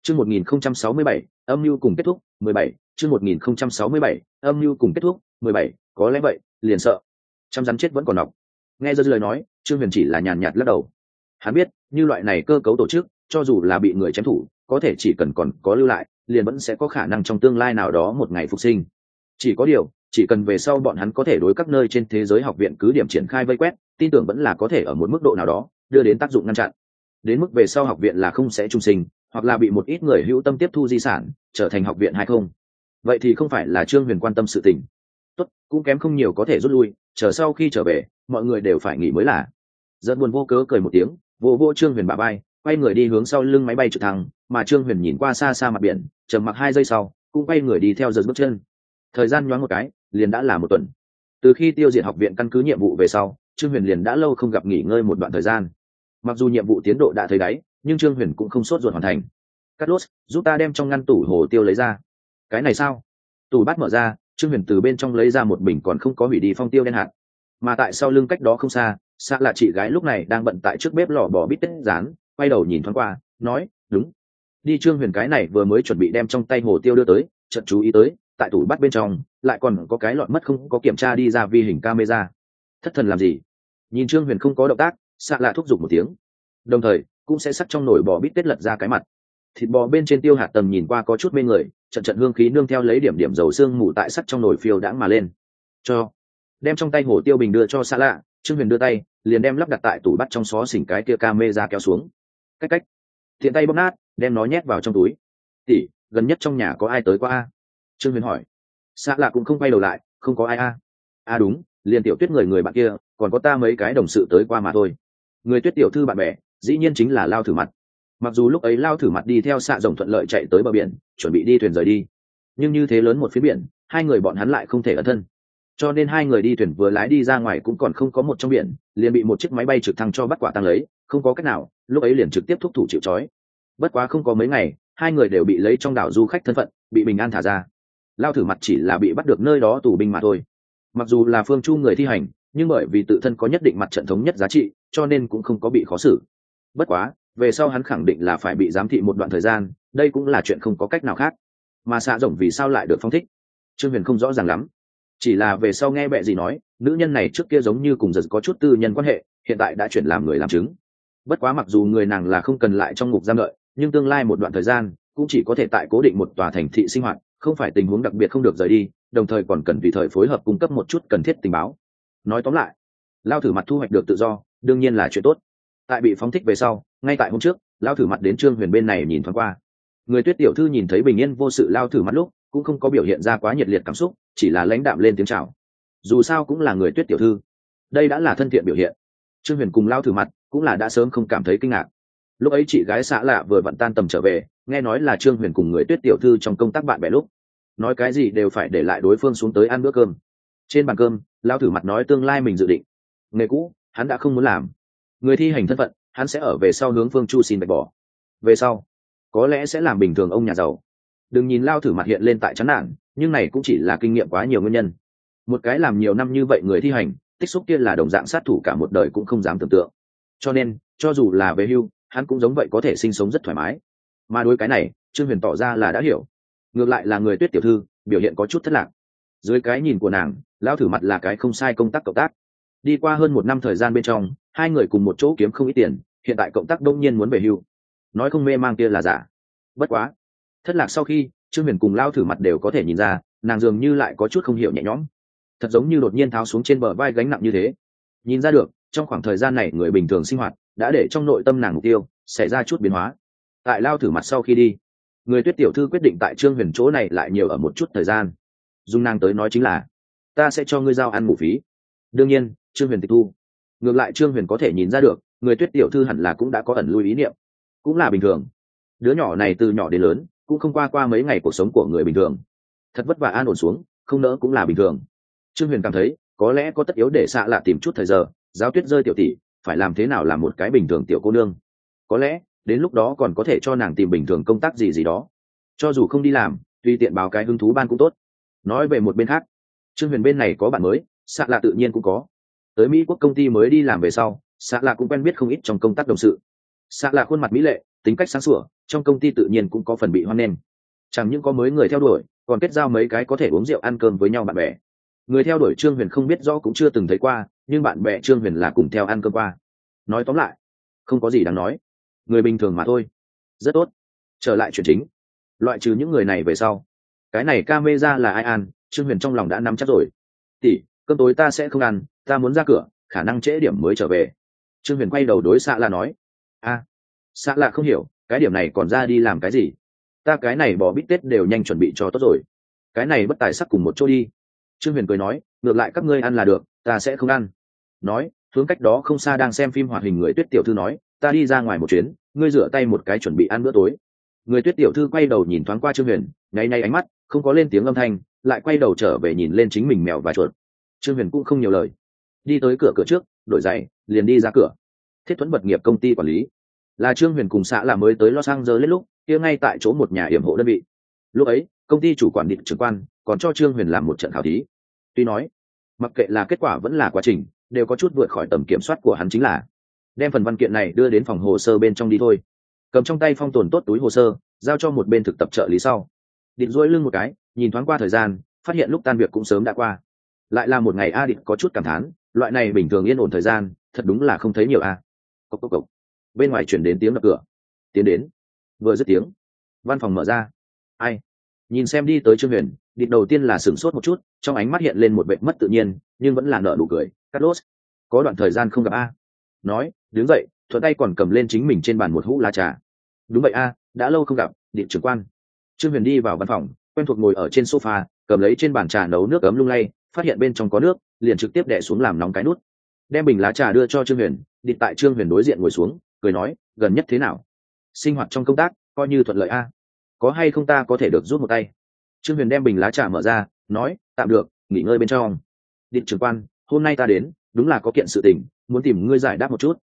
Chương 1067, âm mưu cùng kết thúc, 17, chương 1067, âm mưu cùng kết thúc, 17, có lẽ vậy, liền sợ. Trăm rắn chết vẫn còn nọc. Nghe Giơ lời nói, Trương Huyền chỉ là nhàn nhạt lắc đầu. Hắn biết, như loại này cơ cấu tổ chức, cho dù là bị người chém thủ, có thể chỉ cần còn có lưu lại, liền vẫn sẽ có khả năng trong tương lai nào đó một ngày phục sinh. Chỉ có điều, chỉ cần về sau bọn hắn có thể đối các nơi trên thế giới học viện cứ điểm triển khai vây quét, tin tưởng vẫn là có thể ở một mức độ nào đó đưa đến tác dụng ngăn chặn. Đến mức về sau học viện là không sẽ trung sinh, hoặc là bị một ít người hữu tâm tiếp thu di sản trở thành học viện hay không, vậy thì không phải là Trương Huyền quan tâm sự tình. Tốt, cũng kém không nhiều có thể rút lui, chờ sau khi trở về mọi người đều phải nghỉ mới là. Rất buồn vô cớ cười một tiếng, vô Trương Huyền bả vai, quay người đi hướng sau lưng máy bay trực thăng, mà Trương Huyền nhìn qua xa xa mặt biển, trầm mặc 2 giây sau cũng quay người đi theo Giật bước chân. Thời gian nhoáng một cái liền đã là 1 tuần. Từ khi tiêu diệt học viện căn cứ nhiệm vụ về sau, Trương Huyền liền đã lâu không gặp nghỉ ngơi một đoạn thời gian. Mặc dù nhiệm vụ tiến độ đã thấy đáy, nhưng Trương Huyền cũng không sốt ruột hoàn thành. Carlos, giúp ta đem trong ngăn tủ hồ tiêu lấy ra. Cái này sao? Tủ bát mở ra, Trương Huyền từ bên trong lấy ra một bình còn không có hủy đi phong tiêu đen hạt. Mà tại sau lưng cách đó không xa, Sạ là chị gái lúc này đang bận tại trước bếp lò bò bít tết rán, quay đầu nhìn thoáng qua, nói, đúng. Đi. Trương Huyền cái này vừa mới chuẩn bị đem trong tay hồ tiêu đưa tới, chợt chú ý tới, tại tủ bát bên trong lại còn có cái lọt mất không có kiểm tra đi ra vi hình camera. Thất thần làm gì? Nhìn Trương Huyền không có động tác, Sạ là thúc giục một tiếng, đồng thời cũng sẽ sắc trong nồi bò bít tết lật ra cái mặt. Thịt bò bên trên tiêu hạt tầm nhìn qua có chút mê người, trận hương khí nương theo lấy điểm điểm dầu xương mù tại sắt trong nồi phiêu đãng mà lên. Cho đem trong tay hồ tiêu bình đưa cho Sạ lạ, Trương Huyền đưa tay liền đem lắp đặt tại tủ bắt trong xó xỉnh cái kia camera kéo xuống, cách thiện tay bóp nát, đem nó nhét vào trong túi. Tỷ, gần nhất trong nhà có ai tới qua a? Trương Huyền hỏi. Sạ lạ cũng không quay đầu lại, không có ai a. À đúng, liền Tiểu Tuyết người bạn kia, còn có ta mấy cái đồng sự tới qua mà thôi. Người Tuyết tiểu thư bạn bè dĩ nhiên chính là Lao Thử Mặt. Mặc dù lúc ấy Lao Thử Mặt đi theo Xạ Rồng thuận lợi chạy tới bờ biển, chuẩn bị đi thuyền rời đi, nhưng như thế lớn một phía biển, hai người bọn hắn lại không thể ẩn thân, cho nên hai người đi thuyền vừa lái đi ra ngoài cũng còn không có một trong biển, liền bị một chiếc máy bay trực thăng cho bắt quả tang lấy, không có cách nào, lúc ấy liền trực tiếp thúc thủ chịu trói. Bất quá không có mấy ngày, hai người đều bị lấy trong đảo du khách thân phận, bị bình an thả ra. Lao Thử Mặt chỉ là bị bắt được nơi đó tù binh mà thôi. Mặc dù là Phương Chu người thi hành, nhưng bởi vì tự thân có nhất định mặt trận thống nhất giá trị, cho nên cũng không có bị khó xử. Bất quá, về sau hắn khẳng định là phải bị giám thị một đoạn thời gian, đây cũng là chuyện không có cách nào khác. Mà Xạ Rồng vì sao lại được phong thích, Trương Huyền không rõ ràng lắm. Chỉ là về sau nghe bệ gì nói, nữ nhân này trước kia giống như cùng Giật có chút tư nhân quan hệ, hiện tại đã chuyển làm người làm chứng. Bất quá mặc dù người nàng là không cần lại trong ngục giam đợi, nhưng tương lai một đoạn thời gian cũng chỉ có thể tại cố định một tòa thành thị sinh hoạt, không phải tình huống đặc biệt không được rời đi, đồng thời còn cần tùy thời phối hợp cung cấp một chút cần thiết tình báo. Nói tóm lại, Lao Thử Mặt thu hoạch được tự do, đương nhiên là chuyện tốt. Tại bị phóng thích về sau, ngay tại hôm trước, Lao Thử Mặt đến Trương Huyền bên này nhìn thoáng qua. Người Tuyết tiểu thư nhìn thấy bình yên vô sự Lao Thử Mặt lúc, cũng không có biểu hiện ra quá nhiệt liệt cảm xúc, chỉ là lãnh đạm lên tiếng chào. Dù sao cũng là người Tuyết tiểu thư, đây đã là thân thiện biểu hiện. Trương Huyền cùng Lao Thử Mặt cũng là đã sớm không cảm thấy kinh ngạc. Lúc ấy chị gái Xạ lạ vừa vặn tan tầm trở về, nghe nói là Trương Huyền cùng người Tuyết tiểu thư trong công tác bạn bè lúc, nói cái gì đều phải để lại đối phương xuống tới ăn bữa cơm. Trên bàn cơm, Lao Thử Mặt nói tương lai mình dự định nghề cũ hắn đã không muốn làm, người thi hành thân phận hắn sẽ ở về sau hướng Phương Chu xin bạch bỏ, về sau có lẽ sẽ làm bình thường ông nhà giàu. Đừng nhìn Lao Thử Mặt hiện lên tại chán nản, nhưng này cũng chỉ là kinh nghiệm quá nhiều nguyên nhân. Một cái làm nhiều năm như vậy người thi hành, tích xúc kia là đồng dạng sát thủ cả một đời cũng không dám tưởng tượng, cho nên cho dù là về hưu hắn cũng giống vậy có thể sinh sống rất thoải mái. Mà đối cái này Trương Huyền tỏ ra là đã hiểu. Ngược lại là người Tuyết tiểu thư biểu hiện có chút thất lạc. Dưới cái nhìn của nàng, Lao Thử Mặt là cái không sai công tác cộng tác. Đi qua hơn 1 năm thời gian bên trong, hai người cùng một chỗ kiếm không ít tiền, hiện tại cộng tác đông nhiên muốn về hưu, nói không mê mang kia là giả. Bất quá thất lạc sau khi, Trương Huyền cùng Lao Thử Mặt đều có thể nhìn ra, nàng dường như lại có chút không hiểu nhẹ nhõm, thật giống như đột nhiên tháo xuống trên bờ vai gánh nặng như thế. Nhìn ra được, trong khoảng thời gian này người bình thường sinh hoạt đã để trong nội tâm nàng mục tiêu xảy ra chút biến hóa. Tại Lao Thử Mặt sau khi đi, người Tuyết tiểu thư quyết định tại Trương Huyền chỗ này lại nhiều ở một chút thời gian. Dung nàng tới nói chính là, ta sẽ cho ngươi giao ăn ngủ phí. Đương nhiên Trương Huyền tịch thu. Ngược lại Trương Huyền có thể nhìn ra được, người Tuyết tiểu thư hẳn là cũng đã có ẩn lui ý niệm, cũng là bình thường. Đứa nhỏ này từ nhỏ đến lớn cũng không qua mấy ngày cuộc sống của người bình thường, thật vất vả an ổn xuống, không nỡ cũng là bình thường. Trương Huyền cảm thấy có lẽ có tất yếu để Xạ lạ tìm chút thời giờ giáo Tuyết rơi tiểu tỷ phải làm thế nào làm một cái bình thường tiểu cô nương. Có lẽ đến lúc đó còn có thể cho nàng tìm bình thường công tác gì đó, cho dù không đi làm, tùy tiện báo cái hứng thú ban cũng tốt. Nói về một bên khác, Trương Huyền bên này có bạn mới, Xạ lạ tự nhiên cũng có. Tới Mỹ quốc công ty mới đi làm về sau, Xạ lạ cũng quen biết không ít trong công tác đồng sự. Xạ lạ khuôn mặt mỹ lệ, tính cách sáng sủa, trong công ty tự nhiên cũng có phần bị hoan nghênh. Chẳng những có mới người theo đuổi, còn kết giao mấy cái có thể uống rượu ăn cơm với nhau bạn bè. Người theo đuổi Trương Huyền không biết rõ cũng chưa từng thấy qua, nhưng bạn bè Trương Huyền là cùng theo ăn cơm qua. Nói tóm lại, không có gì đáng nói, người bình thường mà thôi. Rất tốt. Trở lại chuyện chính, loại trừ những người này về sau, cái này camera là ai ăn, Trương Huyền trong lòng đã nắm chắc rồi. Tỷ, cơm tối ta sẽ không ăn, ta muốn ra cửa, khả năng trễ điểm mới trở về. Trương Huyền quay đầu đối xạ lạ nói. Xạ lạ không hiểu, cái điểm này còn ra đi làm cái gì? Ta cái này bò bít tết đều nhanh chuẩn bị cho tốt rồi, cái này bất tài sắc cùng một chỗ đi. Trương Huyền cười nói, ngược lại các ngươi ăn là được, ta sẽ không ăn. Nói, hướng cách đó không xa đang xem phim hoạt hình người Tuyết tiểu thư nói, ta đi ra ngoài một chuyến, ngươi rửa tay một cái chuẩn bị ăn bữa tối. Người Tuyết tiểu thư quay đầu nhìn thoáng qua Trương Huyền, nháy nháy ánh mắt, không có lên tiếng âm thanh, lại quay đầu trở về nhìn lên chính mình mèo và chuột. Trương Huyền cũng không nhiều lời, đi tới cửa trước, đổi giày, liền đi ra cửa. Thiết Thuẫn vật nghiệp công ty quản lý, là Trương Huyền cùng xã là mới tới Los Angeles lúc kia ngay tại chỗ một nhà yểm hộ đơn vị. Lúc ấy công ty chủ quản định trưởng quan còn cho Trương Huyền làm một trận khảo thí. Tuy nói mặc kệ là kết quả vẫn là quá trình đều có chút vượt khỏi tầm kiểm soát của hắn, chính là đem phần văn kiện này đưa đến phòng hồ sơ bên trong đi thôi. Cầm trong tay phong tồn tốt túi hồ sơ, giao cho một bên thực tập trợ lý sau, định duỗi lưng một cái, nhìn thoáng qua thời gian, phát hiện lúc tan việc cũng sớm đã qua. Lại là một ngày a. Định có chút cảm thán, loại này bình thường yên ổn thời gian thật đúng là không thấy nhiều a. Cốc cốc cốc. Bên ngoài chuyển đến tiếng đập cửa. Tiến đến. Vừa dứt tiếng, văn phòng mở ra. Ai? Nhìn xem đi tới Trương Huyền, Định đầu tiên là sửng sốt một chút, trong ánh mắt hiện lên một vẻ mất tự nhiên, nhưng vẫn là nở nụ cười. Carlos, có đoạn thời gian không gặp a. Nói, đứng dậy, thuận tay còn cầm lên chính mình trên bàn một hũ lá trà. Đúng vậy a, đã lâu không gặp, Định trưởng quan. Trương Huyền đi vào văn phòng, quen thuộc ngồi ở trên sofa, cầm lấy trên bàn trà nấu nước ấm lung lay, phát hiện bên trong có nước, liền trực tiếp đè xuống làm nóng cái nút. Đem bình lá trà đưa cho Trương Huyền, Định tại Trương Huyền đối diện ngồi xuống, cười nói, gần nhất thế nào? Sinh hoạt trong công tác coi như thuận lợi a. Có hay không ta có thể được rút một tay? Trương Huyền đem bình lá trà mở ra, nói, tạm được, nghỉ ngơi bên trong. Định trưởng quan, hôm nay ta đến, đúng là có kiện sự tình, muốn tìm ngươi giải đáp một chút.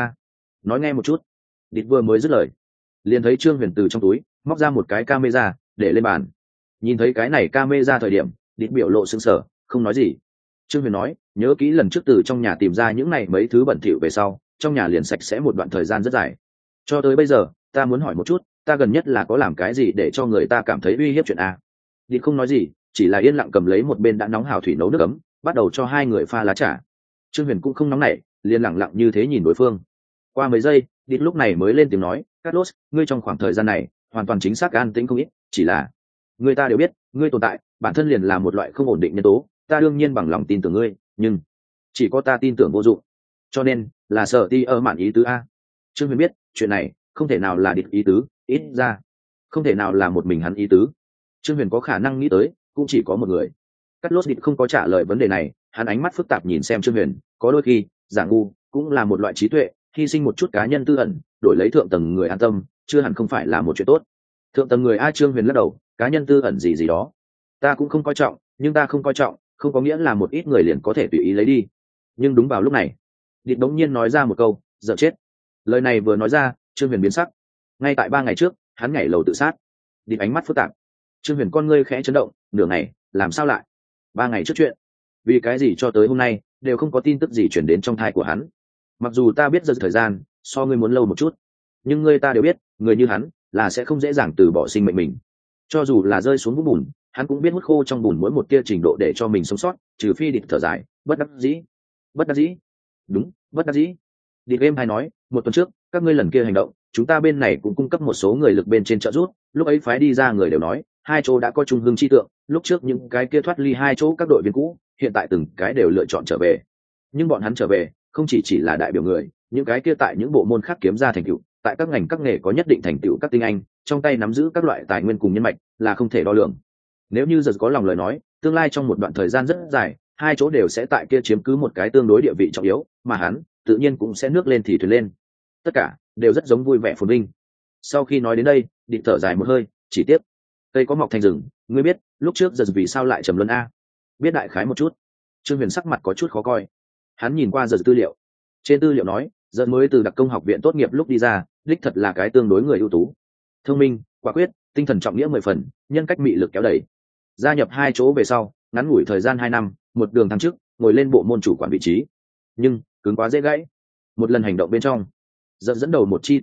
Nói nghe một chút. Định vừa mới dứt lời, liền thấy Trương Huyền từ trong túi móc ra một cái camera để lên bàn. Nhìn thấy cái này camera thời điểm, Định biểu lộ sững sờ, không nói gì. Trương Huyền nói, nhớ kỹ lần trước từ trong nhà tìm ra những này mấy thứ bẩn thỉu về sau, trong nhà liền sạch sẽ một đoạn thời gian rất dài. Cho tới bây giờ, ta muốn hỏi một chút, ta gần nhất là có làm cái gì để cho người ta cảm thấy uy hiếp chuyện a? Định không nói gì, chỉ là yên lặng cầm lấy một bên đã nóng hào thủy nấu nước ấm, bắt đầu cho hai người pha lá trà. Trương Huyền cũng không nóng nảy, liền lặng lặng như thế nhìn đối phương. Qua mấy giây, Định lúc này mới lên tiếng nói, Carlos, ngươi trong khoảng thời gian này hoàn toàn chính xác an tĩnh không ít, chỉ là người ta đều biết ngươi tồn tại bản thân liền là một loại không ổn định nhân tố, ta đương nhiên bằng lòng tin tưởng ngươi, nhưng chỉ có ta tin tưởng vô dụng, cho nên là sợ ti ở mạn ý tứ a. Trương Huyền biết chuyện này không thể nào là Định ý tứ, ít ra không thể nào là một mình hắn ý tứ. Trương Huyền có khả năng nghĩ tới cũng chỉ có một người. Carlos Định không có trả lời vấn đề này, hắn ánh mắt phức tạp nhìn xem Trương Huyền, có đôi khi giả ngu cũng là một loại trí tuệ, hy sinh một chút cá nhân tư ẩn đổi lấy thượng tầng người an tâm, chưa hẳn không phải là một chuyện tốt. Thượng tầng người a? Trương Huyền lắc đầu, cá nhân tư ẩn gì gì đó ta cũng không coi trọng, nhưng ta không coi trọng không có nghĩa là một ít người liền có thể tùy ý lấy đi. Nhưng đúng vào lúc này, Định đống nhiên nói ra một câu, giờ chết. Lời này vừa nói ra, Trương Huyền biến sắc. Ngay tại 3 ngày trước, hắn nhảy lầu tự sát. Định ánh mắt phức tạp. Trương Huyền con ngươi khẽ chấn động, nửa ngày, làm sao lại 3 ngày trước chuyện? Vì cái gì cho tới hôm nay đều không có tin tức gì chuyển đến trong thai của hắn? Mặc dù ta biết giờ thời gian so ngươi muốn lâu một chút, nhưng ngươi ta đều biết, người như hắn là sẽ không dễ dàng từ bỏ sinh mệnh mình. Cho dù là rơi xuống vũng bùn, hắn cũng biết hút khô trong bùn mỗi một tia trình độ để cho mình sống sót, trừ phi Định thở dài, bất đắc dĩ. Bất đắc dĩ? Đúng, bất đắc dĩ. Định êm hay nói, 1 tuần trước các ngươi lần kia hành động, chúng ta bên này cũng cung cấp một số người lực bên trên trợ giúp, lúc ấy phái đi ra người đều nói hai chỗ đã có trung hương chi tượng, lúc trước những cái kia thoát ly hai chỗ các đội viên cũ, hiện tại từng cái đều lựa chọn trở về. Nhưng bọn hắn trở về không chỉ là đại biểu người, những cái kia tại những bộ môn khác kiếm ra thành tựu, tại các ngành các nghề có nhất định thành tựu các tinh anh, trong tay nắm giữ các loại tài nguyên cùng nhân mạch là không thể đo lường. Nếu như giờ có lòng lời nói, tương lai trong một đoạn thời gian rất dài, hai chỗ đều sẽ tại kia chiếm cứ một cái tương đối địa vị trọng yếu, mà hắn tự nhiên cũng sẽ nước lên thì thuyền lên. Tất cả đều rất giống vui vẻ phồn vinh. Sau khi nói đến đây, Định thở dài một hơi, chỉ tiếp, cây có mọc thành rừng, ngươi biết lúc trước giờ vì sao lại trầm luân a? Biết đại khái một chút. Trương Huyền sắc mặt có chút khó coi. Hắn nhìn qua giờ tư liệu, trên tư liệu nói giờ mới từ đặc công học viện tốt nghiệp lúc đi ra, đích thật là cái tương đối người ưu tú, thông minh, quả quyết, tinh thần trọng nghĩa 10 phần, nhân cách mị lực kéo đẩy. Gia nhập hai chỗ về sau, ngắn ngủi thời gian 2 năm, một đường thăng chức, ngồi lên bộ môn chủ quản vị trí. Nhưng cứng quá dễ gãy. Một lần hành động bên trong, giờ dẫn đầu một chi tiểu đội,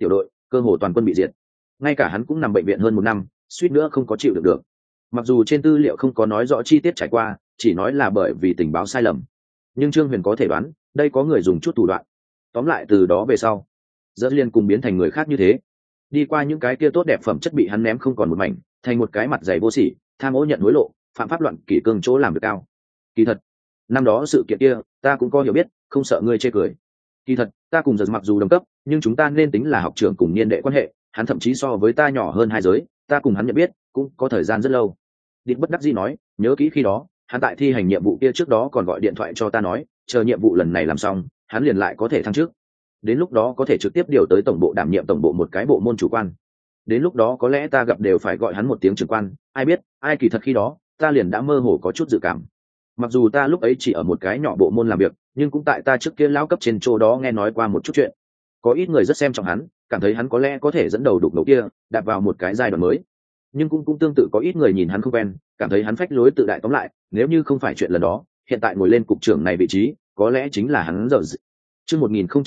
cơ hồ toàn quân bị diệt. Ngay cả hắn cũng nằm bệnh viện hơn một năm, suýt nữa không có chịu được. Mặc dù trên tư liệu không có nói rõ chi tiết trải qua, chỉ nói là bởi vì tình báo sai lầm, nhưng Trương Huyền có thể đoán đây có người dùng chút thủ đoạn. Tóm lại từ đó về sau, Dật liền cùng biến thành người khác như thế. Đi qua những cái kia tốt đẹp phẩm chất bị hắn ném không còn một mảnh, thành một cái mặt dày vô sỉ, tham ô nhận hối lộ, phạm pháp loạn kỷ cương chỗ làm được cao. Kỳ thật, năm đó sự kiện kia, ta cũng có hiểu biết, không sợ ngươi chê cười. Kỳ thật, ta cùng Dật mặc dù đồng cấp, nhưng chúng ta nên tính là học trưởng cùng niên đệ quan hệ, hắn thậm chí so với ta nhỏ hơn 2 giới, ta cùng hắn nhận biết, cũng có thời gian rất lâu. Địch bất đắc dĩ nói, nhớ kỹ khi đó, hắn tại thi hành nhiệm vụ kia trước đó còn gọi điện thoại cho ta nói, chờ nhiệm vụ lần này làm xong, hắn liền lại có thể thăng chức. Đến lúc đó có thể trực tiếp điều tới tổng bộ đảm nhiệm tổng bộ một cái bộ môn chủ quan. Đến lúc đó có lẽ ta gặp đều phải gọi hắn một tiếng trưởng quan, ai biết, ai kỳ thật khi đó, ta liền đã mơ hồ có chút dự cảm. Mặc dù ta lúc ấy chỉ ở một cái nhỏ bộ môn làm việc, nhưng cũng tại ta trước kia lão cấp trên chỗ đó nghe nói qua một chút chuyện. Có ít người rất xem trọng hắn, cảm thấy hắn có lẽ có thể dẫn đầu đục ngầu kia, đạp vào một cái giai đoạn mới. Nhưng cũng tương tự có ít người nhìn hắn không quen, cảm thấy hắn phách lối tự đại. Tóm lại, nếu như không phải chuyện lần đó, hiện tại ngồi lên cục trưởng này vị trí, có lẽ chính là hắn giờ. Chương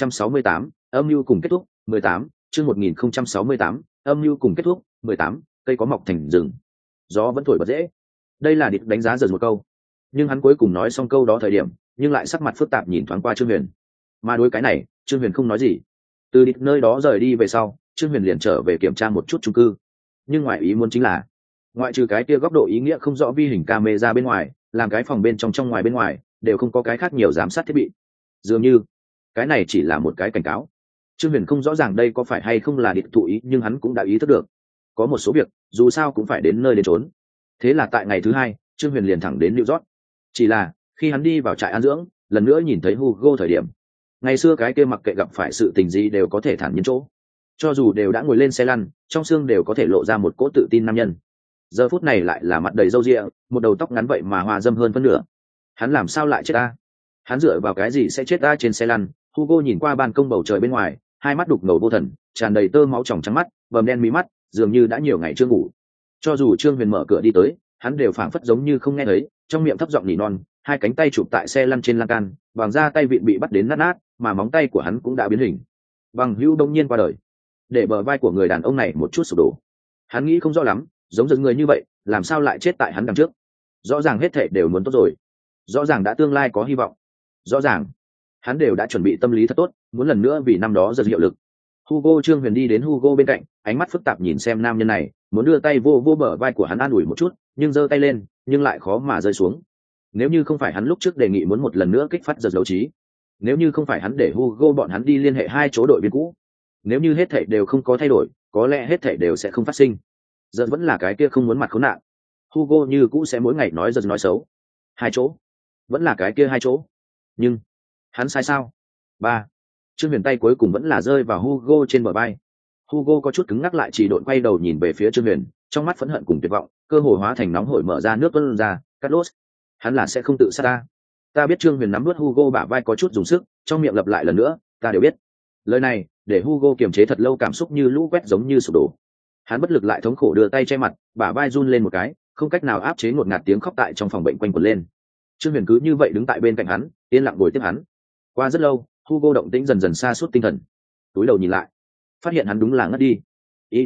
1068, âm mưu cùng kết thúc, 18, chương 1068, âm mưu cùng kết thúc, 18, cây có mọc thành rừng. Gió vẫn thổi bật dễ. Đây là Địch đánh giá dần một câu. Nhưng hắn cuối cùng nói xong câu đó thời điểm, nhưng lại sắc mặt phức tạp nhìn thoáng qua Trương Huyền. Mà đối cái này, Trương Huyền không nói gì. Từ Địch nơi đó rời đi về sau, Trương Huyền liền trở về kiểm tra một chút chung cư. Nhưng ngoại ý muốn chính là, ngoại trừ cái kia góc độ ý nghĩa không rõ vi hình camera bên ngoài, làm cái phòng bên trong ngoài bên ngoài đều không có cái khác nhiều giám sát thiết bị. Dường như cái này chỉ là một cái cảnh cáo. Trương Huyền không rõ ràng đây có phải hay không là Địch thụ ý, nhưng hắn cũng đã ý thức được có một số việc dù sao cũng phải đến nơi đến chốn. Thế là tại ngày thứ 2, Trương Huyền liền thẳng đến New York. Chỉ là khi hắn đi vào trại an dưỡng, lần nữa nhìn thấy Hugo thời điểm, ngày xưa cái kia mặc kệ gặp phải sự tình gì đều có thể thản nhiên chỗ, cho dù đều đã ngồi lên xe lăn, trong xương đều có thể lộ ra một cỗ tự tin nam nhân. Giờ phút này lại là mặt đầy râu ria, một đầu tóc ngắn vậy mà hoa dâm hơn phân nửa. Hắn làm sao lại chết ta? Hắn dựa vào cái gì sẽ chết ta trên xe lăn? Hugo nhìn qua ban công bầu trời bên ngoài, hai mắt đục ngầu vô thần, tràn đầy tơ máu tròng trắng mắt, bầm đen mí mắt, dường như đã nhiều ngày chưa ngủ. Cho dù Trương Huyền mở cửa đi tới, hắn đều phảng phất giống như không nghe thấy, trong miệng thấp giọng nỉ non, hai cánh tay chụp tại xe lăn trên lan can, bằng da tay vịn bị bắt đến nát nát, mà móng tay của hắn cũng đã biến hình. Bằng hữu đông nhiên qua đời, để bờ vai của người đàn ông này một chút sụp đổ. Hắn nghĩ không rõ lắm, giống như người như vậy, làm sao lại chết tại hắn đằng trước? Rõ ràng hết thảy đều muốn tốt rồi, rõ ràng đã tương lai có hy vọng, rõ ràng hắn đều đã chuẩn bị tâm lý thật tốt, muốn lần nữa vì năm đó giật hiệu lực. Hugo Trương Huyền đi đến Hugo bên cạnh, ánh mắt phức tạp nhìn xem nam nhân này, muốn đưa tay vô vô bờ vai của hắn an ủi một chút, nhưng giơ tay lên, nhưng lại khó mà rơi xuống. Nếu như không phải hắn lúc trước đề nghị muốn một lần nữa kích phát giật đấu trí, nếu như không phải hắn để Hugo bọn hắn đi liên hệ hai chỗ đội viên cũ, nếu như hết thảy đều không có thay đổi, có lẽ hết thảy đều sẽ không phát sinh. Giật vẫn là cái kia không muốn mặt khốn nạn. Hugo như cũ sẽ mỗi ngày nói giật nói xấu. Hai chỗ, vẫn là cái kia hai chỗ. Nhưng hắn sai sao? Ba. Trương Huyền tay cuối cùng vẫn là rơi vào Hugo trên bờ vai. Hugo có chút cứng ngắc lại, chỉ độn quay đầu nhìn về phía Trương Huyền, trong mắt phẫn hận cùng tuyệt vọng, cơ hồ hóa thành nóng hổi mở ra nước tuôn ra. Carlos, hắn là sẽ không tự sát ta. Ta biết. Trương Huyền nắm nuốt Hugo bả vai có chút dùng sức, trong miệng lặp lại lần nữa, ta đều biết. Lời này để Hugo kiềm chế thật lâu, cảm xúc như lũ quét giống như sụp đổ. Hắn bất lực lại thống khổ đưa tay che mặt, bả vai run lên một cái, không cách nào áp chế ngột ngạt tiếng khóc tại trong phòng bệnh quanh quẩn lên. Trương Huyền cứ như vậy đứng tại bên cạnh hắn, yên lặng ngồi tiếp hắn. Qua rất lâu, Hugo động tĩnh dần dần sa sút tinh thần, túi đầu nhìn lại, phát hiện hắn đúng là ngất đi. Y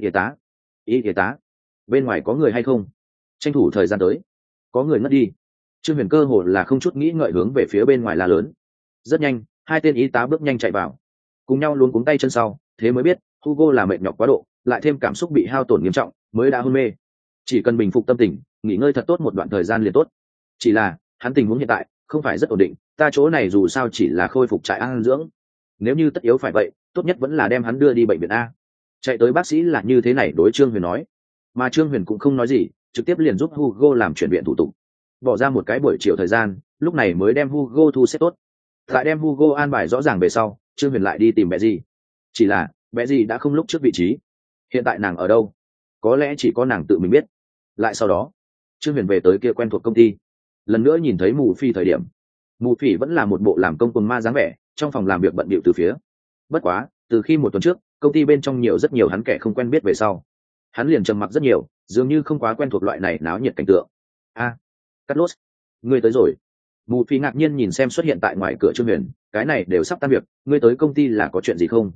y tá, bên ngoài có người hay không? Tranh thủ thời gian tới, có người ngất đi. Trương Huyền cơ hồ là không chút nghĩ ngợi hướng về phía bên ngoài la lớn. Rất nhanh, hai tên y tá bước nhanh chạy vào, cùng nhau luống cuống tay chân sau, thế mới biết Hugo là mệt nhọc quá độ, lại thêm cảm xúc bị hao tổn nghiêm trọng, mới đã hôn mê. Chỉ cần bình phục tâm tình, nghỉ ngơi thật tốt một đoạn thời gian liền tốt. Chỉ là hắn tình huống hiện tại không phải rất ổn định, ta chỗ này dù sao chỉ là khôi phục trại an dưỡng, nếu như tất yếu phải vậy, tốt nhất vẫn là đem hắn đưa đi bệnh viện A. Chạy tới bác sĩ là như thế này đối Trương Huyền nói, mà Trương Huyền cũng không nói gì, trực tiếp liền giúp Hugo làm chuyển viện thủ tục, bỏ ra một cái buổi chiều thời gian, lúc này mới đem Hugo thu xếp tốt. Tại đem Hugo an bài rõ ràng về sau, Trương Huyền lại đi tìm bé gì. Chỉ là bé gì đã không lúc trước vị trí, hiện tại nàng ở đâu, có lẽ chỉ có nàng tự mình biết. Lại sau đó, Trương Huyền về tới kia quen thuộc công ty, lần nữa nhìn thấy Mù Phi thời điểm, Mù Phỉ vẫn là một bộ làm công quần ma dáng vẻ, trong phòng làm việc bận bịu từ phía. Bất quá, từ khi một tuần trước, công ty bên trong rất nhiều hắn kẻ không quen biết về sau, hắn liền trầm mặc rất nhiều, dường như không quá quen thuộc loại này náo nhiệt cảnh tượng. Carlos, ngươi tới rồi. Mù Phi ngạc nhiên nhìn xem xuất hiện tại ngoài cửa Trương Huyền, cái này đều sắp tan việc, ngươi tới công ty là có chuyện gì không?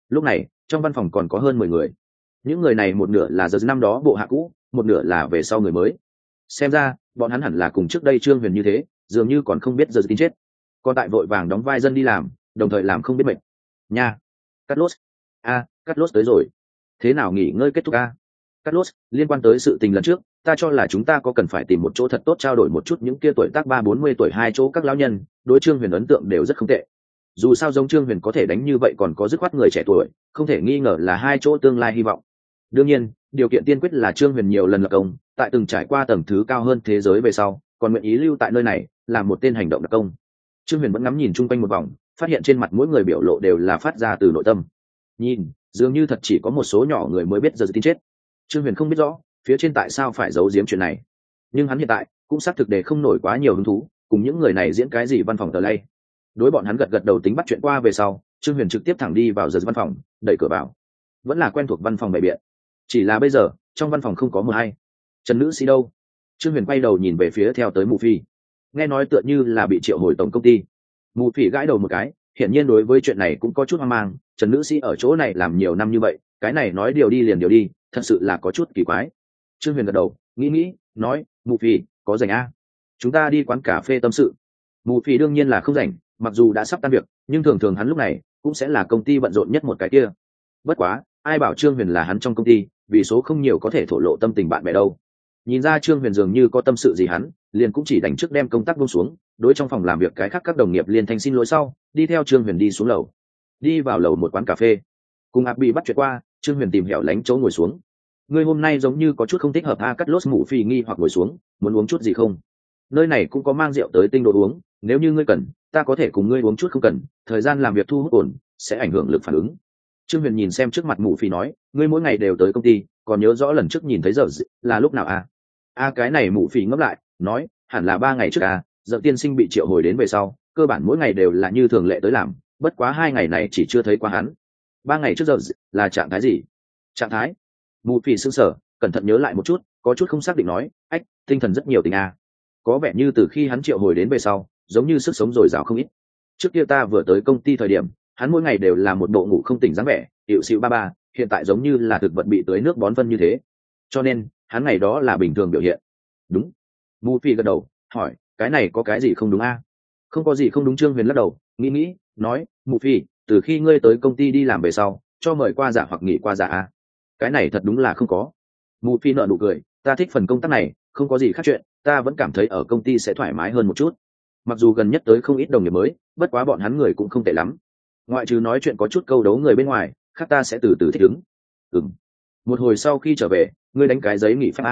Lúc này trong văn phòng còn có hơn 10 người. Những người này một nửa là giờ năm đó bộ hạ cũ, một nửa là về sau người mới. Xem ra bọn hắn hẳn là cùng trước đây Trương Huyền như thế, dường như còn không biết giờ tin chết, còn tại vội vàng đóng vai dân đi làm, đồng thời làm không biết mệt nha. Carlos, Carlos tới rồi. Thế nào nghỉ ngơi kết thúc a? Carlos, liên quan tới sự tình lần trước, ta cho là chúng ta có cần phải tìm một chỗ thật tốt trao đổi một chút những kia tuổi tác 30-40 tuổi hai chỗ các lão nhân, đối Trương Huyền ấn tượng đều rất không tệ. Dù sao giống Trương Huyền có thể đánh như vậy còn có dứt khoát người trẻ tuổi, không thể nghi ngờ là hai chỗ tương lai hy vọng. Đương nhiên, điều kiện tiên quyết là Trương Huyền nhiều lần lập công, tại từng trải qua tầng thứ cao hơn thế giới về sau, còn nguyện ý lưu tại nơi này, làm một tên hành động đặc công. Trương Huyền vẫn ngắm nhìn chung quanh một vòng, phát hiện trên mặt mỗi người biểu lộ đều là phát ra từ nội tâm. Nhìn, dường như thật chỉ có một số nhỏ người mới biết giờ tin chết. Trương Huyền không biết rõ phía trên tại sao phải giấu giếm chuyện này, nhưng hắn hiện tại cũng xác thực để không nổi quá nhiều hứng thú cùng những người này diễn cái gì văn phòng tờ lay. Đối bọn hắn gật gật đầu tính bắt chuyện qua về sau, Trương Huyền trực tiếp thẳng đi vào giờ văn phòng, đẩy cửa vào. Vẫn là quen thuộc văn phòng bày biện, chỉ là bây giờ trong văn phòng không có một ai. Trần nữ sĩ đâu? Trương Huyền quay đầu nhìn về phía theo tới Mù Phi, nghe nói tựa như là bị triệu hồi tổng công ty. Mù Phi gãi đầu một cái, hiển nhiên đối với chuyện này cũng có chút hoang mang. Trần nữ sĩ ở chỗ này làm nhiều năm như vậy, cái này nói điều đi liền điều đi, thật sự là có chút kỳ quái. Trương Huyền gật đầu, nghĩ nói, Mù Phi có rảnh a? Chúng ta đi quán cà phê tâm sự. Mù Phi đương nhiên là không rảnh, mặc dù đã sắp tan việc, nhưng thường thường hắn lúc này cũng sẽ là công ty bận rộn nhất một cái kia. Bất quá ai bảo Trương Huyền là hắn trong công ty, vì số không nhiều có thể thổ lộ tâm tình bạn bè đâu. Nhìn ra Trương Huyền dường như có tâm sự gì hắn, liền cũng chỉ đành trước đem công tác buông xuống, đối trong phòng làm việc cái khác các đồng nghiệp liền thanh xin lỗi sau, đi theo Trương Huyền đi xuống lầu. Đi vào lầu một quán cà phê, cùng Áp bị bắt chuyện qua, Trương Huyền tìm hẻo lánh chỗ ngồi xuống. Ngươi hôm nay giống như có chút không thích hợp a. Cắt lốt Mù Phi nghi hoặc ngồi xuống, muốn uống chút gì không? Nơi này cũng có mang rượu tới tinh đồ uống, nếu như ngươi cần, ta có thể cùng ngươi uống chút không cần, thời gian làm việc thu hút ổn, sẽ ảnh hưởng lực phản ứng. Trương Huyền nhìn xem trước mặt Mù Phi nói, ngươi mỗi ngày đều tới công ty, còn nhớ rõ lần trước nhìn thấy giờ là lúc nào a? Cái này Mù Phi ngấp lại, nói, hẳn là 3 ngày trước giờ tiên sinh bị triệu hồi đến về sau, cơ bản mỗi ngày đều là như thường lệ tới làm, bất quá 2 ngày này chỉ chưa thấy qua hắn. 3 ngày trước giờ là trạng thái gì? Trạng thái? Mù Phi sững sờ, cẩn thận nhớ lại một chút, có chút không xác định nói, tinh thần rất nhiều tình có vẻ như từ khi hắn triệu hồi đến về sau, giống như sức sống dồi dào không ít. Trước kia ta vừa tới công ty thời điểm, hắn mỗi ngày đều là một bộ ngủ không tỉnh dáng vẻ, hiệu xịu ba, hiện tại giống như là thực vật bị tưới nước bón phân như thế, cho nên hắn ngày đó là bình thường biểu hiện. Đúng. Mù Phi gật đầu, hỏi, cái này có cái gì không đúng Không có gì không đúng. Trương Huyền lắc đầu, nghĩ nói, Mù Phi, từ khi ngươi tới công ty đi làm về sau, cho mời qua giả hoặc nghỉ qua giả cái này thật đúng là không có. Mù Phi nở nụ cười, ta thích phần công tác này, không có gì khác chuyện, ta vẫn cảm thấy ở công ty sẽ thoải mái hơn một chút. Mặc dù gần nhất tới không ít đồng nghiệp mới, bất quá bọn hắn người cũng không tệ lắm, ngoại trừ nói chuyện có chút câu đấu người bên ngoài, khác ta sẽ từ từ thích ứng. Một hồi sau khi trở về, ngươi đánh cái giấy nghỉ phép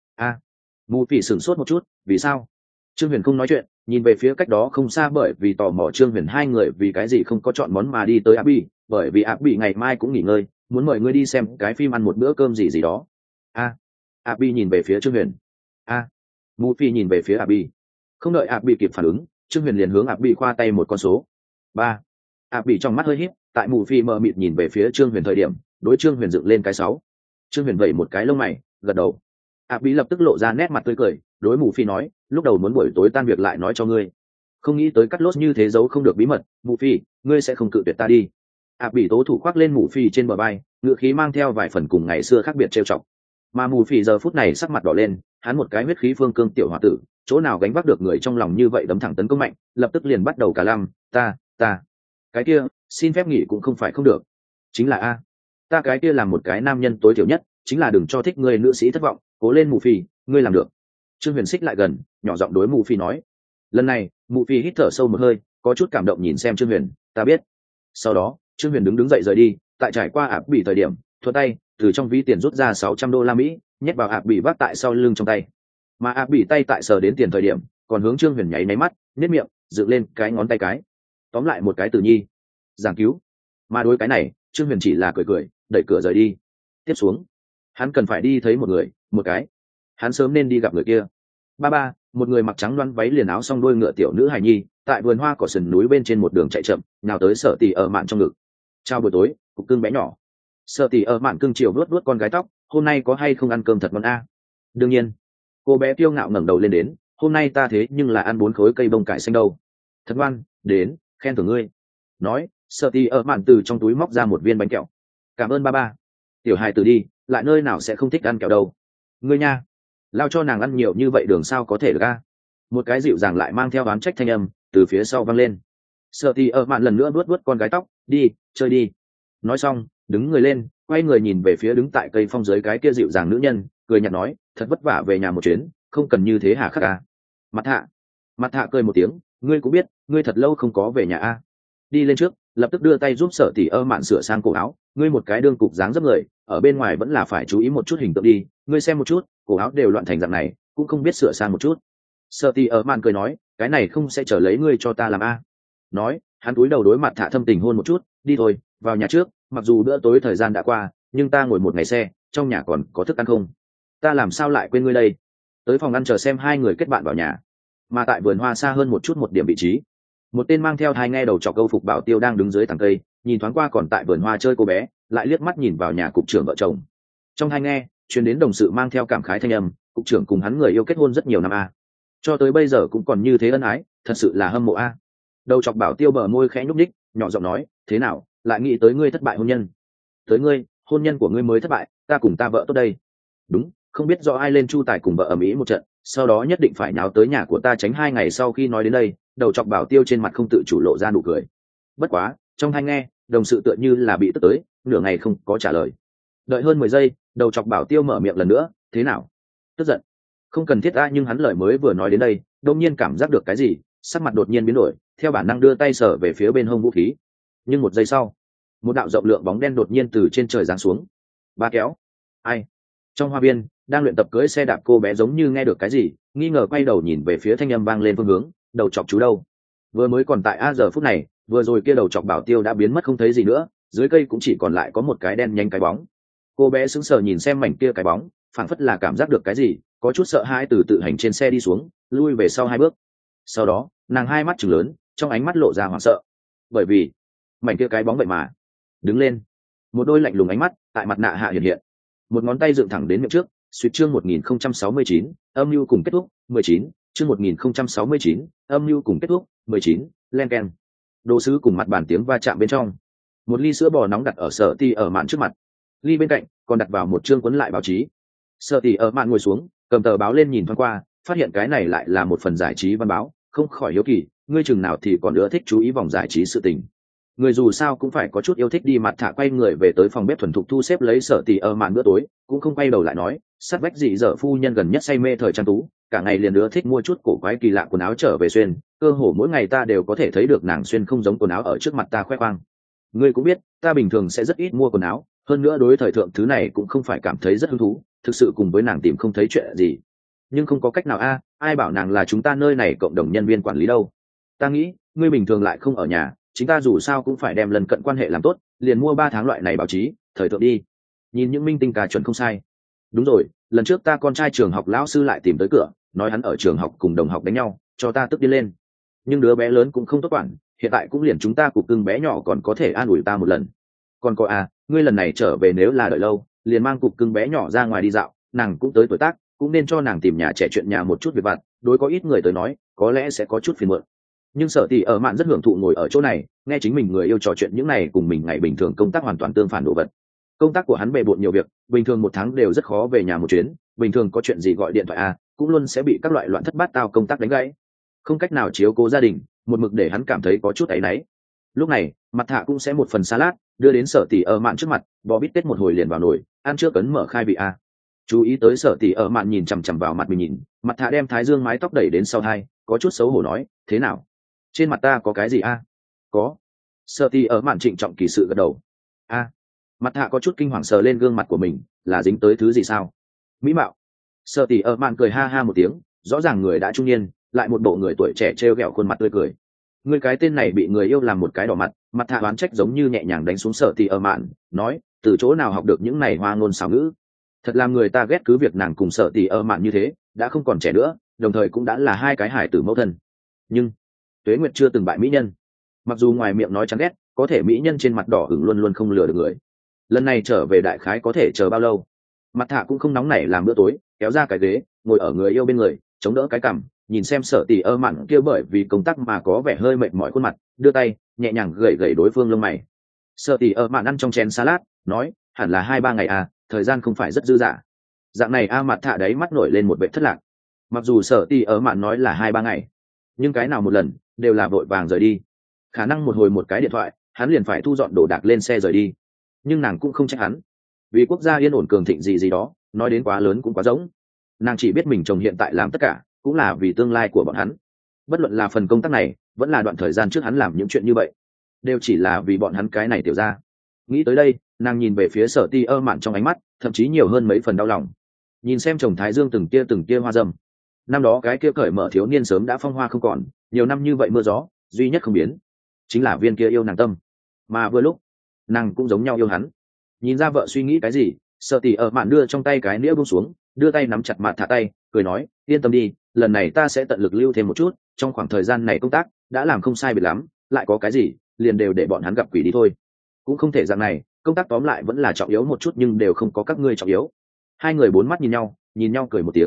Mù Phi sửng sốt một chút, vì sao? Trương Huyền không nói chuyện, nhìn về phía cách đó không xa, bởi vì tò mò Trương Huyền hai người vì cái gì không có chọn món mà đi tới Áp Bỉ, bởi vì Áp Bỉ ngày mai cũng nghỉ ngơi, muốn mời ngươi đi xem cái phim, ăn một bữa cơm gì đó. Áp Bỉ nhìn về phía Trương Huyền. Mù Phi nhìn về phía Áp Bỉ. Không đợi Áp Bỉ kịp phản ứng, Trương Huyền liền hướng Áp Bỉ khoa tay một con số 3. Áp Bỉ trong mắt hơi híp, tại Mù Phi mờ mịt nhìn về phía Trương Huyền thời điểm, đối Trương Huyền dựng lên cái 6. Trương Huyền vẩy một cái lông mày, gật đầu. Áp Bỉ lập tức lộ ra nét mặt tươi cười, đối Mù Phi nói, lúc đầu muốn buổi tối tan việc lại nói cho ngươi, không nghĩ tới cắt lốt như thế giấu không được bí mật. Mù Phi, ngươi sẽ không cự tuyệt ta đi? Áp Bỉ tố thủ khoác lên Mù Phi trên bờ vai, ngựa khí mang theo vài phần cùng ngày xưa khác biệt trêu chọc. Mà Mù Phi giờ phút này sắc mặt đỏ lên, hắn một cái huyết khí phương cương tiểu hòa tử, chỗ nào gánh vác được người trong lòng như vậy đấm thẳng tấn công mạnh, lập tức liền bắt đầu cả lăm, ta cái kia xin phép nghỉ cũng không phải không được, chính là ta cái kia làm một cái nam nhân tối thiểu nhất chính là đừng cho thích người nữ sĩ thất vọng, cố lên Mù Phi, ngươi làm được. Trương Huyền xích lại gần, nhỏ giọng đối Mù Phi nói. Lần này Mù Phi hít thở sâu một hơi, có chút cảm động nhìn xem Trương Huyền, ta biết. Sau đó Trương Huyền đứng dậy rời đi, tại trải qua Áp Bỉ thời điểm, thuận tay từ trong ví tiền rút ra $600, nhét vào Áp Bỉ vác tại sau lưng trong tay. Mà Áp Bỉ tay tại sờ đến tiền thời điểm, còn hướng Trương Huyền nháy mắt, nhếch miệng dựng lên cái ngón tay cái, tóm lại một cái từ nhi, giảng cứu. Mà đối cái này Trương Huyền chỉ là cười đẩy cửa rời đi. Tiếp xuống hắn cần phải đi thấy một cái hắn sớm nên đi gặp người kia. Ba, một người mặc trắng loăn váy liền áo song đuôi ngựa tiểu nữ hài nhi, tại vườn hoa cỏ sườn núi bên trên một đường chạy chậm, nào tới Sở Tỷ ở mạn trong ngực. Chào buổi tối, cục cưng bé nhỏ. Sở Tỷ ở mạn cưng chiều vuốt con gái tóc, hôm nay có hay không ăn cơm thật ngon Đương nhiên. Cô bé kiêu ngạo ngẩng đầu lên đến, hôm nay ta thế nhưng là ăn 4 khối cây bông cải xanh đâu. Thật ngoan, đến, khen thưởng ngươi. Nói, Sợ tì ở mạn từ trong túi móc ra một viên bánh kẹo. Cảm ơn ba ba. Tiểu hài từ đi, lại nơi nào sẽ không thích ăn kẹo đâu. Ngươi nha, lao cho nàng ăn nhiều như vậy đường sao có thể được a? Một cái dịu dàng lại mang theo oán trách thanh âm từ phía sau vang lên. Sợ tì ở mạn lần nữa vuốt vuốt con gái tóc, đi chơi đi. Nói xong đứng người lên, quay người nhìn về phía đứng tại cây phong dưới cái kia dịu dàng nữ nhân, cười nhạt nói, thật vất vả về nhà một chuyến, không cần như thế hà khắc à. Mặt hạ cười một tiếng, ngươi cũng biết ngươi thật lâu không có về nhà a. Đi lên trước lập tức đưa tay giúp Sở tỷ ơ mạn sửa sang cổ áo, ngươi một cái đương cục dáng dấp người ở bên ngoài vẫn là phải chú ý một chút hình tượng đi, ngươi xem một chút cổ áo đều loạn thành dạng này cũng không biết sửa sang một chút. Sở tỷ ơ mạn cười nói, cái này không sẽ trở lấy ngươi cho ta làm a. Nói hắn cúi đầu đối mặt Hạ thâm tình hôn một chút, đi thôi vào nhà trước, mặc dù bữa tối thời gian đã qua nhưng ta ngồi một ngày xe, trong nhà còn có thức ăn không? Ta làm sao lại quên ngươi đây? Tới phòng ăn chờ xem hai người kết bạn vào nhà. Mà tại vườn hoa xa hơn một chút một điểm vị trí, một tên mang theo thai nghe đầu trọc câu phục bảo tiêu đang đứng dưới tàng cây, nhìn thoáng qua còn tại vườn hoa chơi cô bé, lại liếc mắt nhìn vào nhà cục trưởng vợ chồng. Trong thai nghe truyền đến đồng sự mang theo cảm khái thanh âm, cục trưởng cùng hắn người yêu kết hôn rất nhiều năm a, cho tới bây giờ cũng còn như thế ân ái, thật sự là hâm mộ a. Đầu trọc bảo tiêu bờ môi khẽ nhúc ních, nhỏ giọng nói, thế nào lại nghĩ tới ngươi thất bại hôn nhân? Tới ngươi, hôn nhân của ngươi mới thất bại, ta cùng ta vợ tốt đây. Đúng, không biết do ai lên chu tài cùng vợ ầm ĩ một trận, sau đó nhất định phải nháo tới nhà của ta tránh 2 ngày. Sau khi nói đến đây, đầu chọc bảo tiêu trên mặt không tự chủ lộ ra nụ cười. Bất quá trong thanh nghe đồng sự tựa như là bị tức tới, nửa ngày không có trả lời. Đợi hơn 10 giây, đầu chọc bảo tiêu mở miệng lần nữa, thế nào? Tức giận? Không cần thiết a, nhưng hắn lời mới vừa nói đến đây, đột nhiên cảm giác được cái gì, sắc mặt đột nhiên biến đổi, theo bản năng đưa tay sờ về phía bên hông vũ khí. Nhưng một giây sau, một đạo rộng lượng bóng đen đột nhiên từ trên trời giáng xuống. Ba kéo. Ai? Trong hoa viên đang luyện tập cưỡi xe đạp cô bé giống như nghe được cái gì, nghi ngờ quay đầu nhìn về phía thanh âm vang lên phương hướng, đầu chọc chú đâu? Vừa mới còn tại a, giờ phút này vừa rồi kia đầu chọc bảo tiêu đã biến mất không thấy gì nữa, dưới cây cũng chỉ còn lại có một cái đen nhanh cái bóng. Cô bé sững sờ nhìn xem mảnh kia cái bóng, phảng phất là cảm giác được cái gì, có chút sợ hãi từ tự hành trên xe đi xuống, lui về sau 2 bước. Sau đó nàng hai mắt trừng lớn, trong ánh mắt lộ ra hoảng sợ, bởi vì mảnh kia cái bóng vậy mà đứng lên. Một đôi lạnh lùng ánh mắt tại mặt nạ hạ hiện hiện, một ngón tay dựng thẳng đến miệng trước. Suýt chương 1069, âm mưu cùng kết thúc 19, chương 1069, âm mưu cùng kết thúc 19, len keng. Đồ sứ cùng mặt bàn tiếng va chạm bên trong. Một ly sữa bò nóng đặt ở Sở Tỷ ở mạn trước mặt, ly bên cạnh còn đặt vào một chương cuốn lại báo chí. Sở Tỷ ở mạn ngồi xuống, cầm tờ báo lên nhìn thoáng qua, phát hiện cái này lại là một phần giải trí văn báo, không khỏi hiếu kỳ, ngươi chừng nào thì còn nữa thích chú ý vòng giải trí sự tình. Người dù sao cũng phải có chút yêu thích đi. Mặt thả quay người về tới phòng bếp thuần thục thu xếp lấy Sở Tỷ ở mạn bữa tối, cũng không quay đầu lại nói, sát vách dị dở phu nhân gần nhất say mê thời trang tú, cả ngày liền nữa thích mua chút cổ quái kỳ lạ quần áo trở về xuyên, cơ hồ mỗi ngày ta đều có thể thấy được nàng xuyên không giống quần áo ở trước mặt ta khoe khoang. Ngươi cũng biết ta bình thường sẽ rất ít mua quần áo, hơn nữa đối thời thượng thứ này cũng không phải cảm thấy rất hứng thú, thực sự cùng với nàng tìm không thấy chuyện gì. Nhưng không có cách nào a, ai bảo nàng là chúng ta nơi này cộng đồng nhân viên quản lý đâu. Ta nghĩ ngươi bình thường lại không ở nhà, chúng ta dù sao cũng phải đem lần cận quan hệ làm tốt, liền mua 3 tháng loại này báo chí thời thượng đi. Nhìn những minh tinh cà chuẩn không sai. Đúng rồi, lần trước ta con trai trường học lão sư lại tìm tới cửa, nói hắn ở trường học cùng đồng học đánh nhau, cho ta tức điên lên. Nhưng đứa bé lớn cũng không tốt quản, hiện tại cũng liền chúng ta cục cưng bé nhỏ còn có thể an ủi ta một lần. Còn có à, ngươi lần này trở về nếu là đợi lâu, liền mang cục cưng bé nhỏ ra ngoài đi dạo, nàng cũng tới tuổi tác, cũng nên cho nàng tìm nhà trẻ chuyện nhà một chút việc vặt, đối có ít người tới nói có lẽ sẽ có chút phiền muộn. Nhưng Sở Tỷ ở mạn rất hưởng thụ ngồi ở chỗ này, nghe chính mình người yêu trò chuyện những này cùng mình ngày bình thường công tác hoàn toàn tương phản đồ vật. Công tác của hắn bề bộn nhiều việc, bình thường 1 tháng đều rất khó về nhà một chuyến, bình thường có chuyện gì gọi điện thoại cũng luôn sẽ bị các loại loạn thất bát tao công tác đánh gãy, không cách nào chiếu cố gia đình, một mực để hắn cảm thấy có chút áy náy. Lúc này mặt thạ cũng sẽ một phần salad đưa đến Sở Tỷ ở mạn trước mặt, bò bít tết một hồi liền vào nồi, ăn trước cấn mở khai vị chú ý tới Sở Tỷ ở mạn nhìn chằm chằm vào mặt mình nhìn, mặt thạ đem thái dương mái tóc đẩy đến sau hai, có chút xấu hổ nói, thế nào, trên mặt ta có cái gì có. Sở Tỷ ở mạn trịnh trọng kỳ sự gật đầu. Mặt hạ có chút kinh hoàng sờ lên gương mặt của mình, là dính tới thứ gì sao? Mỹ mạo. Sở Tỷ ở mạn cười ha ha một tiếng, rõ ràng người đã trung niên, lại một bộ người tuổi trẻ trêu ghẹo khuôn mặt tươi cười. Người cái tên này bị người yêu làm một cái đỏ mặt, mặt hạ oán trách giống như nhẹ nhàng đánh xuống Sở Tỷ ở mạn, nói, từ chỗ nào học được những này hoa ngôn xảo ngữ? Thật làm người ta ghét, cứ việc nàng cùng Sở Tỷ ở mạn như thế, đã không còn trẻ nữa, đồng thời cũng đã là 2 cái hải tử mẫu thân. Nhưng Tuế Nguyệt chưa từng bại mỹ nhân. Mặc dù ngoài miệng nói chán ghét, có thể mỹ nhân trên mặt đỏ ửng luôn luôn không lừa được người. Lần này trở về đại khái có thể chờ bao lâu? Mặt thạ cũng không nóng nảy làm bữa tối, kéo ra cái ghế, ngồi ở người yêu bên người, chống đỡ cái cằm, nhìn xem Sở Tỷ ơ mạn kia bởi vì công tác mà có vẻ hơi mệt mỏi khuôn mặt, đưa tay nhẹ nhàng gẩy gẩy đối phương lông mày. Sở Tỷ ơ mạn ăn trong chén salad, nói, hẳn là 2-3 ngày à, thời gian không phải rất dư dả. Dạng này Mặt Thạ đấy mắt nổi lên một vẻ thất lạc. Mặc dù Sở Tỷ ơ mạn nói là 2-3 ngày, nhưng cái nào một lần đều là vội vàng rời đi. Khả năng một hồi một cái điện thoại, hắn liền phải thu dọn đồ đạc lên xe rời đi. Nhưng nàng cũng không trách hắn, vì quốc gia yên ổn cường thịnh gì gì đó, nói đến quá lớn cũng quá giống. Nàng chỉ biết mình chồng hiện tại làm tất cả cũng là vì tương lai của bọn hắn, bất luận là phần công tác này vẫn là đoạn thời gian trước hắn làm những chuyện như vậy, đều chỉ là vì bọn hắn cái này tiểu ra. Nghĩ tới đây, nàng nhìn về phía Sở Ti ơ mạn trong ánh mắt thậm chí nhiều hơn mấy phần đau lòng. Nhìn xem chồng Thái Dương từng tia hoa dâm, năm đó cái kia cởi mở thiếu niên sớm đã phong hoa không còn, nhiều năm như vậy mưa gió duy nhất không biến chính là viên kia yêu nàng tâm, mà vừa lúc nàng cũng giống nhau yêu hắn. Nhìn ra vợ suy nghĩ cái gì, Sở Tỷ ơ mạn đưa trong tay cái nĩa buông xuống, đưa tay nắm chặt Mặt Thạ tay, cười nói, yên tâm đi, lần này ta sẽ tận lực lưu thêm một chút, trong khoảng thời gian này công tác đã làm không sai biệt lắm, lại có cái gì liền đều để bọn hắn gặp quỷ đi thôi. Cũng không thể dạng này, công tác tóm lại vẫn là trọng yếu một chút, nhưng đều không có các ngươi trọng yếu. Hai người bốn mắt nhìn nhau cười một tiếng.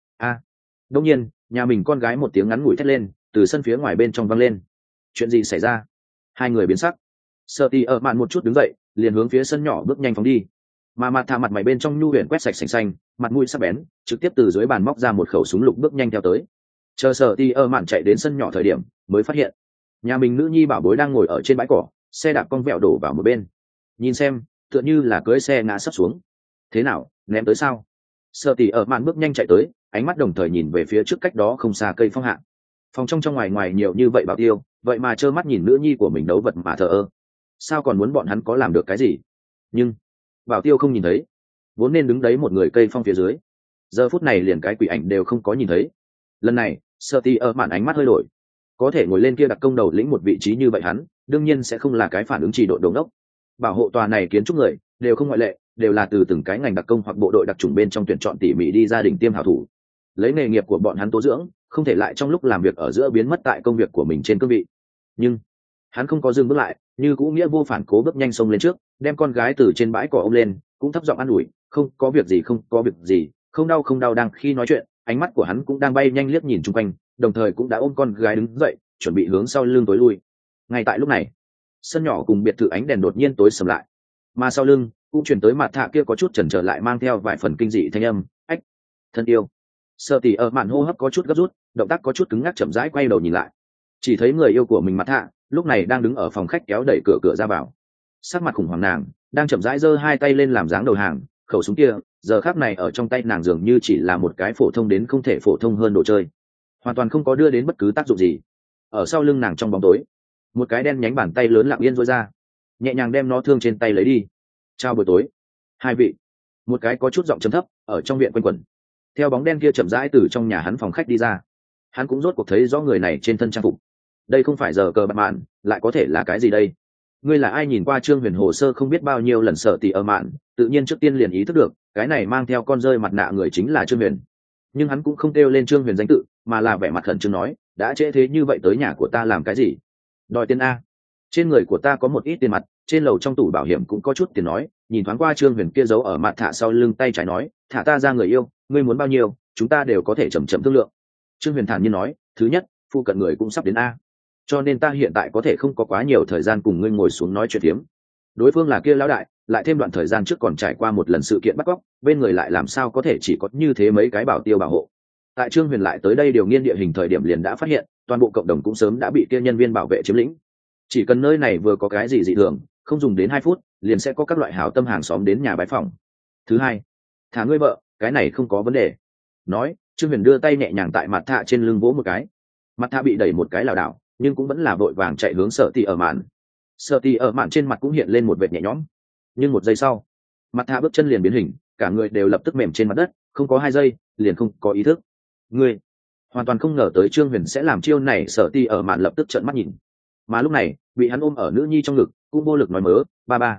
Đông nhiên nhà mình con gái một tiếng ngắn ngủi thét lên từ sân phía ngoài bên trong vang lên. Chuyện gì xảy ra? Hai người biến sắc. Sở Tỷ ơ mạn một chút đứng dậy, liền hướng phía sân nhỏ bước nhanh phóng đi. Mà Mặt Thạ mặt mày bên trong nhu huyền quét sạch sành xanh, mặt mũi sắc bén, trực tiếp từ dưới bàn móc ra một khẩu súng lục bước nhanh theo tới. Chờ Sở Tỷ ơ mạn chạy đến sân nhỏ thời điểm, mới phát hiện nhà mình nữ nhi bảo bối đang ngồi ở trên bãi cỏ, xe đạp con vẹo đổ vào một bên. Nhìn xem, tựa như là cưỡi xe ngã sắp xuống. Thế nào, ném tới sao? Sở Tỷ ơ mạn bước nhanh chạy tới, ánh mắt đồng thời nhìn về phía trước cách đó không xa cây phong hạ. Phòng trong ngoài ngoài nhiều như vậy bảo tiêu, vậy mà trơ mắt nhìn nữ nhi của mình đấu vật mà thờ ơ. Sao còn muốn bọn hắn có làm được cái gì? Nhưng bảo tiêu không nhìn thấy, vốn nên đứng đấy một người cây phong phía dưới, giờ phút này liền cái quỷ ảnh đều không có nhìn thấy. Lần này Sở Tỷ ơ mạn ánh mắt hơi đổi, có thể ngồi lên kia đặc công đầu lĩnh một vị trí như vậy hắn đương nhiên sẽ không là cái phản ứng chỉ độ đống đốc. Bảo hộ tòa này kiến trúc người đều không ngoại lệ, đều là từ từng cái ngành đặc công hoặc bộ đội đặc trùng bên trong tuyển chọn tỉ mỉ đi gia đình tiêm hảo thủ, lấy nghề nghiệp của bọn hắn tố dưỡng, không thể lại trong lúc làm việc ở giữa biến mất tại công việc của mình trên cương vị. Nhưng hắn không có dừng bước lại, như cũ nghĩa vô phản cố bước nhanh xông lên trước, đem con gái từ trên bãi cỏ ôm lên, cũng thấp giọng an ủi, không có việc gì, không có việc gì, không đau. Đang khi nói chuyện, ánh mắt của hắn cũng đang bay nhanh liếc nhìn chung quanh, đồng thời cũng đã ôm con gái đứng dậy, chuẩn bị hướng sau lưng tối lui. Ngay tại lúc này, sân nhỏ cùng biệt thự ánh đèn đột nhiên tối sầm lại, mà sau lưng cũng chuyển tới Mặt Thạ kia có chút chần chờ lại mang theo vài phần kinh dị thanh âm, ách, thân yêu. Sở Tỷ ơ mạn hô hấp có chút gấp rút, động tác có chút cứng ngắc, chậm rãi quay đầu nhìn lại, chỉ thấy người yêu của mình Mặt Thạ lúc này đang đứng ở phòng khách kéo đẩy cửa ra vào, sắc mặt khủng hoảng. Nàng đang chậm rãi giơ hai tay lên làm dáng đầu hàng, khẩu súng kia giờ khắc này ở trong tay nàng dường như chỉ là một cái phổ thông đến không thể phổ thông hơn đồ chơi, hoàn toàn không có đưa đến bất cứ tác dụng gì. Ở sau lưng nàng trong bóng tối, một cái đen nhánh bàn tay lớn lặng yên rối ra, nhẹ nhàng đem nó thương trên tay lấy đi. Chào buổi tối hai vị. Một cái có chút giọng trầm thấp ở trong viện quanh quẩn, theo bóng đen kia chậm rãi từ trong nhà hắn phòng khách đi ra. Hắn cũng rốt cuộc thấy rõ người này trên thân trang phục, đây không phải giờ cờ bạt mạn, lại có thể là cái gì đây? Ngươi là ai? Nhìn qua Trương Huyền hồ sơ không biết bao nhiêu lần, Sở Tỷ ơ mạn tự nhiên trước tiên liền ý thức được cái này mang theo con rơi mặt nạ người chính là Trương Huyền. Nhưng hắn cũng không kêu lên Trương Huyền danh tự, mà là vẻ mặt khẩn trương nói, đã trễ thế như vậy tới nhà của ta làm cái gì? Đòi tiền a? Trên người của ta có một ít tiền mặt, trên lầu trong tủ bảo hiểm cũng có chút tiền. Nói, nhìn thoáng qua Trương Huyền kia giấu ở Mặt Thạ sau lưng tay trái, nói, thả ta ra người yêu, ngươi muốn bao nhiêu chúng ta đều có thể chậm chậm thương lượng. Trương Huyền thản nhiên nói, thứ nhất, phụ cận người cũng sắp đến a, cho nên ta hiện tại có thể không có quá nhiều thời gian cùng ngươi ngồi xuống nói chuyện phiếm. Đối phương là kia lão đại, lại thêm đoạn thời gian trước còn trải qua một lần sự kiện bắt cóc, bên người lại làm sao có thể chỉ có như thế mấy cái bảo tiêu bảo hộ. Tại Trương Huyền lại tới đây điều nghiên địa hình thời điểm liền đã phát hiện, toàn bộ cộng đồng cũng sớm đã bị kia nhân viên bảo vệ chiếm lĩnh. Chỉ cần nơi này vừa có cái gì dị thường, không dùng đến 2 phút liền sẽ có các loại hảo tâm hàng xóm đến nhà bái phòng. Thứ hai, thả ngươi vợ, cái này không có vấn đề. Nói, Trương Huyền đưa tay nhẹ nhàng tại Mặt Thạ trên lưng vỗ một cái. Mặt Thạ bị đẩy một cái lảo đảo, nhưng cũng vẫn là vội vàng chạy hướng Sở Tỷ ơ mạn. Sở Tỷ ơ mạn trên mặt cũng hiện lên một vệt nhẹ nhõm, nhưng một giây sau, Mặt Thạ bước chân liền biến hình, cả người đều lập tức mềm trên mặt đất, không có 2 giây liền không có ý thức. Ngươi hoàn toàn không ngờ tới Trương Huyền sẽ làm chiêu này. Sở Tỷ ơ mạn lập tức trợn mắt nhìn, mà lúc này bị hắn ôm ở nữ nhi trong ngực, cũng vô lực nói mớ, ba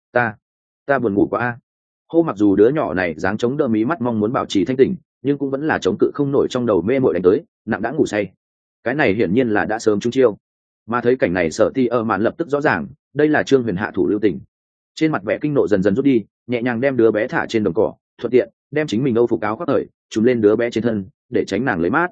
ta buồn ngủ quá a. Hô, mặc dù đứa nhỏ này dáng chống đỡ mí mắt mong muốn bảo trì thanh tỉnh, nhưng cũng vẫn là chống cự không nổi, trong đầu mê mội đánh tới, nặng đã ngủ say. Cái này hiển nhiên là đã sớm trúng chiêu. Mà thấy cảnh này, Sở Tỷ ơ mạn lập tức rõ ràng, đây là Trương Huyền hạ thủ lưu tình. Trên mặt vẻ kinh nộ dần dần rút đi, nhẹ nhàng đem đứa bé thả trên đồng cỏ, thuận tiện đem chính mình âu phục áo khoác thời trùm lên đứa bé trên thân, để tránh nàng lấy mát.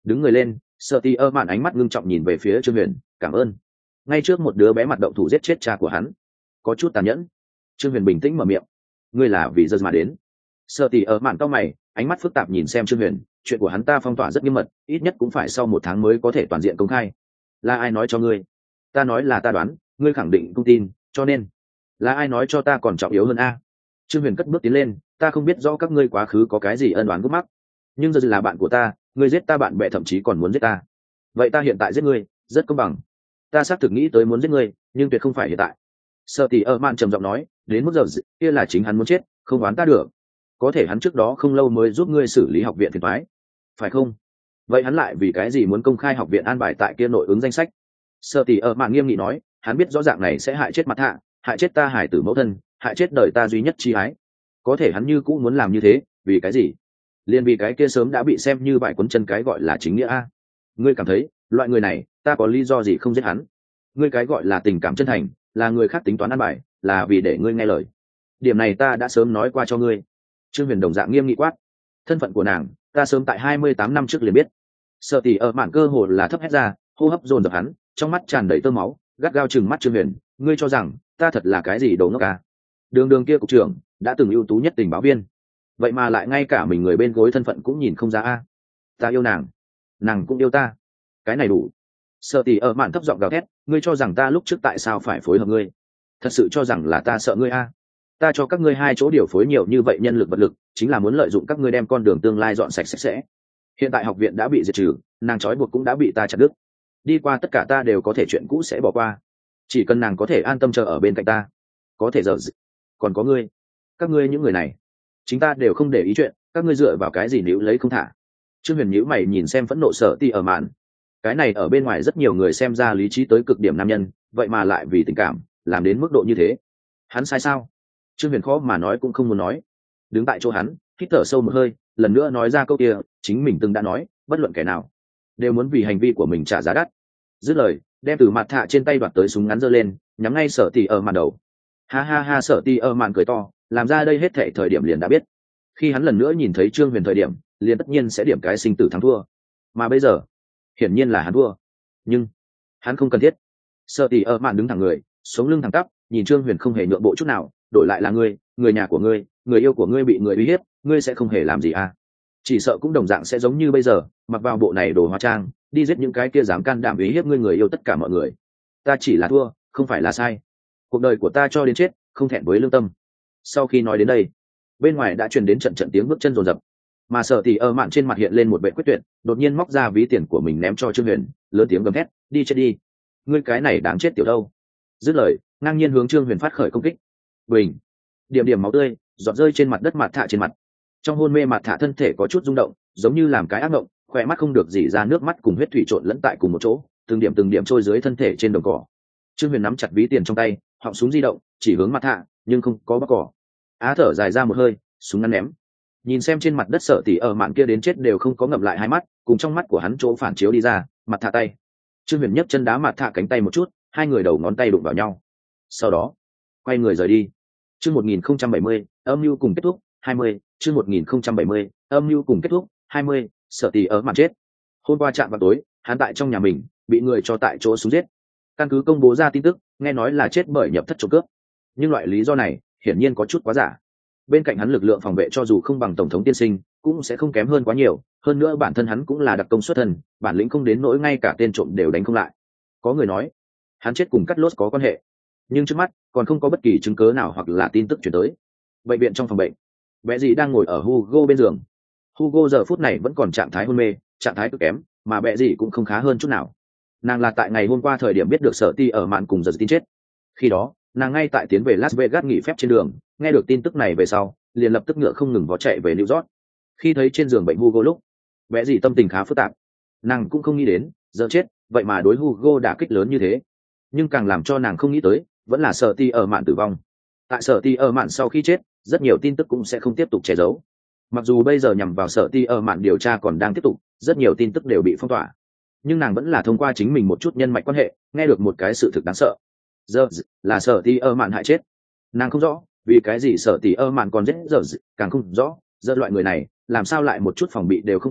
đứng người lên, sợ tì ơ mạn ánh mắt ngưng trọng nhìn về phía Trương Huyền, cảm ơn. Ngay trước một đứa bé mặt động thủ giết chết cha của hắn, có chút tàn nhẫn. Trương Huyền bình tĩnh mở miệng, ngươi là vì giờ mà đến. Sợ tì ơ mạn cau mày, ánh mắt phức tạp nhìn xem Trương Huyền, chuyện của hắn ta phong tỏa rất nghiêm mật, ít nhất cũng phải sau 1 tháng mới có thể toàn diện công khai. Là ai nói cho ngươi? Ta nói là ta đoán, ngươi khẳng định không tin, cho nên là ai nói cho ta còn trọng yếu hơn a? Trương Huyền cất bước tiến lên, ta không biết rõ các ngươi quá khứ có cái gì ân oán gút mắc, nhưng giờ là bạn của ta, ngươi giết ta bạn bè thậm chí còn muốn giết ta, vậy ta hiện tại giết ngươi rất công bằng. Ta xác thực nghĩ tới muốn giết ngươi, nhưng tuyệt không phải hiện tại. Sợ tỷ ơ mạn trầm giọng nói, đến mức giờ kia là chính hắn muốn chết, không oán ta được. Có thể hắn trước đó không lâu mới giúp ngươi xử lý học viện phiền toái, phải không? Vậy hắn lại vì cái gì muốn công khai học viện an bài tại kia nội ứng danh sách? Sợ tỷ ơ mạn nghiêm nghị nói, hắn biết rõ dạng này sẽ hại chết mặt hạ, hại chết ta hải tử mẫu thân, hại chết đời ta duy nhất chi ái. Có thể hắn như cũng muốn làm như thế, vì cái gì? Liên vì cái kia sớm đã bị xem như bại quấn chân cái gọi là chính nghĩa a. Ngươi cảm thấy loại người này ta có lý do gì không giết hắn? Ngươi cái gọi là tình cảm chân thành, là người khác tính toán ăn bài, là vì để ngươi nghe lời. Điểm này ta đã sớm nói qua cho ngươi. Trương Huyền đồng dạng nghiêm nghị quát, thân phận của nàng ta sớm tại 28 năm trước liền biết. Sợ tỷ ở mạn cơ hồ là thấp hét ra, hô hấp dồn dập hắn, trong mắt tràn đầy tơ máu, gắt gao chừng mắt Trương Huyền, ngươi cho rằng ta thật là cái gì đồ ngốc à? Đường kia cục trưởng đã từng ưu tú nhất tình báo viên, vậy mà lại ngay cả mình người bên gối thân phận cũng nhìn không ra a. Ta yêu nàng, nàng cũng yêu ta, cái này đủ. Sợ tỷ ở mạn thấp giọng gào thét, ngươi cho rằng ta lúc trước tại sao phải phối hợp ngươi? Thật sự cho rằng là ta sợ ngươi a? Ta cho các ngươi 2 chỗ điều phối nhiều như vậy nhân lực vật lực, chính là muốn lợi dụng các ngươi đem con đường tương lai dọn sạch sạch sẽ. Hiện tại học viện đã bị diệt trừ, nàng trói buộc cũng đã bị ta chặt đứt, đi qua tất cả ta đều có thể chuyện cũ sẽ bỏ qua, chỉ cần nàng có thể an tâm chờ ở bên cạnh ta. Có thể giờ còn có ngươi, các ngươi những người này chính ta đều không để ý chuyện, các ngươi dựa vào cái gì níu lấy không thả? Trương Huyền nhíu mày nhìn xem phẫn nộ Sở Ti ở mạn, cái này ở bên ngoài rất nhiều người xem ra lý trí tới cực điểm nam nhân, vậy mà lại vì tình cảm làm đến mức độ như thế. Hắn sai sao? Trương Huyền khó mà nói cũng không muốn nói, đứng tại chỗ hắn hít thở sâu một hơi, lần nữa nói ra câu kia chính mình từng đã nói, bất luận kẻ nào đều muốn vì hành vi của mình trả giá đắt. Dứt lời, đem từ mặt thạ trên tay đoạt tới súng ngắn giơ lên, nhắm ngay Sở Ti ở mạn đầu. Ha ha ha, Sở Ti ở mạn cười to, làm ra đây hết thệ thời điểm liền đã biết, khi hắn lần nữa nhìn thấy Trương Huyền thời điểm, liền tất nhiên sẽ điểm cái sinh tử thắng thua, mà bây giờ hiển nhiên là hắn thua, nhưng hắn không cần thiết. Sợ tỷ ở mạn đứng thẳng người, sống lưng thẳng tắp, nhìn Trương Huyền không hề nhượng bộ chút nào, đổi lại là ngươi, người nhà của ngươi, người yêu của ngươi bị người uy hiếp, ngươi sẽ không hề làm gì à? Chỉ sợ cũng đồng dạng sẽ giống như bây giờ, mặc vào bộ này đồ hóa trang, đi giết những cái kia dám can đảm uy hiếp ngươi người yêu tất cả mọi người. Ta chỉ là thua, không phải là sai. Cuộc đời của ta cho đến chết, không thẹn với lương tâm. Sau khi nói đến đây, bên ngoài đã truyền đến trận trận tiếng bước chân rồn rập, mà Sở Tỷ ở mạn trên mặt hiện lên một vẻ quyết tuyệt, đột nhiên móc ra ví tiền của mình ném cho Trương Huyền, lớn tiếng gầm thét, đi chết đi, ngươi cái này đáng chết tiểu đâu. Dứt lời, ngang nhiên hướng Trương Huyền phát khởi công kích. Bình, điểm điểm máu tươi giọt rơi trên mặt đất, mặt thạ trên mặt. Trong hôn mê mặt thạ thân thể có chút rung động, giống như làm cái ác mộng, khỏe mắt không được dỉ ra nước mắt cùng huyết thủy trộn lẫn tại cùng một chỗ, từng điểm trôi dưới thân thể trên đồng cỏ. Trương Huyền nắm chặt ví tiền trong tay, họng súng di động, chỉ hướng mặt thạ, nhưng không có bóc cỏ. Á thở dài ra một hơi, súng ngắn ném, nhìn xem trên mặt đất Sở Tỷ ở mạn kia đến chết đều không có ngậm lại hai mắt, cùng trong mắt của hắn chỗ phản chiếu đi ra, mặt thạ tay. Trương Huyền nhấc chân đá mặt thạ cánh tay một chút, hai người đầu ngón tay đụng vào nhau, sau đó quay người rời đi. Chương 1070, âm mưu cùng kết thúc 20. Chương 1070, âm mưu cùng kết thúc 20. Sở Tỷ ở mạn chết. Hôm qua chạm vào tối, hắn tại trong nhà mình bị người cho tại chỗ súng giết. Căn cứ công bố ra tin tức, nghe nói là chết bởi nhập thất trộm cướp, nhưng loại lý do này hiển nhiên có chút quá giả. Bên cạnh hắn lực lượng phòng vệ cho dù không bằng tổng thống tiên sinh, cũng sẽ không kém hơn quá nhiều, hơn nữa bản thân hắn cũng là đặc công xuất thân, bản lĩnh không đến nỗi ngay cả tên trộm đều đánh không lại. Có người nói hắn chết cùng Cắt Lốt có quan hệ, nhưng trước mắt còn không có bất kỳ chứng cớ nào hoặc là tin tức chuyển tới. Bệnh viện trong phòng bệnh, bé dì đang ngồi ở Hugo bên giường. Hugo giờ phút này vẫn còn trạng thái hôn mê, trạng thái cực kém, mà bé dì cũng không khá hơn chút nào. Nàng là tại ngày hôm qua thời điểm biết được Sở Ti ở mạn cùng giờ tin chết, khi đó nàng ngay tại tiến về Las Vegas nghỉ phép trên đường, nghe được tin tức này về sau liền lập tức ngựa không ngừng vó chạy về New York. Khi thấy trên giường bệnh Hugo lúc, bé dì tâm tình khá phức tạp, nàng cũng không nghĩ đến giờ chết vậy mà đối Hugo đả kích lớn như thế, nhưng càng làm cho nàng không nghĩ tới vẫn là Sở Ti ở mạn tử vong. Tại Sở Ti ở mạn sau khi chết, rất nhiều tin tức cũng sẽ không tiếp tục che giấu, mặc dù bây giờ nhằm vào Sở Ti ở mạn điều tra còn đang tiếp tục, rất nhiều tin tức đều bị phong tỏa, nhưng nàng vẫn là thông qua chính mình một chút nhân mạch quan hệ nghe được một cái sự thực đáng sợ. Giờ là Sở Ti ở mạn hại chết. Nàng không rõ vì cái gì Sở Ti ở mạn còn giết giờ, càng không rõ giờ loại người này làm sao lại một chút phòng bị đều không có,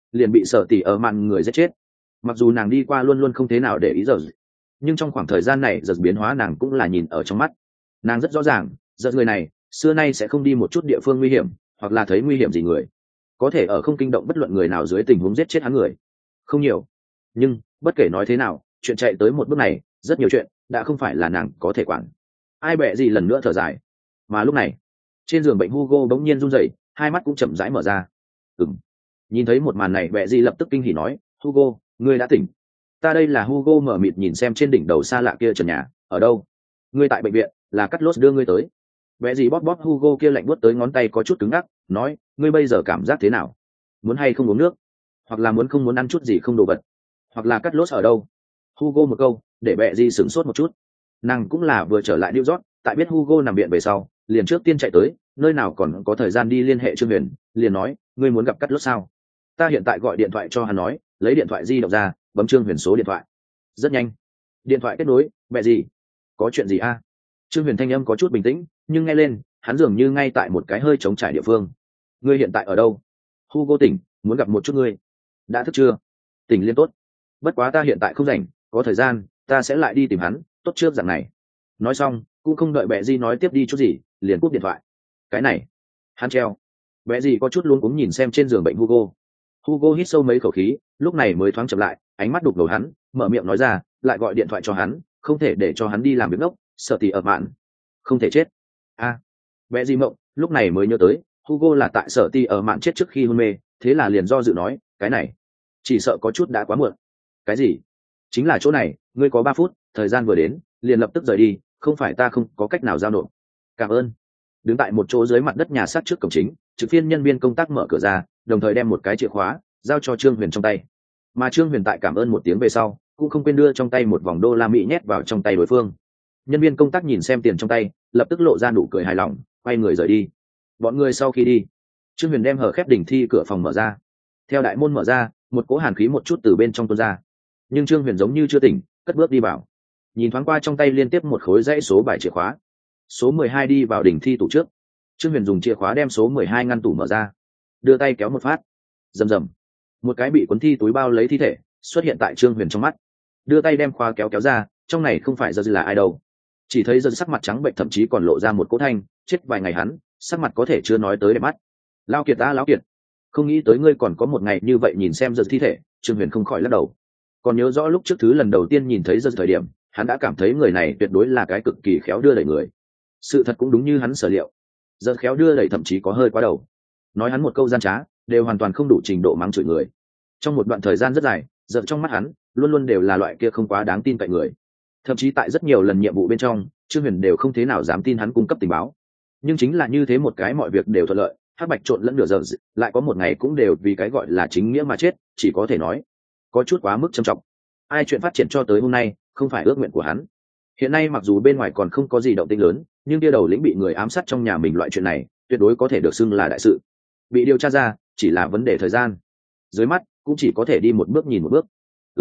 liền bị sở tỷ ở mạn người giết chết. Mặc dù nàng đi qua luôn luôn không thế nào để ý giờ, nhưng trong khoảng thời gian này giờ biến hóa nàng cũng là nhìn ở trong mắt. Nàng rất rõ ràng giờ người này xưa nay sẽ không đi một chút địa phương nguy hiểm hoặc là thấy nguy hiểm gì người, có thể ở không kinh động bất luận người nào dưới tình huống giết chết hắn người không nhiều. Nhưng bất kể nói thế nào, chuyện chạy tới một bước này, rất nhiều chuyện đã không phải là nàng có thể quản. Ai bẹ gì lần nữa thở dài. Mà lúc này trên giường bệnh Hugo bỗng nhiên run rẩy, hai mắt cũng chậm rãi mở ra. Nhìn thấy một màn này, bẹ gì lập tức kinh hỉ nói, Hugo, ngươi đã tỉnh. Ta đây là Hugo mở mịt nhìn xem trên đỉnh đầu xa lạ kia trần nhà. Ở đâu? Ngươi tại bệnh viện, là Cắt Lốt đưa ngươi tới. Bẹ gì bóp bóp Hugo kia lạnh buốt tới ngón tay có chút cứng ngắc, nói, ngươi bây giờ cảm giác thế nào? Muốn hay không uống nước? Hoặc là không muốn ăn chút gì không đồ vật? Hoặc là Cắt Lốt ở đâu? Hugo một câu để bẹ gì sửng sốt một chút. Nàng cũng là vừa trở lại New York, tại biết Hugo nằm viện về sau liền trước tiên chạy tới, nơi nào còn có thời gian đi liên hệ Trương Huyền, liền nói, ngươi muốn gặp Cắt Lốt sao? Ta hiện tại gọi điện thoại cho hắn nói, lấy điện thoại di động ra, bấm Trương Huyền số điện thoại. Rất nhanh điện thoại kết nối. Bẹ gì? Có chuyện gì a? Trương Huyền thanh âm có chút bình tĩnh, nhưng nghe lên hắn dường như ngay tại một cái hơi trống trải địa phương. Ngươi hiện tại ở đâu? Hugo tỉnh, muốn gặp một chút ngươi. Đã thức chưa? Tỉnh liên tốt. Bất quá ta hiện tại không rảnh, có thời gian ta sẽ lại đi tìm hắn, tốt trước dạng này. Nói xong cũng không đợi bẹ gì nói tiếp đi chút gì, liền cúp điện thoại. Cái này hắn treo. Bẹ gì có chút luống cuống nhìn xem trên giường bệnh Hugo. Hugo hít sâu mấy khẩu khí, lúc này mới thoáng chậm lại, ánh mắt đục ngầu hắn, mở miệng nói ra, lại gọi điện thoại cho hắn, không thể để cho hắn đi làm việc ngốc, sợ tỷ ở mạn không thể chết. Bẹ gì mộng lúc này mới nhớ tới Hugo là tại sở ti ở mạn chết trước khi hôn mê, thế là liền do dự nói, cái này chỉ sợ có chút đã quá muộn. Cái gì? Chính là chỗ này, ngươi có 3 phút, thời gian vừa đến liền lập tức rời đi, không phải ta không có cách nào giao nộp. Cảm ơn. Đứng tại một chỗ dưới mặt đất nhà xác trước cổng chính, trực phiên nhân viên công tác mở cửa ra, đồng thời đem một cái chìa khóa giao cho Trương Huyền trong tay. Mà Trương Huyền tại cảm ơn một tiếng về sau cũng không quên đưa trong tay một vòng đô la Mỹ nhét vào trong tay đối phương. Nhân viên công tác nhìn xem tiền trong tay, lập tức lộ ra nụ cười hài lòng, quay người rời đi. Bọn người sau khi đi, Trương Huyền đem hở khép đỉnh thi cửa phòng mở ra. Theo đại môn mở ra, một cỗ hàn khí một chút từ bên trong tuôn ra. Nhưng Trương Huyền giống như chưa tỉnh, cất bước đi vào. Nhìn thoáng qua trong tay liên tiếp một khối dãy số bài chìa khóa. Số 12 đi vào đỉnh thi tủ trước. Trương Huyền dùng chìa khóa đem số 12 ngăn tủ mở ra, đưa tay kéo một phát. Rầm rầm. Một cái bị cuốn thi túi bao lấy thi thể xuất hiện tại Trương Huyền trong mắt. Đưa tay đem khóa kéo ra, trong này không phải giờ là ai đâu. Chỉ thấy giờ sắc mặt trắng bệnh, thậm chí còn lộ ra một cỗ thanh, chết vài ngày hắn, sắc mặt có thể chưa nói tới đẹp mắt. Lão Kiệt ta, Lão Kiệt, không nghĩ tới ngươi còn có một ngày như vậy nhìn xem giờ thi thể. Trương Huyền không khỏi lắc đầu. Còn nhớ rõ lúc trước thứ lần đầu tiên nhìn thấy giờ thời điểm, hắn đã cảm thấy người này tuyệt đối là cái cực kỳ khéo đưa đẩy người. Sự thật cũng đúng như hắn sở liệu, giờ khéo đưa đẩy thậm chí có hơi quá đầu. Nói hắn một câu gian trá đều hoàn toàn không đủ trình độ mắng chửi người. Trong một đoạn thời gian rất dài, giờ trong mắt hắn luôn luôn đều là loại kia không quá đáng tin cậy người. Thậm chí tại rất nhiều lần nhiệm vụ bên trong, Trương Huyền đều không thế nào dám tin hắn cung cấp tình báo. Nhưng chính là như thế một cái mọi việc đều thuận lợi, hắc bạch trộn lẫn nửa giờ, lại có một ngày cũng đều vì cái gọi là chính nghĩa mà chết, chỉ có thể nói có chút quá mức trầm trọng. Ai chuyện phát triển cho tới hôm nay không phải ước nguyện của hắn. Hiện nay mặc dù bên ngoài còn không có gì động tĩnh lớn, nhưng kia đầu lĩnh bị người ám sát trong nhà mình, loại chuyện này tuyệt đối có thể được xưng là đại sự. Bị điều tra ra chỉ là vấn đề thời gian, dưới mắt cũng chỉ có thể đi một bước nhìn một bước.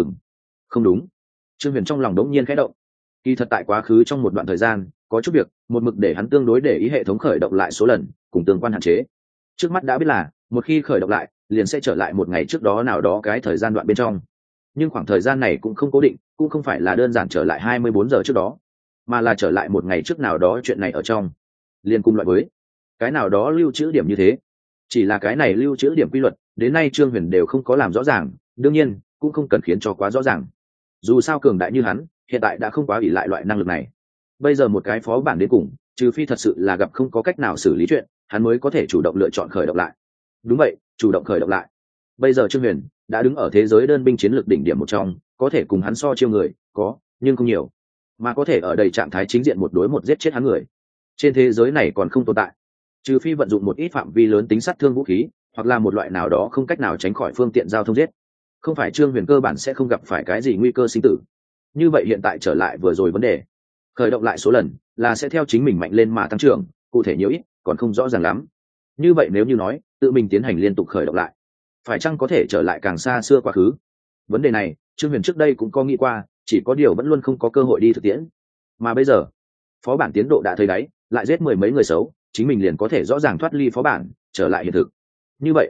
Không đúng. Trương Huyền trong lòng đống nhiên khẽ động. Kỳ thật tại quá khứ trong một đoạn thời gian, có chút việc một mực để hắn tương đối để ý hệ thống khởi động lại số lần cùng tương quan hạn chế. Trước mắt đã biết là một khi khởi động lại liền sẽ trở lại một ngày trước đó nào đó cái thời gian đoạn bên trong. Nhưng khoảng thời gian này cũng không cố định, cũng không phải là đơn giản trở lại 24 giờ trước đó, mà là trở lại một ngày trước nào đó chuyện này ở trong. Liên cùng loại với cái nào đó lưu trữ điểm như thế. Chỉ là cái này lưu trữ điểm quy luật, đến nay Trương Huyền đều không có làm rõ ràng, đương nhiên cũng không cần khiến cho quá rõ ràng. Dù sao cường đại như hắn, hiện tại đã không quá ỷ lại loại năng lực này. Bây giờ một cái phó bản đến cùng, trừ phi thật sự là gặp không có cách nào xử lý chuyện, hắn mới có thể chủ động lựa chọn khởi động lại. Đúng vậy, chủ động khởi động lại. Bây giờ Trương Huyền đã đứng ở thế giới đơn binh chiến lược đỉnh điểm một trong, có thể cùng hắn so chiêu người có, nhưng không nhiều. Mà có thể ở đầy trạng thái chính diện một đối một giết chết hắn người, trên thế giới này còn không tồn tại. Trừ phi vận dụng một ít phạm vi lớn tính sát thương vũ khí, hoặc là một loại nào đó không cách nào tránh khỏi phương tiện giao thông giết. Không phải Trương Huyền cơ bản sẽ không gặp phải cái gì nguy cơ sinh tử. Như vậy hiện tại trở lại vừa rồi vấn đề, khởi động lại số lần là sẽ theo chính mình mạnh lên mà tăng trưởng, cụ thể nhiều ít còn không rõ ràng lắm. Như vậy nếu như nói tự mình tiến hành liên tục khởi động lại, phải chăng có thể trở lại càng xa xưa quá khứ? Vấn đề này Trương Huyền trước đây cũng có nghĩ qua, chỉ có điều vẫn luôn không có cơ hội đi thực tiễn. Mà bây giờ phó bản tiến độ đã thấy đáy, lại giết 10 mấy người xấu, chính mình liền có thể rõ ràng thoát ly phó bản, trở lại hiện thực. Như vậy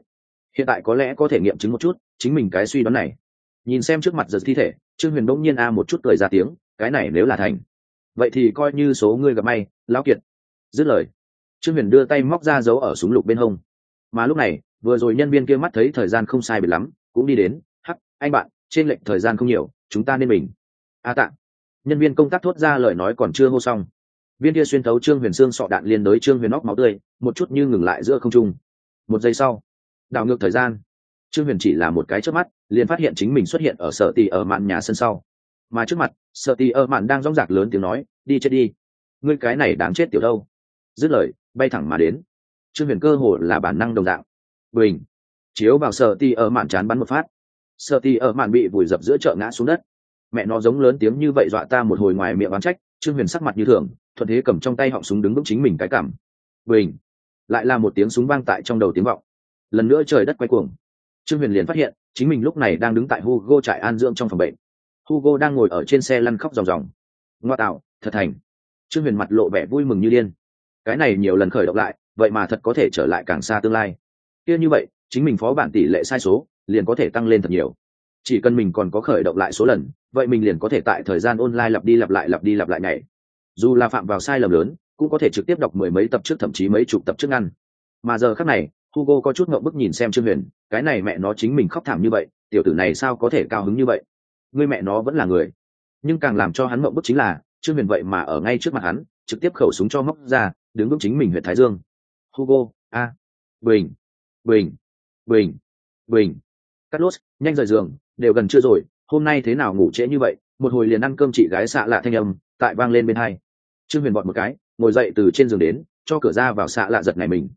hiện tại có lẽ có thể nghiệm chứng một chút chính mình cái suy đoán này. Nhìn xem trước mặt giật thi thể, Trương Huyền bỗng nhiên một chút cười ra tiếng, cái này nếu là thành, vậy thì coi như số ngươi gặp may, lão kiệt. Dứt lời, Trương Huyền đưa tay móc ra giấu ở súng lục bên hông. Mà lúc này, vừa rồi nhân viên kia mắt thấy thời gian không sai biệt lắm, cũng đi đến, hắc, anh bạn, trên lệnh thời gian không nhiều, chúng ta nên bình. Tạ. Nhân viên công tác thốt ra lời nói còn chưa hô xong, viên kia xuyên thấu Trương Huyền xương sọ đạn liên đối Trương Huyền óc máu tươi, một chút như ngừng lại giữa không trung. Một giây sau, đảo ngược thời gian, Trương Huyền chỉ là một cái chớp mắt, liền phát hiện chính mình xuất hiện ở Sở Tỷ ở mạn nhà sân sau. Mà trước mặt, Sở Tỷ ở mạn đang rõng rạc lớn tiếng nói, đi chết đi, ngươi cái này đáng chết tiểu đâu. Dứt lời, bay thẳng mà đến. Trương Huyền cơ hồ là bản năng đồng dạng, bình chiếu vào Sở Tỷ ở mạn chán bắn một phát. Sở Tỷ ở mạn bị vùi dập giữa chợ ngã xuống đất. Mẹ nó giống lớn tiếng như vậy dọa ta một hồi, ngoài miệng oán trách, Trương Huyền sắc mặt như thường, thuận thế cầm trong tay họng súng đứng vững chính mình cái cảm. Bình, lại là một tiếng súng vang tại trong đầu tiếng vọng. Lần nữa trời đất quay cuồng. Trương Huyền liền phát hiện chính mình lúc này đang đứng tại Hugo trại an dưỡng trong phòng bệnh. Hugo đang ngồi ở trên xe lăn khóc ròng ròng. Ngoa tạo, thật thành. Trương Huyền mặt lộ vẻ vui mừng như điên. Cái này nhiều lần khởi động lại, vậy mà thật có thể trở lại càng xa tương lai. Kia như vậy, chính mình phó bản tỷ lệ sai số liền có thể tăng lên thật nhiều. Chỉ cần mình còn có khởi động lại số lần, vậy mình liền có thể tại thời gian online lặp đi lặp lại này. Dù là phạm vào sai lầm lớn, cũng có thể trực tiếp đọc mười mấy tập trước, thậm chí mấy chục tập trước ngăn. Mà giờ khắc này, Hugo có chút ngượng bức nhìn xem Trương Huyền, cái này mẹ nó chính mình khóc thảm như vậy, tiểu tử này sao có thể cao hứng như vậy? Ngươi mẹ nó vẫn là người. Nhưng càng làm cho hắn ngượng bức chính là, Trương Huyền vậy mà ở ngay trước mặt hắn, trực tiếp khẩu súng cho móc ra, đứng vững chính mình huyệt thái dương. Hugo, bình, bình, bình, bình. Cắt lốt, nhanh rời giường, đều gần trưa rồi, hôm nay thế nào ngủ trễ như vậy, một hồi liền ăn cơm chị gái xạ lạ thanh âm tại vang lên bên hai. Trương Huyền vọt một cái, ngồi dậy từ trên giường đến, cho cửa ra vào xạ lạ giật này mình.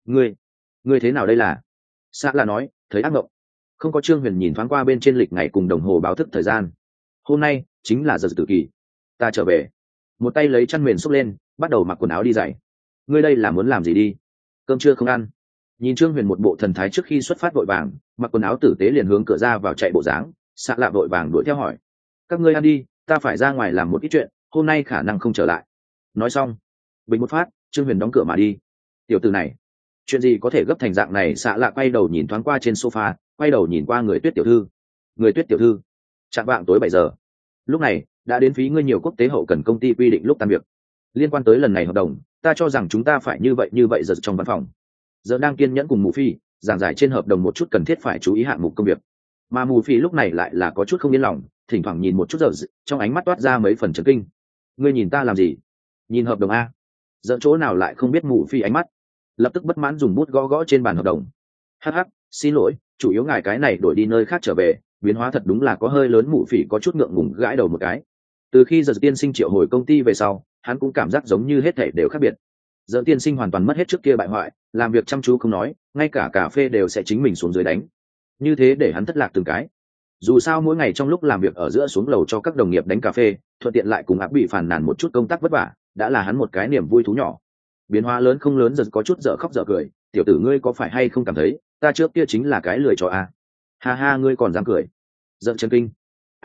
Ngươi thế nào đây là? Xạ lạ nói, thấy ác mộng. Không có. Trương Huyền nhìn thoáng qua bên trên lịch ngày cùng đồng hồ báo thức thời gian. Hôm nay chính là giờ tử kỳ. Ta trở về. Một tay lấy chăn mền xốc lên, bắt đầu mặc quần áo đi giày. Ngươi đây là muốn làm gì đi? Cơm trưa không ăn. Nhìn Trương Huyền một bộ thần thái trước khi xuất phát vội vàng, mặc quần áo tử tế liền hướng cửa ra vào chạy bộ dáng, xạ lạ vội vàng đuổi theo hỏi, các ngươi ăn đi, ta phải ra ngoài làm một ít chuyện, hôm nay khả năng không trở lại. Nói xong, bình một phát, Trương Huyền đóng cửa mà đi. Tiểu tử này, chuyện gì có thể gấp thành dạng này? Xạ lạ quay đầu nhìn thoáng qua trên sofa, quay đầu nhìn qua người Tuyết tiểu thư. Người Tuyết tiểu thư, chạng vạng tối 7 giờ. Lúc này đã đến phí ngươi nhiều quốc tế hậu cần công ty quy định lúc tan việc. Liên quan tới lần này hợp đồng, ta cho rằng chúng ta phải như vậy giờ trong văn phòng. Giờ đang kiên nhẫn cùng Mù Phi giảng giải trên hợp đồng một chút cần thiết phải chú ý hạng mục công việc, mà Mù Phi lúc này lại là có chút không yên lòng, thỉnh thoảng nhìn một chút giờ, trong ánh mắt toát ra mấy phần chấn kinh. Ngươi nhìn ta làm gì? Nhìn hợp đồng a? Giờ chỗ nào lại không biết Mù Phi ánh mắt, lập tức bất mãn dùng bút gõ gõ trên bàn hợp đồng. Hắc, xin lỗi, chủ yếu ngài cái này đổi đi nơi khác trở về, biến hóa thật đúng là có hơi lớn. Mù Phi có chút ngượng ngùng gãi đầu một cái. Từ khi giờ tiên sinh triệu hồi công ty về sau, hắn cũng cảm giác giống như hết thảy đều khác biệt. Giờ tiên sinh hoàn toàn mất hết trước kia bại hoại, làm việc chăm chú không nói, ngay cả cà phê đều sẽ chính mình xuống dưới đánh, như thế để hắn thất lạc từng cái. Dù sao mỗi ngày trong lúc làm việc ở giữa xuống lầu cho các đồng nghiệp đánh cà phê, thuận tiện lại cùng áp bị phàn nàn một chút công tác vất vả, đã là hắn một cái niềm vui thú nhỏ. Biến hóa lớn không lớn, giờ có chút dở khóc dở cười. Tiểu tử ngươi có phải hay không cảm thấy ta trước kia chính là cái lười cho a? Ha ha, ngươi còn dám cười? Giận chân kinh.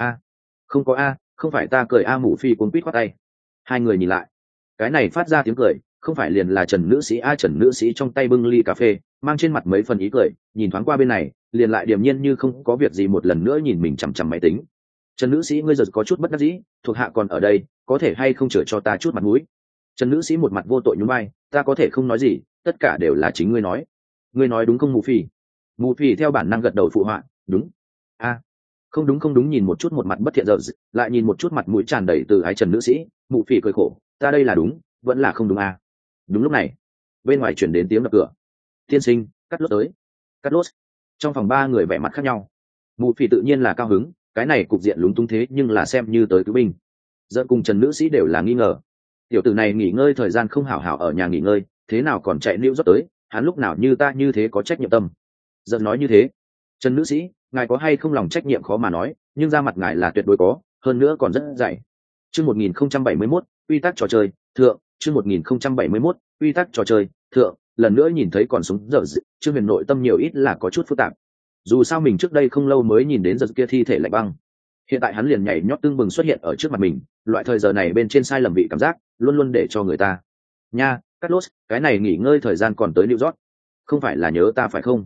Không có không phải ta cười. Mù Phi cuốn quýt khoát tay. Hai người nhìn lại, cái này phát ra tiếng cười không phải liền là Trần nữ sĩ. Trần nữ sĩ trong tay bưng ly cà phê, mang trên mặt mấy phần ý cười, nhìn thoáng qua bên này, liền lại điềm nhiên như không có việc gì, một lần nữa nhìn mình chằm chằm máy tính. Trần nữ sĩ, ngươi giờ có chút bất đắc dĩ, thuộc hạ còn ở đây, có thể hay không chữa cho ta chút mặt mũi? Trần nữ sĩ một mặt vô tội nhún vai, ta có thể không nói gì, tất cả đều là chính ngươi nói. Ngươi nói đúng không Mù Phi? Mù Phi theo bản năng gật đầu phụ họa, đúng. Không đúng. Nhìn một chút một mặt bất thiện giờ, lại nhìn một chút mặt mũi tràn đầy từ ái Trần nữ sĩ, Mù Phi cười khổ, ta đây là đúng, vẫn là không đúng a? Đúng lúc này, bên ngoài chuyển đến tiếng đập cửa. Tiên sinh, Cắt Lốt tới. Cắt Lốt. Trong phòng ba người vẻ mặt khác nhau. Mù Phi tự nhiên là cao hứng, cái này cục diện lúng túng thế nhưng là xem như tới cứu binh. Giờ cùng Trần nữ sĩ đều là nghi ngờ, tiểu tử này nghỉ ngơi thời gian không hảo hảo ở nhà nghỉ ngơi, thế nào còn chạy New York tới, hắn lúc nào như ta như thế có trách nhiệm tâm. Giờ nói như thế, Trần nữ sĩ, ngài có hay không lòng trách nhiệm khó mà nói, nhưng ra mặt ngài là tuyệt đối có, hơn nữa còn rất dày. Chương 1071, quy tắc trò chơi, thượng. Chương 1071, quy tắc trò chơi, thượng. Lần nữa nhìn thấy còn sống dở Trương Huyền nội tâm nhiều ít là có chút phức tạp. Dù sao mình trước đây không lâu mới nhìn đến giật kia thi thể lạnh băng, hiện tại hắn liền nhảy nhót tưng bừng xuất hiện ở trước mặt mình, loại thời giờ này bên trên sai lầm vị cảm giác luôn luôn để cho người ta nha. Cắt Lốt, cái này nghỉ ngơi thời gian còn tới New York, không phải là nhớ ta phải không?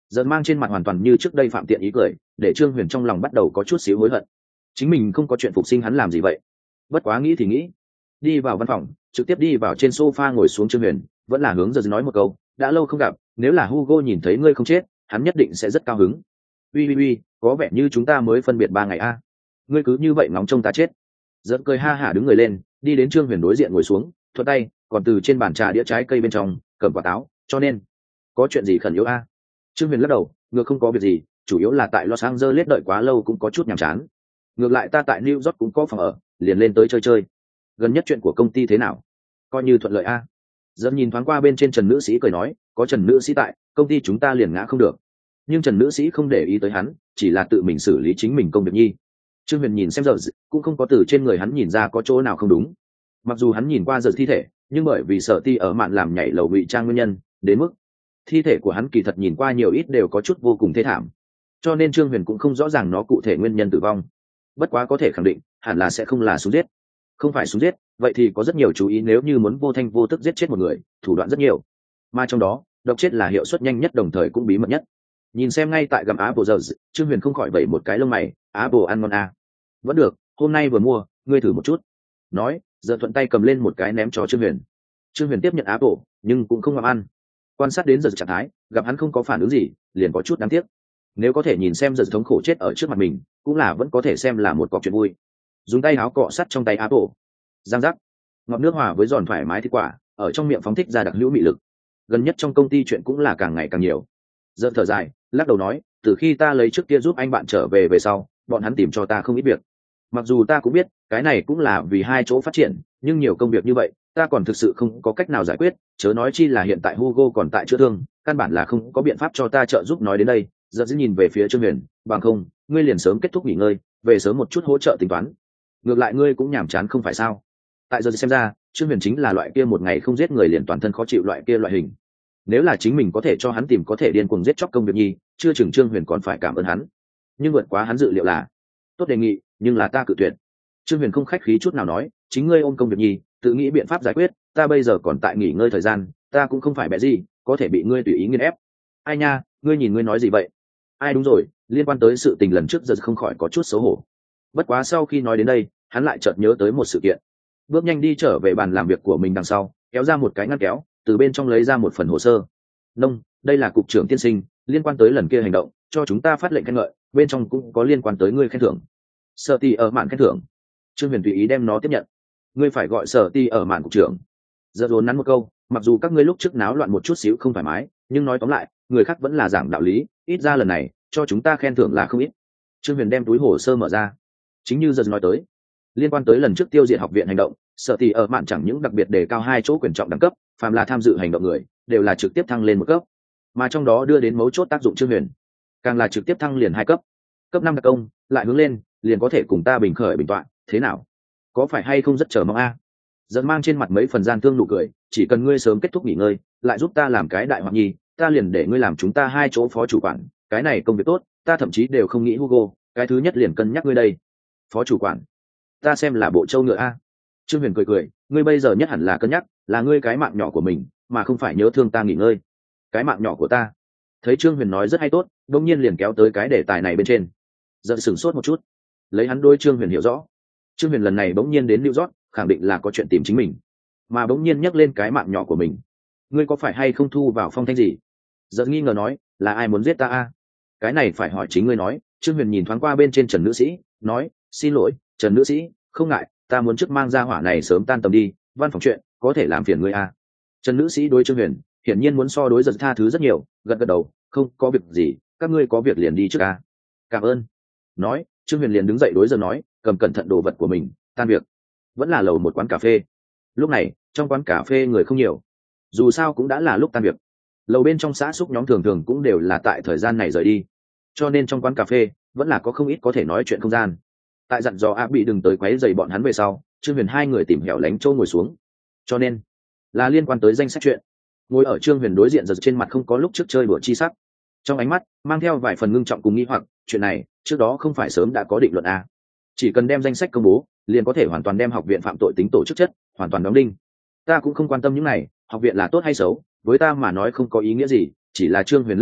Giật mang trên mặt hoàn toàn như trước đây phạm tiện ý cười, để Trương Huyền trong lòng bắt đầu có chút xíu hối hận. Chính mình không có chuyện phục sinh hắn làm gì vậy? Bất quá nghĩ thì nghĩ, đi vào văn phòng, trực tiếp đi vào trên sofa ngồi xuống. Trương Huyền vẫn là hướng Giật nói một câu, đã lâu không gặp, nếu là Hugo nhìn thấy ngươi không chết, hắn nhất định sẽ rất cao hứng. Uy, có vẻ như chúng ta mới phân biệt 3 ngày a. Ngươi cứ như vậy ngóng trông ta chết? Giật cười ha hả đứng người lên, đi đến Trương Huyền đối diện ngồi xuống, thuận tay còn từ trên bàn trà đĩa trái cây bên trong cầm quả táo, cho nên có chuyện gì khẩn yếu a? Trương Huyền lắc đầu, ngược không có việc gì, chủ yếu là tại Los Angeles đợi quá lâu cũng có chút nhàm chán. Ngược lại ta tại New York cũng có phòng ở, liền lên tới chơi. Gần nhất chuyện của công ty thế nào? Coi như thuận lợi a. Dẫm nhìn thoáng qua bên trên Trần nữ sĩ cười nói, có Trần nữ sĩ tại, công ty chúng ta liền ngã không được. Nhưng Trần nữ sĩ không để ý tới hắn, chỉ là tự mình xử lý chính mình công việc nhi. Trương Huyền nhìn xem giờ cũng không có từ trên người hắn nhìn ra có chỗ nào không đúng. Mặc dù hắn nhìn qua giờ thi thể, nhưng bởi vì sợ ti ở mạn làm nhảy lầu ngụy trang nguyên nhân, đến mức thi thể của hắn kỳ thật nhìn qua nhiều ít đều có chút vô cùng thê thảm, cho nên Trương Huyền cũng không rõ ràng nó cụ thể nguyên nhân tử vong. Bất quá có thể khẳng định hẳn là sẽ không là súng giết. Không phải súng giết, vậy thì có rất nhiều chú ý, nếu như muốn vô thanh vô tức giết chết một người, thủ đoạn rất nhiều, mà trong đó độc chết là hiệu suất nhanh nhất, đồng thời cũng bí mật nhất. Nhìn xem ngay tại gặm Apple giờ, Trương Huyền không khỏi vẩy một cái lông mày, Apple ăn ngon à? Vẫn được, hôm nay vừa mua, ngươi thử một chút. Nói, giờ thuận tay cầm lên một cái ném cho Trương Huyền. Trương Huyền tiếp nhận Apple, nhưng cũng không ngậm ăn. Quan sát đến giờ trạng thái, gặp hắn không có phản ứng gì, liền có chút đáng tiếc. Nếu có thể nhìn xem giờ thống khổ chết ở trước mặt mình, cũng là vẫn có thể xem là một cọc chuyện vui. Dùng tay áo cọ sắt trong tay Apple, giang rắc, ngọt nước hòa với giòn thoải mái thịt quả, ở trong miệng phóng thích ra đặc hữu mị lực. Gần nhất trong công ty chuyện cũng là càng ngày càng nhiều. Giờ thở dài, lắc đầu nói, từ khi ta lấy trước kia giúp anh bạn trở về sau, bọn hắn tìm cho ta không ít việc. Mặc dù ta cũng biết cái này cũng là vì hai chỗ phát triển, nhưng nhiều công việc như vậy ta còn thực sự không có cách nào giải quyết, chớ nói chi là hiện tại Hugo còn tại chữa thương, căn bản là không có biện pháp cho ta trợ giúp. Nói đến đây, giật dữ nhìn về phía Trương Huyền, bằng không ngươi liền sớm kết thúc nghỉ ngơi, về sớm một chút hỗ trợ tính toán. Ngược lại ngươi cũng nhàm chán không phải sao? Tại giờ xem ra, Trương Huyền chính là loại kia một ngày không giết người liền toàn thân khó chịu loại kia loại hình. Nếu là chính mình có thể cho hắn tìm có thể điên cuồng giết chóc công việc nhi, chưa chừng Trương Huyền còn phải cảm ơn hắn. Nhưng vượt quá hắn dự liệu là, tốt đề nghị, nhưng là ta cự tuyệt. Trương Huyền không khách khí chút nào nói, chính ngươi ôm công việc nhi, tự nghĩ biện pháp giải quyết, ta bây giờ còn tại nghỉ ngơi thời gian, ta cũng không phải bẻ gì, có thể bị ngươi tùy ý nghiền ép. Ai nha, ngươi nhìn ngươi nói gì vậy? Ai đúng rồi, liên quan tới sự tình lần trước giờ không khỏi có chút xấu hổ. Bất quá sau khi nói đến đây, hắn lại chợt nhớ tới một sự kiện. Bước nhanh đi trở về bàn làm việc của mình đằng sau, kéo ra một cái ngăn kéo, từ bên trong lấy ra một phần hồ sơ. Nông, đây là cục trưởng tiên sinh, liên quan tới lần kia hành động, cho chúng ta phát lệnh khen ngợi, bên trong cũng có liên quan tới ngươi khen thưởng. Sở ti ở mạn khen thưởng. Trương Huyền tùy ý đem nó tiếp nhận. Ngươi phải gọi sở ti ở mạn cục trưởng. Giờ rốn nắn một câu, mặc dù các ngươi lúc trước náo loạn một chút xíu không thoải mái, nhưng nói tóm lại, người khác vẫn là giảng đạo lý, ít ra lần này cho chúng ta khen thưởng là không ít. Trương Huyền đem túi hồ sơ mở ra. Chính như giờ nói tới, liên quan tới lần trước tiêu diệt học viện hành động, sở ti ở mạn chẳng những đặc biệt đề cao 2 chỗ quyền trọng đẳng cấp, phàm là tham dự hành động người đều là trực tiếp thăng lên một cấp, mà trong đó đưa đến mấu chốt tác dụng Trương Huyền càng là trực tiếp thăng liền 2 cấp. Cấp 5 đặc công lại hướng lên, liền có thể cùng ta bình khởi bình tọa, thế nào? Có phải hay không rất chờ mong a? Dẫn mang trên mặt mấy phần gian thương nụ cười, chỉ cần ngươi sớm kết thúc nghỉ ngơi, lại giúp ta làm cái đại hoạt nhi, ta liền để ngươi làm chúng ta 2 chỗ phó chủ quản, cái này công việc tốt, ta thậm chí đều không nghĩ Hugo, cái thứ nhất liền cân nhắc ngươi đây. Phó chủ quản? Ta xem là bộ châu ngựa a. Trương Huyền cười, ngươi bây giờ nhất hẳn là cân nhắc, là ngươi cái mạng nhỏ của mình, mà không phải nhớ thương ta nghỉ ngơi. Cái mạng nhỏ của ta? Thấy Trương Huyền nói rất hay tốt, đột nhiên liền kéo tới cái đề tài này bên trên. Giận sửng sốt một chút, lấy hắn đôi Trương Huyền hiểu rõ, Trương Huyền lần này bỗng nhiên đến New York, khẳng định là có chuyện tìm chính mình, mà bỗng nhiên nhắc lên cái mạng nhỏ của mình. Ngươi có phải hay không thu vào phong thanh gì? Giận nghi ngờ nói, là ai muốn giết ta a? Cái này phải hỏi chính ngươi nói. Trương Huyền nhìn thoáng qua bên trên Trần nữ sĩ, nói, xin lỗi, Trần nữ sĩ, không ngại, ta muốn trước mang ra hỏa này sớm tan tầm đi, văn phòng chuyện có thể làm phiền ngươi a. Trần nữ sĩ đối Trương Huyền hiển nhiên muốn so đối giật tha thứ rất nhiều, gật gật đầu, không có việc gì, các ngươi có việc liền đi trước a. Cảm ơn. Nói, Trương Huyền liền đứng dậy đối giờ nói, cầm cẩn thận đồ vật của mình, tan việc. Vẫn là lầu một quán cà phê. Lúc này trong quán cà phê người không nhiều, dù sao cũng đã là lúc tan việc. Lầu bên trong xã xúc nhóm thường thường cũng đều là tại thời gian này rời đi, cho nên trong quán cà phê vẫn là có không ít có thể nói chuyện không gian. Tại dặn dò A bị đừng tới quấy rầy bọn hắn về sau, Trương Huyền 2 người tìm hẻo lánh chỗ ngồi xuống. Cho nên là liên quan tới danh sách chuyện. Ngồi ở Trương Huyền đối diện, giật trên mặt không có lúc trước chơi đùa chi sắc, trong ánh mắt mang theo vài phần ngưng trọng cùng nghi hoặc. Chuyện này trước đó không phải sớm đã có định luận a? Chỉ cần đem danh sách công bố, liền có thể hoàn toàn đem học viện phạm tội tính tổ chức chất, hoàn toàn đóng đinh. Ta cũng không quan tâm những này, học viện là tốt hay xấu, với ta mà nói không có ý nghĩa gì. Chỉ là Trương Huyền lắc đầu,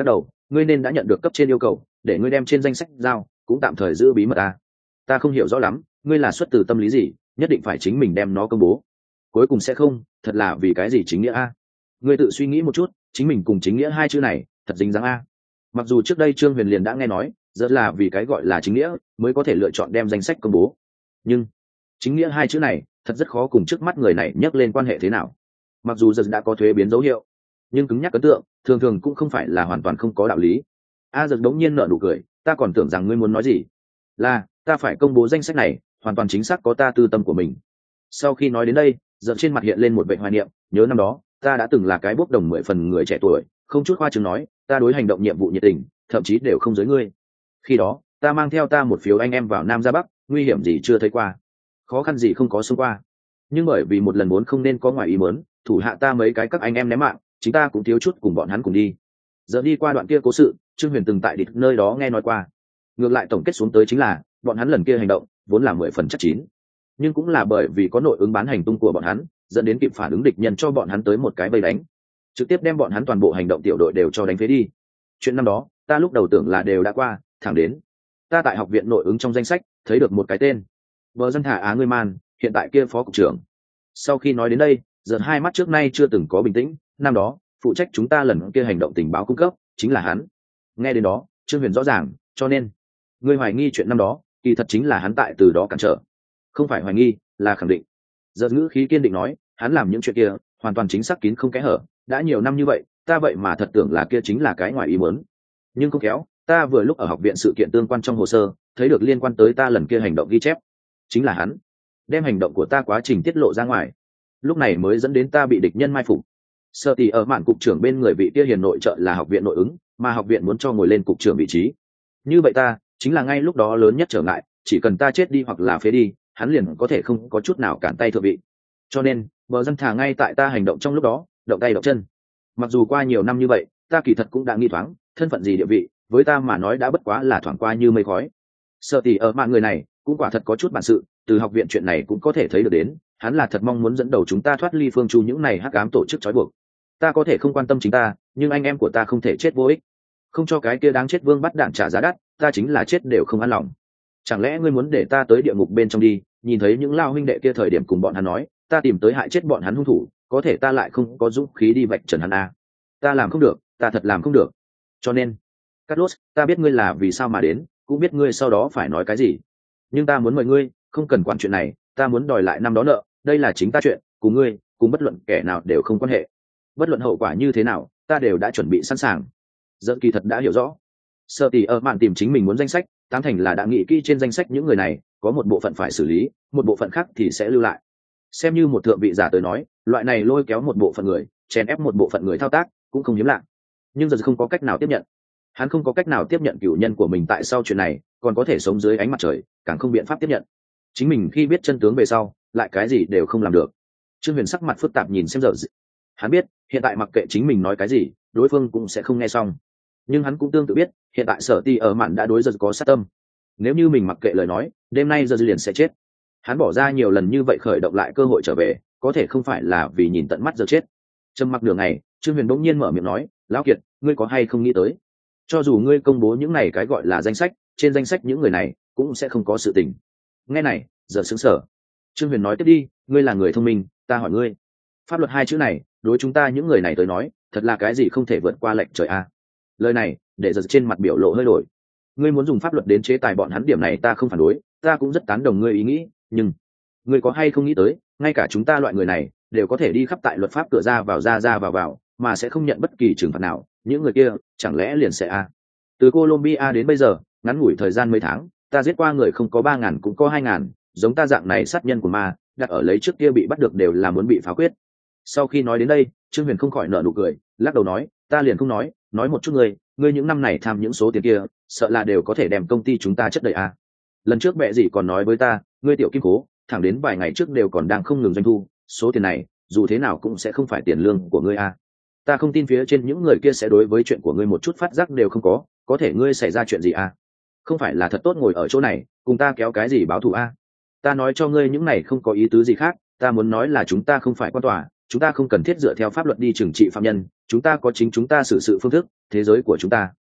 ngươi nên đã nhận được cấp trên yêu cầu để ngươi đem trên danh sách giao cũng tạm thời giữ bí mật ta không hiểu rõ lắm ngươi là xuất từ tâm lý gì nhất định phải chính mình đem nó công bố. Cuối cùng sẽ không, thật là vì cái gì chính nghĩa ngươi tự suy nghĩ một chút, chính mình cùng chính nghĩa hai chữ này thật dính dáng mặc dù trước đây Trương Huyền liền đã nghe nói rất là vì cái gọi là chính nghĩa mới có thể lựa chọn đem danh sách công bố, nhưng chính nghĩa hai chữ này thật rất khó cùng trước mắt người này nhắc lên quan hệ thế nào. Mặc dù giật đã có thuế biến dấu hiệu, nhưng cứng nhắc ấn tượng thường thường cũng không phải là hoàn toàn không có đạo lý. Giật đống nhiên nở nụ cười, ta còn tưởng rằng ngươi muốn nói gì là ta phải công bố danh sách này hoàn toàn chính xác có ta tư tâm của mình. Sau khi nói đến đây, giật trên mặt hiện lên một vẻ hoài niệm, nhớ năm đó ta đã từng là cái bốc đồng 10 phần người trẻ tuổi, không chút khoa trương nói ta đối hành động nhiệm vụ nhiệt tình thậm chí đều không dưới ngươi. Khi đó ta mang theo ta một phiếu anh em vào Nam ra Bắc, nguy hiểm gì chưa thấy qua, khó khăn gì không có xông qua, nhưng bởi vì một lần muốn không nên có ngoài ý muốn, thủ hạ ta mấy cái các anh em ném mạng, chính ta cũng thiếu chút cùng bọn hắn cùng đi. Giờ đi qua đoạn kia cố sự, Trương Huyền từng tại địch nơi đó nghe nói qua. Ngược lại tổng kết xuống tới chính là bọn hắn lần kia hành động vốn là 10 phần chắc chín, nhưng cũng là bởi vì có nội ứng bán hành tung của bọn hắn, dẫn đến kịp phản ứng địch nhân cho bọn hắn tới một cái vây đánh, trực tiếp đem bọn hắn toàn bộ hành động tiểu đội đều cho đánh phế đi. Chuyện năm đó ta lúc đầu tưởng là đều đã qua, thẳng đến ta tại học viện nội ứng trong danh sách thấy được một cái tên Bờ Dân Thả Á Ngươi Man, hiện tại kia phó cục trưởng. Sau khi nói đến đây, giật hai mắt trước nay chưa từng có bình tĩnh, năm đó phụ trách chúng ta lần kia hành động tình báo cung cấp chính là hắn. Nghe đến đó Trương Huyền rõ ràng, cho nên ngươi hoài nghi chuyện năm đó kỳ thật chính là hắn tại từ đó cản trở. Không phải hoài nghi, là khẳng định. Giật ngữ khí kiên định nói, hắn làm những chuyện kia hoàn toàn chính xác kín không kẽ hở, đã nhiều năm như vậy ta vậy mà thật tưởng là kia chính là cái ngoài ý muốn. Nhưng không khéo ta vừa lúc ở học viện sự kiện tương quan trong hồ sơ thấy được liên quan tới ta lần kia hành động ghi chép, chính là hắn đem hành động của ta quá trình tiết lộ ra ngoài, lúc này mới dẫn đến ta bị địch nhân mai phục. Sợ tỷ ở mạn cục trưởng bên người vị kia hiền nội trợ là học viện nội ứng, mà học viện muốn cho ngồi lên cục trưởng vị trí, như vậy ta chính là ngay lúc đó lớn nhất trở ngại, chỉ cần ta chết đi hoặc là phế đi, hắn liền có thể không có chút nào cản tay thượng vị. Cho nên Bờ Dân Thả ngay tại ta hành động trong lúc đó động tay động chân. Mặc dù qua nhiều năm như vậy ta kỳ thật cũng đã nghi thoáng thân phận gì địa vị với ta mà nói đã bất quá là thoảng qua như mây khói. Sợ tỷ ở mạn người này cũng quả thật có chút bản sự, từ học viện chuyện này cũng có thể thấy được đến hắn là thật mong muốn dẫn đầu chúng ta thoát ly Phương Chu những này hắc ám tổ chức trói buộc. Ta có thể không quan tâm chính ta, nhưng anh em của ta không thể chết vô ích, không cho cái kia đáng chết vương bắt đạn trả giá đắt, ta chính là chết đều không an lòng. Chẳng lẽ ngươi muốn để ta tới địa ngục bên trong đi, nhìn thấy những lao huynh đệ kia thời điểm cùng bọn hắn nói ta tìm tới hại chết bọn hắn hung thủ, có thể ta lại không có dũng khí đi vạch trần hắn ta làm không được, ta thật làm không được. Cho nên Carlos, ta biết ngươi là vì sao mà đến, cũng biết ngươi sau đó phải nói cái gì, nhưng ta muốn mời ngươi không cần quản chuyện này, ta muốn đòi lại năm đó nợ, đây là chính ta chuyện, cùng ngươi cùng bất luận kẻ nào đều không quan hệ, bất luận hậu quả như thế nào ta đều đã chuẩn bị sẵn sàng. Dẫn kỳ thật đã hiểu rõ, Sợ tỷ ở mạn tìm chính mình muốn danh sách, tám thành là đã nghĩ kỹ trên danh sách những người này có một bộ phận phải xử lý, một bộ phận khác thì sẽ lưu lại. Xem như một thượng vị giả tới nói, loại này lôi kéo một bộ phận người chèn ép một bộ phận người thao tác cũng không hiếm lạ, nhưng giờ không có cách nào tiếp nhận. Hắn không có cách nào tiếp nhận cửu nhân của mình tại sau chuyện này còn có thể sống dưới ánh mặt trời, càng không biện pháp tiếp nhận chính mình khi biết chân tướng về sau lại cái gì đều không làm được. Trương Huyền sắc mặt phức tạp nhìn xem giờ, hắn biết hiện tại mặc kệ chính mình nói cái gì đối phương cũng sẽ không nghe xong, nhưng hắn cũng tương tự biết hiện tại Sở Ti ở mạn đã đối giờ có sát tâm, nếu như mình mặc kệ lời nói đêm nay giờ liền sẽ chết. Hắn bỏ ra nhiều lần như vậy khởi động lại cơ hội trở về, có thể không phải là vì nhìn tận mắt giờ chết. Trầm mặc nửa ngày, Trương Huyền bỗng nhiên mở miệng nói, lão Kiệt, ngươi có hay không nghĩ tới, cho dù ngươi công bố những này cái gọi là danh sách, trên danh sách những người này cũng sẽ không có sự tình. Nghe này giờ sững sờ. Trương Huyền nói tiếp đi, ngươi là người thông minh, ta hỏi ngươi, pháp luật hai chữ này đối chúng ta những người này tới nói thật là cái gì không thể vượt qua lệnh trời lời này để giờ trên mặt biểu lộ hơi đổi. Ngươi muốn dùng pháp luật đến chế tài bọn hắn, điểm này ta không phản đối, ta cũng rất tán đồng ngươi ý nghĩ, nhưng ngươi có hay không nghĩ tới ngay cả chúng ta loại người này đều có thể đi khắp tại luật pháp cửa ra vào vào mà sẽ không nhận bất kỳ trừng phạt nào, những người kia chẳng lẽ liền sẽ từ Colombia đến bây giờ ngắn ngủi thời gian mấy tháng, ta giết qua người không có 3.000 cũng có 2.000, giống ta dạng này sát nhân của ma đặt ở lấy trước kia bị bắt được đều là muốn bị phá quyết. Sau khi nói đến đây, Trương Huyền không khỏi nở nụ cười, lắc đầu nói, ta liền không nói một chút ngươi những năm này tham những số tiền kia sợ là đều có thể đem công ty chúng ta chất đầy lần trước mẹ gì còn nói với ta, ngươi tiểu kim cố thẳng đến vài ngày trước đều còn đang không ngừng doanh thu, số tiền này dù thế nào cũng sẽ không phải tiền lương của ngươi ta không tin phía trên những người kia sẽ đối với chuyện của ngươi một chút phát giác đều không có thể ngươi xảy ra chuyện gì không phải là thật tốt ngồi ở chỗ này cùng ta kéo cái gì báo thù ta nói cho ngươi những này không có ý tứ gì khác, ta muốn nói là chúng ta không phải quan tòa, chúng ta không cần thiết dựa theo pháp luật đi trừng trị phạm nhân, chúng ta có chính chúng ta xử sự phương thức, thế giới của chúng ta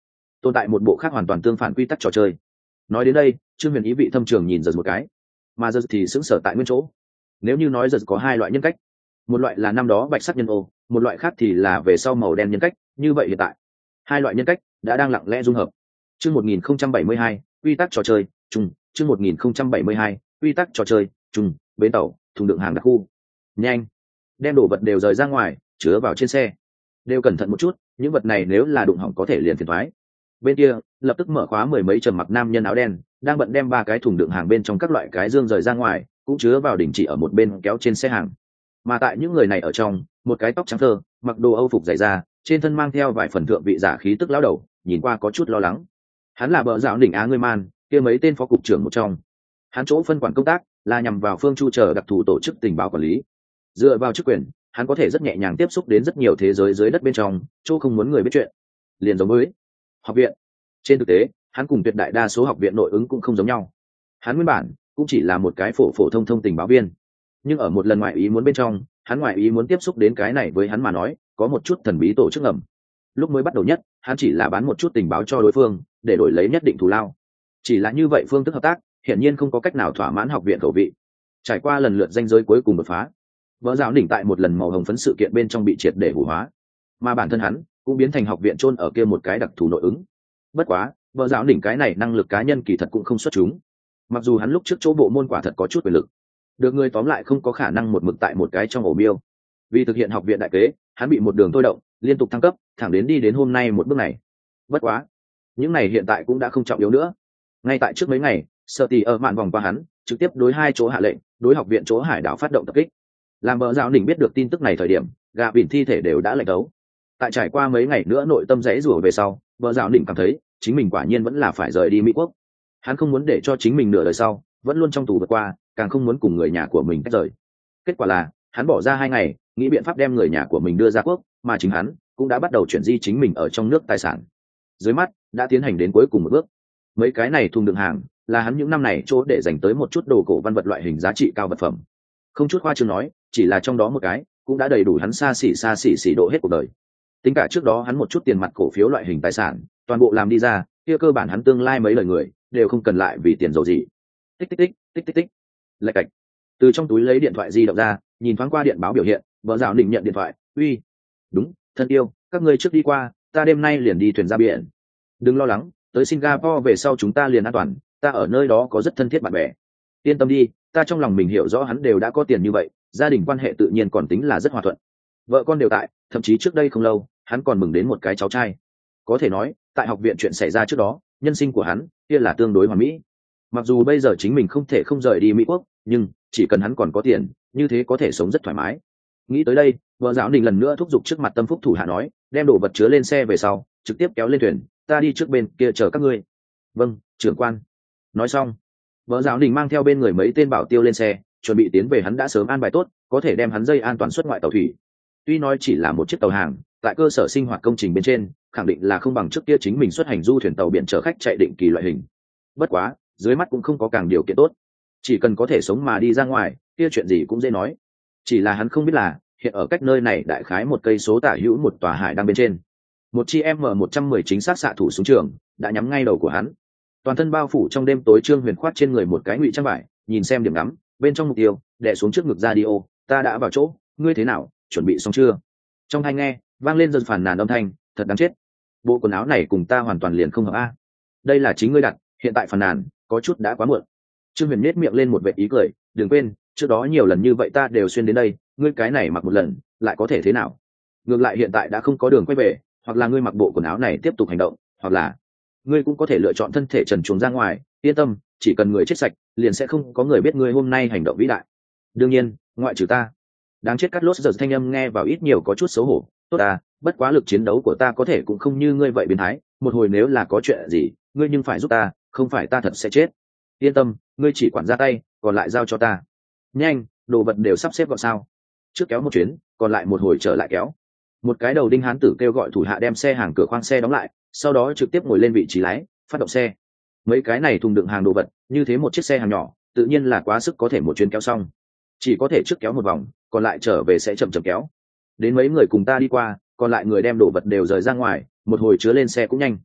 tồn tại một bộ khác hoàn toàn tương phản quy tắc trò chơi. Nói đến đây, Trương Huyền ý vị thâm trường nhìn giật một cái, mà giật thì sững sờ tại nguyên chỗ. Nếu như nói giật có hai loại nhân cách, một loại là năm đó bạch sắc nhân ô, một loại khác thì là về sau màu đen nhân cách, như vậy hiện tại hai loại nhân cách đã đang lặng lẽ dung hợp. Chương 1072, quy tắc trò chơi chung. Chương 1072, quy tắc trò chơi chung. Bến tàu, thùng đựng hàng đặc khu. Nhanh, đem đồ vật đều rời ra ngoài, chứa vào trên xe. Đều cẩn thận một chút, những vật này nếu là đụng hỏng có thể liền phiền toái. Bên kia lập tức mở khóa mười mấy trầm mặc nam nhân áo đen đang bận đem ba cái thùng đựng hàng bên trong các loại cái dương rời ra ngoài, cũng chứa vào đỉnh chỉ ở một bên kéo trên xe hàng. Mà tại những người này ở trong, một cái tóc trắng thơ, mặc đồ âu phục dày da, trên thân mang theo vài phần thượng vị giả khí tức lão đầu, nhìn qua có chút lo lắng. Hắn là bợ dạo đỉnh á ngươi man, kia mấy tên phó cục trưởng một trong. Hắn chỗ phân quản công tác là nhằm vào phương chu chờ đặc thù tổ chức tình báo quản lý. Dựa vào chức quyền, hắn có thể rất nhẹ nhàng tiếp xúc đến rất nhiều thế giới dưới đất bên trong, chỗ không muốn người biết chuyện. Liền giống với học viện. Trên thực tế, hắn cùng tuyệt đại đa số học viện nội ứng cũng không giống nhau. Hắn nguyên bản cũng chỉ là một cái phổ phổ thông thông tình báo viên, nhưng ở một lần ngoại ý muốn bên trong, hắn ngoại ý muốn tiếp xúc đến cái này, với hắn mà nói có một chút thần bí tổ chức ngầm. Lúc mới bắt đầu nhất, hắn chỉ là bán một chút tình báo cho đối phương để đổi lấy nhất định thù lao. Chỉ là như vậy phương thức hợp tác hiển nhiên không có cách nào thỏa mãn học viện khẩu vị. Trải qua lần lượt ranh giới cuối cùng đột phá, vợ giáo đỉnh tại một lần màu hồng phấn sự kiện bên trong bị triệt để hủ hóa, mà bản thân hắn cũng biến thành học viện chôn ở kia một cái đặc thù nội ứng. Bất quá vợ giáo đỉnh cái này năng lực cá nhân kỳ thật cũng không xuất chúng, mặc dù hắn lúc trước chỗ bộ môn quả thật có chút quyền lực, được người tóm lại không có khả năng một mực tại một cái trong ổ miêu. Vì thực hiện học viện đại kế, hắn bị một đường thôi động liên tục thăng cấp, thẳng đến đi đến hôm nay một bước này. Bất quá những này hiện tại cũng đã không trọng yếu nữa. Ngay tại trước mấy ngày, Sở Tỷ ở mạn vòng qua hắn, trực tiếp đối hai chỗ hạ lệnh, đối học viện chỗ hải đảo phát động tập kích. Làm vợ giáo đỉnh biết được tin tức này thời điểm, gà bỉn thi thể đều đã lệnh đấu. Tại trải qua mấy ngày nữa nội tâm rẽ rủa về sau, vợ giáo đỉnh cảm thấy chính mình quả nhiên vẫn là phải rời đi Mỹ quốc. Hắn không muốn để cho chính mình nửa đời sau vẫn luôn trong tù vượt qua, càng không muốn cùng người nhà của mình tách rời. Kết quả là hắn bỏ ra 2 ngày nghĩ biện pháp đem người nhà của mình đưa ra quốc, mà chính hắn cũng đã bắt đầu chuyển di chính mình ở trong nước tài sản. Dưới mắt đã tiến hành đến cuối cùng một bước. Mấy cái này thùng đựng hàng là hắn những năm này chỗ để dành tới một chút đồ cổ văn vật loại hình giá trị cao vật phẩm. Không chút khoa trương nói, chỉ là trong đó một cái cũng đã đầy đủ hắn xa xỉ độ hết cuộc đời. Tính cả trước đó hắn một chút tiền mặt cổ phiếu loại hình tài sản, toàn bộ làm đi ra, kia cơ bản hắn tương lai mấy lời người đều không cần lại vì tiền giàu gì. Tích tích tích, tích tích tích. Lạch cạch. Từ trong túi lấy điện thoại di động ra, nhìn thoáng qua điện báo biểu hiện, vợ dạo định nhận điện thoại. Uy, đúng, thân yêu, các ngươi trước đi qua, ta đêm nay liền đi thuyền ra biển. Đừng lo lắng, tới Singapore về sau chúng ta liền an toàn, ta ở nơi đó có rất thân thiết bạn bè. Yên tâm đi, ta trong lòng mình hiểu rõ hắn đều đã có tiền như vậy, gia đình quan hệ tự nhiên còn tính là rất hòa thuận. Vợ con đều tại, thậm chí trước đây không lâu, hắn còn mừng đến một cái cháu trai. Có thể nói, tại học viện chuyện xảy ra trước đó, nhân sinh của hắn kia là tương đối hoàn mỹ. Mặc dù bây giờ chính mình không thể không rời đi Mỹ quốc, nhưng chỉ cần hắn còn có tiền, như thế có thể sống rất thoải mái. Nghĩ tới đây, vợ giáo đình lần nữa thúc giục trước mặt tâm phúc thủ hạ nói, đem đồ vật chứa lên xe về sau, trực tiếp kéo lên thuyền, ta đi trước bên kia chờ các ngươi. Vâng, trưởng quan. Nói xong, vợ giáo đình mang theo bên người mấy tên bảo tiêu lên xe, chuẩn bị tiến về hắn đã sớm an bài tốt, có thể đem hắn dây an toàn xuất ngoại tàu thủy. Tuy nói chỉ là một chiếc tàu hàng, tại cơ sở sinh hoạt công trình bên trên, khẳng định là không bằng trước kia chính mình xuất hành du thuyền tàu biển chở khách chạy định kỳ loại hình. Bất quá, dưới mắt cũng không có càng điều kiện tốt, chỉ cần có thể sống mà đi ra ngoài, kia chuyện gì cũng dễ nói. Chỉ là hắn không biết là hiện ở cách nơi này đại khái 1 cây số tả hữu một tòa hải đang bên trên, một chi M110 chính xác xạ thủ súng trường đã nhắm ngay đầu của hắn. Toàn thân bao phủ trong đêm tối, Trương Huyền khoát trên người một cái ngụy trang vải, nhìn xem điểm ngắm bên trong mục tiêu, đè xuống trước ngực radio, ta đã vào chỗ, ngươi thế nào, chuẩn bị xong chưa? Trong tai nghe vang lên dần phản nàn âm thanh, thật đáng chết, bộ quần áo này cùng ta hoàn toàn liền không hợp a. Đây là chính ngươi đặt, hiện tại phản nàn có chút đã quá muộn. Trương Huyền nhếch miệng lên một vệt ý cười, đừng quên, trước đó nhiều lần như vậy ta đều xuyên đến đây, ngươi cái này mặc một lần lại có thể thế nào? Ngược lại hiện tại đã không có đường quay về, hoặc là ngươi mặc bộ quần áo này tiếp tục hành động, hoặc là ngươi cũng có thể lựa chọn thân thể trần truồng ra ngoài. Yên tâm, chỉ cần người chết sạch, liền sẽ không có người biết ngươi hôm nay hành động vĩ đại. Đương nhiên, ngoại trừ ta. Đáng chết, cắt lốt giờ thanh âm nghe vào ít nhiều có chút xấu hổ. Tốt à, bất quá lực chiến đấu của ta có thể cũng không như ngươi vậy biến thái. Một hồi nếu là có chuyện gì, ngươi nhưng phải giúp ta, không phải ta thật sẽ chết. Yên tâm, ngươi chỉ quản ra tay, còn lại giao cho ta. Nhanh, đồ vật đều sắp xếp gọn sao? Trước kéo một chuyến, còn lại một hồi trở lại kéo. Một cái đầu đinh hán tử kêu gọi thủ hạ đem xe hàng cửa khoang xe đóng lại, sau đó trực tiếp ngồi lên vị trí lái, phát động xe. Mấy cái này thùng đựng hàng đồ vật, như thế một chiếc xe hàng nhỏ, tự nhiên là quá sức có thể một chuyến kéo xong. Chỉ có thể trước kéo một vòng, còn lại trở về sẽ chậm chậm kéo. Đến mấy người cùng ta đi qua, còn lại người đem đồ vật đều rời ra ngoài, một hồi chứa lên xe cũng nhanh.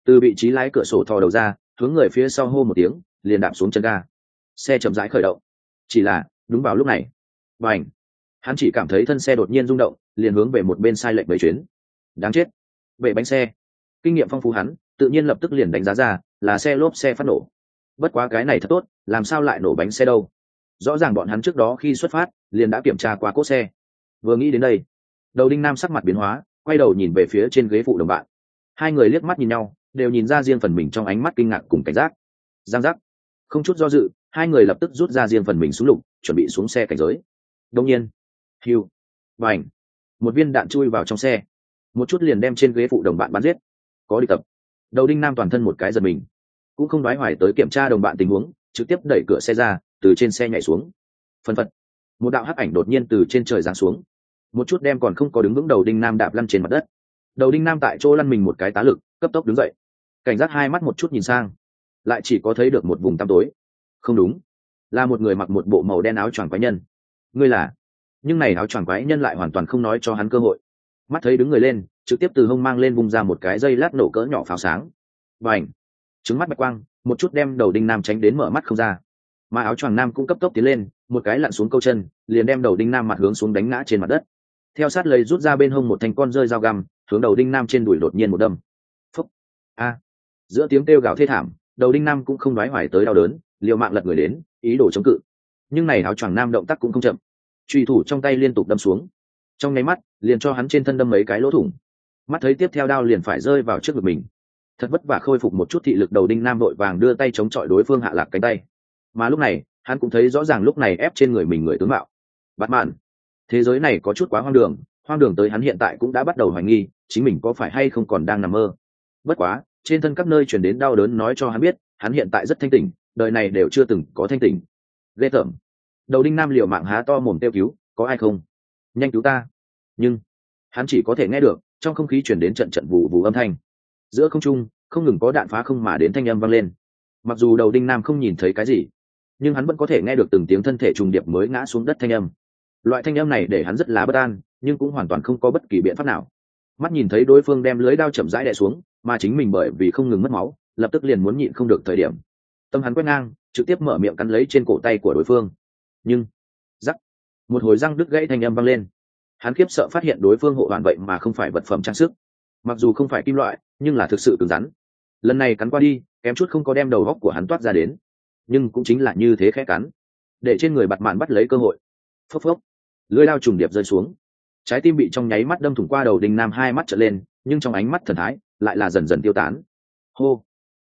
từ vị trí lái cửa sổ thò đầu ra, hướng người phía sau hô một tiếng, liền đạp xuống chân ga. Xe chậm rãi khởi động. Chỉ là đúng vào lúc này, bành, hắn chỉ cảm thấy thân xe đột nhiên rung động, liền hướng về một bên sai lệch mấy chuyến. Đáng chết, bệ bánh xe. Kinh nghiệm phong phú hắn tự nhiên lập tức liền đánh giá ra là xe lốp xe phát nổ. Bất quá cái này thật tốt, làm sao lại nổ bánh xe đâu? Rõ ràng bọn hắn trước đó khi xuất phát liền đã kiểm tra qua cốt xe. Vừa nghĩ đến đây, Đầu Đinh Nam sắc mặt biến hóa, quay đầu nhìn về phía trên ghế phụ đồng bạn. Hai người liếc mắt nhìn nhau, đều nhìn ra riêng phần mình trong ánh mắt kinh ngạc cùng cảnh giác. Giang giác, không chút do dự, hai người lập tức rút ra riêng phần mình súng lục, chuẩn bị xuống xe cảnh giới. Đương nhiên, hiu, bành, một viên đạn chui vào trong xe, một chút liền đem trên ghế phụ đồng bạn bắn giết. Có địch tập. Đầu Đinh Nam toàn thân một cái giật mình, cũng không đoái hoài tới kiểm tra đồng bạn tình huống, trực tiếp đẩy cửa xe ra, từ trên xe nhảy xuống. Phân phật, một đạo hắc ảnh đột nhiên từ trên trời giáng xuống, một chút đem còn không có đứng vững Đầu Đinh Nam đạp lăn trên mặt đất. Đầu Đinh Nam tại chỗ lăn mình một cái tá lực, cấp tốc đứng dậy, cảnh giác hai mắt một chút nhìn sang, lại chỉ có thấy được một vùng tăm tối. Không đúng, là một người mặc một bộ màu đen áo choàng quái nhân. Ngươi là? Nhưng này áo choàng quái nhân lại hoàn toàn không nói cho hắn cơ hội. Mắt thấy đứng người lên, trực tiếp từ hông mang lên vung ra một cái dây lát nổ cỡ nhỏ pháo sáng. Bành, trứng mắt bạch quang, một chút đem Đầu Đinh Nam tránh đến mở mắt không ra. Mà áo choàng nam cũng cấp tốc tiến lên, một cái lặn xuống câu chân, liền đem Đầu Đinh Nam mặt hướng xuống đánh ngã trên mặt đất. Theo sát lấy rút ra bên hông một thanh con rơi dao găm, hướng Đầu Đinh Nam trên đùi đột nhiên một đâm. Phúc, a! Giữa tiếng kêu gào thê thảm, Đầu Đinh Nam cũng không đoái hoài tới đau đớn, liều mạng lật người đến, ý đồ chống cự. Nhưng này áo choàng nam động tác cũng không chậm, chùy thủ trong tay liên tục đâm xuống, trong nháy mắt liền cho hắn trên thân đâm mấy cái lỗ thủng. Mắt thấy tiếp theo đao liền phải rơi vào trước ngực mình, thật vất vả khôi phục một chút thị lực, Đầu Đinh Nam vội vàng đưa tay chống chọi đối phương hạ lạc cánh tay. Mà lúc này hắn cũng thấy rõ ràng lúc này ép trên người mình người tướng mạo. Batman, thế giới này có chút quá hoang đường tới hắn hiện tại cũng đã bắt đầu hoài nghi chính mình có phải hay không còn đang nằm mơ. Bất quá trên thân các nơi truyền đến đau đớn nói cho hắn biết hắn hiện tại rất thanh tỉnh, đời này đều chưa từng có thanh tỉnh. Ghê tởm. Đầu Đinh Nam liều mạng há to mồm kêu cứu, có ai không, nhanh cứu ta. Nhưng hắn chỉ có thể nghe được trong không khí truyền đến trận trận vù vù âm thanh, giữa không trung không ngừng có đạn phá không mà đến thanh âm vang lên. Mặc dù Đầu Đinh Nam không nhìn thấy cái gì, nhưng hắn vẫn có thể nghe được từng tiếng thân thể trùng điệp mới ngã xuống đất thanh âm. Loại thanh âm này để hắn rất là bất an, nhưng cũng hoàn toàn không có bất kỳ biện pháp nào. Mắt nhìn thấy đối phương đem lưới đao chậm rãi đè xuống, mà chính mình bởi vì không ngừng mất máu, lập tức liền muốn nhịn không được thời điểm, tâm hắn quét ngang, trực tiếp mở miệng cắn lấy trên cổ tay của đối phương. Nhưng rắc, một hồi răng đứt gãy thanh âm vang lên. Hắn khiếp sợ phát hiện đối phương hộ hoàn vậy mà không phải vật phẩm trang sức, mặc dù không phải kim loại, nhưng là thực sự cứng rắn. Lần này cắn qua đi, kém chút không có đem đầu góc của hắn toát ra đến, nhưng cũng chính là như thế khẽ cắn, để trên người bạt mạn bắt lấy cơ hội. Phốc phốc, lưỡi dao trùng điệp rơi xuống, trái tim bị trong nháy mắt đâm thủng qua. Đầu Đinh Nam hai mắt trợn lên, nhưng trong ánh mắt thần thái lại là dần dần tiêu tán. Hô,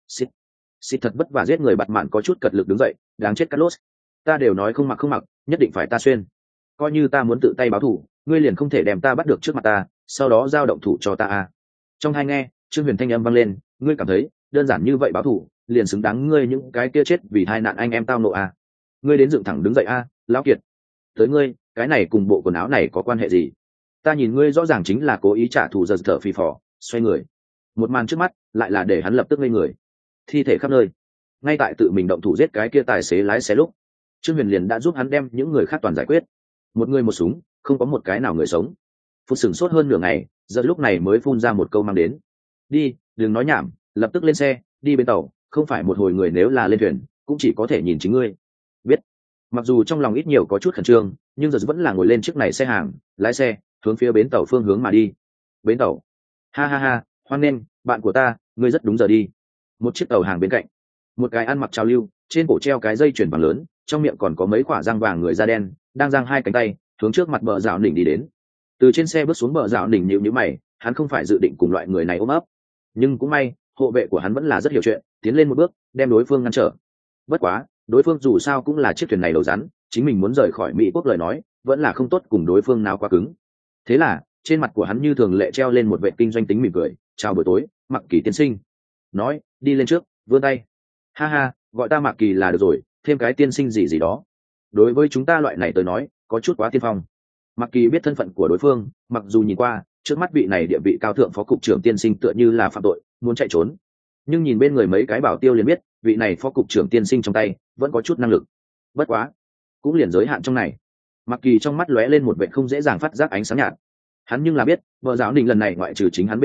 xịt thật vất vả giết người bạt mạn có chút cật lực đứng dậy, đáng chết Carlos, ta đều nói không mặc, nhất định phải ta xuyên. Coi như ta muốn tự tay báo thù, ngươi liền không thể đem ta bắt được trước mặt ta, sau đó giao động thủ cho ta à? Trong hai nghe Trương Huyền thanh âm vang lên, ngươi cảm thấy đơn giản như vậy báo thù liền xứng đáng ngươi những cái kia chết vì tai nạn anh em tao nộ à? Ngươi đến dựng thẳng đứng dậy à, lão kiệt. Tới ngươi, cái này cùng bộ quần áo này có quan hệ gì? Ta nhìn ngươi rõ ràng chính là cố ý trả thù. Giật thở phì phò, xoay người. Một màn trước mắt lại là để hắn lập tức ngây người. Thi thể khắp nơi, ngay tại tự mình động thủ giết cái kia tài xế lái xe lúc, Trương Huyền liền đã giúp hắn đem những người khác toàn giải quyết. Một người một súng, không có một cái nào người sống. Phút sửng sốt hơn nửa ngày, giật lúc này mới phun ra một câu mang đến. Đi, đừng nói nhảm, lập tức lên xe, đi bên tàu, không phải một hồi người nếu là lên thuyền, cũng chỉ có thể nhìn chính ngươi. Biết. Mặc dù trong lòng ít nhiều có chút khẩn trương, nhưng giờ vẫn là ngồi lên chiếc này xe hàng, lái xe hướng phía bến tàu phương hướng mà đi. Bến tàu. Ha ha ha, hoan nghênh, bạn của ta, ngươi rất đúng giờ đi. Một chiếc tàu hàng bên cạnh, một cái ăn mặc trào lưu, trên cổ treo cái dây chuyền vàng lớn, trong miệng còn có mấy quả răng vàng người da đen, đang giang hai cánh tay hướng trước mặt Bờ Dạo Đỉnh đi đến. Từ trên xe bước xuống Bờ Dạo Đỉnh nhíu nhíu mày, hắn không phải dự định cùng loại người này ôm ấp, nhưng cũng may hộ vệ của hắn vẫn là rất hiểu chuyện, tiến lên một bước đem đối phương ngăn trở. Bất quá đối phương dù sao cũng là chiếc thuyền này đầu rắn, chính mình muốn rời khỏi Mỹ quốc lời nói vẫn là không tốt cùng đối phương nào quá cứng. Thế là trên mặt của hắn như thường lệ treo lên một vệ kinh doanh tính mỉm cười. Chào buổi tối, Mạc Kỳ tiên sinh. Nói đi lên trước vươn tay. Ha ha, gọi ta Mạc Kỳ là được rồi, thêm cái tiên sinh gì gì đó, đối với chúng ta loại này tới nói có chút quá tiên phong. Mạc Kỳ biết thân phận của đối phương, mặc dù nhìn qua trước mắt vị này địa vị cao thượng phó cục trưởng tiên sinh tựa như là phạm tội muốn chạy trốn, nhưng nhìn bên người mấy cái bảo tiêu liền biết vị này phó cục trưởng tiên sinh trong tay vẫn có chút năng lực. Bất quá cũng liền giới hạn trong này. Mạc Kỳ trong mắt lóe lên một vệ không dễ dàng phát giác ánh sáng nhạt. Hắn nhưng là biết Bờ Giáo Đình lần này ngoại trừ chính hắn bên ngoài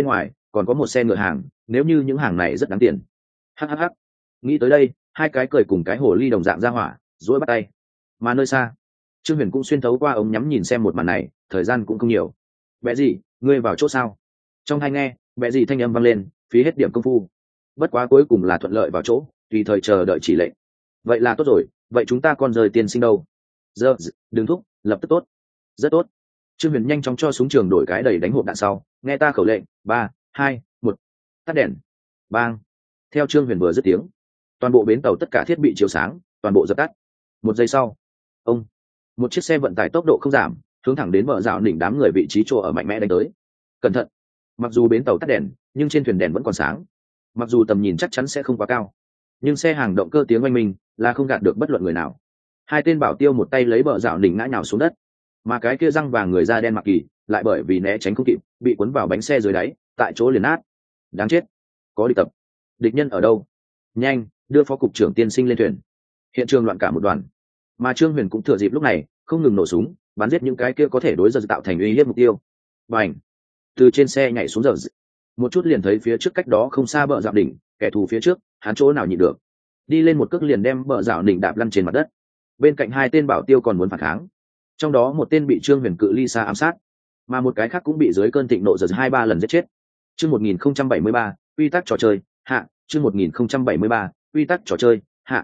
còn có một xe ngựa hàng, nếu như những hàng này rất đáng tiền. Hhh. Nghĩ tới đây, hai cái cười cùng cái hồ ly đồng dạng ra hỏa, duỗi bắt tay. Mà nơi xa, Trương Huyền cũng xuyên thấu qua ống nhắm nhìn xem một màn này, thời gian cũng không nhiều. Bẽ gì, ngươi vào chỗ sao? Trong hai nghe, bẽ gì thanh âm vang lên, phí hết điểm công phu. Bất quá cuối cùng là thuận lợi vào chỗ, tùy thời chờ đợi chỉ lệnh. Vậy là tốt rồi, vậy chúng ta còn rời tiên sinh đâu? Giờ, đừng thúc, lập tức tốt. Rất tốt. Trương Huyền nhanh chóng cho súng trường đổi cái đầy đánh hộp đạn sau, nghe ta khẩu lệnh, 3, 2, 1. Tắt đèn. Bang. Theo Trương Huyền vừa dứt tiếng, toàn bộ bến tàu tất cả thiết bị chiếu sáng, toàn bộ dập tắt. Một giây sau, một chiếc xe vận tải tốc độ không giảm, hướng thẳng đến bờ rào đỉnh đám người vị trí chỗ ở mạnh mẽ đánh tới. Cẩn thận. Mặc dù bến tàu tắt đèn, nhưng trên thuyền đèn vẫn còn sáng. Mặc dù tầm nhìn chắc chắn sẽ không quá cao, nhưng xe hàng động cơ tiếng oanh minh là không gạt được bất luận người nào. Hai tên bảo tiêu một tay lấy bờ rào đỉnh ngã nhào xuống đất, mà cái kia răng vàng người da đen mặc kỳ lại bởi vì né tránh không kịp, bị cuốn vào bánh xe dưới đáy, tại chỗ liền nát. Đáng chết. Có địch tập. Địch nhân ở đâu? Nhanh, đưa phó cục trưởng tiên sinh lên thuyền. Hiện trường loạn cả một đoàn, mà Trương Huyền cũng thừa dịp lúc này không ngừng nổ súng bắn giết những cái kia có thể đối giờ tạo thành uy hiếp mục tiêu. Bành. Từ trên xe nhảy xuống giờ, một chút liền thấy phía trước cách đó không xa bờ rào đỉnh, kẻ thù phía trước hắn chỗ nào nhịn được, đi lên một cước liền đem bờ rào đỉnh đạp lăn trên mặt đất. Bên cạnh hai tên bảo tiêu còn muốn phản kháng, trong đó một tên bị Trương Huyền cự ly xa ám sát, mà một cái khác cũng bị dưới cơn thịnh nộ giật 2-3 lần giết chết. Chương 1073, quy tắc trò chơi hạ. Chương 1073, quy tắc trò chơi hạ.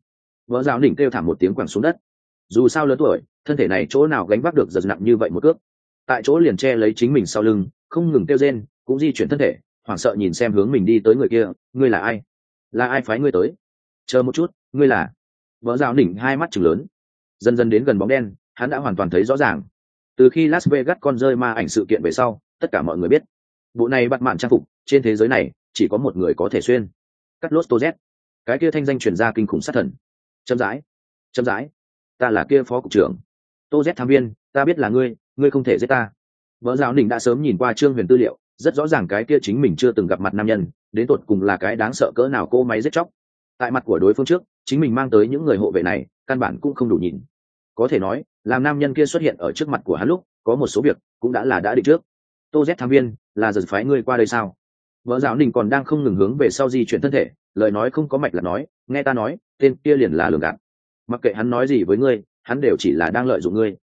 Vợ rào đỉnh kêu thảm một tiếng quẳng xuống đất. Dù sao lớn tuổi, thân thể này chỗ nào gánh vác được giật nặng như vậy một cước, tại chỗ liền che lấy chính mình sau lưng, không ngừng kêu rên, cũng di chuyển thân thể, hoảng sợ nhìn xem hướng mình đi tới người kia. Ngươi là ai? Là ai phái ngươi tới? Chờ một chút, ngươi là? Vợ rào đỉnh hai mắt trừng lớn, dần dần đến gần bóng đen, hắn đã hoàn toàn thấy rõ ràng. Từ khi Las Vegas con rơi ma ảnh sự kiện về sau, tất cả mọi người biết bộ này bắt mạn trang phục trên thế giới này chỉ có một người có thể xuyên. Carlos Tozet, cái kia thanh danh truyền ra kinh khủng sát thần. Chậm rãi, ta là kia phó cục trưởng Tozet tham viên, ta biết là ngươi không thể giết ta. Vợ giáo đình đã sớm nhìn qua Trương Huyền tư liệu, rất rõ ràng cái kia chính mình chưa từng gặp mặt nam nhân đến tột cùng là cái đáng sợ cỡ nào cô máy giết chóc. Tại mặt của đối phương trước, chính mình mang tới những người hộ vệ này căn bản cũng không đủ nhìn. Có thể nói, làm nam nhân kia xuất hiện ở trước mặt của hắn lúc, có một số việc cũng đã định trước. Tozet tham viên, là giờ phái ngươi qua đây sao? Vợ giáo đình còn đang không ngừng hướng về sau di chuyển thân thể, lời nói không có mạch là nói, nghe ta nói, tên kia liền là lường gạt. Mặc kệ hắn nói gì với ngươi, hắn đều chỉ là đang lợi dụng ngươi.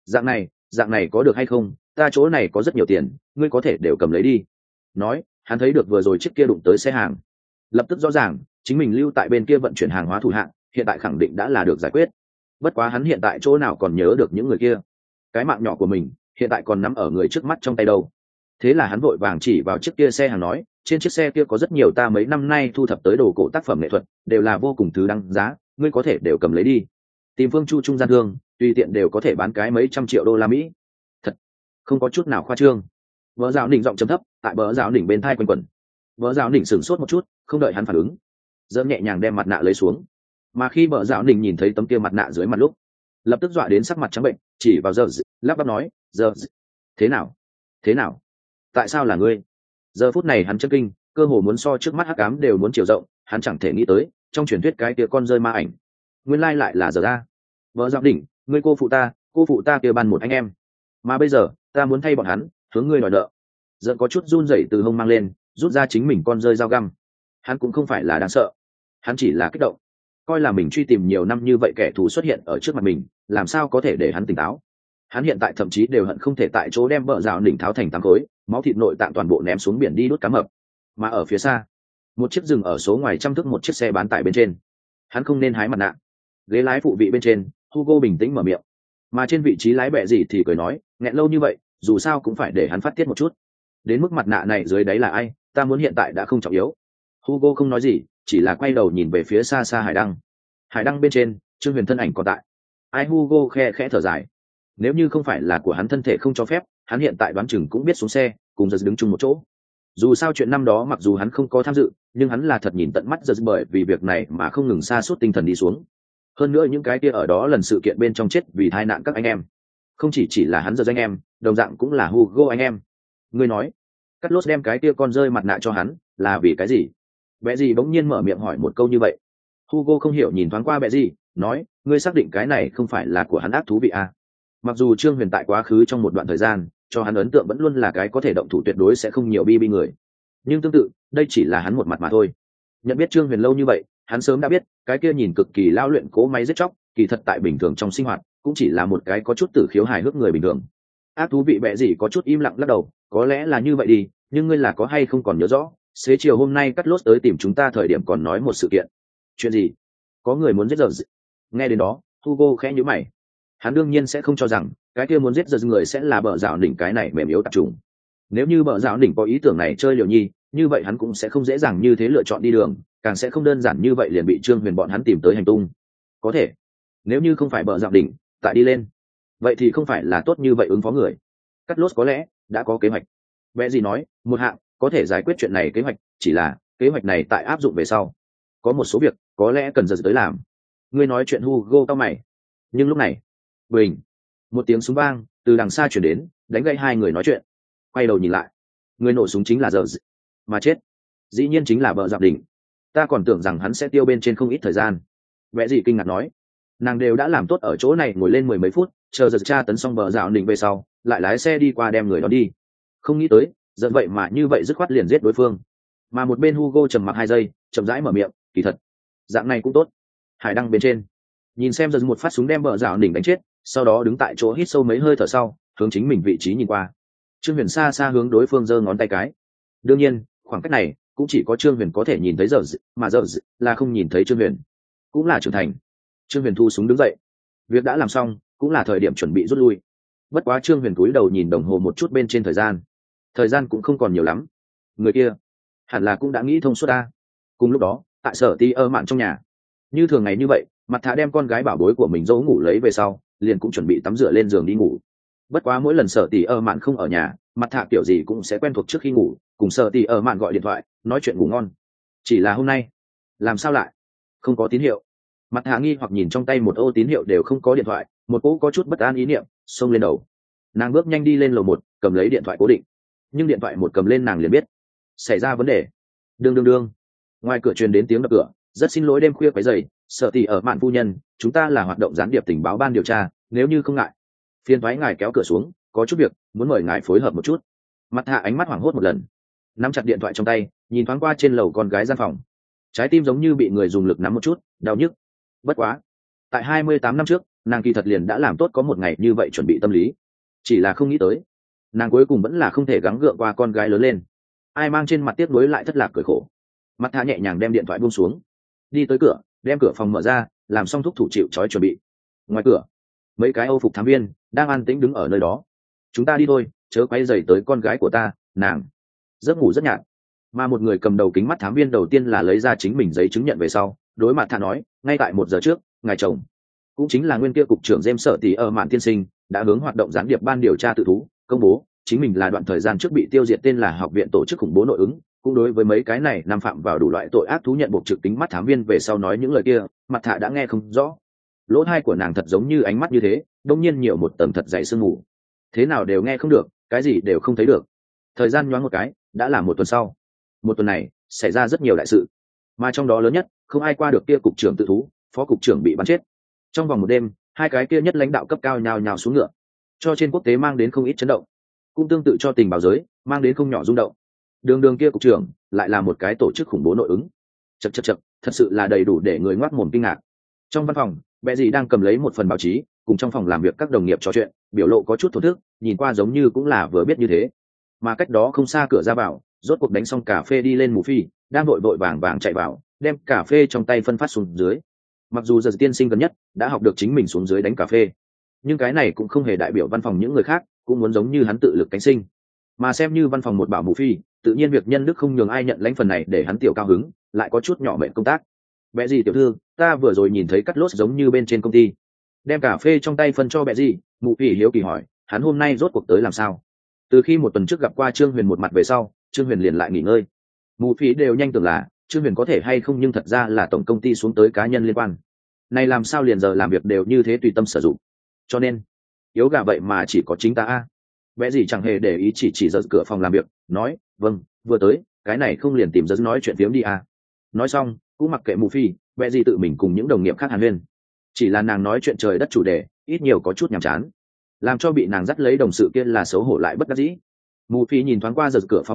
Dạng này có được hay không? Ta chỗ này có rất nhiều tiền, ngươi có thể đều cầm lấy đi. Nói, hắn thấy được vừa rồi chiếc kia đụng tới xe hàng, lập tức rõ ràng chính mình lưu tại bên kia vận chuyển hàng hóa thủ hạng, hiện tại khẳng định đã là được giải quyết. Bất quá hắn hiện tại chỗ nào còn nhớ được những người kia, cái mạng nhỏ của mình hiện tại còn nắm ở người trước mắt trong tay đâu. Thế là hắn vội vàng chỉ vào chiếc kia xe hàng nói, trên chiếc xe kia có rất nhiều ta mấy năm nay thu thập tới đồ cổ tác phẩm nghệ thuật, đều là vô cùng thứ đăng giá, ngươi có thể đều cầm lấy đi. Tìm phương chu trung gian thương, tùy tiện đều có thể bán cái mấy trăm triệu đô la Mỹ. Thật, không có chút nào khoa trương. Vợ giáo đỉnh giọng trầm thấp tại bờ giáo đỉnh bên thai quanh quẩn. Vợ giáo đỉnh sửng sốt một chút, không đợi hắn phản ứng, dẫm nhẹ nhàng đem mặt nạ lấy xuống. Mà khi bờ giáo đỉnh nhìn thấy tấm kia mặt nạ dưới mặt lúc, lập tức dọa đến sắc mặt trắng bệnh, chỉ vào giờ lắp bắp nói, giờ thế nào, tại sao là ngươi? Giờ phút này hắn chân kinh, cơ hồ muốn so trước mắt hắc ám đều muốn chiều rộng, hắn chẳng thể nghĩ tới trong truyền thuyết cái kia con rơi ma ảnh nguyên lai lại là giờ ra. Vợ giáo đỉnh, ngươi cô phụ ta kia ban một anh em, mà bây giờ ta muốn thay bọn hắn hướng ngươi đòi nợ. Giờ có chút run rẩy từ hông mang lên, rút ra chính mình con rơi dao găm. Hắn cũng không phải là đáng sợ, hắn chỉ là kích động, coi là mình truy tìm nhiều năm như vậy kẻ thù xuất hiện ở trước mặt mình, làm sao có thể để hắn tỉnh táo. Hắn hiện tại thậm chí đều hận không thể tại chỗ đem bờ rào đỉnh tháo thành tám khối, máu thịt nội tạng toàn bộ ném xuống biển đi đốt cá mập. Mà ở phía xa, một chiếc rừng ở số ngoài trăm thước một chiếc xe bán tải bên trên, hắn không nên hái mặt nạ. Ghế lái phụ vị bên trên, Hugo bình tĩnh mở miệng, mà trên vị trí lái bẹ gì thì cười nói, nghẹn lâu như vậy, dù sao cũng phải để hắn phát tiết một chút. Đến mức mặt nạ này dưới đáy là ai, ta muốn hiện tại đã không trọng yếu. Hugo không nói gì, chỉ là quay đầu nhìn về phía xa xa hải đăng. Hải đăng bên trên, Trương Huyền thân ảnh còn tại. Ai Hugo khẽ thở dài. Nếu như không phải là của hắn thân thể không cho phép, hắn hiện tại đoán chừng cũng biết xuống xe, cùng giật đứng chung một chỗ. Dù sao chuyện năm đó mặc dù hắn không có tham dự, nhưng hắn là thật nhìn tận mắt giật bởi vì việc này mà không ngừng sa sút tinh thần đi xuống. Hơn nữa những cái kia ở đó lần sự kiện bên trong chết vì tai nạn các anh em, không chỉ là hắn giật anh em, đồng dạng cũng là Hugo anh em. Ngươi nói, Carlos đem cái kia con rơi mặt nạ cho hắn, là vì cái gì? Bẹ gì bỗng nhiên mở miệng hỏi một câu như vậy. Hugo không hiểu nhìn thoáng qua bẹ gì, nói, ngươi xác định cái này không phải là của hắn ác thú vị à? Mặc dù Trương Huyền tại quá khứ trong một đoạn thời gian cho hắn ấn tượng vẫn luôn là cái có thể động thủ tuyệt đối sẽ không nhiều bi người, nhưng tương tự đây chỉ là hắn một mặt mà thôi. Nhận biết Trương Huyền lâu như vậy, hắn sớm đã biết cái kia nhìn cực kỳ lao luyện cố máy giết chóc, kỳ thật tại bình thường trong sinh hoạt cũng chỉ là một cái có chút tử khiếu hài hước người bình thường. Ác thú vị bẹ gì có chút im lặng lắc đầu, có lẽ là như vậy đi, nhưng ngươi là có hay không còn nhớ rõ xế chiều hôm nay cắt lốt tới tìm chúng ta thời điểm còn nói một sự kiện. Chuyện gì? Có người muốn giết giờ. Nghe đến đó Hugo khẽ nhíu mày. Hắn đương nhiên sẽ không cho rằng cái kia muốn giết giờ người sẽ là bợ dạo đỉnh cái này mềm yếu tập trung. Nếu như bợ dạo đỉnh có ý tưởng này chơi liều nhi, như vậy hắn cũng sẽ không dễ dàng như thế lựa chọn đi đường, càng sẽ không đơn giản như vậy liền bị Trương Huyền bọn hắn tìm tới hành tung. Có thể, nếu như không phải bợ dạo đỉnh tại đi lên, vậy thì không phải là tốt như vậy ứng phó người. Cắt lốt có lẽ đã có kế hoạch. Vẽ gì nói, một hạng có thể giải quyết chuyện này kế hoạch, chỉ là kế hoạch này tại áp dụng về sau có một số việc có lẽ cần giờ tới làm. Ngươi nói chuyện Hugo cao mày. Nhưng lúc này bình một tiếng súng vang từ đằng xa chuyển đến, đánh gãy hai người nói chuyện. Quay đầu nhìn lại, người nổ súng chính là giờ mà chết dĩ nhiên chính là bợ dạo đỉnh. Ta còn tưởng rằng hắn sẽ tiêu bên trên không ít thời gian. Vẽ gì kinh ngạc nói, nàng đều đã làm tốt ở chỗ này ngồi lên 10 mấy phút chờ giật tra tấn xong bợ dạo đỉnh về sau lại lái xe đi qua đem người đó đi. Không nghĩ tới giận vậy mà như vậy dứt khoát liền giết đối phương. Mà một bên Hugo trầm mặc 2 giây, chậm rãi mở miệng, kỳ thật dạng này cũng tốt. Hải đăng bên trên nhìn xem giật một phát súng đem bợ dạo đỉnh đánh chết, sau đó đứng tại chỗ hít sâu mấy hơi thở sau hướng chính mình vị trí nhìn qua. Trương Huyền xa xa hướng đối phương giơ ngón tay cái. Đương nhiên khoảng cách này cũng chỉ có Trương Huyền có thể nhìn thấy giờ, mà giờ là không nhìn thấy Trương Huyền. Cũng là trưởng thành. Trương Huyền thu súng đứng dậy, việc đã làm xong, cũng là thời điểm chuẩn bị rút lui. Bất quá Trương Huyền cúi đầu nhìn đồng hồ một chút bên trên thời gian cũng không còn nhiều lắm. Người kia hẳn là cũng đã nghĩ thông suốt ta. Cùng lúc đó tại sở ti ơ mạn trong nhà, như thường ngày như vậy, Mặt Thả đem con gái bảo bối của mình dỗ ngủ lấy về sau liền cũng chuẩn bị tắm rửa lên giường đi ngủ. Bất quá mỗi lần sở tỷ ơ mạn không ở nhà, Mặt Thả kiểu gì cũng sẽ quen thuộc trước khi ngủ cùng sở tỷ ơ mạn gọi điện thoại nói chuyện ngủ ngon. Chỉ là hôm nay làm sao lại không có tín hiệu? Mặt Thả nghi hoặc nhìn trong tay một ô tín hiệu đều không có điện thoại, một cỗ có chút bất an ý niệm xông lên đầu. Nàng bước nhanh đi lên lầu 1, cầm lấy điện thoại cố định. Nhưng điện thoại một cầm lên nàng liền biết xảy ra vấn đề. Đương ngoài cửa truyền đến tiếng đập cửa. Rất xin lỗi đêm khuya quấy rầy, sở tỷ ở mạn phu nhân, chúng ta là hoạt động gián điệp tình báo ban điều tra, nếu như không ngại phiền thoái ngài kéo cửa xuống, có chút việc muốn mời ngài phối hợp một chút. Mặt Hạ ánh mắt hoảng hốt một lần, nắm chặt điện thoại trong tay, nhìn thoáng qua trên lầu con gái gian phòng. Trái tim giống như bị người dùng lực nắm một chút, đau nhức. Bất quá tại 28 năm trước, nàng kỳ thật liền đã làm tốt có một ngày như vậy chuẩn bị tâm lý. Chỉ là không nghĩ tới nàng cuối cùng vẫn là không thể gắng gượng qua con gái lớn lên. Ai mang trên mặt tiếc nuối lại thất lạc cười khổ. Mặt Hạ nhẹ nhàng đem điện thoại buông xuống, đi tới cửa, đem cửa phòng mở ra, làm xong thúc thủ chịu trói chuẩn bị. Ngoài cửa mấy cái Âu phục thám viên đang an tĩnh đứng ở nơi đó. Chúng ta đi thôi, chớ quay dày tới con gái của ta, nàng giấc ngủ rất nhạt. Mà một người cầm đầu kính mắt thám viên đầu tiên là lấy ra chính mình giấy chứng nhận về sau đối Mặt Thả nói, ngay tại 1 giờ trước, ngài chồng cũng chính là nguyên kia cục trưởng James sở tỷ ở mạn tiên sinh đã hướng hoạt động gián điệp ban điều tra tự thú công bố chính mình là đoạn thời gian trước bị tiêu diệt tên là học viện tổ chức khủng bố nội ứng. Cũng đối với mấy cái này nằm phạm vào đủ loại tội ác thú nhận buộc trực kính mắt thám viên về sau nói những lời kia, Mặt Thả đã nghe không rõ. Lỗ tai của nàng thật giống như ánh mắt như thế, đông nhiên nhiều một tầng thật dày sương mù, thế nào đều nghe không được, cái gì đều không thấy được. Thời gian nhoáng một cái đã là 1 tuần sau. 1 tuần này xảy ra rất nhiều đại sự, mà trong đó lớn nhất không ai qua được kia cục trưởng tự thú, phó cục trưởng bị bắn chết. Trong vòng một đêm, hai cái kia nhất lãnh đạo cấp cao nhào nhào xuống ngựa, cho trên quốc tế mang đến không ít chấn động, cũng tương tự cho tình báo giới mang đến không nhỏ rung động. Đường kia cục trưởng lại là một cái tổ chức khủng bố nội ứng. Chậc, thật sự là đầy đủ để người ngoác mồm kinh ngạc. Trong văn phòng, Bệ Dì đang cầm lấy một phần báo chí, cùng trong phòng làm việc các đồng nghiệp trò chuyện, biểu lộ có chút thổn thức, nhìn qua giống như cũng là vừa biết như thế. Mà cách đó không xa cửa ra vào, rốt cuộc đánh xong cà phê đi lên Mù Phi, đang vội vàng chạy vào, đem cà phê trong tay phân phát xuống dưới. Mặc dù giờ tiên sinh gần nhất đã học được chính mình xuống dưới đánh cà phê, nhưng cái này cũng không hề đại biểu văn phòng những người khác cũng muốn giống như hắn tự lực cánh sinh. Mà xem như văn phòng một bảo Mù Phi, tự nhiên việc nhân đức không nhường ai nhận lãnh phần này để hắn tiểu cao hứng, lại có chút nhỏ mệnh công tác. Bệ Dì tiểu thư, ta vừa rồi nhìn thấy cắt lốt giống như bên trên công ty. Đem cà phê trong tay phân cho Bệ Dì, Mù Phi hiếu kỳ hỏi, hắn hôm nay rốt cuộc tới làm sao? Từ khi 1 tuần trước gặp qua Trương Huyền một mặt về sau, Trương Huyền liền lại nghỉ ngơi. Mù Phi đều nhanh tưởng là Trương Huyền có thể hay không, nhưng thật ra là tổng công ty xuống tới cá nhân liên quan. Này làm sao liền giờ làm việc đều như thế tùy tâm sử dụng. Cho nên, yếu gà vậy mà chỉ có chính ta a. Bệ Dì chẳng hề để ý, chỉ giờ cửa phòng làm việc, nói, vâng, vừa tới, cái này không liền tìm giờ nói chuyện phiếm đi a. Nói xong, cũng mặc kệ Mù Phi, Bệ Dì tự mình cùng những đồng nghiệp khác hàn huyên. Chỉ là nàng nói chuyện trời đất chủ đề, ít nhiều có chút nhàm chán, làm cho bị nàng dắt lấy đồng sự kia là xấu hổ lại bất đắc dĩ. Mù Phi nhìn thoáng qua giờ cửa phòng làm việc,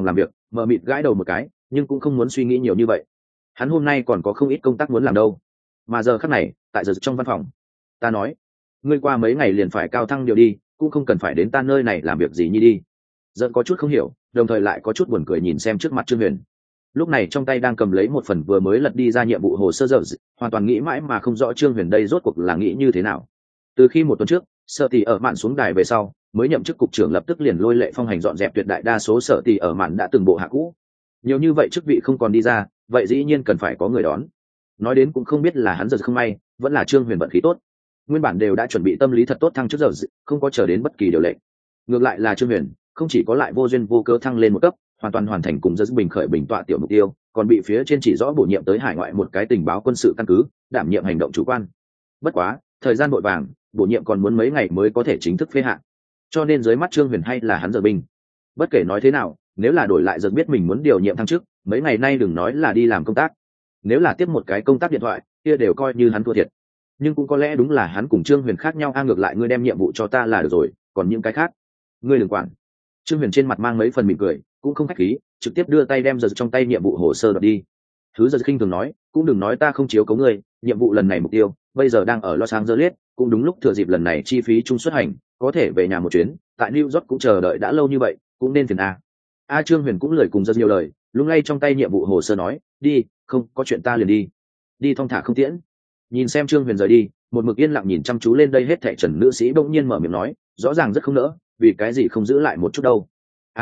Mờ mịt gãi đầu một cái, nhưng cũng không muốn suy nghĩ nhiều như vậy. Hắn hôm nay còn có không ít công tác muốn làm đâu. Mà giờ khắc này, tại giờ trong văn phòng, ta nói, ngươi qua mấy ngày liền phải cao thăng điều đi, cũng không cần phải đến ta nơi này làm việc gì như đi. Giờ có chút không hiểu, đồng thời lại có chút buồn cười nhìn xem trước mặt Trương Huyền. Lúc này trong tay đang cầm lấy một phần vừa mới lật đi ra nhiệm vụ hồ sơ giờ, hoàn toàn nghĩ mãi mà không rõ Trương Huyền đây rốt cuộc là nghĩ như thế nào. Từ khi một tuần trước, Sở Tỷ ở mạn xuống đài về sau, mới nhậm chức cục trưởng lập tức liền lôi lệ phong hành dọn dẹp tuyệt đại đa số Sở Tỷ ở mạn đã từng bộ hạ cũ. Nhiều như vậy chức vị không còn đi ra, vậy dĩ nhiên cần phải có người đón. Nói đến cũng không biết là hắn giờ không may, vẫn là Trương Huyền vận khí tốt. Nguyên bản đều đã chuẩn bị tâm lý thật tốt thăng chức giờ, không có chờ đến bất kỳ điều lệnh. Ngược lại là Trương Huyền, không chỉ có lại vô duyên vô cớ thăng lên một cấp, hoàn toàn hoàn thành cùng giờ bình khởi bình tọa tiểu mục tiêu, còn bị phía trên chỉ rõ bổ nhiệm tới hải ngoại một cái tình báo quân sự căn cứ, đảm nhiệm hành động chủ quan. Bất quá, thời gian vội vàng, bổ nhiệm còn muốn mấy ngày mới có thể chính thức phê hạ. Cho nên dưới mắt Trương Huyền hay là hắn giờ binh. Bất kể nói thế nào, nếu là đổi lại giờ biết mình muốn điều nhiệm thăng chức, mấy ngày nay đừng nói là đi làm công tác. Nếu là tiếp một cái công tác điện thoại, kia đều coi như hắn thua thiệt. Nhưng cũng có lẽ đúng là hắn cùng Trương Huyền khác nhau, ngược lại ngươi đem nhiệm vụ cho ta là được rồi, còn những cái khác, ngươi đừng quản. Trương Huyền trên mặt mang mấy phần mỉm cười, cũng không khách khí, trực tiếp đưa tay đem giờ trong tay nhiệm vụ hồ sơ đoạt đi. Thứ giờ khinh thường nói, cũng đừng nói ta không chiếu cố ngươi, nhiệm vụ lần này mục tiêu bây giờ đang ở Los Angeles, cũng đúng lúc thừa dịp lần này chi phí chung xuất hành, có thể về nhà một chuyến, tại New York cũng chờ đợi đã lâu như vậy, cũng nên phiền a. Trương Huyền cũng lời cùng rất nhiều lời, lung lay trong tay nhiệm vụ hồ sơ nói, đi, không có chuyện ta liền đi thong thả không tiễn. Nhìn xem Trương Huyền rời đi, một mực yên lặng nhìn chăm chú lên đây hết thảy Trần nữ sĩ bỗng nhiên mở miệng nói, rõ ràng rất không nỡ, vì cái gì không giữ lại một chút đâu.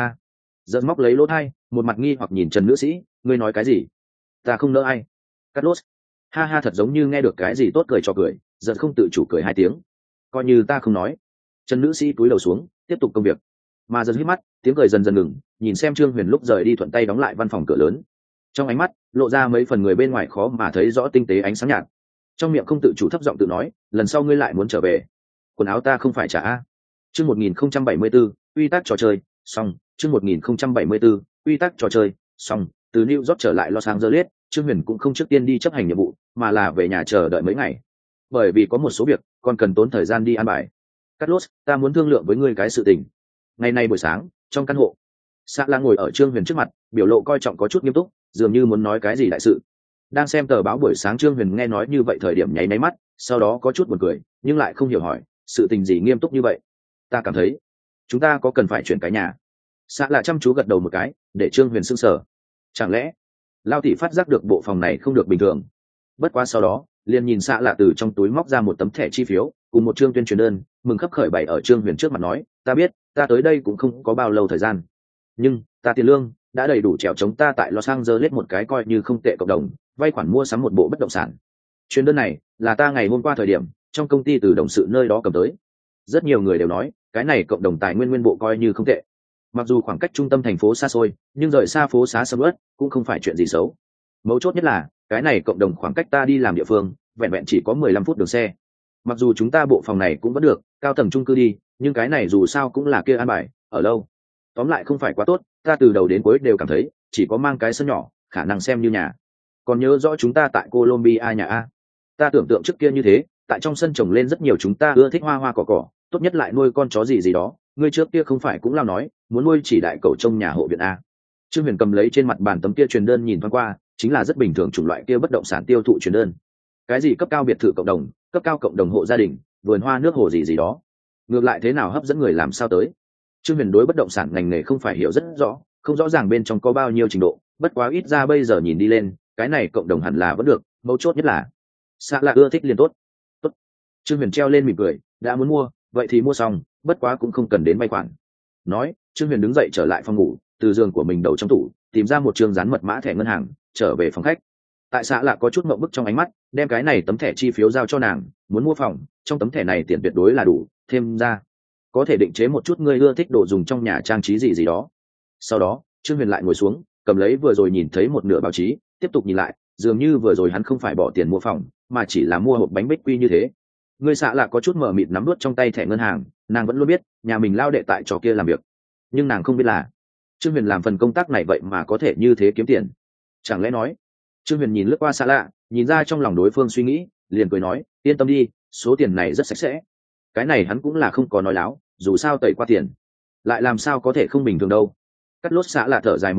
Giật móc lấy lỗ thai, một mặt nghi hoặc nhìn Trần nữ sĩ, ngươi nói cái gì? Ta không nỡ ai? Cắt lốt. Ha ha, thật giống như nghe được cái gì tốt cười cho cười, giật không tự chủ cười 2 tiếng. Coi như ta không nói. Trần nữ sĩ cúi đầu xuống, tiếp tục công việc. Mà giật hít mắt, tiếng cười dần dần ngừng, nhìn xem Trương Huyền lúc rời đi thuận tay đóng lại văn phòng cửa lớn. Trong ánh mắt lộ ra mấy phần người bên ngoài khó mà thấy rõ tinh tế ánh sáng nhạt. Trong miệng không tự chủ thấp giọng tự nói, lần sau ngươi lại muốn trở về, quần áo ta không phải trả a. Chương 1074, quy tắc trò chơi, xong. Chương 1074, quy tắc trò chơi, xong. Từ New York trở lại Los Angeles, Trương Huyền cũng không trước tiên đi chấp hành nhiệm vụ, mà là về nhà chờ đợi mấy ngày. Bởi vì có một số việc còn cần tốn thời gian đi an bài. Carlos, ta muốn thương lượng với ngươi cái sự tình. Ngày nay buổi sáng, trong căn hộ, Sạ La ngồi ở Trương Huyền trước mặt, biểu lộ coi trọng có chút nghiêm túc, dường như muốn nói cái gì đại sự. Đang xem tờ báo buổi sáng, Trương Huyền nghe nói như vậy thời điểm nháy máy mắt, sau đó có chút buồn cười, nhưng lại không hiểu hỏi, sự tình gì nghiêm túc như vậy? Ta cảm thấy, chúng ta có cần phải chuyển cái nhà. Sạ La chăm chú gật đầu một cái, để Trương Huyền sững sờ. Chẳng lẽ Lao tỷ phát giác được bộ phòng này không được bình thường? Bất quá sau đó, liền nhìn Sạ La từ trong túi móc ra một tấm thẻ chi phiếu cùng một chương tuyên truyền đơn, mừng khấp khởi bày ở Trương Huyền trước mặt nói, ta biết, ta tới đây cũng không có bao lâu thời gian, nhưng ta tiền lương đã đầy đủ trèo chống ta tại Los Angeles một cái coi như không tệ cộng đồng, vay khoản mua sắm một bộ bất động sản. Chuyến đơn này là ta ngày hôm qua thời điểm trong công ty từ đồng sự nơi đó cầm tới. Rất nhiều người đều nói cái này cộng đồng tài nguyên nguyên bộ coi như không tệ, mặc dù khoảng cách trung tâm thành phố xa xôi, nhưng rời xa phố xá sầm uất cũng không phải chuyện gì xấu. Mấu chốt nhất là cái này cộng đồng khoảng cách ta đi làm địa phương vẹn vẹn chỉ có 15 phút đường xe. Mặc dù chúng ta bộ phòng này cũng vẫn được, cao tầng chung cư đi, nhưng cái này dù sao cũng là kia an bài ở lâu, tóm lại không phải quá tốt. Ta từ đầu đến cuối đều cảm thấy chỉ có mang cái sân nhỏ khả năng xem như nhà. Còn nhớ rõ chúng ta tại Colombia nhà a, ta tưởng tượng trước kia như thế, tại trong sân trồng lên rất nhiều chúng ta ưa thích hoa hoa cỏ cỏ, tốt nhất lại nuôi con chó gì gì đó. Ngươi trước kia không phải cũng lao nói muốn nuôi chỉ đại cẩu trong nhà hộ viện a? Trương Huyền cầm lấy trên mặt bàn tấm kia truyền đơn nhìn thoáng qua, chính là rất bình thường chủng loại kia bất động sản tiêu thụ truyền đơn. Cái gì cấp cao biệt thự cộng đồng, cấp cao cộng đồng hộ gia đình, vườn hoa nước hồ gì gì đó, ngược lại thế nào hấp dẫn người làm sao tới. Trương Huyền đối bất động sản ngành nghề không phải hiểu rất rõ, không rõ ràng bên trong có bao nhiêu trình độ, bất quá ít ra bây giờ nhìn đi lên, cái này cộng đồng hẳn là vẫn được. Mấu chốt nhất là Sạ La ưa thích liền tốt. Tốt. Trương Huyền treo lên mỉm cười, đã muốn mua vậy thì mua xong, bất quá cũng không cần đến vay khoản. Nói, Trương Huyền đứng dậy trở lại phòng ngủ, từ giường của mình đầu trong tủ tìm ra một chương dán mật mã thẻ ngân hàng, trở về phòng khách. Tại Sạ La có chút ngượng bức trong ánh mắt, đem cái này tấm thẻ chi phiếu giao cho nàng, muốn mua phòng, trong tấm thẻ này tiền tuyệt đối là đủ, thêm ra có thể định chế một chút ngươi ưa thích đồ dùng trong nhà trang trí gì gì đó. Sau đó Trương Huyền lại ngồi xuống, cầm lấy vừa rồi nhìn thấy một nửa báo chí, tiếp tục nhìn lại, dường như vừa rồi hắn không phải bỏ tiền mua phòng, mà chỉ là mua hộp bánh bích quy như thế. Người Sạ La có chút mờ mịt nắm đuốt trong tay thẻ ngân hàng, nàng vẫn luôn biết nhà mình lao đệ tại trò kia làm việc, nhưng nàng không biết là Trương Huyền làm phần công tác này vậy mà có thể như thế kiếm tiền. Chẳng lẽ nói? Trương Huyền nhìn lướt qua Sạ La, nhìn ra trong lòng đối phương suy nghĩ, liền cười nói, yên tâm đi, số tiền này rất sạch sẽ. Cái này hắn cũng là không có nói láo, dù sao tẩy qua tiền lại làm sao có thể không bình thường đâu. Cắt lốt Sạ La thở dài một hơi,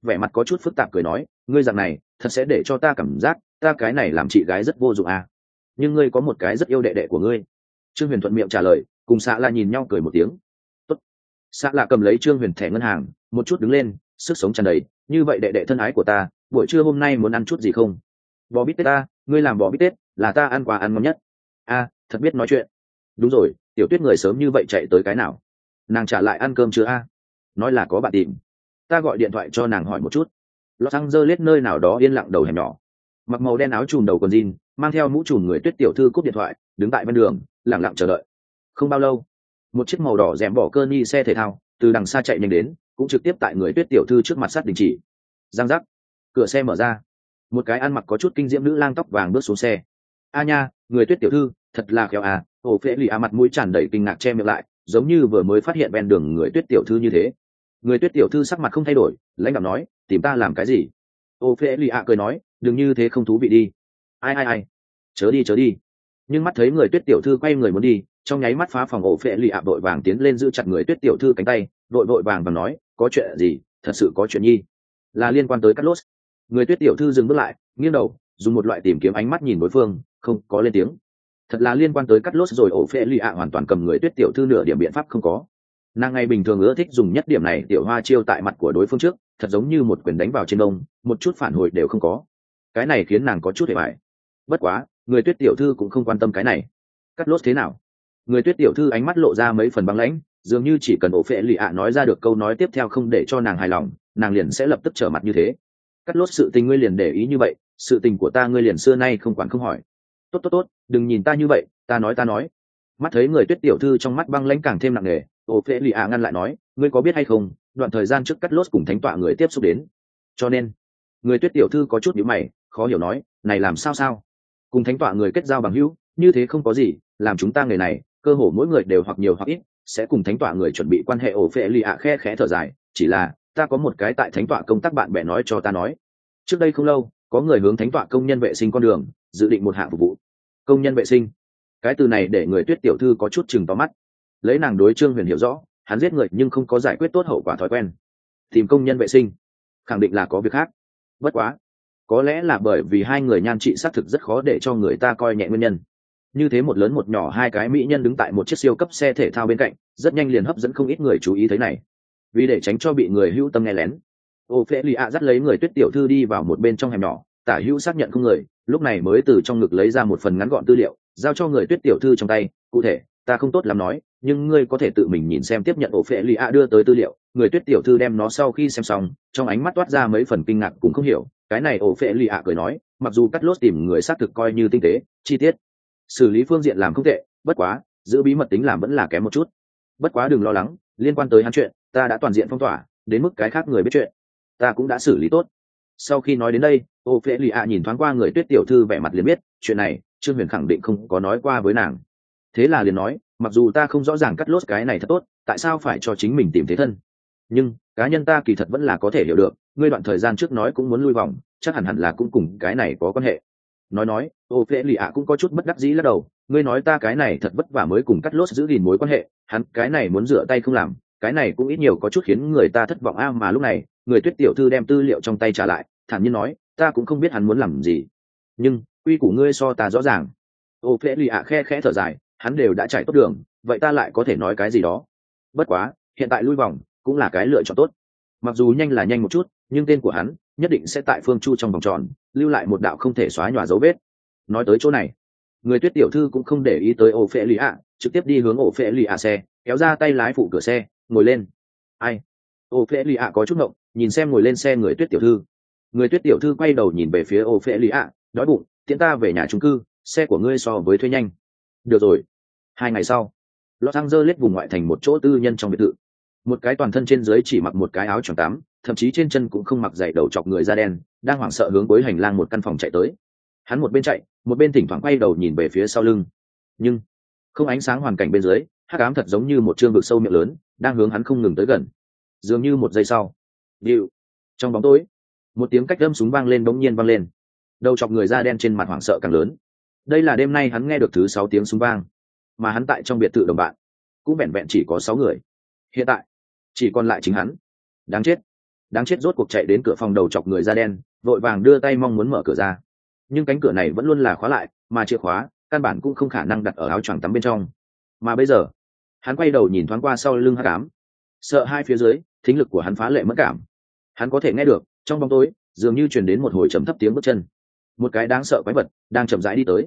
vẻ mặt có chút phức tạp cười nói, ngươi dạng này thật sẽ để cho ta cảm giác ta cái này làm chị gái rất vô dụng à. Nhưng ngươi có một cái rất yêu đệ đệ của ngươi. Trương Huyền thuận miệng trả lời, cùng xạ là nhìn nhau cười một tiếng. Tốt. Xạ là cầm lấy Trương Huyền thẻ ngân hàng, một chút đứng lên, sức sống tràn đầy. Như vậy đệ đệ thân ái của ta, buổi trưa hôm nay muốn ăn chút gì không? Bò bít tết ta, ngươi làm bò bít tết là ta ăn quà ăn ngon nhất. A, thật biết nói chuyện. Đúng rồi, Tiểu Tuyết người sớm như vậy chạy tới cái nào? Nàng trả lại ăn cơm chưa a? Nói là có bạn tìm. Ta gọi điện thoại cho nàng hỏi một chút. Los Angeles nơi nào đó yên lặng đầu hẻm nhỏ. Mặc màu đen áo trùm đầu quần jean, mang theo mũ trùm người Tuyết tiểu thư cúp điện thoại, đứng tại bên đường, lặng lặng chờ đợi. Không bao lâu, một chiếc màu đỏ rèm bỏ cơ ni xe thể thao từ đằng xa chạy nhanh đến, cũng trực tiếp tại người Tuyết tiểu thư trước mặt sát đình chỉ. Giang giác, cửa xe mở ra, một cái ăn mặc có chút kinh diễm nữ lang tóc vàng bước xuống xe. A nha, người Tuyết tiểu thư thật là khéo à. Ổ Phệ Lì mặt mũi tràn đầy kinh ngạc che miệng lại, giống như vừa mới phát hiện ven đường người Tuyết tiểu thư như thế. Người Tuyết tiểu thư sắc mặt không thay đổi, lãnh đạo nói, tìm ta làm cái gì? Ổ Phệ Lì cười nói, đừng như thế không thú vị đi. Ai, chớ đi. Nhưng mắt thấy người Tuyết tiểu thư quay người muốn đi, trong nháy mắt phá phòng Ổ Phệ Lì vội vàng tiến lên giữ chặt người Tuyết tiểu thư cánh tay, vội vàng và nói, có chuyện gì? Thật sự có chuyện nhi, là liên quan tới Cát Lốt. Người Tuyết tiểu thư dừng bước lại, nghiêng đầu, dùng một loại tìm kiếm ánh mắt nhìn đối phương, không có lên tiếng. Thật là liên quan tới Cát Lốt rồi. Ổ Phệ Lì hoàn toàn cầm người Tuyết tiểu thư nửa điểm biện pháp không có. Nàng ngày bình thường ưa thích dùng nhất điểm này tiểu hoa chiêu tại mặt của đối phương trước, thật giống như một quyền đánh vào trên đông, một chút phản hồi đều không có. Cái này khiến nàng có chút hề bại. Bất quá, người Tuyết tiểu thư cũng không quan tâm cái này. Cắt lốt thế nào? Người Tuyết tiểu thư ánh mắt lộ ra mấy phần băng lãnh, dường như chỉ cần Ổ Phệ Lì nói ra được câu nói tiếp theo không để cho nàng hài lòng, nàng liền sẽ lập tức trở mặt như thế. Cắt lốt sự tình ngươi liền để ý như vậy, sự tình của ta ngươi liền xưa nay không quản không hỏi. Tốt, đừng nhìn ta như vậy, ta nói. Mắt thấy người Tuyết tiểu thư trong mắt băng lãnh càng thêm nặng nề, Ổ Phệ Lì ngăn lại nói, ngươi có biết hay không, đoạn thời gian trước Cắt lốt cùng thánh tọa người tiếp xúc đến. Cho nên, người Tuyết tiểu thư có chút nhíu mày, khó hiểu nói, này làm sao? Cùng thánh tọa người kết giao bằng hữu, như thế không có gì, làm chúng ta người này, cơ hồ mỗi người đều hoặc nhiều hoặc ít sẽ cùng thánh tọa người chuẩn bị quan hệ. Ổ Phệ Lì khe khẽ thở dài, chỉ là ta có một cái tại thánh tọa công tác bạn bè nói cho ta nói, trước đây không lâu có người hướng thánh tọa công nhân vệ sinh con đường dự định một hạng phục vụ. Công nhân vệ sinh, cái từ này để người Tuyết tiểu thư có chút chừng to mắt. Lấy nàng đối Trương Huyền hiểu rõ, hắn giết người nhưng không có giải quyết tốt hậu quả thói quen, tìm công nhân vệ sinh khẳng định là có việc khác. Bất quá, có lẽ là bởi vì hai người nhan trị xác thực rất khó để cho người ta coi nhẹ nguyên nhân. Như thế một lớn một nhỏ hai cái mỹ nhân đứng tại một chiếc siêu cấp xe thể thao bên cạnh, rất nhanh liền hấp dẫn không ít người chú ý thấy này. Vì để tránh cho bị người hữu tâm nghe lén, Ô Phệ Lì dắt lấy người Tuyết tiểu thư đi vào một bên trong hẻm nhỏ, tả hữu xác nhận không người, lúc này mới từ trong ngực lấy ra một phần ngắn gọn tư liệu, giao cho người Tuyết tiểu thư trong tay. Cụ thể, ta không tốt lắm nói, nhưng ngươi có thể tự mình nhìn xem. Tiếp nhận Ô Phệ Lì đưa tới tư liệu, người Tuyết tiểu thư đem nó sau khi xem xong, trong ánh mắt toát ra mấy phần kinh ngạc cũng không hiểu. Cái này Ô Phệ Lì cười nói, mặc dù Cắt Lốt tìm người xác thực coi như tinh tế, chi tiết, xử lý phương diện làm không tệ, bất quá giữ bí mật tính làm vẫn là kém một chút. Bất quá đừng lo lắng, liên quan tới hắn chuyện, ta đã toàn diện phong tỏa, đến mức cái khác người biết chuyện, ta cũng đã xử lý tốt. Sau khi nói đến đây, Ô Phệ Lì nhìn thoáng qua người Tuyết tiểu thư, vẻ mặt liền biết chuyện này Trương Huyền khẳng định không có nói qua với nàng. Thế là liền nói, mặc dù ta không rõ ràng Cắt Lốt cái này thật tốt, tại sao phải cho chính mình tìm thế thân, nhưng cá nhân ta kỳ thật vẫn là có thể hiểu được, ngươi đoạn thời gian trước nói cũng muốn lui vòng, chắc hẳn là cũng cùng cái này có quan hệ. Nói Ô Phệ Lì cũng có chút bất đắc dĩ lắc đầu, ngươi nói ta cái này thật vất vả mới cùng Cắt Lốt giữ gìn mối quan hệ, hắn cái này muốn rửa tay không làm, cái này cũng ít nhiều có chút khiến người ta thất vọng mà lúc này người Tuyết tiểu thư đem tư liệu trong tay trả lại, thản nhiên nói, ta cũng không biết hắn muốn làm gì, nhưng quy củ ngươi so ta rõ ràng. Ô Phệ Lì khe khẽ thở dài, hắn đều đã trải tốt đường, vậy ta lại có thể nói cái gì đó. Bất quá hiện tại lui vòng cũng là cái lựa chọn tốt, mặc dù nhanh là nhanh một chút, nhưng tên của hắn nhất định sẽ tại Phương Chu trong vòng tròn lưu lại một đạo không thể xóa nhòa dấu vết. Nói tới chỗ này, người Tuyết tiểu thư cũng không để ý tới Ô Phệ Lì trực tiếp đi hướng Ô Phệ Lì xe, kéo ra tay lái phụ cửa xe, ngồi lên. Ai? Ô Phệ Lì có chút ngộng, nhìn xem ngồi lên xe người Tuyết tiểu thư. Người Tuyết tiểu thư quay đầu nhìn về phía Ô Phệ Lì đói bụng, tiễn ta về nhà chung cư, xe của ngươi so với thuê nhanh. Được rồi. 2 ngày sau, Los Angeles vùng ngoại thành một chỗ tư nhân trong biệt thự, một cái toàn thân trên dưới chỉ mặc một cái áo choàng tắm, thậm chí trên chân cũng không mặc giày đầu chọc người da đen đang hoảng sợ hướng cuối hành lang một căn phòng chạy tới. Hắn một bên chạy một bên thỉnh thoảng quay đầu nhìn về phía sau lưng, nhưng không ánh sáng hoàn cảnh bên dưới, hắc ám thật giống như một trương vực sâu miệng lớn đang hướng hắn không ngừng tới gần. Dường như một giây sau, điệu, trong bóng tối, một tiếng cách đâm súng vang lên, bỗng nhiên vang lên. Đầu chọc người da đen trên mặt hoảng sợ càng lớn. Đây là đêm nay hắn nghe được thứ 6 tiếng súng vang, mà hắn tại trong biệt thự đồng bạn cũng vẹn vẹn chỉ có 6 người. Hiện tại chỉ còn lại chính hắn. Đáng chết, đáng chết rốt cuộc chạy đến cửa phòng đầu chọc người da đen, vội vàng đưa tay mong muốn mở cửa ra, nhưng cánh cửa này vẫn luôn là khóa lại, mà chìa khóa căn bản cũng không khả năng đặt ở áo choàng tắm bên trong. Mà bây giờ hắn quay đầu nhìn thoáng qua sau lưng hắc ám, sợ hai phía dưới thính lực của hắn phá lệ mất cảm. Hắn có thể nghe được trong bóng tối dường như truyền đến một hồi trầm thấp tiếng bước chân, một cái đáng sợ quái vật đang chậm rãi đi tới.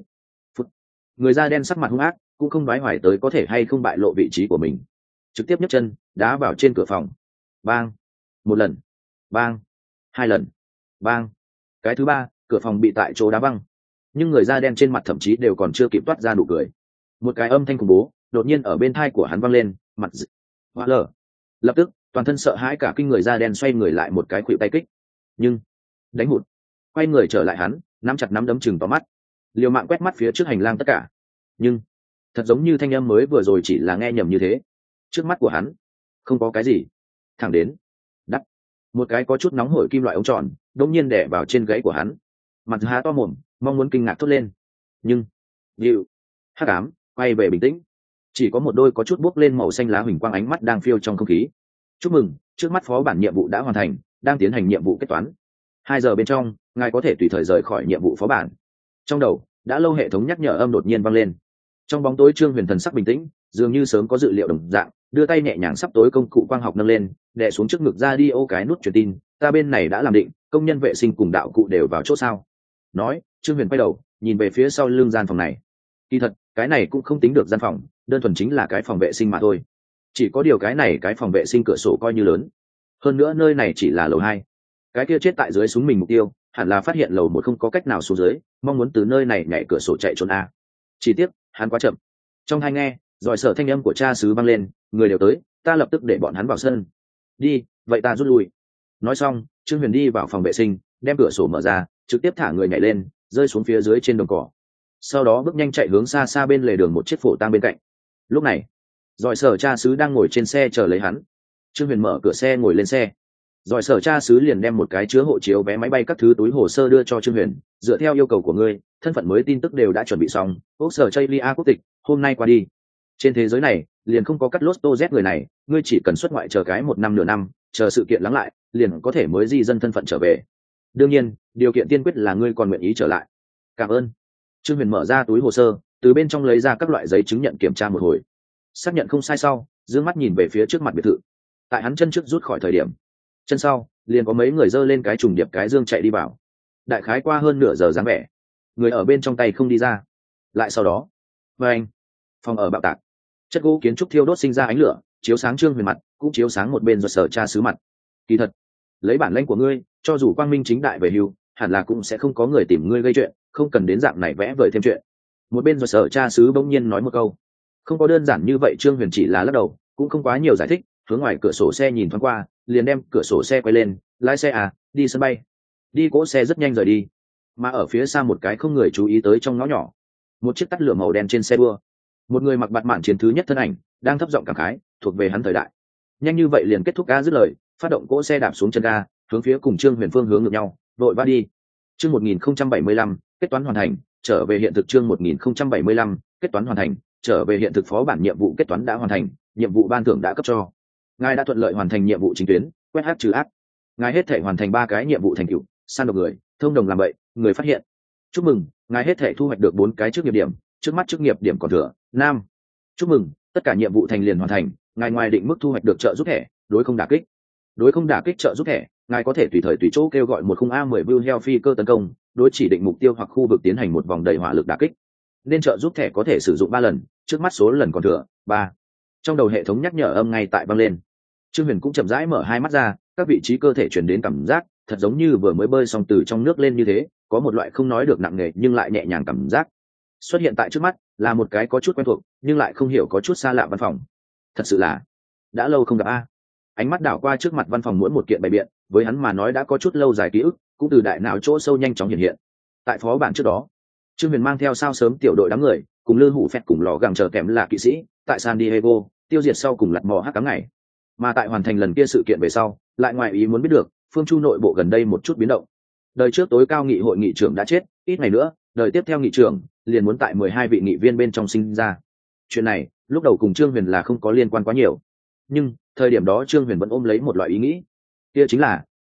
Người da đen sắc mặt hung ác, cũng không đoái hoài tới có thể hay không bại lộ vị trí của mình, trực tiếp nhấc chân đá vào trên cửa phòng. Bang! Một lần, bang! Hai lần, bang! Cái thứ ba, cửa phòng bị tại chỗ đá văng, nhưng người da đen trên mặt thậm chí đều còn chưa kịp toát ra nụ cười. Một cái âm thanh khủng bố đột nhiên ở bên tai của hắn vang lên, mặt hóa lở. Lập tức toàn thân sợ hãi cả kinh người da đen xoay người lại một cái khuỵu tay kích, nhưng đánh hụt. Quay người trở lại hắn nắm chặt nắm đấm chừng to mắt, liều mạng quét mắt phía trước hành lang tất cả, nhưng thật giống như thanh âm mới vừa rồi chỉ là nghe nhầm như thế. Trước mắt của hắn không có cái gì, thẳng đến đắp một cái có chút nóng hổi kim loại ống tròn đột nhiên đè vào trên gáy của hắn. Mặt há to mồm mong muốn kinh ngạc thốt lên, nhưng dịu hắc ám quay về bình tĩnh, chỉ có một đôi có chút buốc lên màu xanh lá huỳnh quang ánh mắt đang phiêu trong không khí. Chúc mừng, trước mắt phó bản nhiệm vụ đã hoàn thành, đang tiến hành nhiệm vụ kết toán. 2 giờ bên trong ngài có thể tùy thời rời khỏi nhiệm vụ phó bản. Trong đầu đã lâu hệ thống nhắc nhở âm đột nhiên vang lên. Trong bóng tối Trương Huyền thần sắc bình tĩnh, dường như sớm có dự liệu đồng dạng, đưa tay nhẹ nhàng sắp tối công cụ quang học nâng lên, đè xuống trước ngực ra đi ô cái nút truyền tin. Ta bên này đã làm định, công nhân vệ sinh cùng đạo cụ đều vào chỗ sao. Nói, Trương Huyền quay đầu nhìn về phía sau lưng gian phòng này. Kỳ thật cái này cũng không tính được gian phòng, đơn thuần chính là cái phòng vệ sinh mà thôi. Chỉ có điều cái này cái phòng vệ sinh cửa sổ coi như lớn, hơn nữa nơi này chỉ là lầu 2. Cái kia chết tại dưới súng mình mục tiêu hẳn là phát hiện lầu 1 không có cách nào xuống dưới, mong muốn từ nơi này nhảy cửa sổ chạy trốn a. Chỉ tiếc hắn quá chậm. Trong tai nghe giỏi sở thanh âm của cha xứ vang lên, người đều tới, ta lập tức để bọn hắn vào sân. Đi, vậy ta rút lui. Nói xong Trương Huyền đi vào phòng vệ sinh, đem cửa sổ mở ra, trực tiếp thả người nhảy lên, rơi xuống phía dưới trên đồng cỏ, sau đó bước nhanh chạy hướng xa xa bên lề đường một chiếc phổ tang bên cạnh. Lúc này giỏi sở cha xứ đang ngồi trên xe chờ lấy hắn. Trương Huyền mở cửa xe ngồi lên xe, giỏi sở cha xứ liền đem một cái chứa hộ chiếu, vé máy bay các thứ túi hồ sơ đưa cho Trương Huyền. Dựa theo yêu cầu của ngươi, thân phận mới tin tức đều đã chuẩn bị xong, quốc sở Chaylia quốc tịch, hôm nay qua đi. Trên thế giới này liền không có cắt lốt tô z người này, ngươi chỉ cần xuất ngoại chờ cái 1 năm nửa năm, chờ sự kiện lắng lại liền có thể mới di dân thân phận trở về. Đương nhiên điều kiện tiên quyết là ngươi còn nguyện ý trở lại. Cảm ơn. Trương Huyền mở ra túi hồ sơ, từ bên trong lấy ra các loại giấy chứng nhận kiểm tra một hồi, xác nhận không sai sau dương mắt nhìn về phía trước mặt biệt thự. Tại hắn chân trước rút khỏi thời điểm, chân sau liền có mấy người giơ lên cái trùng điệp cái dương chạy đi vào. Đại khái qua hơn nửa giờ dáng vẻ, người ở bên trong tay không đi ra. Lại sau đó và anh phòng ở bạo tạc, chất gỗ kiến trúc thiêu đốt sinh ra ánh lửa, chiếu sáng Trương Huyền mặt, cũng chiếu sáng một bên do sở cha xứ mặt. Kỳ thật lấy bản lãnh của ngươi, cho dù quang minh chính đại về hưu, hẳn là cũng sẽ không có người tìm ngươi gây chuyện, không cần đến dạng này vẽ vời thêm chuyện. Một bên do sở cha xứ bỗng nhiên nói một câu. Không có đơn giản như vậy. Trương Huyền chỉ là lắc đầu, cũng không quá nhiều giải thích, hướng ngoài cửa sổ xe nhìn thoáng qua, liền đem cửa sổ xe quay lên, lái xe đi sân bay. Đi cỗ xe rất nhanh rời đi. Mà ở phía xa một cái không người chú ý tới trong ngõ nhỏ, một chiếc tắt lửa màu đen trên xe đua, một người mặc bạt mạn chiến thứ nhất thân ảnh đang thấp giọng cảm khái, thuộc về hắn thời đại. Nhanh như vậy liền kết thúc. Ga dứt lời, phát động cỗ xe đạp xuống chân ga, hướng phía cùng Trương Huyền phương hướng ngược nhau, vội vã đi. Chương 1075, kết toán hoàn thành, trở về hiện thực. Chương 1075, kết toán hoàn thành, trở về hiện thực. Phó bản nhiệm vụ kết toán đã hoàn thành, nhiệm vụ ban thưởng đã cấp cho. Ngài đã thuận lợi hoàn thành nhiệm vụ chính tuyến, quét ác trừ ác. Ngài hết thể hoàn thành 3 cái nhiệm vụ thành tựu: săn độc người, thông đồng làm bậy, người phát hiện. Chúc mừng, ngài hết thể thu hoạch được 4 cái chức nghiệp điểm, trước mắt chức nghiệp điểm còn thừa 5. Chúc mừng, tất cả nhiệm vụ thành liền hoàn thành, ngài ngoài định mức thu hoạch được trợ giúp thẻ, đối không đả kích. Đối không đả kích trợ giúp thẻ, ngài có thể tùy thời tùy chỗ kêu gọi một khung A10 Wilhelm phi cơ tấn công, đối chỉ định mục tiêu hoặc khu vực tiến hành một vòng đầy hỏa lực đả kích. Nên trợ giúp thẻ có thể sử dụng 3 lần, trước mắt số lần còn thừa 3. Trong đầu hệ thống nhắc nhở âm ngay tại vang lên. Trương Huyền cũng chậm rãi mở hai mắt ra, các vị trí cơ thể chuyển đến cảm giác thật giống như vừa mới bơi xong từ trong nước lên như thế, có một loại không nói được nặng nề nhưng lại nhẹ nhàng cảm giác xuất hiện tại trước mắt, là một cái có chút quen thuộc nhưng lại không hiểu có chút xa lạ văn phòng. Thật sự là đã lâu không gặp a. Ánh mắt đảo qua trước mặt văn phòng, mỗi một kiện bày biện với hắn mà nói đã có chút lâu dài ký ức, cũng từ đại não chỗ sâu nhanh chóng hiện hiện. Tại phó bản trước đó, Trương Huyền mang theo sao sớm tiểu đội đám người cùng Lư Hủ Phẹt cùng lò gàng chờ kèm là kỵ sĩ tại San Diego tiêu diệt sau cùng lật mò hắc cám ngày. Mà tại hoàn thành lần kia sự kiện về sau, lại ngoài ý muốn biết được Phương Chu nội bộ gần đây một chút biến động. Đời trước tối cao nghị hội nghị trưởng đã chết, ít ngày nữa đời tiếp theo nghị trưởng liền muốn tại 12 vị nghị viên bên trong sinh ra. Chuyện này lúc đầu cùng Trương Huyền là không có liên quan quá nhiều, nhưng thời điểm đó Trương Huyền vẫn ôm lấy một loại ý nghĩ, kia chính là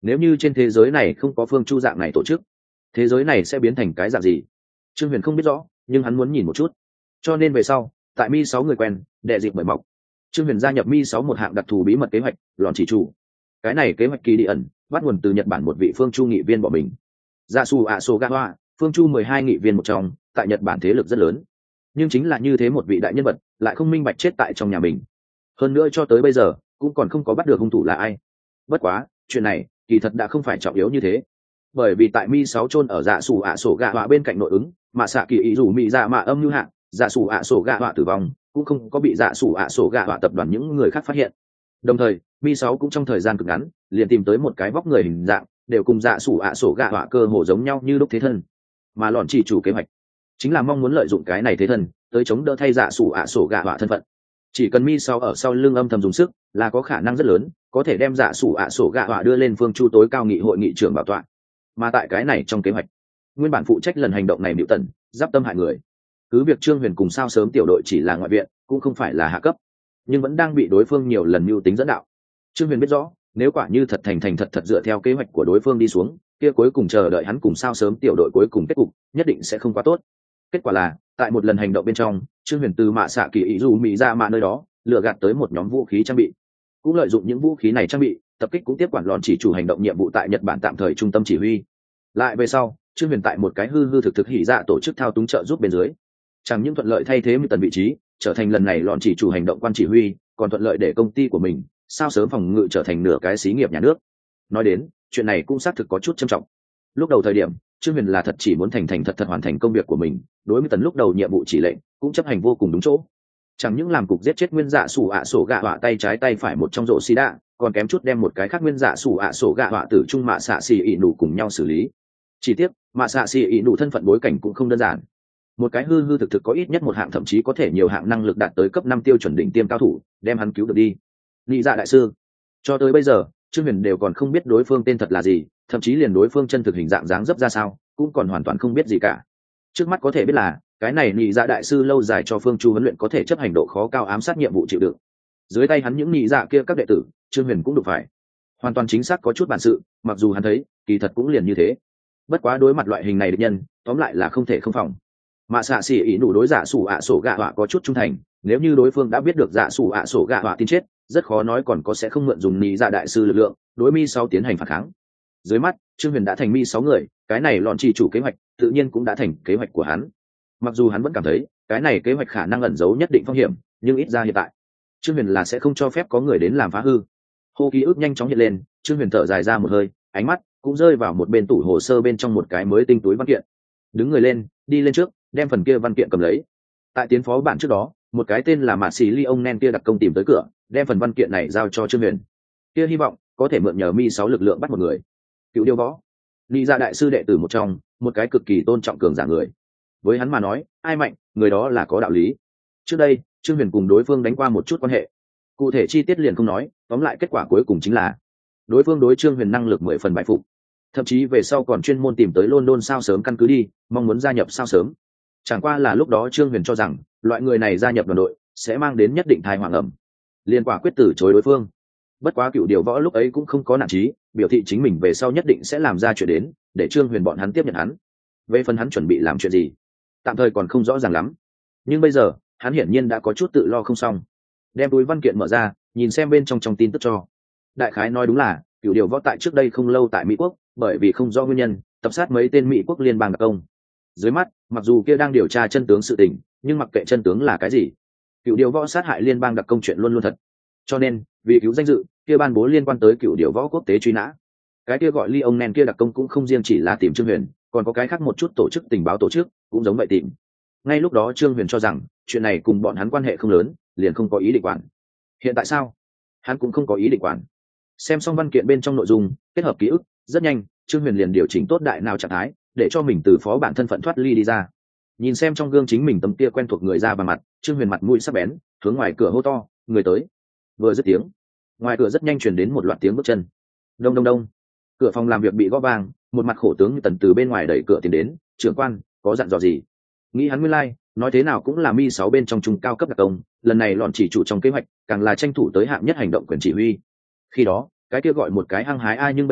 nếu như trên thế giới này không có phương chu dạng này tổ chức, thế giới này sẽ biến thành cái dạng gì? Trương Huyền không biết rõ, nhưng hắn muốn nhìn một chút. Cho nên về sau, tại Mi 6 người quen, đệ dịp bởi mọc, Trương Huyền gia nhập Mi 6 một hạng đặc thù bí mật kế hoạch, lọn chỉ chủ. Cái này kế hoạch kỳ đi ẩn, bắt nguồn từ Nhật Bản một vị phương chu nghị viên bỏ mình. Yasu Asogawa, phương chu 12 nghị viên một trong, tại Nhật Bản thế lực rất lớn. Nhưng chính là như thế một vị đại nhân vật, lại không minh bạch chết tại trong nhà mình. Hơn nữa cho tới bây giờ, cũng còn không có bắt được hung thủ là ai. Bất quá, chuyện này kỳ thật đã không phải trọng yếu như thế, bởi vì tại Mi 6 chôn ở Yasu bên cạnh nội ứng, mà xạ kỳ ý dù mỹ dạ mạ âm như hạng, Yasu tử vong, cũng không có bị Yasu tập đoàn những người khác phát hiện. Đồng thời, Mi 6 cũng trong thời gian cực ngắn, liền tìm tới một cái vóc người hình dạng, đều cùng Yasu cơ hồ giống nhau như lúc thế thân. Mà lọn chỉ chủ kế hoạch chính là mong muốn lợi dụng cái này thế thân, tới chống đỡ thay Yasu thân phận. Chỉ cần Mi 6 ở sau lưng âm thầm dùng sức, là có khả năng rất lớn, có thể đem Yasu đưa lên phương chu tối cao nghị hội nghị trưởng bảo tọa. Mà tại cái này trong kế hoạch, nguyên bản phụ trách lần hành động này Diệu Tần, giáp tâm hại người. Cứ việc Trương Huyền cùng sao sớm tiểu đội chỉ là ngoại viện, cũng không phải là hạ cấp, nhưng vẫn đang bị đối phương nhiều lần mưu tính dẫn đạo. Trương Huyền biết rõ, nếu quả như thật thành thật dựa theo kế hoạch của đối phương đi xuống, kia cuối cùng chờ đợi hắn cùng sao sớm tiểu đội cuối cùng kết cục, nhất định sẽ không quá tốt. Kết quả là, tại một lần hành động bên trong, Trương Huyền từ mạ xạ kỳ ý dù mỹ ra mạ nơi đó, lừa gạt tới một nhóm vũ khí trang bị. Cũng lợi dụng những vũ khí này trang bị, tập kích cũng tiếp quản lọn chỉ chủ hành động nhiệm vụ tại Nhật Bản tạm thời trung tâm chỉ huy. Lại về sau, Trương Huyền tại một cái hư thực hỉ dạ tổ chức thao túng trợ giúp bên dưới, chẳng những thuận lợi thay thế Tần vị trí, trở thành lần này lọn chỉ chủ hành động quan chỉ huy, còn thuận lợi để công ty của mình sao sớm phòng ngự trở thành nửa cái xí nghiệp nhà nước. Nói đến, chuyện này cũng xác thực có chút trầm trọng. Lúc đầu thời điểm, Trương Huyền là thật chỉ muốn thành thật hoàn thành công việc của mình, đối với Tần lúc đầu nhiệm vụ chỉ lệnh cũng chấp hành vô cùng đúng chỗ. Chẳng những làm cục giết chết nguyên dạ sổ gạ họa tay trái tay phải một trong rổ xì đạ, còn kém chút đem một cái khác nguyên dạ sổ gạ họa tử trung mạ xạ xì ỉ nụ cùng nhau xử lý. Chỉ tiếc, mạ xạ xì ỉ nụ thân phận bối cảnh cũng không đơn giản. Một cái hư thực có ít nhất một hạng, thậm chí có thể nhiều hạng năng lực đạt tới cấp 5 tiêu chuẩn đỉnh tiêm cao thủ, đem hắn cứu được đi. Nghị dạ đại sư. Cho tới bây giờ, Trương Huyền đều còn không biết đối phương tên thật là gì, thậm chí liền đối phương chân thực hình dạng dáng dấp ra sao, cũng còn hoàn toàn không biết gì cả. Trước mắt có thể biết là, cái này nghị dạ đại sư lâu dài cho phương chu huấn luyện có thể chấp hành độ khó cao, ám sát nhiệm vụ chịu đựng. Dưới tay hắn những nghị dạ kia các đệ tử, Trương Huyền cũng được phải. Hoàn toàn chính xác có chút bản sự, mặc dù hắn thấy, kỳ thật cũng liền như thế. Bất quá đối mặt loại hình này địch nhân, tóm lại là không thể không phòng. Mạ xạ xỉ ỉ nụ đối dạ sổ gạ họa có chút trung thành, nếu như đối phương đã biết được dạ sổ gạ họa tin chết, rất khó nói còn có sẽ không mượn dùng nghị dạ đại sư lực lượng đối Mi 6 tiến hành phản kháng. Dưới mắt, Trương Huyền đã thành Mi 6 người, cái này lọn chỉ chủ kế hoạch tự nhiên cũng đã thành kế hoạch của hắn. Mặc dù hắn vẫn cảm thấy cái này kế hoạch khả năng ẩn giấu nhất định phong hiểm, nhưng ít ra hiện tại Trương Huyền là sẽ không cho phép có người đến làm phá hư. Hô ký ức nhanh chóng hiện lên, Trương Huyền thở dài ra một hơi, ánh mắt cũng rơi vào một bên tủ hồ sơ bên trong một cái mới tinh túi văn kiện. Đứng người lên, đi lên trước, đem phần kia văn kiện cầm lấy. Tại tiến phó bản trước đó, một cái tên là Mạt Xí Ly ông Nen kia đặc công tìm tới cửa, đem phần văn kiện này giao cho Trương Huyền. Kia hy vọng có thể mượn nhờ Mi 6 lực lượng bắt một người. Cựu điêu võ, Lý gia đại sư đệ tử một trong, một cái cực kỳ tôn trọng cường giả người. Với hắn mà nói, ai mạnh, người đó là có đạo lý. Trước đây, Trương Huyền cùng đối phương đánh qua một chút quan hệ. Cụ thể chi tiết liền không nói, tóm lại kết quả cuối cùng chính là đối phương đối Trương Huyền năng lực 10 phần bại phục. Thậm chí về sau còn chuyên môn tìm tới London sao sớm căn cứ đi, mong muốn gia nhập sao sớm. Chẳng qua là lúc đó Trương Huyền cho rằng, loại người này gia nhập đoàn đội sẽ mang đến nhất định tai họa ngầm, liền quả quyết từ chối đối phương. Bất quá cựu điều võ lúc ấy cũng không có nản chí, biểu thị chính mình về sau nhất định sẽ làm ra chuyện đến, để Trương Huyền bọn hắn tiếp nhận hắn. Về phần hắn chuẩn bị làm chuyện gì, tạm thời còn không rõ ràng lắm. Nhưng bây giờ, hắn hiển nhiên đã có chút tự lo không xong. Đem túi văn kiện mở ra, nhìn xem bên trong tin tức cho. Đại khái nói đúng là, cựu điều võ tại trước đây không lâu tại Mỹ quốc, bởi vì không rõ nguyên nhân, tập sát mấy tên Mỹ quốc liên bang đặc công. Dưới mắt, mặc dù kia đang điều tra chân tướng sự tình, nhưng mặc kệ chân tướng là cái gì, cựu điều võ sát hại liên bang đặc công chuyện luôn luôn thật. Cho nên, vì cứu danh dự, kia ban bố liên quan tới cựu điều võ quốc tế truy nã. Cái kia gọi Ly ông Nen kia đặc công cũng không riêng chỉ là tìm Trương Huyền, còn có cái khác một chút tổ chức tình báo tổ chức cũng giống vậy tìm. Ngay lúc đó Trương Huyền cho rằng chuyện này cùng bọn hắn quan hệ không lớn, liền không có ý định quản. Hiện tại sao? Hắn cũng không có ý định quản. Xem xong văn kiện bên trong nội dung, kết hợp ký ức, rất nhanh, Trương Huyền liền điều chỉnh tốt đại nào trạng thái, để cho mình từ phó bản thân phận thoát ly đi ra. Nhìn xem trong gương chính mình tấm kia quen thuộc người ra bằng mặt, Trương Huyền mặt mũi sắc bén, hướng ngoài cửa hô to, người tới. Vừa dứt tiếng, ngoài cửa rất nhanh truyền đến một loạt tiếng bước chân. Đông đông đông. Cửa phòng làm việc bị gõ vang, một mặt khổ tướng như Tần từ bên ngoài đẩy cửa tiến đến, trưởng quan, có dặn dò gì? Nghĩ hắn nguyên lai, nói thế nào cũng là Mi 6 bên trong trung cao cấp đặc công, lần này lọn chỉ chủ trong kế hoạch, càng là tranh thủ tới hạng nhất hành động quyền chỉ huy. Khi đó, cái kia gọi một cái hăng hái ai, nhưng bây giờ,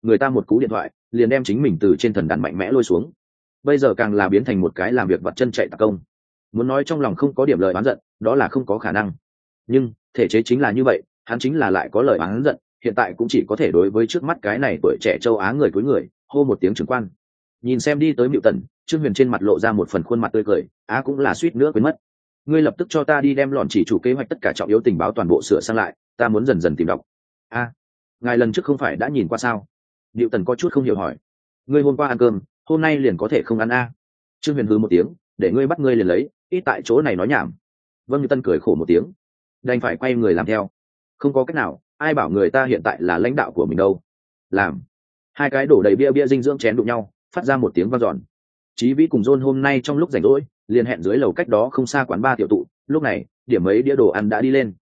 người ta một cú điện thoại liền đem chính mình từ trên thần đàn mạnh mẽ lôi xuống, bây giờ càng là biến thành một cái làm việc vặt chân chạy tạc công. Muốn nói trong lòng không có điểm lời oán giận, đó là không có khả năng, nhưng thể chế chính là như vậy, hắn chính là lại có lời oán giận, hiện tại cũng chỉ có thể đối với trước mắt cái này tuổi trẻ châu Á người cuối người hô một tiếng trưởng quan. Nhìn xem đi tới Miệu Tần, Trương Huyền trên mặt lộ ra một phần khuôn mặt tươi cười, á cũng là suýt nữa quên mất. Ngươi lập tức cho ta đi đem lọn chỉ chủ kế hoạch tất cả trọng yếu tình báo toàn bộ sửa sang lại, ta muốn dần dần tìm đọc. Ngài lần trước không phải đã nhìn qua sao? Miệu Tần có chút không hiểu hỏi. Ngươi hôm qua ăn cơm, hôm nay liền có thể không ăn Trương Huyền hừ một tiếng, để ngươi bắt ngươi liền lấy, ít tại chỗ này nói nhảm. Vâng, Miệu Tần cười khổ một tiếng, đành phải quay người làm theo. Không có cách nào, ai bảo người ta hiện tại là lãnh đạo của mình đâu. Làm. Hai cái đổ đầy bia dinh dưỡng chén đụng nhau, phát ra một tiếng vang dọn. Chí Vĩ cùng John hôm nay trong lúc rảnh rỗi liền hẹn dưới lầu cách đó không xa quán ba tiểu tụ, lúc này điểm mấy đĩa đồ ăn đã đi lên.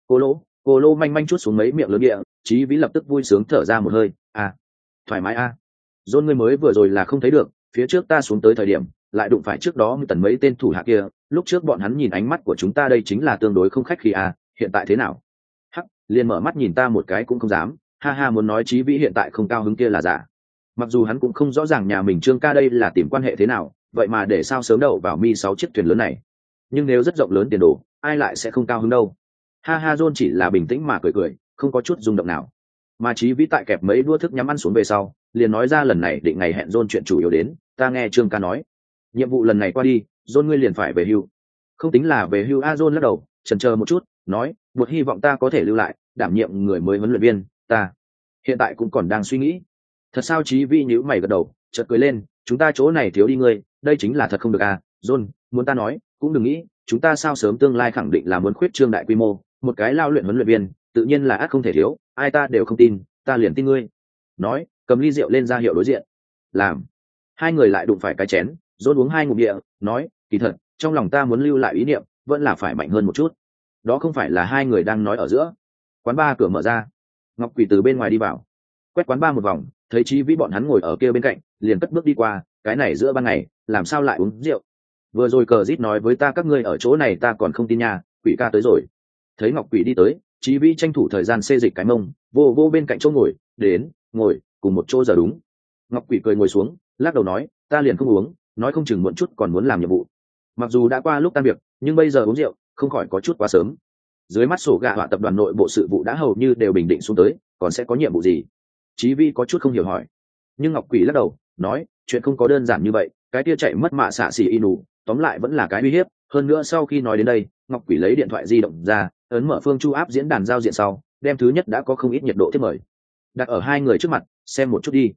Cô lô manh manh chút xuống mấy miệng lớn địa, Chí Vĩ lập tức vui sướng thở ra một hơi, thoải mái John ngươi mới vừa rồi là không thấy được, phía trước ta xuống tới thời điểm lại đụng phải trước đó tần mấy tên thủ hạ kia, lúc trước bọn hắn nhìn ánh mắt của chúng ta đây chính là tương đối không khách khí hiện tại thế nào? Liền mở mắt nhìn ta một cái cũng không dám, ha muốn nói Chí Vĩ hiện tại không cao hứng kia là giả. Mặc dù hắn cũng không rõ ràng nhà mình Trương ca đây là tìm quan hệ thế nào, vậy mà để sao sớm đậu vào mi 6 chiếc thuyền lớn này, nhưng nếu rất rộng lớn tiền đồ, ai lại sẽ không cao hứng đâu. John chỉ là bình tĩnh mà cười, không có chút rung động nào. Mà Chí Vĩ tại kẹp mấy đũa thức nhắm ăn xuống về sau, liền nói ra lần này định ngày hẹn John chuyện chủ yếu đến, ta nghe Trương ca nói, nhiệm vụ lần này qua đi, John ngươi liền phải về hưu. Không tính là về hưu John lắc đầu, chần chờ một chút, nói, một hy vọng ta có thể lưu lại, đảm nhiệm người mới huấn luyện viên, ta hiện tại cũng còn đang suy nghĩ. Thật sao? Chí Vĩ nhíu mày gật đầu, chợt cười lên, chúng ta chỗ này thiếu đi ngươi, đây chính là thật không được John, muốn ta nói, cũng đừng nghĩ, chúng ta sao sớm tương lai khẳng định là muốn khuyết trương đại quy mô, một cái lao luyện huấn luyện viên, tự nhiên là ắt không thể thiếu, ai ta đều không tin, ta liền tin ngươi. Nói, cầm ly rượu lên ra hiệu đối diện. Làm. Hai người lại đụng phải cái chén, John uống 2 ngụm địa, nói, kỳ thật, trong lòng ta muốn lưu lại ý niệm, vẫn là phải mạnh hơn một chút. Đó không phải là hai người đang nói ở giữa. Quán bar cửa mở ra, Ngọc Quỷ từ bên ngoài đi vào, quét quán bar một vòng, thấy Chí Vĩ bọn hắn ngồi ở kia bên cạnh, liền cất bước đi qua, cái này giữa ban ngày làm sao lại uống rượu? Vừa rồi cờ rít nói với ta các ngươi ở chỗ này ta còn không tin nha, Quỷ ca tới rồi. Thấy Ngọc Quỷ đi tới, Chí Vĩ tranh thủ thời gian xê dịch cái mông, vô bên cạnh chỗ ngồi, đến, ngồi cùng một chỗ giờ đúng. Ngọc Quỷ cười ngồi xuống, lắc đầu nói, ta liền không uống, nói không chừng muộn chút còn muốn làm nhiệm vụ. Mặc dù đã qua lúc tan việc, nhưng bây giờ uống rượu không khỏi có chút quá sớm. Dưới mắt sổ gạ họa tập đoàn nội bộ sự vụ đã hầu như đều bình định xuống tới, còn sẽ có nhiệm vụ gì? Chí Vi có chút không hiểu hỏi. Nhưng Ngọc Quỷ lắc đầu, nói, chuyện không có đơn giản như vậy, cái kia chạy mất mạ xạ xỉ inu, tóm lại vẫn là cái uy hiếp. Hơn nữa sau khi nói đến đây, Ngọc Quỷ lấy điện thoại di động ra, ấn mở Phương Chu áp diễn đàn giao diện sau, đem thứ nhất đã có không ít nhiệt độ thiết mời, đặt ở hai người trước mặt, xem một chút đi.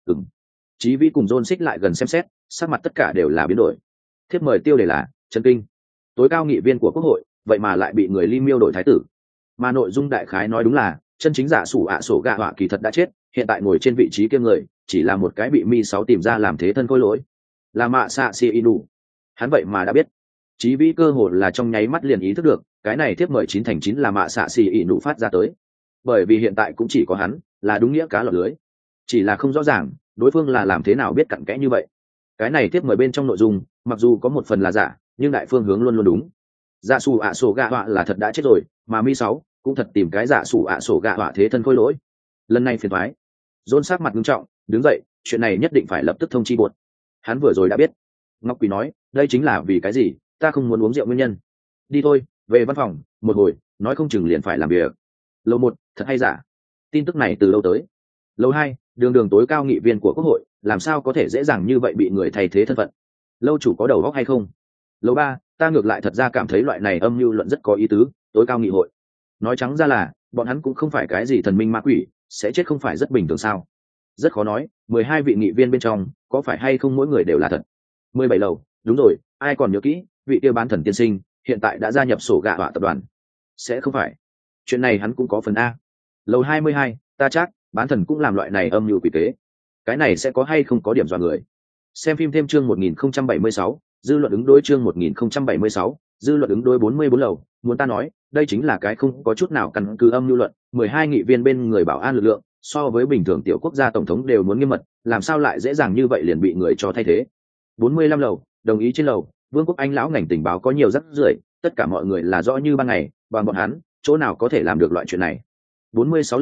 Chí Vi cùng John xích lại gần xem xét, sắc mặt tất cả đều là biến đổi. Thiếp mời tiêu đề là chấn kinh, tối cao nghị viên của quốc hội vậy mà lại bị người li miêu đổi thái tử. Mà nội dung đại khái nói đúng là chân chính giả sủ sổ gạ họa kỳ thật đã chết, hiện tại ngồi trên vị trí kia người chỉ là một cái bị mi 6 tìm ra làm thế thân khôi lỗi, là mạ xạ xì inu. Hắn vậy mà đã biết. Chí Vi cơ hồ là trong nháy mắt liền ý thức được cái này thiếp mời 9/9 là mạ xạ xì inu phát ra tới, bởi vì hiện tại cũng chỉ có hắn là đúng nghĩa cá lọt lưới, chỉ là không rõ ràng đối phương là làm thế nào biết cặn kẽ như vậy. Cái này thiếp mời bên trong nội dung mặc dù có một phần là giả, nhưng đại phương hướng luôn luôn đúng. Dạ sủ sổ gạ họa là thật đã chết rồi, mà mi 6 cũng thật tìm cái dạ sủ sổ gạ họa thế thân khôi lỗi. Lần này phiền thoái. Dôn sắc mặt nghiêm trọng, đứng dậy, chuyện này nhất định phải lập tức thông chi buộc. Hắn vừa rồi đã biết. Ngọc Quỷ nói, đây chính là vì cái gì ta không muốn uống rượu nguyên nhân. Đi thôi, về văn phòng, một hồi nói không chừng liền phải làm việc. Lầu 1, thật hay giả? Tin tức này từ lâu tới. Lầu 2, đường tối cao nghị viên của quốc hội, làm sao có thể dễ dàng như vậy bị người thay thế thân phận? Lâu chủ có đầu óc hay không? Lầu 3, ta ngược lại thật ra cảm thấy loại này âm mưu luận rất có ý tứ. Tối cao nghị hội, nói trắng ra là bọn hắn cũng không phải cái gì thần minh ma quỷ, sẽ chết không phải rất bình thường sao? Rất khó nói, 12 vị nghị viên bên trong có phải hay không mỗi người đều là thật. 17 lầu, đúng rồi, ai còn nhớ kỹ vị kia bán thần tiên sinh hiện tại đã gia nhập sổ gạ họa tập đoàn? Sẽ không phải chuyện này hắn cũng có phần a. Lầu 22, ta chắc bán thần cũng làm loại này âm mưu quỷ kế, cái này sẽ có hay không có điểm dọa người. Xem phim thêm chương 1076, dư luận ứng đối chương 1076, dư luận ứng đối 44 lầu, muốn ta nói, đây chính là cái không có chút nào căn cứ âm mưu luận, 12 nghị viên bên người bảo an lực lượng, so với bình thường tiểu quốc gia tổng thống đều muốn nghiêm mật, làm sao lại dễ dàng như vậy liền bị người cho thay thế. 45 lầu, đồng ý trên lầu, Vương quốc Anh lão ngành tình báo có nhiều rắc rưởi, tất cả mọi người là rõ như ban ngày, bằng bọn hắn, chỗ nào có thể làm được loại chuyện này. 46 lầu,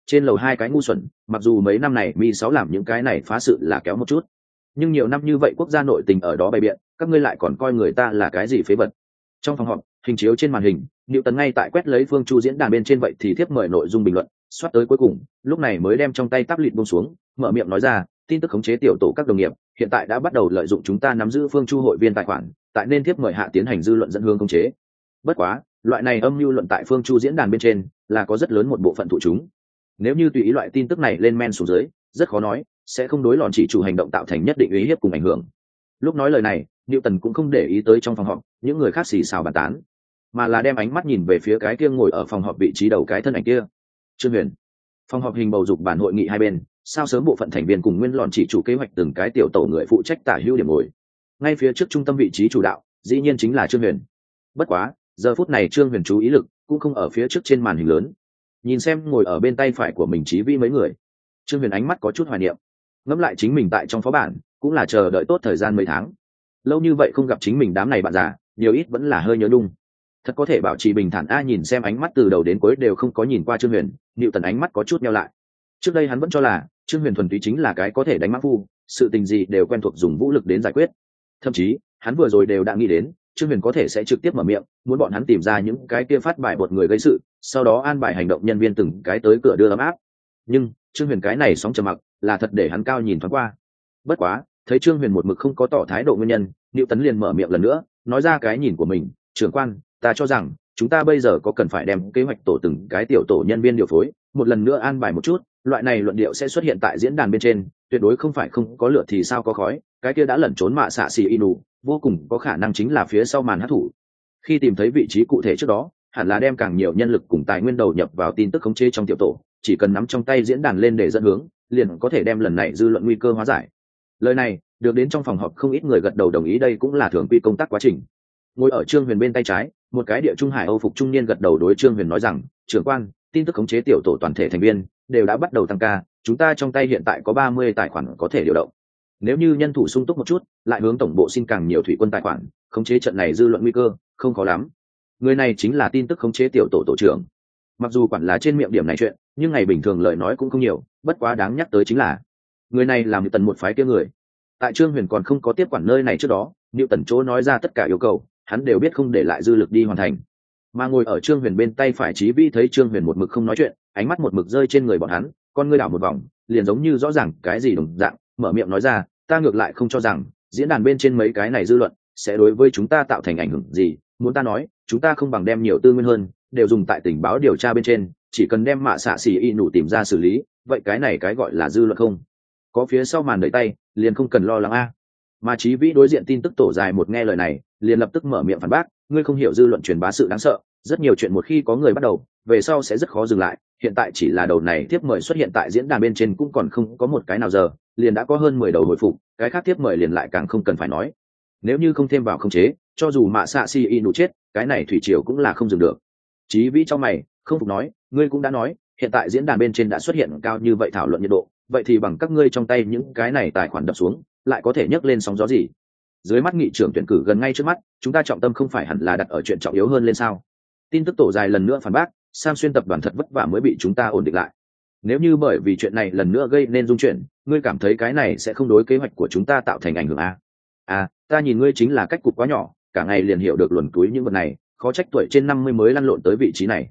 trên lầu hai cái ngu xuẩn, mặc dù mấy năm này mi sáu làm những cái này phá sự là kéo một chút, nhưng nhiều năm như vậy quốc gia nội tình ở đó bày biện, các ngươi lại còn coi người ta là cái gì phế vật. Trong phòng họp, hình chiếu trên màn hình, Niệu Tấn ngay tại quét lấy Phương Chu diễn đàn bên trên vậy thì thiếp mời nội dung bình luận, soát tới cuối cùng, lúc này mới đem trong tay tablet buông xuống, mở miệng nói ra, tin tức khống chế tiểu tổ các đồng nghiệp, hiện tại đã bắt đầu lợi dụng chúng ta nắm giữ Phương Chu hội viên tài khoản, tại nên thiếp mời hạ tiến hành dư luận dẫn hướng khống chế. Bất quá, loại này âm mưu luận tại Phương Chu diễn đàn bên trên là có rất lớn một bộ phận thụ chúng. Nếu như tùy ý loại tin tức này lên men xuống dưới, rất khó nói sẽ không đối lòn chỉ chủ hành động tạo thành nhất định uy hiếp cùng ảnh hưởng. Lúc nói lời này, Newton cũng không để ý tới trong phòng họp những người khác xì xào bàn tán, mà là đem ánh mắt nhìn về phía cái kia ngồi ở phòng họp vị trí đầu cái thân ảnh kia, Trương Huyền. Phòng họp hình bầu dục bản hội nghị hai bên, sao sớm bộ phận thành viên cùng nguyên lòn chỉ chủ kế hoạch từng cái tiểu tổ người phụ trách tả hữu điểm ngồi. Ngay phía trước trung tâm vị trí chủ đạo, dĩ nhiên chính là Trương Huyền. Bất quá, giờ phút này Trương Huyền chú ý lực cũng không ở phía trước trên màn hình lớn. Nhìn xem ngồi ở bên tay phải của mình Chí Vĩ mấy người, Trương Huyền ánh mắt có chút hoài niệm. Ngẫm lại chính mình tại trong phó bản, cũng là chờ đợi tốt thời gian mấy tháng. Lâu như vậy không gặp chính mình đám này bạn già, nhiều ít vẫn là hơi nhớ đung. Thật có thể bảo trì bình thản a, nhìn xem ánh mắt từ đầu đến cuối đều không có nhìn qua Trương Huyền, Nữu Tần ánh mắt có chút nheo lại. Trước đây hắn vẫn cho là Trương Huyền thuần túy chính là cái có thể đánh mã phu, sự tình gì đều quen thuộc dùng vũ lực đến giải quyết. Thậm chí, hắn vừa rồi đều đã nghĩ đến, Trương Huyền có thể sẽ trực tiếp mở miệng, muốn bọn hắn tìm ra những cái kia phát bài bột người gây sự, sau đó an bài hành động nhân viên từng cái tới cửa đưa ấm áp. Nhưng Trương Huyền cái này sóng trầm mặc, là thật để hắn cao nhìn thoáng qua. Bất quá, thấy Trương Huyền một mực không có tỏ thái độ nguyên nhân, Nữu Tấn liền mở miệng lần nữa, nói ra cái nhìn của mình, trưởng quan, ta cho rằng chúng ta bây giờ có cần phải đem kế hoạch tổ từng cái tiểu tổ nhân viên điều phối, một lần nữa an bài một chút, loại này luận điệu sẽ xuất hiện tại diễn đàn bên trên, tuyệt đối không phải không có lửa thì sao có khói, cái kia đã lẩn trốn mạ xạ xì inu, vô cùng có khả năng chính là phía sau màn hát thủ. Khi tìm thấy vị trí cụ thể trước đó, hẳn là đem càng nhiều nhân lực cùng tài nguyên đầu nhập vào tin tức khống chế trong tiểu tổ, chỉ cần nắm trong tay diễn đàn lên để dẫn hướng, liền có thể đem lần này dư luận nguy cơ hóa giải. Lời này được đến trong phòng họp không ít người gật đầu đồng ý, đây cũng là thường quy công tác quá trình. Ngồi ở Trương Huyền bên tay trái, một cái địa trung hải Âu phục trung niên gật đầu đối Trương Huyền nói rằng, trưởng quan, tin tức khống chế tiểu tổ toàn thể thành viên đều đã bắt đầu tăng ca, chúng ta trong tay hiện tại có 30 tài khoản có thể điều động. Nếu như nhân thủ sung túc một chút, lại hướng tổng bộ xin càng nhiều thủy quân tài khoản, khống chế trận này dư luận nguy cơ không khó lắm. Người này chính là tin tức khống chế tiểu tổ tổ trưởng. Mặc dù quản là trên miệng điểm này chuyện, nhưng ngày bình thường lời nói cũng không nhiều, bất quá đáng nhắc tới chính là người này làm Nữu Tần một phái kia người. Tại Trương Huyền còn không có tiếp quản nơi này trước đó, Nữu Tần chỗ nói ra tất cả yêu cầu, hắn đều biết không để lại dư lực đi hoàn thành. Mà ngồi ở Trương Huyền bên tay phải Chí Vĩ thấy Trương Huyền một mực không nói chuyện, ánh mắt một mực rơi trên người bọn hắn, con ngươi đảo một vòng, liền giống như rõ ràng cái gì đồng dạng, mở miệng nói ra, ta ngược lại không cho rằng diễn đàn bên trên mấy cái này dư luận sẽ đối với chúng ta tạo thành ảnh hưởng gì, muốn ta nói, chúng ta không bằng đem nhiều tư nguyên hơn đều dùng tại tình báo điều tra bên trên, chỉ cần đem mạ xạ xỉ y nụ tìm ra xử lý, vậy cái này cái gọi là dư luận không có phía sau màn đẩy tay, liền không cần lo lắng a. Mà Chí Vĩ đối diện tin tức tổ dài một nghe lời này, liền lập tức mở miệng phản bác, ngươi không hiểu dư luận truyền bá sự đáng sợ, rất nhiều chuyện một khi có người bắt đầu, về sau sẽ rất khó dừng lại, hiện tại chỉ là đầu này tiếp mời xuất hiện tại diễn đàn bên trên cũng còn không có một cái nào giờ, liền đã có hơn 10 đầu hồi phục, cái khác tiếp mời liền lại càng không cần phải nói. Nếu như không thêm vào khống chế, cho dù mạ xạ si y nụ chết, cái này thủy triều cũng là không dừng được. Chí Vĩ trong mày không phục nói, ngươi cũng đã nói, hiện tại diễn đàn bên trên đã xuất hiện cao như vậy thảo luận nhiệt độ, vậy thì bằng các ngươi trong tay những cái này tài khoản đập xuống, lại có thể nhấc lên sóng gió gì? Dưới mắt nghị trưởng tuyển cử gần ngay trước mắt, chúng ta trọng tâm không phải hẳn là đặt ở chuyện trọng yếu hơn lên sao? Tin tức tổ dài lần nữa phản bác, Sam Xuyên tập đoàn thật vất vả mới bị chúng ta ổn định lại. Nếu như bởi vì chuyện này lần nữa gây nên dung chuyển, ngươi cảm thấy cái này sẽ không đối kế hoạch của chúng ta tạo thành ảnh hưởng à? Ta nhìn ngươi chính là cách cục quá nhỏ, cả ngày liền hiểu được luồn túi những vật này, khó trách tuổi trên 50 mới lăn lộn tới vị trí này.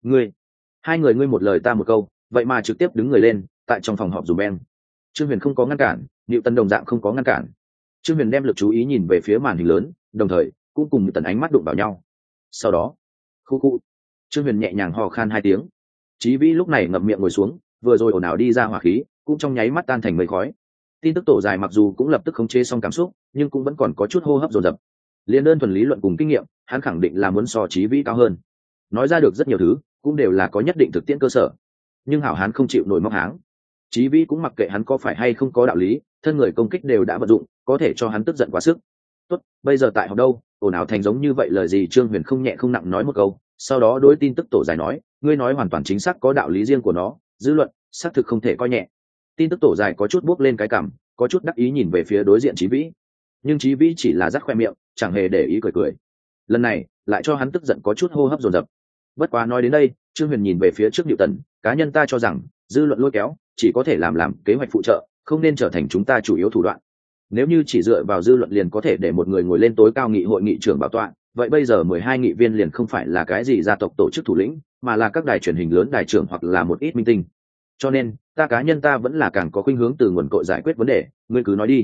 Hai người ngươi một lời ta một câu, vậy mà trực tiếp đứng người lên, tại trong phòng họp dùm beng. Trương Huyền không có ngăn cản, Nữu Tần đồng dạng không có ngăn cản. Trương Huyền đem lực chú ý nhìn về phía màn hình lớn, đồng thời cũng cùng Nữu Tần ánh mắt đụng vào nhau. Sau đó, khu Trương Huyền nhẹ nhàng hò khan 2 tiếng. Chí Vĩ lúc này ngậm miệng ngồi xuống, vừa rồi ồn ào đi ra hỏa khí cũng trong nháy mắt tan thành mây khói. Tin tức tổ dài mặc dù cũng lập tức khống chế xong cảm xúc, nhưng cũng vẫn còn có chút hô hấp dồn dập. Liên đơn thuần lý luận cùng kinh nghiệm, hắn khẳng định là muốn so Chí Vĩ cao hơn. Nói ra được rất nhiều thứ, cũng đều là có nhất định thực tiễn cơ sở. Nhưng hảo hán không chịu nổi móc háng. Chí Vĩ cũng mặc kệ hắn có phải hay không có đạo lý, thân người công kích đều đã vận dụng, có thể cho hắn tức giận quá sức. Tốt, bây giờ tại học đâu, ồn ào thành giống như vậy lời gì? Trương Huyền không nhẹ không nặng nói một câu, sau đó đối tin tức tổ dài nói, ngươi nói hoàn toàn chính xác, có đạo lý riêng của nó, dư luận xác thực không thể coi nhẹ. Tin tức tổ dài có chút buốc lên cái cằm, có chút đắc ý nhìn về phía đối diện Chí Vĩ, nhưng Chí Vĩ chỉ là rắc khoe miệng, chẳng hề để ý cười cười. Lần này lại cho hắn tức giận có chút hô hấp dồn dập. Bất quá nói đến đây, Trương Huyền nhìn về phía trước Nữu Tần, cá nhân ta cho rằng dư luận lôi kéo chỉ có thể làm kế hoạch phụ trợ, không nên trở thành chúng ta chủ yếu thủ đoạn. Nếu như chỉ dựa vào dư luận liền có thể để một người ngồi lên tối cao nghị hội nghị trưởng bảo tọa, vậy bây giờ 12 nghị viên liền không phải là cái gì gia tộc tổ chức thủ lĩnh, mà là các đài truyền hình lớn đài trưởng hoặc là một ít minh tinh. Cho nên ta cá nhân ta vẫn là càng có khuynh hướng từ nguồn cội giải quyết vấn đề, ngươi cứ nói đi.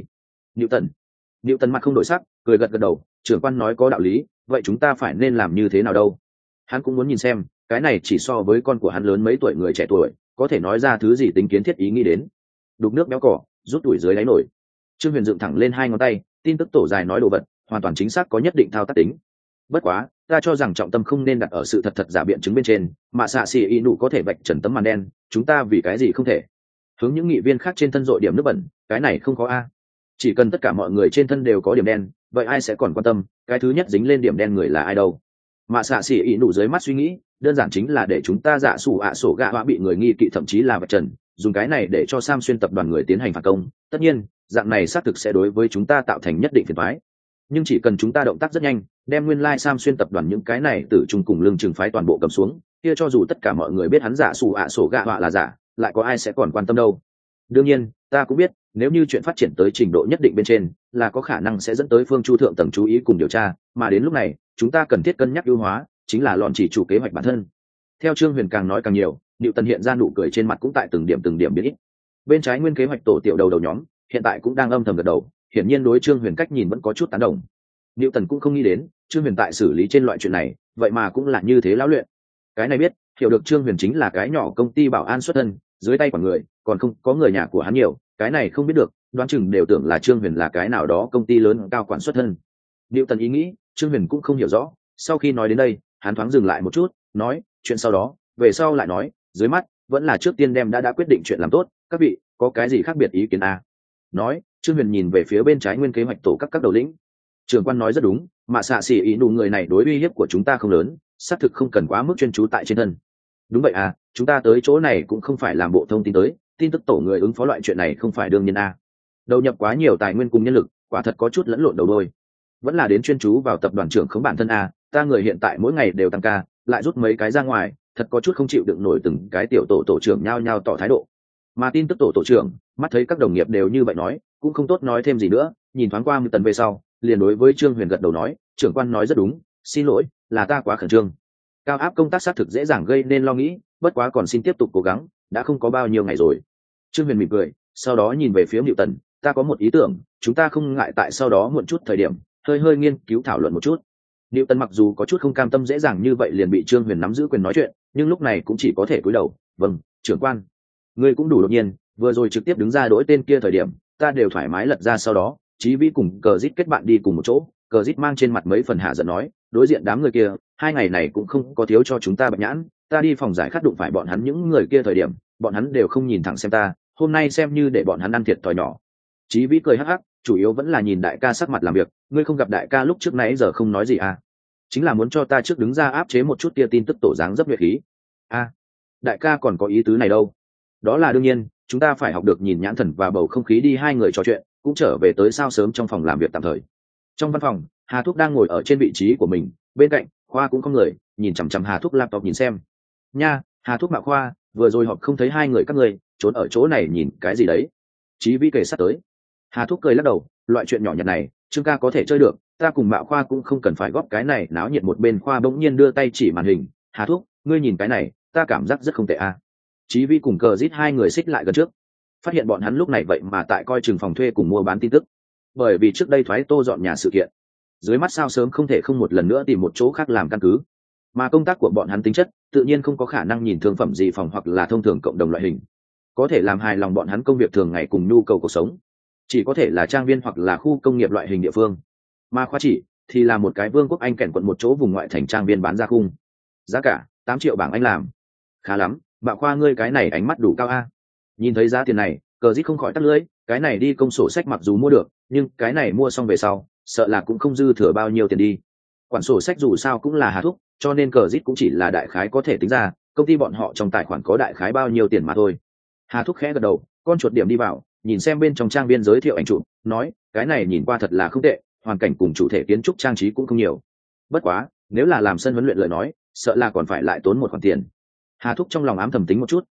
Newton mặt không đổi sắc, cười gật gật đầu, trưởng quan nói có đạo lý, vậy chúng ta phải nên làm như thế nào đâu? Hắn cũng muốn nhìn xem, cái này chỉ so với con của hắn lớn mấy tuổi người trẻ tuổi, có thể nói ra thứ gì tính kiến thiết ý nghĩ đến. Đục nước béo cỏ, rút tuổi dưới đáy nổi. Trương Huyền dựng thẳng lên hai ngón tay, tin tức tổ dài nói đồ vật, hoàn toàn chính xác có nhất định thao tác tính. Bất quá, ta cho rằng trọng tâm không nên đặt ở sự thật giả biện chứng bên trên, mà xạ xì y nụ có thể vạch trần tấm màn đen, chúng ta vì cái gì không thể? Hướng những nghị viên khác trên thân dội điểm nước bẩn, cái này không có a. Chỉ cần tất cả mọi người trên thân đều có điểm đen, vậy ai sẽ còn quan tâm cái thứ nhất dính lên điểm đen người là ai đâu? Mà xạ xì y nụ dưới mắt suy nghĩ, đơn giản chính là để chúng ta dạ sủ sổ gạ họa bị người nghi kỵ thậm chí là vạch trần, dùng cái này để cho Sam xuyên tập đoàn người tiến hành phản công. Tất nhiên, dạng này xác thực sẽ đối với chúng ta tạo thành nhất định phiền toái. Nhưng chỉ cần chúng ta động tác rất nhanh, đem nguyên lai Sam xuyên tập đoàn những cái này từ chung cùng lưng chừng phái toàn bộ cầm xuống, kia cho dù tất cả mọi người biết hắn giả sủ sổ gạ họa là giả, lại có ai sẽ còn quan tâm đâu? Đương nhiên, ta cũng biết, nếu như chuyện phát triển tới trình độ nhất định bên trên, là có khả năng sẽ dẫn tới phương chu thượng tầng chú ý cùng điều tra, mà đến lúc này, chúng ta cần thiết cân nhắc ưu hóa, chính là lọn chỉ chủ kế hoạch bản thân. Theo Trương Huyền càng nói càng nhiều, Newton hiện ra nụ cười trên mặt cũng tại từng điểm biến ít. Bên trái nguyên kế hoạch tổ tiểu đầu nhóm, hiện tại cũng đang âm thầm gật đầu, hiển nhiên đối Trương Huyền cách nhìn vẫn có chút tán đồng. Newton cũng không nghĩ đến, Trương Huyền tại xử lý trên loại chuyện này, vậy mà cũng là như thế lão luyện. Cái này biết, hiểu được Trương Huyền chính là cái nhỏ công ty bảo an xuất thân, dưới tay của người, còn không có người nhà của hắn nhiều, cái này không biết được, đoán chừng đều tưởng là Trương Huyền là cái nào đó công ty lớn cao quản xuất thân. Newton ý nghĩ, Trương Huyền cũng không hiểu rõ, sau khi nói đến đây, hắn thoáng dừng lại một chút, nói, chuyện sau đó, về sau lại nói, dưới mắt, vẫn là trước tiên đem đã quyết định chuyện làm tốt, các vị, có cái gì khác biệt ý kiến à? Nói, Trương Huyền nhìn về phía bên trái nguyên kế hoạch tổ các đầu lĩnh. Trưởng quan nói rất đúng, mà xạ xỉ ý nụ người này đối uy hiếp của chúng ta không lớn, xác thực không cần quá mức chuyên chú tại trên thân. Đúng vậy à, chúng ta tới chỗ này cũng không phải làm bộ thông tin tới, tin tức tổ người ứng phó loại chuyện này không phải đương nhiên à. Đầu nhập quá nhiều tài nguyên cùng nhân lực, quả thật có chút lẫn lộn đầu đôi. Vẫn là đến chuyên chú vào tập đoàn trưởng khống bản thân à, ta người hiện tại mỗi ngày đều tăng ca, lại rút mấy cái ra ngoài, thật có chút không chịu đựng nổi từng cái tiểu tổ trưởng nhao nhao tỏ thái độ. Mà tin tức tổ trưởng, mắt thấy các đồng nghiệp đều như vậy nói, cũng không tốt nói thêm gì nữa, nhìn thoáng qua một tần về sau, liền đối với Trương Huyền gật đầu nói, trưởng quan nói rất đúng, xin lỗi, là ta quá khẩn trương. Cao áp công tác xác thực dễ dàng gây nên lo nghĩ, bất quá còn xin tiếp tục cố gắng, đã không có bao nhiêu ngày rồi. Trương Huyền mỉm cười, sau đó nhìn về phía Newton, ta có một ý tưởng, chúng ta không ngại tại sau đó muộn chút thời điểm, hơi nghiên cứu thảo luận một chút. Newton mặc dù có chút không cam tâm dễ dàng như vậy liền bị Trương Huyền nắm giữ quyền nói chuyện, nhưng lúc này cũng chỉ có thể cúi đầu, vâng, trưởng quan. Ngươi cũng đủ đột nhiên, vừa rồi trực tiếp đứng ra đối tên kia thời điểm, ta đều thoải mái lật ra sau đó, Chí Vĩ cùng Cờ Dít kết bạn đi cùng một chỗ, Cờ Dít mang trên mặt mấy phần hạ giận nói, đối diện đám người kia, 2 ngày này cũng không có thiếu cho chúng ta bạch nhãn, ta đi phòng giải khát đụng phải bọn hắn những người kia thời điểm, bọn hắn đều không nhìn thẳng xem ta, hôm nay xem như để bọn hắn ăn thiệt thòi nhỏ. Chí Vĩ cười hắc hắc, chủ yếu vẫn là nhìn đại ca sắc mặt làm việc, ngươi không gặp đại ca lúc trước nãy giờ không nói gì à? Chính là muốn cho ta trước đứng ra áp chế một chút tia tin tức tổ dáng dấp nhuệ khí. À, đại ca còn có ý tứ này đâu? Đó là đương nhiên, chúng ta phải học được nhìn nhãn thần và bầu không khí đi, hai người trò chuyện, cũng trở về tới sao sớm trong phòng làm việc tạm thời. Trong văn phòng, Hà Thúc đang ngồi ở trên vị trí của mình, bên cạnh, Khoa cũng không người, nhìn chằm chằm Hà Thúc laptop nhìn xem. Nha, Hà Thúc mạo Khoa, vừa rồi họp không thấy hai người các ngươi, trốn ở chỗ này nhìn cái gì đấy? Chí Vĩ kể sát tới. Hà Thúc cười lắc đầu, loại chuyện nhỏ nhặt này, Trương ca có thể chơi được, ta cùng Mạo Khoa cũng không cần phải góp cái này náo nhiệt. Một bên Khoa bỗng nhiên đưa tay chỉ màn hình, Hà Thúc, ngươi nhìn cái này, ta cảm giác rất không tệ à. Chí Vĩ cùng Cờ Dít hai người xích lại gần trước, phát hiện bọn hắn lúc này vậy mà tại coi chừng phòng thuê cùng mua bán tin tức, bởi vì trước đây thoái tô dọn nhà sự kiện, dưới mắt sao sớm không thể không một lần nữa tìm một chỗ khác làm căn cứ, mà công tác của bọn hắn tính chất tự nhiên không có khả năng nhìn thương phẩm gì phòng hoặc là thông thường cộng đồng loại hình, có thể làm hài lòng bọn hắn công việc thường ngày cùng nhu cầu cuộc sống, chỉ có thể là trang viên hoặc là khu công nghiệp loại hình địa phương. Mà Khoa chỉ thì là một cái Vương quốc Anh kèn quận một chỗ vùng ngoại thành trang viên bán ra khung, giá cả 8 triệu bảng Anh làm. Khá lắm, Bạo Khoa ngươi cái này ánh mắt đủ cao a. Nhìn thấy giá tiền này, Cờ Dít không khỏi tắt lưỡi, cái này đi công sổ sách mặc dù mua được, nhưng cái này mua xong về sau, sợ là cũng không dư thừa bao nhiêu tiền đi. Quản sổ sách dù sao cũng là Hà Thúc, cho nên Cờ Dít cũng chỉ là đại khái có thể tính ra, công ty bọn họ trong tài khoản có đại khái bao nhiêu tiền mà thôi. Hà Thúc khẽ gật đầu, con chuột điểm đi vào, nhìn xem bên trong trang viên giới thiệu ảnh chụp, nói, cái này nhìn qua thật là không tệ, hoàn cảnh cùng chủ thể kiến trúc trang trí cũng không nhiều. Bất quá, nếu là làm sân huấn luyện lời nói, sợ là còn phải lại tốn một khoản tiền. Hà Thúc trong lòng ám thầm tính một chút,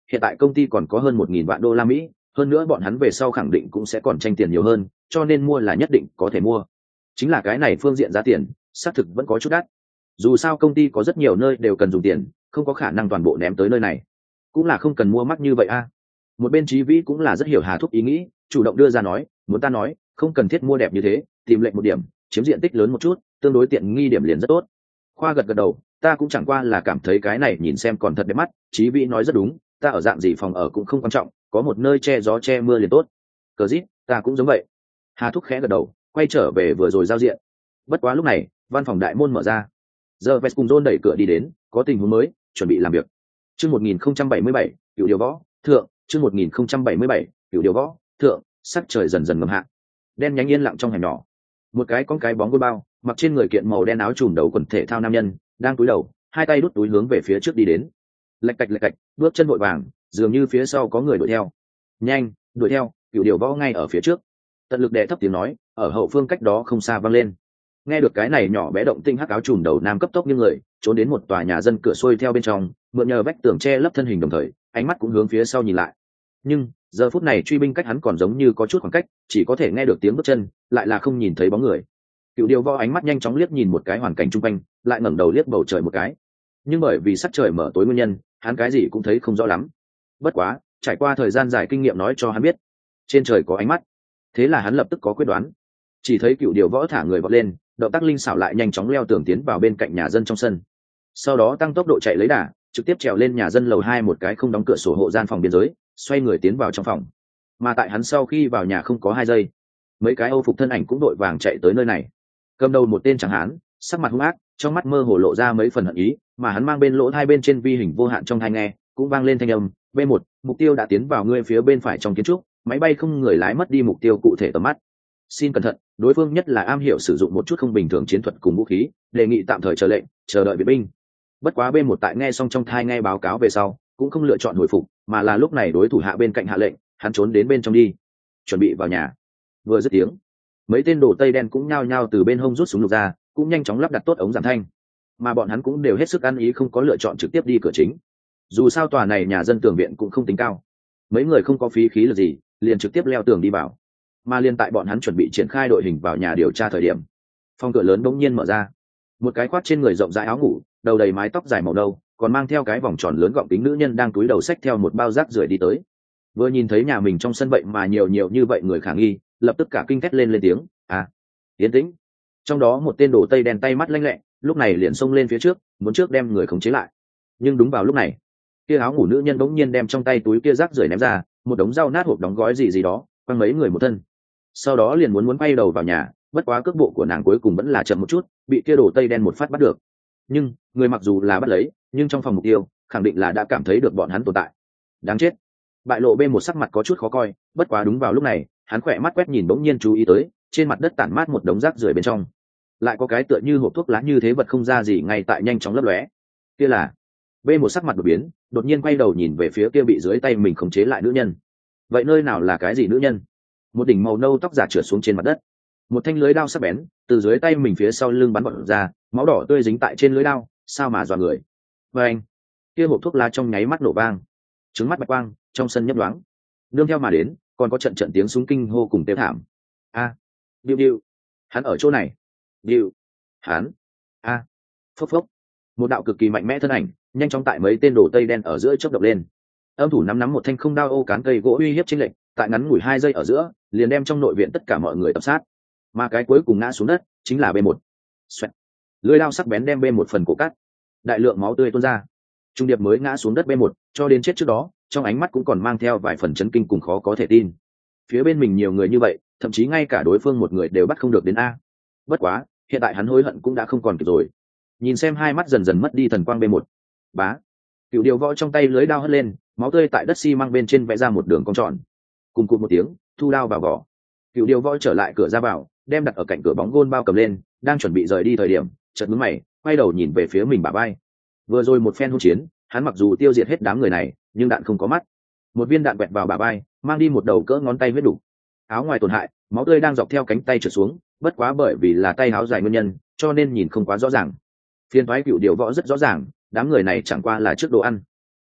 hiện tại công ty còn có hơn 1.000 vạn đô la Mỹ, hơn nữa bọn hắn về sau khẳng định cũng sẽ còn tranh tiền nhiều hơn, cho nên mua là nhất định có thể mua. Chính là cái này phương diện giá tiền xác thực vẫn có chút đắt. Dù sao công ty có rất nhiều nơi đều cần dùng tiền, không có khả năng toàn bộ ném tới nơi này, cũng là không cần mua mắc như vậy a. Một bên Chí Vĩ cũng là rất hiểu Hà Thúc ý nghĩ, chủ động đưa ra nói, muốn ta nói không cần thiết mua đẹp như thế, tìm lệnh một điểm, chiếm diện tích lớn một chút, tương đối tiện nghi điểm liền rất tốt. Khoa gật gật đầu, ta cũng chẳng qua là cảm thấy cái này nhìn xem còn thật đẹp mắt. Chí Vĩ nói rất đúng, ta ở dạng gì phòng ở cũng không quan trọng, có một nơi che gió che mưa liền tốt. Cờ dít, ta cũng giống vậy. Hà Thúc khẽ gật đầu, quay trở về vừa rồi giao diện. Bất quá lúc này văn phòng đại môn mở ra, giờ Vest cùng John đẩy cửa đi đến, có tình huống mới, chuẩn bị làm việc. Chương 1077, Cửu Điều Võ Thượng. Chương 1077, Cửu Điều Võ Thượng. Sắc trời dần dần ngầm hạ, đen nhánh yên lặng trong hẻm nhỏ. Một cái con cái bóng gối bao, mặc trên người kiện màu đen áo trùm đầu quần thể thao nam nhân, đang cúi đầu, hai tay đút túi hướng về phía trước đi đến. Lạch cạch, bước chân vội vàng, dường như phía sau có người đuổi theo. Nhanh, đuổi theo, Cửu Điều Võ ngay ở phía trước. Tận lực đè thấp tiếng nói, ở hậu phương cách đó không xa vang lên. Nghe được cái này nhỏ bé động tinh, hắc áo trùm đầu nam cấp tốc như người trốn đến một tòa nhà dân cửa xuôi theo bên trong, mượn nhờ vách tường che lấp thân hình, đồng thời ánh mắt cũng hướng phía sau nhìn lại. Nhưng giờ phút này truy binh cách hắn còn giống như có chút khoảng cách, chỉ có thể nghe được tiếng bước chân, lại là không nhìn thấy bóng người. Cựu Điều Võ ánh mắt nhanh chóng liếc nhìn một cái hoàn cảnh chung quanh, lại ngẩng đầu liếc bầu trời một cái. Nhưng bởi vì sắc trời mở tối nguyên nhân, hắn cái gì cũng thấy không rõ lắm. Bất quá trải qua thời gian dài kinh nghiệm nói cho hắn biết, trên trời có ánh mắt. Thế là hắn lập tức có quyết đoán. Chỉ thấy Cựu Điều Võ thả người vọt lên, động tác linh xảo lại nhanh chóng leo tường tiến vào bên cạnh nhà dân trong sân, sau đó tăng tốc độ chạy lấy đà, trực tiếp trèo lên nhà dân lầu 2 một cái không đóng cửa sổ hộ gian phòng biên giới, xoay người tiến vào trong phòng. Mà tại hắn sau khi vào nhà không có 2 giây, mấy cái Âu phục thân ảnh cũng đội vàng chạy tới nơi này. Cầm đầu một tên tráng hán, sắc mặt hung ác, trong mắt mơ hồ lộ ra mấy phần hận ý, mà hắn mang bên lỗ hai bên trên vi hình vô hạn trong tai nghe cũng vang lên thanh âm: B1, mục tiêu đã tiến vào ngươi phía bên phải trong kiến trúc, máy bay không người lái mất đi mục tiêu cụ thể tầm mắt. Xin cẩn thận, đối phương nhất là am hiểu sử dụng một chút không bình thường chiến thuật cùng vũ khí, đề nghị tạm thời chờ lệnh, chờ đợi viện binh. Bất quá B1 tại nghe xong trong thai nghe báo cáo về sau, cũng không lựa chọn hồi phục, mà là lúc này đối thủ hạ bên cạnh hạ lệnh, hắn trốn đến bên trong đi, chuẩn bị vào nhà. Vừa dứt tiếng, mấy tên đồ tây đen cũng nhao nhao từ bên hông rút súng lục ra, cũng nhanh chóng lắp đặt tốt ống giảm thanh, mà bọn hắn cũng đều hết sức ăn ý, không có lựa chọn trực tiếp đi cửa chính. Dù sao tòa này nhà dân tường viện cũng không tính cao, mấy người không có phí khí lực gì, liền trực tiếp leo tường đi vào. Mà liên tại bọn hắn chuẩn bị triển khai đội hình vào nhà điều tra thời điểm, phòng cửa lớn bỗng nhiên mở ra, một cái khoác trên người rộng rãi áo ngủ, đầu đầy mái tóc dài màu nâu, còn mang theo cái vòng tròn lớn gọng kính nữ nhân đang túi đầu xách theo một bao rác rưởi đi tới. Vừa nhìn thấy nhà mình trong sân vậy mà nhiều như vậy người khả nghi, lập tức cả kinh thét lên tiếng: "À, yên tĩnh!" Trong đó một tên đồ tây đen tay mắt lanh lẹ, lúc này liền xông lên phía trước, muốn trước đem người khống chế lại. Nhưng đúng vào lúc này, kia áo ngủ nữ nhân bỗng nhiên đem trong tay túi kia rác rưởi ném ra, một đống rau nát hộp đóng gói gì đó, quăng mấy người một thân. Sau đó liền muốn quay đầu vào nhà, bất quá cước bộ của nàng cuối cùng vẫn là chậm một chút, bị kia đồ tây đen một phát bắt được. Nhưng người mặc dù là bắt lấy, nhưng trong phòng mục tiêu khẳng định là đã cảm thấy được bọn hắn tồn tại. Đáng chết! Bại lộ bên một sắc mặt có chút khó coi, bất quá đúng vào lúc này, hắn khỏe mắt quét nhìn bỗng nhiên chú ý tới, trên mặt đất tản mát một đống rác rưởi bên trong, lại có cái tựa như hộp thuốc lá như thế vật không ra gì ngay tại nhanh chóng lấp lóe. Kia là bên một sắc mặt đột biến, đột nhiên quay đầu nhìn về phía kia bị dưới tay mình khống chế lại nữ nhân. Vậy nơi nào là cái gì nữ nhân? Một đỉnh màu nâu tóc giả trượt xuống trên mặt đất, một thanh lưới đao sắc bén từ dưới tay mình phía sau lưng bắn vọt ra, máu đỏ tươi dính tại trên lưới đao, sao mà dọa người. Và anh, kia hộp thuốc lá trong nháy mắt nổ vang, trứng mắt bạch quang trong sân nhấp nhoáng, nương theo mà đến còn có trận tiếng súng kinh hô cùng tiêu thảm. A, điu, hắn ở chỗ này, điu, hắn, a, phốc phốc, một đạo cực kỳ mạnh mẽ thân ảnh nhanh chóng tại mấy tên đồ tây đen ở giữa chớp động lên. Âm thủ nắm một thanh không đao ô cán cây gỗ uy hiếp chênh lệnh, tại ngắn ngủi 2 giây ở giữa liền đem trong nội viện tất cả mọi người tập sát, mà cái cuối cùng ngã xuống đất chính là B1. Xoẹt. Lưỡi dao sắc bén đem B1 phần cổ cắt, đại lượng máu tươi tuôn ra. Trung điệp mới ngã xuống đất B1, cho đến chết trước đó, trong ánh mắt cũng còn mang theo vài phần chấn kinh cùng khó có thể tin. Phía bên mình nhiều người như vậy, thậm chí ngay cả đối phương một người đều bắt không được đến a. Bất quá, hiện tại hắn hối hận cũng đã không còn kịp rồi. Nhìn xem hai mắt dần dần mất đi thần quang B1. Bá. Cựu Điều Võ trong tay lưới đao hất lên, máu tươi tại đất xi măng bên trên vẽ ra một đường cong tròn. Cùng cụt một tiếng, thu đao vào vỏ. Cựu Điều Võ trở lại cửa ra vào, đem đặt ở cạnh cửa bóng gôn bao cầm lên, đang chuẩn bị rời đi thời điểm, chợt nhướng mày, quay đầu nhìn về phía mình bả vai. Vừa rồi một phen hỗn chiến, hắn mặc dù tiêu diệt hết đám người này, nhưng đạn không có mắt. Một viên đạn quẹt vào bả vai, mang đi một đầu cỡ ngón tay huyết đủ. Áo ngoài tổn hại, máu tươi đang dọc theo cánh tay trượt xuống, bất quá bởi vì là tay áo dài nguyên nhân, cho nên nhìn không quá rõ ràng. Phiên thoái Cựu Điều Võ rất rõ ràng, đám người này chẳng qua là trước đồ ăn.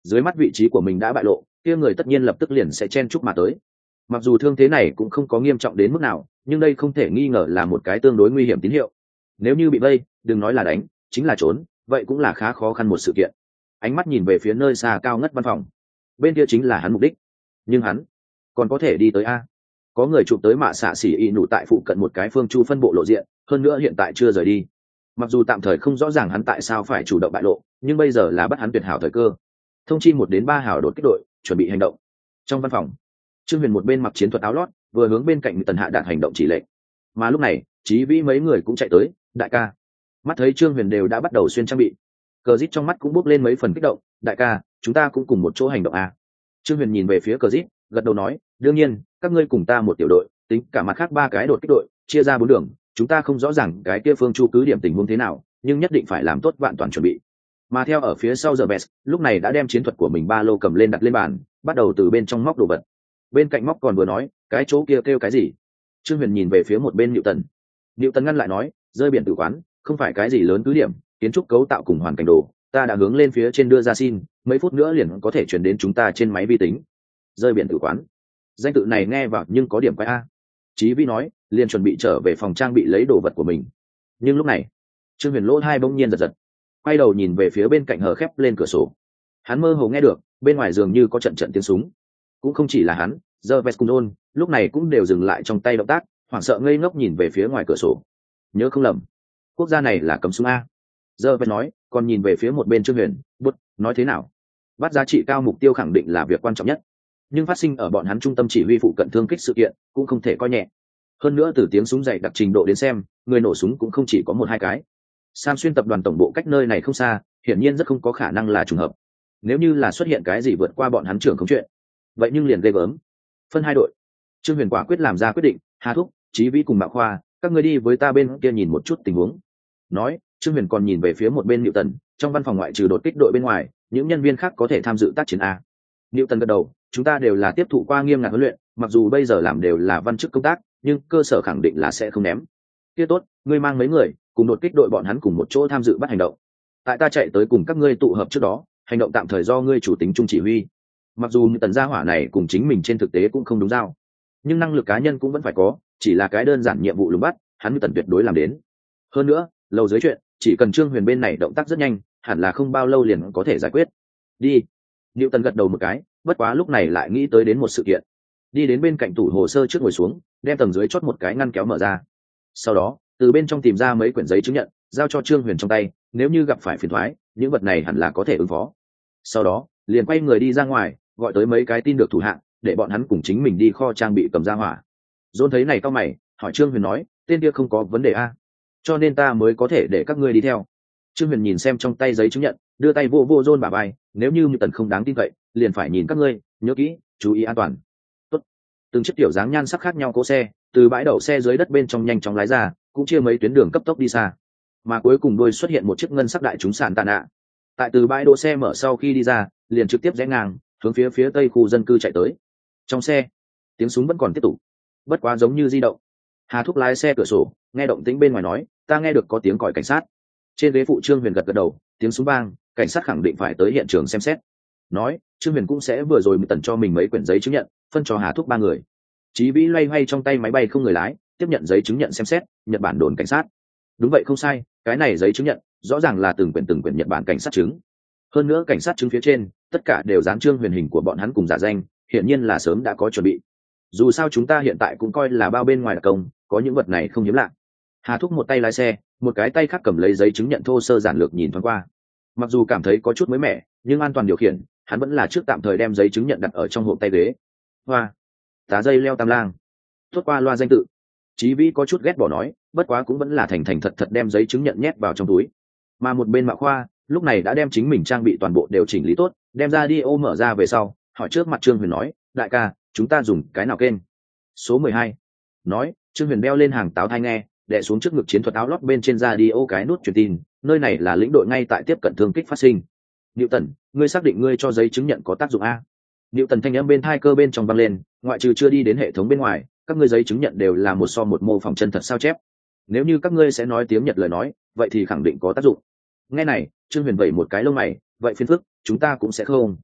dưới mắt vị trí của mình đã bại lộ, kia người tất nhiên lập tức liền sẽ chen chúc mà tới. Mặc dù thương thế này cũng không có nghiêm trọng đến mức nào, nhưng đây không thể nghi ngờ là một cái tương đối nguy hiểm tín hiệu. Nếu như bị vây, đừng nói là đánh, chính là trốn, vậy cũng là khá khó khăn một sự kiện. Ánh mắt nhìn về phía nơi xa cao ngất văn phòng, bên kia chính là hắn mục đích, nhưng hắn còn có thể đi tới a? Có người chụp tới mạ xạ xỉ y nụ tại phụ cận một cái phương chu phân bộ lộ diện, hơn nữa hiện tại chưa rời đi. Mặc dù tạm thời không rõ ràng hắn tại sao phải chủ động bại lộ, nhưng bây giờ là bắt hắn tuyệt hảo thời cơ. Thông chi 1 đến 3 hảo đột kích đội chuẩn bị hành động. Trong văn phòng, Trương Huyền một bên mặc chiến thuật áo lót, vừa hướng bên cạnh Tần Hạ đạt hành động chỉ lệnh. Mà lúc này, Chí Vĩ mấy người cũng chạy tới. Đại ca, mắt thấy Trương Huyền đều đã bắt đầu xuyên trang bị, Cờ Dít trong mắt cũng bốc lên mấy phần kích động. Đại ca, chúng ta cũng cùng một chỗ hành động à? Trương Huyền nhìn về phía Cờ Dít, gật đầu nói, đương nhiên, các ngươi cùng ta một tiểu đội, tính cả mặt khác 3 cái đột kích đội, chia ra 4 đường. Chúng ta không rõ ràng cái kia phương chu cứ điểm tình huống thế nào, nhưng nhất định phải làm tốt vạn toàn chuẩn bị. Mà theo ở phía sau giờ Best, lúc này đã đem chiến thuật của mình ba lô cầm lên đặt lên bàn, bắt đầu từ bên trong móc đồ vật. Bên cạnh móc còn vừa nói, cái chỗ kia kêu cái gì? Trương Huyền nhìn về phía một bên Newton ngăn lại nói, rơi biển tử quán, không phải cái gì lớn cứ điểm, kiến trúc cấu tạo cùng hoàn cảnh đồ, ta đã hướng lên phía trên đưa ra xin, mấy phút nữa liền có thể chuyển đến chúng ta trên máy vi tính. Rơi biển tử quán, danh tự này nghe vào nhưng có điểm quái a. Chí Vi nói, liền chuẩn bị trở về phòng trang bị lấy đồ vật của mình. Nhưng lúc này, Trương Huyền lỗ hai bỗng nhiên giật, quay đầu nhìn về phía bên cạnh hở khép lên cửa sổ. Hắn mơ hồ nghe được bên ngoài dường như có trận tiếng súng. Cũng không chỉ là hắn, giờ Vest cùng ôn lúc này cũng đều dừng lại trong tay động tác, hoảng sợ ngây ngốc nhìn về phía ngoài cửa sổ. Nhớ không lầm, quốc gia này là cấm súng a. Giờ Vest nói, còn nhìn về phía một bên Trương Huyền, bút nói thế nào? Bắt giá trị cao mục tiêu khẳng định là việc quan trọng nhất, nhưng phát sinh ở bọn hắn trung tâm chỉ huy phụ cận thương kích sự kiện cũng không thể coi nhẹ. Hơn nữa từ tiếng súng dày đặc trình độ đến xem, người nổ súng cũng không chỉ có 1-2 cái. Sam xuyên tập đoàn tổng bộ cách nơi này không xa, hiển nhiên rất không có khả năng là trùng hợp. Nếu như là xuất hiện cái gì vượt qua bọn hắn trưởng không chuyện, vậy nhưng liền ghê gớm. Phân 2 đội, Trương Huyền quả quyết làm ra quyết định, Hà Thúc, Chí Vĩ cùng Mạo Khoa, các ngươi đi với ta bên kia nhìn một chút tình huống. Nói, Trương Huyền còn nhìn về phía một bên Newton, trong văn phòng ngoại trừ đột kích đội bên ngoài, những nhân viên khác có thể tham dự tác chiến a. Newton gật đầu, chúng ta đều là tiếp thụ qua nghiêm ngặt huấn luyện, mặc dù bây giờ làm đều là văn chức công tác, nhưng cơ sở khẳng định là sẽ không ném. Kia tốt, ngươi mang mấy người, cùng đột kích đội bọn hắn cùng một chỗ tham dự bắt hành động. Tại ta chạy tới cùng các ngươi tụ hợp trước đó, hành động tạm thời do ngươi chủ tính trung chỉ huy. Mặc dù tần gia hỏa này cùng chính mình trên thực tế cũng không đúng giao, nhưng năng lực cá nhân cũng vẫn phải có, chỉ là cái đơn giản nhiệm vụ lùng bắt, hắn tần tuyệt đối làm đến. Hơn nữa, lâu dưới chuyện, chỉ cần Trương Huyền bên này động tác rất nhanh, hẳn là không bao lâu liền có thể giải quyết. Đi. Newton gật đầu một cái, bất quá lúc này lại nghĩ tới đến một sự kiện. Đi đến bên cạnh tủ hồ sơ trước ngồi xuống, đem tầng dưới chốt một cái ngăn kéo mở ra. Sau đó, từ bên trong tìm ra mấy quyển giấy chứng nhận, giao cho Trương Huyền trong tay, nếu như gặp phải phiền toái, những vật này hẳn là có thể ứng phó. Sau đó, liền quay người đi ra ngoài, gọi tới mấy cái tin được thủ hạng, để bọn hắn cùng chính mình đi kho trang bị cầm ra hỏa. John thấy này cau mày, hỏi Trương Huyền nói, tên kia không có vấn đề a, cho nên ta mới có thể để các ngươi đi theo. Trương Huyền nhìn xem trong tay giấy chứng nhận, đưa tay vô John bả vai, nếu như tần không đáng tin cậy, liền phải nhìn các ngươi, nhớ kỹ, chú ý an toàn. Tốt. Từng chiếc tiểu dáng nhan sắc khác nhau cỗ xe, từ bãi đậu xe dưới đất bên trong nhanh chóng lái ra, cũng chia mấy tuyến đường cấp tốc đi xa. Mà cuối cùng đôi xuất hiện một chiếc ngân sắc đại chúng sàn tàn ạ. Tại từ bãi đỗ xe mở sau khi đi ra, liền trực tiếp rẽ ngang, hướng phía tây khu dân cư chạy tới. Trong xe, tiếng súng vẫn còn tiếp tục, bất quá giống như di động. Hà Thúc lái xe cửa sổ, nghe động tĩnh bên ngoài nói, ta nghe được có tiếng còi cảnh sát. Trên ghế phụ Trương Huyền gật đầu, tiếng súng vang, cảnh sát khẳng định phải tới hiện trường xem xét. Nói, Trương Huyền cũng sẽ vừa rồi tần cho mình mấy quyển giấy chứng nhận, phân cho Hà Thúc 3 người. Chí Vĩ loay hoay trong tay máy bay không người lái, tiếp nhận giấy chứng nhận xem xét, Nhật Bản đồn cảnh sát. Đúng vậy không sai, cái này giấy chứng nhận rõ ràng là từng quyển Nhật Bản cảnh sát chứng. Hơn nữa cảnh sát chứng phía trên, tất cả đều dán Trương Huyền hình của bọn hắn cùng giả danh, hiển nhiên là sớm đã có chuẩn bị. Dù sao chúng ta hiện tại cũng coi là bao bên ngoài đặc công, có những vật này không hiếm lạ. Hà Thúc một tay lái xe, một cái tay khác cầm lấy giấy chứng nhận thô sơ giản lược nhìn thoáng qua. Mặc dù cảm thấy có chút mới mẻ, nhưng an toàn điều khiển, hắn vẫn là trước tạm thời đem giấy chứng nhận đặt ở trong hộp tay ghế. Hoa, tá dây leo tam lang, thốt qua loa danh tự. Chí Vĩ có chút ghét bỏ nói, bất quá cũng vẫn là thành thành thật thật đem giấy chứng nhận nhét vào trong túi. Mà một bên Mạo Khoa lúc này đã đem chính mình trang bị toàn bộ đều chỉnh lý tốt, đem radio mở ra về sau, hỏi trước mặt Trương Huyền nói, đại ca, chúng ta dùng cái nào kênh? Số 12. Nói, Trương Huyền đeo lên hàng táo tai nghe, đè xuống trước ngực chiến thuật áo lót bên trên radio cái nút truyền tin, nơi này là lĩnh đội ngay tại tiếp cận thương kích phát sinh. Newton, ngươi xác định ngươi cho giấy chứng nhận có tác dụng a? Newton thanh âm bên tai cơ bên trong vang lên, ngoại trừ chưa đi đến hệ thống bên ngoài, các ngươi giấy chứng nhận đều là một so một mô phỏng chân thật sao chép. Nếu như các ngươi sẽ nói tiếng Nhật lời nói, vậy thì khẳng định có tác dụng. Nghe này, Trương Huyền vẩy một cái lông mày, vậy phiền phức, chúng ta cũng sẽ không.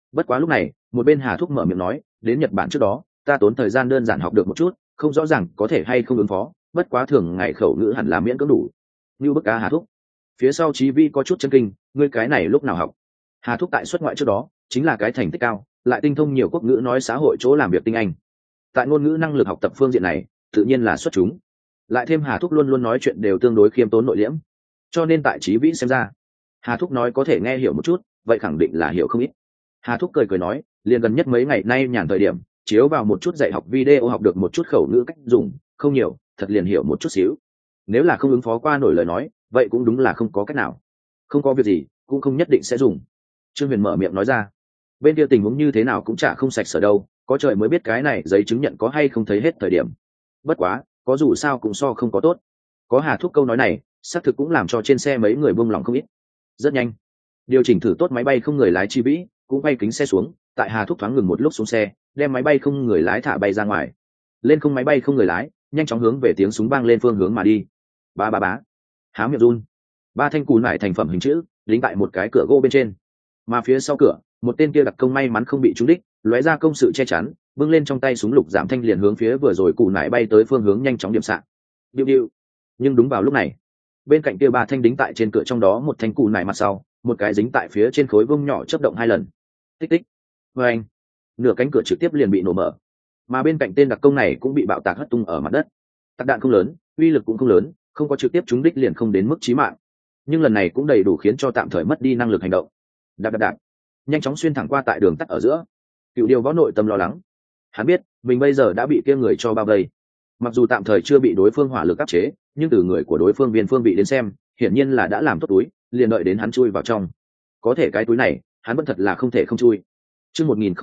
Bất quá lúc này một bên Hà Thúc mở miệng nói, đến Nhật Bản trước đó ta tốn thời gian đơn giản học được một chút, không rõ ràng có thể hay không ứng phó, bất quá thường ngày khẩu ngữ hẳn là miễn cưỡng đủ. Như bức cá Hà Thúc. Phía sau Chí Vi có chút chân kinh, ngươi cái này lúc nào học? Hà Thúc tại xuất ngoại trước đó chính là cái thành tích cao, lại tinh thông nhiều quốc ngữ nói xã hội chỗ làm việc tinh anh. Tại ngôn ngữ năng lực học tập phương diện này tự nhiên là xuất chúng, lại thêm Hà Thúc luôn luôn nói chuyện đều tương đối khiêm tốn nội liễm, cho nên tại Chí Vĩ xem ra Hà Thúc nói có thể nghe hiểu một chút, vậy khẳng định là hiểu không ít. Hà Thúc cười cười nói, liền gần nhất mấy ngày nay nhàn thời điểm chiếu vào một chút dạy học video học được một chút khẩu ngữ cách dùng, không nhiều, thật liền hiểu một chút xíu. Nếu là không ứng phó qua nổi lời nói vậy cũng đúng là không có cách nào. Không có việc gì, cũng không nhất định sẽ dùng. Trương Huyền mở miệng nói ra. Bên kia tình huống như thế nào cũng chả không sạch sở đâu, có trời mới biết cái này giấy chứng nhận có hay không thấy hết thời điểm. Bất quá có dù sao cũng so không có tốt. Có Hà Thúc câu nói này xác thực cũng làm cho trên xe mấy người buông lòng không ít. Rất nhanh điều chỉnh thử tốt máy bay không người lái Chi Vĩ cũng bay kính xe xuống, tại Hà Thúc thoáng ngừng một lúc xuống xe, đem máy bay không người lái thả bay ra ngoài. Lên không máy bay không người lái nhanh chóng hướng về tiếng súng vang lên phương hướng mà đi. Ba ba bá, há miệng run, ba thanh cùn lại thành phẩm hình chữ lính tại một cái cửa gỗ bên trên, mà phía sau cửa một tên kia đặc công may mắn không bị trúng đích, lóe ra công sự che chắn, bưng lên trong tay súng lục giảm thanh liền hướng phía vừa rồi cùn lại bay tới phương hướng nhanh chóng điểm xạ. Điệu điệu. Nhưng đúng vào lúc này bên cạnh kia ba thanh đính tại trên cửa, trong đó một thanh cùn lại mặt sau một cái dính tại phía trên khối vông nhỏ chớp động 2 lần. Tích tích. Và anh, nửa cánh cửa trực tiếp liền bị nổ mở, mà bên cạnh tên đặc công này cũng bị bạo tạc hất tung ở mặt đất. Tạc đạn không lớn, uy lực cũng không lớn, không có trực tiếp trúng đích liền không đến mức chí mạng, nhưng lần này cũng đầy đủ khiến cho tạm thời mất đi năng lực hành động. Đạp đạp đạp, nhanh chóng xuyên thẳng qua tại đường tắt ở giữa. Cựu Điều Võ nội tâm lo lắng, hắn biết mình bây giờ đã bị kia người cho bao vây. Mặc dù tạm thời chưa bị đối phương hỏa lực áp chế, nhưng từ người của đối phương Viên Phương bị đến xem hiển nhiên là đã làm tốt túi, liền đợi đến hắn chui vào trong. Có thể cái túi này hắn vẫn thật là không thể không chui. Chương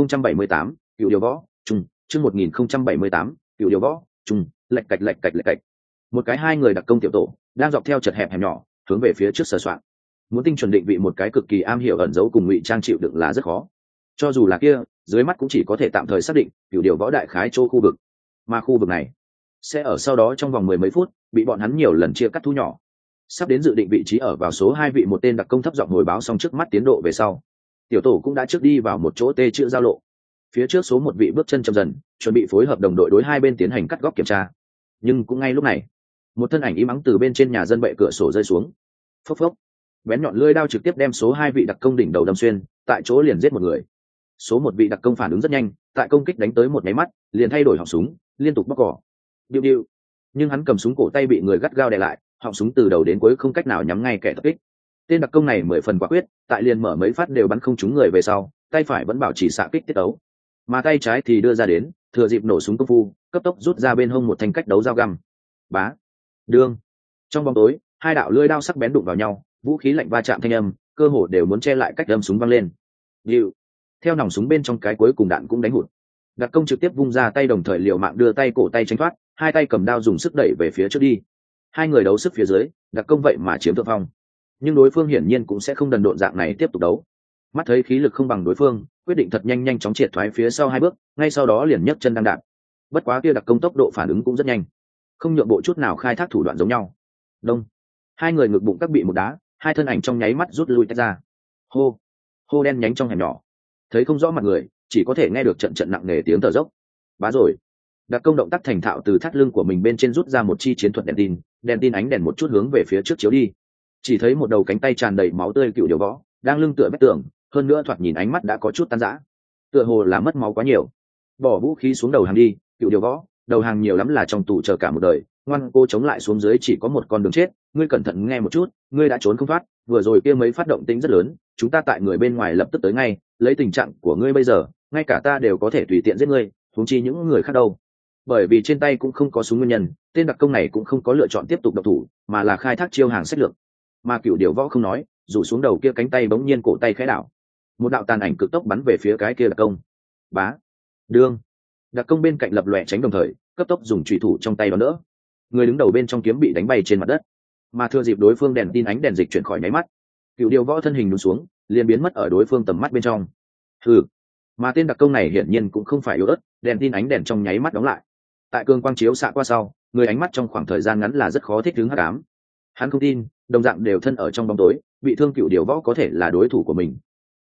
1078, Cựu Điều Võ trùng. Chương 1078, Cựu Điều Võ trùng. Lạch cạch lạch cạch lạch cạch. Một cái hai người đặc công tiểu tổ đang dọc theo chật hẹp hẻm nhỏ hướng về phía trước sờ soạn. Muốn tinh chuẩn định vị một cái cực kỳ am hiểu ẩn giấu cùng ngụy trang chịu đựng là rất khó. Cho dù là kia dưới mắt cũng chỉ có thể tạm thời xác định Cựu Điều Võ đại khái chỗ khu vực, mà khu vực này sẽ ở sau đó trong vòng 10 mấy phút bị bọn hắn nhiều lần chia cắt thu nhỏ. Sắp đến dự định vị trí ở vào số 2 vị một tên đặc công thấp giọng hồi báo xong trước mắt tiến độ về sau, tiểu tổ cũng đã trước đi vào một chỗ tê chữ giao lộ. Phía trước số một vị bước chân chậm dần, chuẩn bị phối hợp đồng đội đối hai bên tiến hành cắt góc kiểm tra. Nhưng cũng ngay lúc này, một thân ảnh im ắng từ bên trên nhà dân bệ cửa sổ rơi xuống. Phốc phốc, bén nhọn lưỡi đao trực tiếp đem số 2 vị đặc công đỉnh đầu đâm xuyên, tại chỗ liền giết một người. Số một vị đặc công phản ứng rất nhanh, tại công kích đánh tới một máy mắt liền thay đổi họng súng, liên tục bóc cỏ. Điu điu. Nhưng hắn cầm súng cổ tay bị người gắt gao đè lại, họng súng từ đầu đến cuối không cách nào nhắm ngay kẻ tập kích. Tên đặc công này 10 phần quả quyết, tại liền mở mấy phát đều bắn không trúng người về sau, tay phải vẫn bảo trì xạ kích tiết ấu, mà tay trái thì đưa ra đến, thừa dịp nổ súng công phu, cấp tốc rút ra bên hông một thanh cách đấu dao găm. Bá, đương. Trong bóng tối, hai đạo lưỡi đao sắc bén đụng vào nhau, vũ khí lạnh va chạm thanh âm, cơ hồ đều muốn che lại cách đâm súng văng lên. Điu. Theo nòng súng bên trong cái cuối cùng đạn cũng đánh hụt. Đặc công trực tiếp vung ra tay đồng thời liều mạng đưa tay cổ tay tránh thoát, hai tay cầm đao dùng sức đẩy về phía trước đi. Hai người đấu sức phía dưới, đặc công vậy mà chiếm thượng phong. Nhưng đối phương hiển nhiên cũng sẽ không đần độn dạng này tiếp tục đấu. Mắt thấy khí lực không bằng đối phương, quyết định thật nhanh chóng triệt thoái phía sau 2 bước, ngay sau đó liền nhấc chân đang đạp. Bất quá kia đặc công tốc độ phản ứng cũng rất nhanh, không nhượng bộ chút nào khai thác thủ đoạn giống nhau. Đông. Hai người ngực bụng các bị một đá, hai thân ảnh trong nháy mắt rút lui tách ra. Hô. Hô đen nhánh trong hẻm nhỏ. Thấy không rõ mặt người, chỉ có thể nghe được trận trận nặng nề tiếng thở dốc. Bá rồi. Đặc công động tác thành thạo từ thắt lưng của mình bên trên rút ra một chi chiến thuật đèn tin ánh đèn một chút hướng về phía trước chiếu đi. Chỉ thấy một đầu cánh tay tràn đầy máu tươi Cựu Điều Võ đang lưng tựa vách tường, hơn nữa thoạt nhìn ánh mắt đã có chút tan rã, tựa hồ là mất máu quá nhiều. Bỏ vũ khí xuống đầu hàng đi, Cựu Điều Võ, đầu hàng nhiều lắm là trong tù chờ cả một đời, ngoan cô chống lại xuống dưới chỉ có một con đường chết. Ngươi cẩn thận nghe một chút, ngươi đã trốn không thoát, vừa rồi kia mấy phát động tĩnh rất lớn, chúng ta tại người bên ngoài lập tức tới ngay, lấy tình trạng của ngươi bây giờ, ngay cả ta đều có thể tùy tiện giết ngươi, huống chi những người khác đâu. Bởi vì trên tay cũng không có súng nguyên nhân, tên đặc công này cũng không có lựa chọn tiếp tục độc thủ, mà là khai thác chiêu hàng sách lược. Mà Cựu Điều Võ không nói, rủ xuống đầu kia cánh tay bỗng nhiên cổ tay khẽ đảo, một đạo tàn ảnh cực tốc bắn về phía cái kia đặc công. Bá, đương. Đặc công bên cạnh lập lòe tránh đồng thời cấp tốc dùng chùy thủ trong tay đón đỡ. Người đứng đầu bên trong kiếm bị đánh bay trên mặt đất, mà thừa dịp đối phương đèn tin ánh đèn dịch chuyển khỏi nháy mắt, Cựu Điều Võ thân hình lún xuống, liền biến mất ở đối phương tầm mắt bên trong. Hừ. Mà tên đặc công này hiển nhiên cũng không phải yếu ớt, đèn tin ánh đèn trong nháy mắt đóng lại. Tại cường quang chiếu xạ qua sau, người ánh mắt trong khoảng thời gian ngắn là rất khó thích ứng hắc ám. Hắn không tin, đồng dạng đều thân ở trong bóng tối, bị thương Cựu Điều Võ có thể là đối thủ của mình.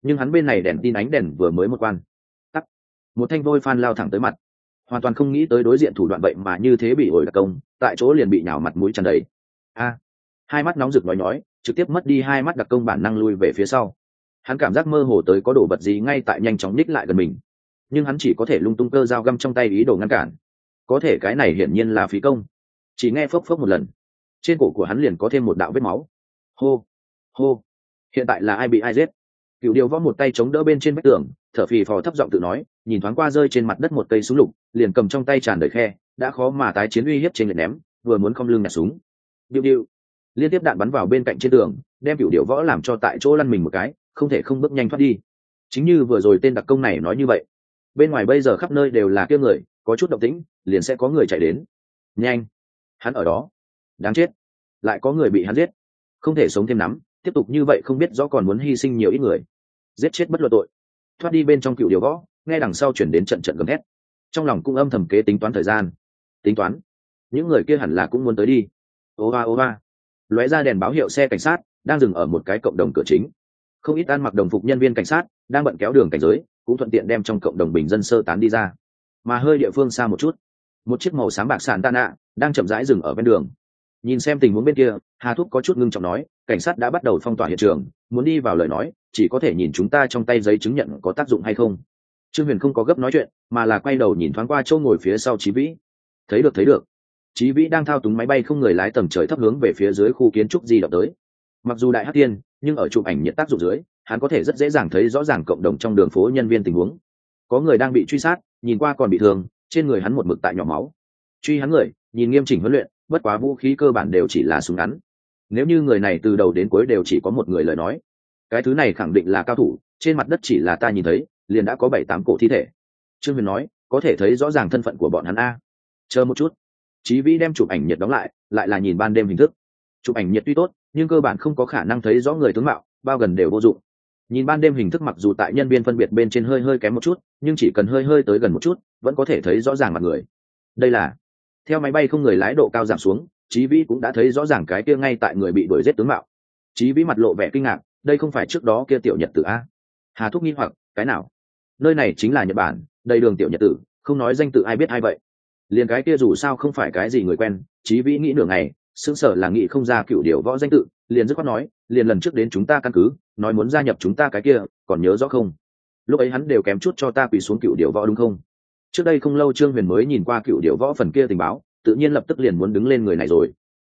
nhưng hắn bên này đèn tin ánh đèn vừa mới một quan tắt, một thanh vôi phan lao thẳng tới mặt, hoàn toàn không nghĩ tới đối diện thủ đoạn vậy mà như thế bị ổi đặc công, tại chỗ liền bị nhào mặt mũi tràn đầy. Hai mắt nóng rực nhói nhói, trực tiếp mất đi hai mắt đặc công bản năng lui về phía sau. Hắn cảm giác mơ hồ tới có đồ vật gì ngay tại nhanh chóng ních lại gần mình, nhưng hắn chỉ có thể lung tung cơ dao găm trong tay ý đồ ngăn cản. Có thể cái này hiển nhiên là phí công. Chỉ nghe phốc phốc một lần, trên cổ của hắn liền có thêm một đạo vết máu. Hô hô, hiện tại là ai bị ai giết? Cựu Điều Võ một tay chống đỡ bên trên vách tường, thở phì phò thấp giọng tự nói, nhìn thoáng qua rơi trên mặt đất một cây súng lục, liền cầm trong tay tràn đầy khe, đã khó mà tái chiến uy hiếp trên lệnh ném, vừa muốn khom lưng nhặt súng. Điu điu, liên tiếp đạn bắn vào bên cạnh trên tường, đem Cựu Điều Võ làm cho tại chỗ lăn mình một cái, không thể không bước nhanh thoát đi. Chính như vừa rồi tên đặc công này nói như vậy, bên ngoài bây giờ khắp nơi đều là kia người, có chút động tĩnh, liền sẽ có người chạy đến. Nhanh, hắn ở đó. Đáng chết, lại có người bị hắn giết. Không thể sống thêm lắm, tiếp tục như vậy không biết rõ còn muốn hy sinh nhiều ít người. Giết chết bất luận tội. Thoát đi bên trong Cựu Điều Võ, nghe đằng sau chuyển đến trận trận gầm hét, trong lòng cũng âm thầm kế tính toán thời gian. Tính toán, những người kia hẳn là cũng muốn tới đi. Ô ba, lóe ra đèn báo hiệu xe cảnh sát đang dừng ở một cái cộng đồng cửa chính. Không ít ăn mặc đồng phục nhân viên cảnh sát đang bận kéo đường cảnh giới, cũng thuận tiện đem trong cộng đồng bình dân sơ tán đi ra. Mà hơi địa phương xa một chút, một chiếc màu xám bạc sàn tạ nạ đang chậm rãi dừng ở bên đường. Nhìn xem tình huống bên kia, Hà Thúc có chút ngưng trọng nói, cảnh sát đã bắt đầu phong tỏa hiện trường, muốn đi vào lời nói chỉ có thể nhìn chúng ta trong tay giấy chứng nhận có tác dụng hay không. Trương Huyền không có gấp nói chuyện, mà là quay đầu nhìn thoáng qua chỗ ngồi phía sau Chí Vĩ. Thấy được. Chí Vĩ đang thao túng máy bay không người lái tầng trời thấp hướng về phía dưới khu kiến trúc di động tới. Mặc dù đại hắc tiên, nhưng ở chụp ảnh nhiệt tác dụng dưới, hắn có thể rất dễ dàng thấy rõ ràng cộng đồng trong đường phố nhân viên tình huống. Có người đang bị truy sát, nhìn qua còn bị thương, trên người hắn một mực tại nhỏ máu. Truy hắn người, nhìn nghiêm chỉnh huấn luyện, bất quá vũ khí cơ bản đều chỉ là súng ngắn. Nếu như người này từ đầu đến cuối đều chỉ có một người lời nói, cái thứ này khẳng định là cao thủ, trên mặt đất chỉ là ta nhìn thấy liền đã có 7-8 cổ thi thể. Trương Huyền nói, có thể thấy rõ ràng thân phận của bọn hắn a. Chờ một chút. Chí Vĩ đem chụp ảnh nhiệt đóng lại, lại là nhìn ban đêm hình thức. Chụp ảnh nhiệt tuy tốt, nhưng cơ bản không có khả năng thấy rõ người tướng mạo, bao gần đều vô dụng. Nhìn ban đêm hình thức mặc dù tại nhân viên phân biệt bên trên hơi kém một chút, nhưng chỉ cần hơi tới gần một chút, vẫn có thể thấy rõ ràng mặt người. Đây là theo máy bay không người lái độ cao giảm xuống, Chí Vĩ cũng đã thấy rõ ràng cái kia ngay tại người bị đuổi giết tướng mạo. Chí Vĩ mặt lộ vẻ kinh ngạc, đây không phải trước đó kia tiểu Nhật Tử a? Hà Thúc nghi hoặc, cái nào? Nơi này chính là Nhật Bản, đầy đường tiểu Nhật Tử, không nói danh tự ai biết ai vậy. Liền cái kia dù sao không phải cái gì người quen, Chí Vĩ nghĩ nửa ngày, sững sờ là nghĩ không ra Cựu Điều Võ danh tự, liền dứt khoát nói, liền lần trước đến chúng ta căn cứ, nói muốn gia nhập chúng ta cái kia, còn nhớ rõ không? Lúc ấy hắn đều kém chút cho ta quỳ xuống Cựu Điều Võ đúng không? Trước đây không lâu Trương Huyền mới nhìn qua Cựu Điều Võ phần kia tình báo, tự nhiên lập tức liền muốn đứng lên người này rồi.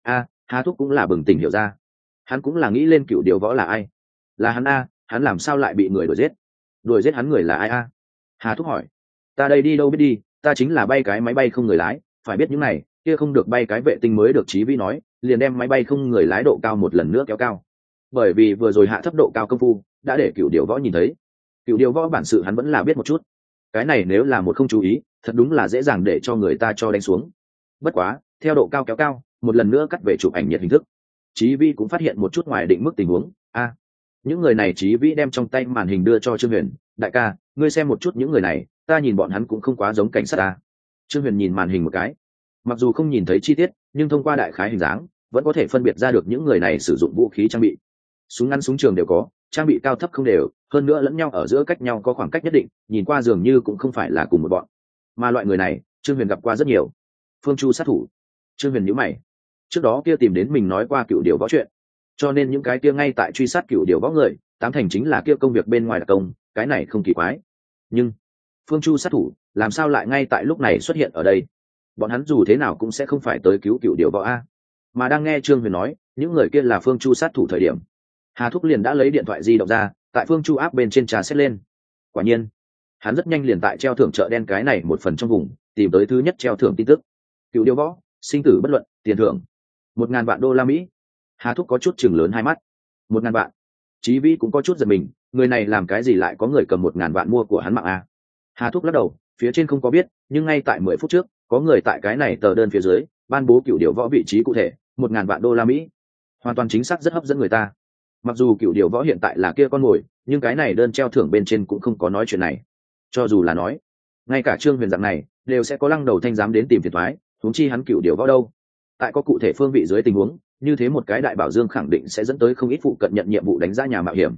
Hà Thúc cũng là bừng tỉnh hiểu ra, hắn cũng là nghĩ lên Cựu Điều Võ là ai. Là hắn a, hắn làm sao lại bị người đuổi giết? Đuổi giết hắn người là ai a? Hà Thúc hỏi. Ta đây đi đâu biết đi, ta chính là bay cái máy bay không người lái, phải biết những này, kia không được bay cái vệ tinh mới được. Chí Vĩ nói, liền đem máy bay không người lái độ cao một lần nữa kéo cao. Bởi vì vừa rồi hạ thấp độ cao công phu, đã để Cựu Điều Võ nhìn thấy. Cựu Điều Võ bản sự hắn vẫn là biết một chút. Cái này nếu là một không chú ý, thật đúng là dễ dàng để cho người ta cho đánh xuống. Bất quá, theo độ cao kéo cao, một lần nữa cắt về chụp ảnh nhiệt hình thức. Chí Vĩ cũng phát hiện một chút ngoài định mức tình huống. Những người này Chí Vĩ đem trong tay màn hình đưa cho Trương Huyền, đại ca, ngươi xem một chút những người này, ta nhìn bọn hắn cũng không quá giống cảnh sát ta. Trương Huyền nhìn màn hình một cái, mặc dù không nhìn thấy chi tiết, nhưng thông qua đại khái hình dáng, vẫn có thể phân biệt ra được những người này sử dụng vũ khí trang bị. Súng ngắn súng trường đều có, trang bị cao thấp không đều, hơn nữa lẫn nhau ở giữa cách nhau có khoảng cách nhất định, nhìn qua dường như cũng không phải là cùng một bọn. Mà loại người này, Trương Huyền gặp qua rất nhiều. Phương Chu sát thủ. Trương Huyền nhíu mày. Trước đó kia tìm đến mình nói qua Cựu Điều Võ chuyện, cho nên những cái kia ngay tại truy sát Cựu Điều Võ người, tám thành chính là kia công việc bên ngoài đặc công, cái này không kỳ quái. Nhưng Phương Chu sát thủ làm sao lại ngay tại lúc này xuất hiện ở đây? Bọn hắn dù thế nào cũng sẽ không phải tới cứu Cựu Điều Võ a. Mà đang nghe Trương Huyền nói, những người kia là Phương Chu sát thủ thời điểm, Hà Thúc liền đã lấy điện thoại di động ra, tại Phương Chu áp bên trên trà xét lên. Quả nhiên, hắn rất nhanh liền tại treo thưởng chợ đen cái này một phần trong vùng, tìm tới thứ nhất treo thưởng tin tức. Cựu Điều Võ, sinh tử bất luận, tiền thưởng 1.000 vạn đô la Mỹ. Hà Thúc có chút chừng lớn hai mắt. 1.000 vạn. Chí Vĩ cũng có chút giật mình, người này làm cái gì lại có người cầm 1.000 vạn mua của hắn mạng a? Hà Thúc lắc đầu, phía trên không có biết, nhưng ngay tại 10 phút trước, có người tại cái này tờ đơn phía dưới ban bố Cựu Điều Võ vị trí cụ thể, 1.000 vạn đô la Mỹ. Hoàn toàn chính xác rất hấp dẫn người ta. Mặc dù Cựu Điều Võ hiện tại là kia con mồi, nhưng cái này đơn treo thưởng bên trên cũng không có nói chuyện này. Cho dù là nói, ngay cả Trương Huyền dạng này đều sẽ có lăng đầu thanh dám đến tìm phiền toái, huống chi hắn Cựu Điều Võ đâu. Tại có cụ thể phương vị dưới tình huống như thế, một cái đại bảo dương khẳng định sẽ dẫn tới không ít phụ cận nhận nhiệm vụ đánh giá nhà mạo hiểm.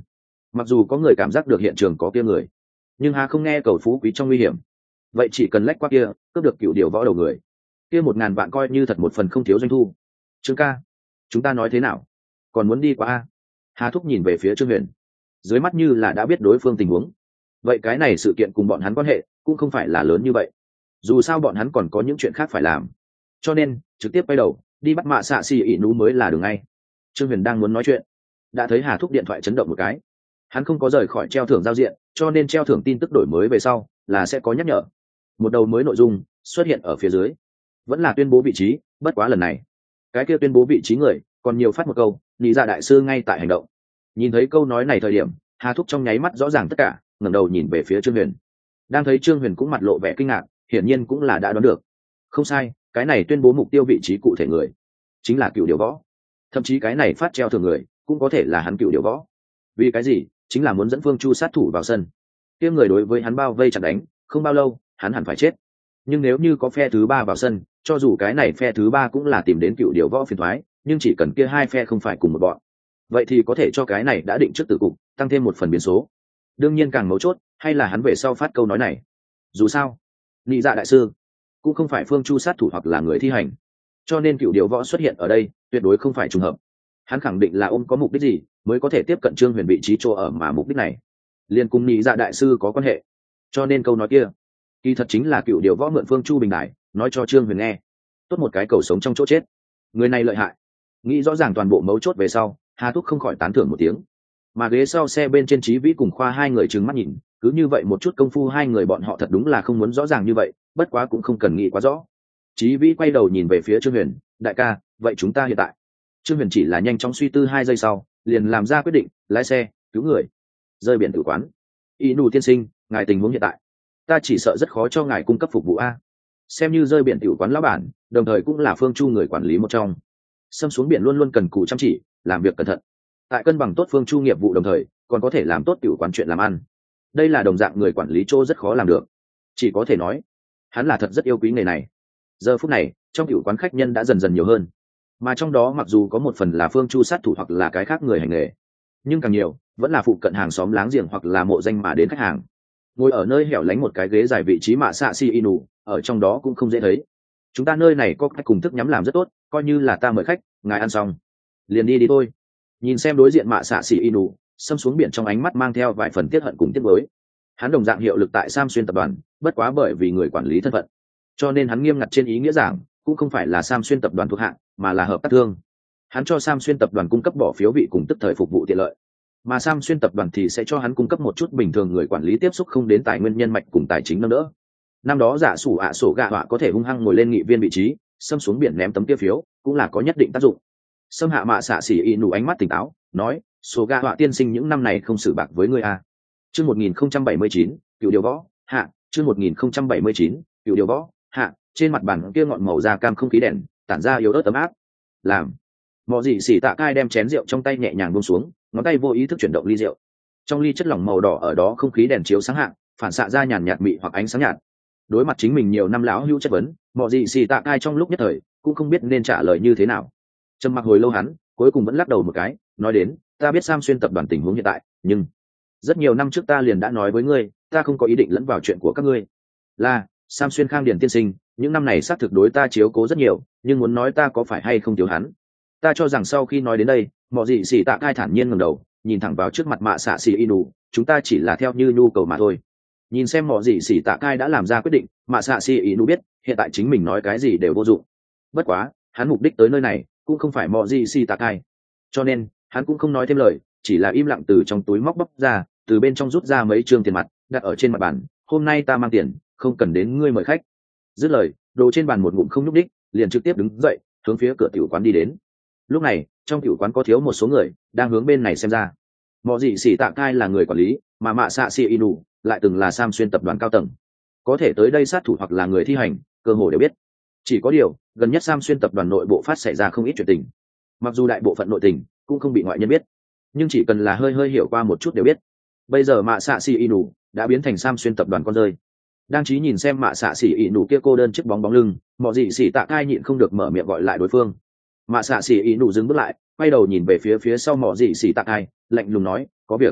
mặc dù có người cảm giác được hiện trường có kia người, nhưng hà không nghe cầu phú quý trong nguy hiểm. Vậy chỉ cần lách qua kia, cướp được cựu điều võ đầu người, kia 1.000 vạn coi như thật một phần không thiếu doanh thu. Trương ca, chúng ta nói thế nào, còn muốn đi qua a? Hà thúc nhìn về phía Trương Huyền, dưới mắt như là đã biết đối phương tình huống. Vậy cái này sự kiện cùng bọn hắn quan hệ cũng không phải là lớn như vậy, dù sao bọn hắn còn có những chuyện khác phải làm, cho nên trực tiếp quay đầu đi bắt mạ xạ xì ỉ nú mới là đường ngay. Trương Huyền đang muốn nói chuyện, đã thấy Hà thúc điện thoại chấn động một cái. Hắn không có rời khỏi treo thưởng giao diện, cho nên treo thưởng tin tức đổi mới về sau là sẽ có nhắc nhở. Một đầu mới nội dung xuất hiện ở phía dưới, vẫn là tuyên bố vị trí, bất quá lần này cái kia tuyên bố vị trí người còn nhiều phát một câu nhị dạ đại sư ngay tại hành động. Nhìn thấy câu nói này thời điểm, Hà thúc trong nháy mắt rõ ràng tất cả, ngẩng đầu nhìn về phía Trương Huyền. Đang thấy Trương Huyền cũng mặt lộ vẻ kinh ngạc, hiển nhiên cũng là đã đoán được. Không sai, cái này tuyên bố mục tiêu vị trí cụ thể người chính là cựu điều võ, thậm chí cái này phát treo thưởng người cũng có thể là hắn cựu điều võ. Vì cái gì? Chính là muốn dẫn Phương Chu sát thủ vào sân, kia người đối với hắn bao vây chặt đánh, không bao lâu hắn hẳn phải chết. Nhưng nếu như có phe thứ ba vào sân, cho dù cái này phe thứ ba cũng là tìm đến cựu điều võ phiền thoái, nhưng chỉ cần kia hai phe không phải cùng một bọn, vậy thì có thể cho cái này đã định trước tử cục tăng thêm một phần biến số. Đương nhiên càng mấu chốt hay là hắn về sau phát câu nói này. Dù sao nhị dạ đại sư cũng không phải Phương Chu sát thủ hoặc là người thi hành, cho nên cựu điều võ xuất hiện ở đây tuyệt đối không phải trùng hợp. Hắn khẳng định là ôm có mục đích gì mới có thể tiếp cận Trương Huyền vị trí chỗ ở, mà mục đích này liền cùng nhị dạ đại sư có quan hệ. Cho nên câu nói kia kỳ thật chính là cựu điều võ mượn Phương Chu bình đại nói cho Trương Huyền nghe. Tốt một cái cầu sống trong chỗ chết, người này lợi hại. Nghĩ rõ ràng toàn bộ mấu chốt về sau, Hà thúc không khỏi tán thưởng một tiếng. Mà ghế sau xe bên trên Chí Vĩ cùng Khoa hai người trừng mắt nhìn, cứ như vậy một chút công phu hai người bọn họ thật đúng là không muốn rõ ràng như vậy, bất quá cũng không cần nghĩ quá rõ. Chí Vĩ quay đầu nhìn về phía Trương Huyền, đại ca, vậy chúng ta hiện tại? Trương Huyền chỉ là nhanh chóng suy tư 2 giây sau, liền làm ra quyết định, lái xe cứu người, rơi biển tử quán. Inu tiên sinh, ngài tình huống hiện tại, ta chỉ sợ rất khó cho ngài cung cấp phục vụ a. Xem như rơi biển tiểu quán lão bản, đồng thời cũng là Phương Chu người quản lý một trong, xâm xuống biển luôn luôn cần cù chăm chỉ, làm việc cẩn thận, tại cân bằng tốt Phương Chu nghiệp vụ đồng thời còn có thể làm tốt tiểu quán chuyện làm ăn, đây là đồng dạng người quản lý chỗ rất khó làm được. Chỉ có thể nói hắn là thật rất yêu quý nghề này. Giờ phút này trong tiểu quán khách nhân đã dần dần nhiều hơn, mà trong đó mặc dù có một phần là Phương Chu sát thủ hoặc là cái khác người hành nghề, nhưng càng nhiều vẫn là phụ cận hàng xóm láng giềng hoặc là mộ danh mà đến khách hàng. Ngồi ở nơi hẻo lánh một cái ghế dài vị trí mạ xạ si inu, ở trong đó cũng không dễ thấy. Chúng ta nơi này có khách cùng thức nhắm làm rất tốt, coi như là ta mời khách, ngài ăn xong liền đi đi thôi. Nhìn xem đối diện mạ xạ si inu, xâm xuống biển trong ánh mắt mang theo vài phần tiết hận cùng tiếc nuối. Hắn đồng dạng hiệu lực tại Sam Xuyên tập đoàn, bất quá bởi vì người quản lý thân phận, cho nên hắn nghiêm ngặt trên ý nghĩa giảng cũng không phải là Sam Xuyên tập đoàn thuộc hạng, mà là hợp tác thương. Hắn cho Sam Xuyên tập đoàn cung cấp bỏ phiếu vị cùng tức thời phục vụ tiện lợi, mà Sam Xuyên tập đoàn thì sẽ cho hắn cung cấp một chút bình thường người quản lý tiếp xúc không đến tài nguyên nhân mạch cùng tài chính nâng đỡ. Năm đó giả sủ sổ gạ họa có thể hung hăng ngồi lên nghị viên vị trí, xâm xuống biển ném tấm tiêu phiếu cũng là có nhất định tác dụng. Xâm hạ mạ xạ xỉ y nụ ánh mắt tỉnh táo nói, sổ gạ họa tiên sinh những năm này không xử bạc với ngươi à. Chương 1079, cựu điều võ hạ. Chương 1079, cựu điều võ hạ. Trên mặt bàn kia ngọn màu da cam không khí đèn tản ra yếu ớt ấm áp. Làm mọ dị xỉ tạ cai đem chén rượu trong tay nhẹ nhàng buông xuống, ngón tay vô ý thức chuyển động ly rượu. Trong ly chất lỏng màu đỏ ở đó không khí đèn chiếu sáng hạng, phản xạ ra nhàn nhạt mị hoặc ánh sáng nhạt. Đối mặt chính mình nhiều năm lão hưu chất vấn, mọ dị xỉ tạ cai trong lúc nhất thời cũng không biết nên trả lời như thế nào. Trầm mặc hồi lâu hắn cuối cùng vẫn lắc đầu một cái, nói đến, ta biết Sam Xuyên tập đoàn tình huống hiện tại, nhưng rất nhiều năm trước ta liền đã nói với ngươi, ta không có ý định lẫn vào chuyện của các ngươi. Là Sam Xuyên Khang Điền tiên sinh, những năm này xác thực đối ta chiếu cố rất nhiều, nhưng muốn nói ta có phải hay không thiếu hắn, ta cho rằng sau khi nói đến đây, mọ dị xỉ tạ cai thản nhiên ngẩng đầu nhìn thẳng vào trước mặt mạ xạ xỉ inu, chúng ta chỉ là theo như nhu cầu mà thôi. Nhìn xem mọ dị xỉ tạ cai đã làm ra quyết định, mạ xạ xỉ inu biết hiện tại chính mình nói cái gì đều vô dụng. Bất quá hắn mục đích tới nơi này cũng không phải mọ dị xỉ tạ cai, cho nên hắn cũng không nói thêm lời, chỉ là im lặng từ trong túi móc bóc ra, từ bên trong rút ra mấy trương tiền mặt đặt ở trên mặt bàn. Hôm nay ta mang tiền, không cần đến ngươi mời khách. Dứt lời, đồ trên bàn một ngụm không nhúc đích, liền trực tiếp đứng dậy hướng phía cửa tiểu quán đi đến. Lúc này trong tiểu quán có thiếu một số người đang hướng bên này xem ra. Mọ dị xỉ tạ cai là người quản lý, mà mạ xạ xỉ inu lại từng là Sam Xuyên tập đoàn cao tầng, có thể tới đây sát thủ hoặc là người thi hành cơ hồ đều biết. Chỉ có điều gần nhất Sam Xuyên tập đoàn nội bộ phát xảy ra không ít chuyện tình, mặc dù đại bộ phận nội tình cũng không bị ngoại nhân biết, nhưng chỉ cần là hơi hiểu qua một chút đều biết. Bây giờ mạ xạ xỉ inu đã biến thành Sam Xuyên tập đoàn con rơi. Đang trí nhìn xem mạ xạ xỉ inu kia cô đơn chiếc bóng bóng lưng, mọ dị xỉ tạ cai nhịn không được mở miệng gọi lại đối phương. Mạ xạ xỉ inu dừng bước lại, quay đầu nhìn về phía sau mọ dị xỉ tạ cai, lạnh lùng nói, có việc.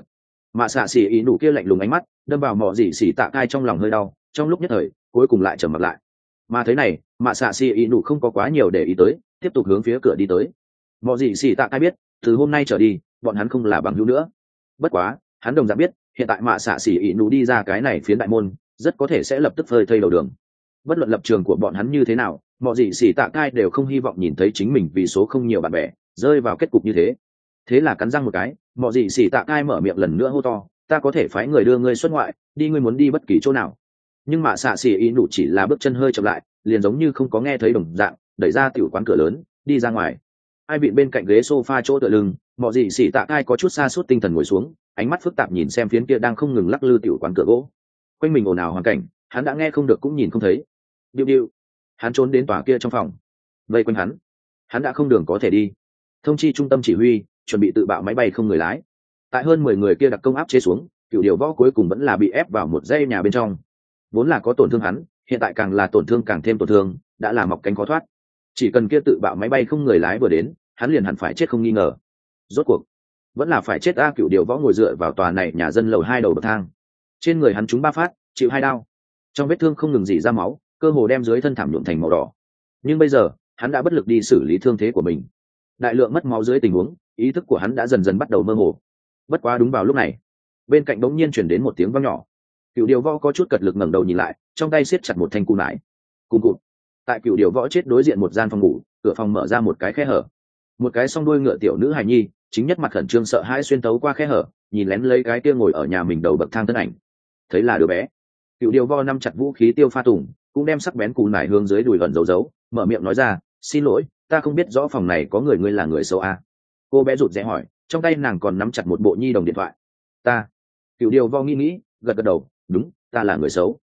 Mạ xạ xỉ ỉ nụ kia lạnh lùng ánh mắt đâm vào mọ dị xỉ tạ cai trong lòng hơi đau, trong lúc nhất thời cuối cùng lại trầm mặt lại. Mà thế này mạ xạ xỉ ỉ nụ không có quá nhiều để ý tới, tiếp tục hướng phía cửa đi tới. Mọ dị xỉ tạ cai biết từ hôm nay trở đi bọn hắn không là bằng hữu nữa. Bất quá hắn đồng dạng biết hiện tại mạ xạ xỉ ỉ nụ đi ra cái này phiến đại môn rất có thể sẽ lập tức phơi thây đầu đường. Bất luận lập trường của bọn hắn như thế nào, mọi gì xỉ tạ cai đều không hy vọng nhìn thấy chính mình vì số không nhiều bạn bè rơi vào kết cục như thế. Thế là cắn răng một cái, mọi gì xỉ tạ cai mở miệng lần nữa hô to, ta có thể phái người đưa ngươi xuất ngoại, đi ngươi muốn đi bất kỳ chỗ nào. Nhưng mà xạ xỉ ỉ nụ chỉ là bước chân hơi chậm lại, liền giống như không có nghe thấy đồng dạng, đẩy ra tiểu quán cửa lớn đi ra ngoài. Ai bị bên cạnh ghế sofa chỗ tựa lưng, mọi gì xỉ tạ cai có chút xa suốt tinh thần ngồi xuống, ánh mắt phức tạp nhìn xem phiến kia đang không ngừng lắc lư tiểu quán cửa gỗ. Quanh mình ồn ào hoàn cảnh hắn đã nghe không được cũng nhìn không thấy. Điệu điệu, hắn trốn đến tòa kia trong phòng, vây quanh hắn đã không đường có thể đi. Thông chi trung tâm chỉ huy chuẩn bị tự bạo máy bay không người lái. Tại hơn 10 người kia đặc công áp chế xuống, cựu điều võ cuối cùng vẫn là bị ép vào một dãy nhà bên trong. Vốn là có tổn thương hắn, hiện tại càng là tổn thương càng thêm tổn thương, đã là mọc cánh khó thoát. Chỉ cần kia tự bạo máy bay không người lái vừa đến, hắn liền hẳn phải chết không nghi ngờ. Rốt cuộc vẫn là phải chết. Cựu điều võ ngồi dựa vào tòa này nhà dân lầu 2 đầu bậc thang, trên người hắn trúng 3 phát, chịu 2 đao, trong vết thương không ngừng rỉ ra máu, cơ hồ đem dưới thân thảm nhuộm thành màu đỏ. Nhưng bây giờ hắn đã bất lực đi xử lý thương thế của mình. Đại lượng mất máu dưới tình huống, ý thức của hắn đã dần dần bắt đầu mơ hồ. Bất quá đúng vào lúc này, bên cạnh bỗng nhiên chuyển đến một tiếng vang nhỏ. Cựu điều võ có chút cật lực ngẩng đầu nhìn lại, trong tay siết chặt một thanh cù nải. Cùng cụt. Tại cựu điều võ chết đối diện một gian phòng ngủ, cửa phòng mở ra một cái khe hở. Một cái song đuôi ngựa tiểu nữ hài nhi chính nhất mặt khẩn trương sợ hãi xuyên tấu qua khe hở, nhìn lén lấy cái kia ngồi ở nhà mình đầu bậc thang thân ảnh. Thấy là đứa bé, cựu điều võ nắm chặt vũ khí tiêu pha tùng, cũng đem sắc bén cù nải hướng dưới đùi ẩn giấu, mở miệng nói ra, xin lỗi, ta không biết rõ phòng này có người, ngươi là người xấu à? Cô bé rụt rè hỏi, trong tay nàng còn nắm chặt một bộ nhi đồng điện thoại. Ta. Cựu điều võ nghĩ gật gật đầu, đúng, ta là người xấu.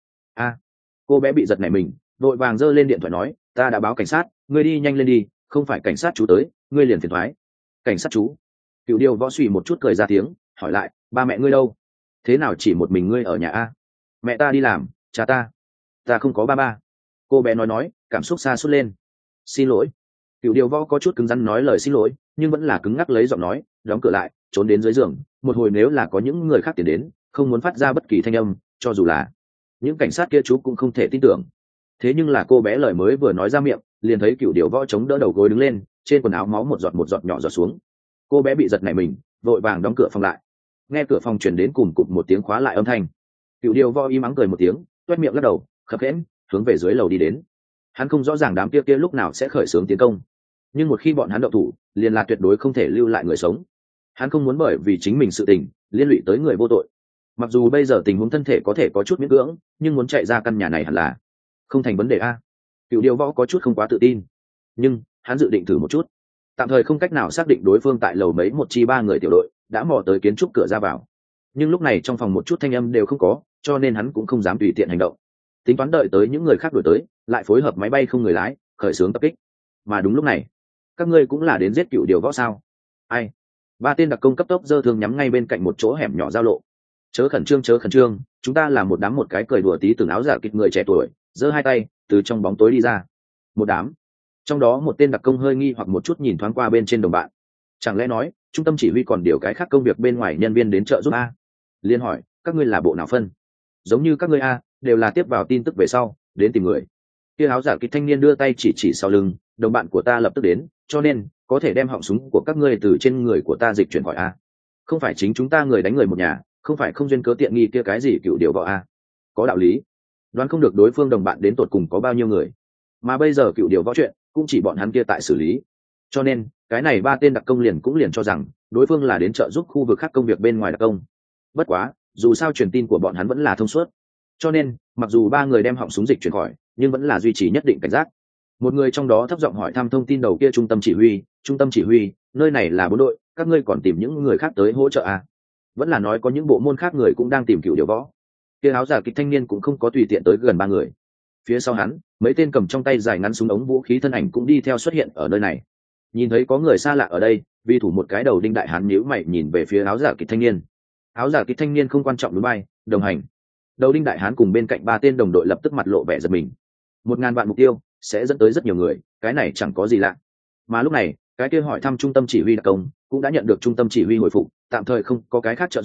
Cô bé bị giật nảy mình, vội vàng giơ lên điện thoại nói, ta đã báo cảnh sát, ngươi đi nhanh lên đi, không phải cảnh sát chú tới ngươi liền phiền thoái. Cảnh sát chú? Cựu điều võ suy một chút cười ra tiếng, hỏi lại, ba mẹ ngươi đâu? Thế nào chỉ một mình ngươi ở nhà a? Mẹ ta đi làm, cha ta không có ba. Cô bé nói cảm xúc xa suốt lên. Xin lỗi. Cựu điều võ có chút cứng rắn nói lời xin lỗi, nhưng vẫn là cứng ngắc lấy giọng nói, đóng cửa lại, trốn đến dưới giường, một hồi nếu là có những người khác tiến đến, không muốn phát ra bất kỳ thanh âm, cho dù là những cảnh sát kia chú cũng không thể tin tưởng. Thế nhưng là cô bé lời mới vừa nói ra miệng, liền thấy cựu điều võ chống đỡ đầu gối đứng lên, trên quần áo máu một giọt nhỏ giọt xuống. Cô bé bị giật nảy mình, vội vàng đóng cửa phòng lại. Nghe cửa phòng truyền đến cùng cụt một tiếng khóa lại âm thanh, cựu điều võ im ắng cười một tiếng, toét miệng lắc đầu, khập khẽm hướng về dưới lầu đi đến. Hắn không rõ ràng đám kia lúc nào sẽ khởi xướng tiến công, nhưng một khi bọn hắn động thủ, liền là tuyệt đối không thể lưu lại người sống. Hắn không muốn bởi vì chính mình sự tình liên lụy tới người vô tội. Mặc dù bây giờ tình huống thân thể có thể có chút miễn cưỡng, nhưng muốn chạy ra căn nhà này hẳn là không thành vấn đề a. Cựu điều võ có chút không quá tự tin, nhưng hắn dự định thử một chút. Tạm thời không cách nào xác định đối phương tại lầu mấy một chi 3 người tiểu đội đã mò tới kiến trúc cửa ra vào, nhưng lúc này trong phòng một chút thanh âm đều không có, cho nên hắn cũng không dám tùy tiện hành động. Tính toán đợi tới những người khác đuổi tới, lại phối hợp máy bay không người lái khởi xướng tập kích. Mà đúng lúc này, các ngươi cũng là đến giết cựu điều võ sao? Ai? 3 tên đặc công cấp tốc giơ thương nhắm ngay bên cạnh một chỗ hẻm nhỏ giao lộ. Chớ khẩn trương, chúng ta là một đám, một cái cười đùa tí từng áo giả kịch người trẻ tuổi giơ 2 tay từ trong bóng tối đi ra. Một đám. Trong đó một tên đặc công hơi nghi hoặc một chút nhìn thoáng qua bên trên đồng bạn. Chẳng lẽ nói trung tâm chỉ huy còn điều cái khác công việc bên ngoài nhân viên đến trợ giúp a? Liên hỏi, các ngươi là bộ nào phân? Giống như các ngươi a, đều là tiếp vào tin tức về sau đến tìm người. Kia áo giả kịch thanh niên đưa tay chỉ sau lưng, đồng bạn của ta lập tức đến, cho nên có thể đem họng súng của các ngươi từ trên người của ta dịch chuyển khỏi a. Không phải chính chúng ta người đánh người một nhà, không phải không duyên cớ tiện nghi kia cái gì cựu điều võ a. Có đạo lý. Đoán không được đối phương đồng bạn đến tột cùng có bao nhiêu người, mà bây giờ cựu điều võ chuyện cũng chỉ bọn hắn kia tại xử lý, cho nên cái này 3 tên đặc công liền cho rằng đối phương là đến trợ giúp khu vực khác công việc bên ngoài đặc công. Bất quá dù sao truyền tin của bọn hắn vẫn là thông suốt, cho nên mặc dù 3 người đem họng súng dịch chuyển khỏi, nhưng vẫn là duy trì nhất định cảnh giác. Một người trong đó thấp giọng hỏi thăm thông tin đầu kia trung tâm chỉ huy, nơi này là 4 đội, các ngươi còn tìm những người khác tới hỗ trợ à? Vẫn là nói có những bộ môn khác người cũng đang tìm cựu điều võ? Kia áo giả kịch thanh niên cũng không có tùy tiện tới gần 3 người. Phía sau hắn, mấy tên cầm trong tay dài ngắn súng ống vũ khí thân ảnh cũng đi theo xuất hiện ở nơi này. Nhìn thấy có người xa lạ ở đây, vi thủ một cái đầu đinh đại hán nhíu mày nhìn về phía áo giả kịch thanh niên. Áo giả kịch thanh niên không quan trọng núi bay, đồng hành. Đầu đinh đại hán cùng bên cạnh 3 tên đồng đội lập tức mặt lộ vẻ giật mình. 1000 vạn mục tiêu sẽ dẫn tới rất nhiều người, cái này chẳng có gì lạ. Mà lúc này, cái kia hỏi thăm trung tâm chỉ huy đặc công cũng đã nhận được trung tâm chỉ huy hồi phục, tạm thời không có cái khác trợ giúp,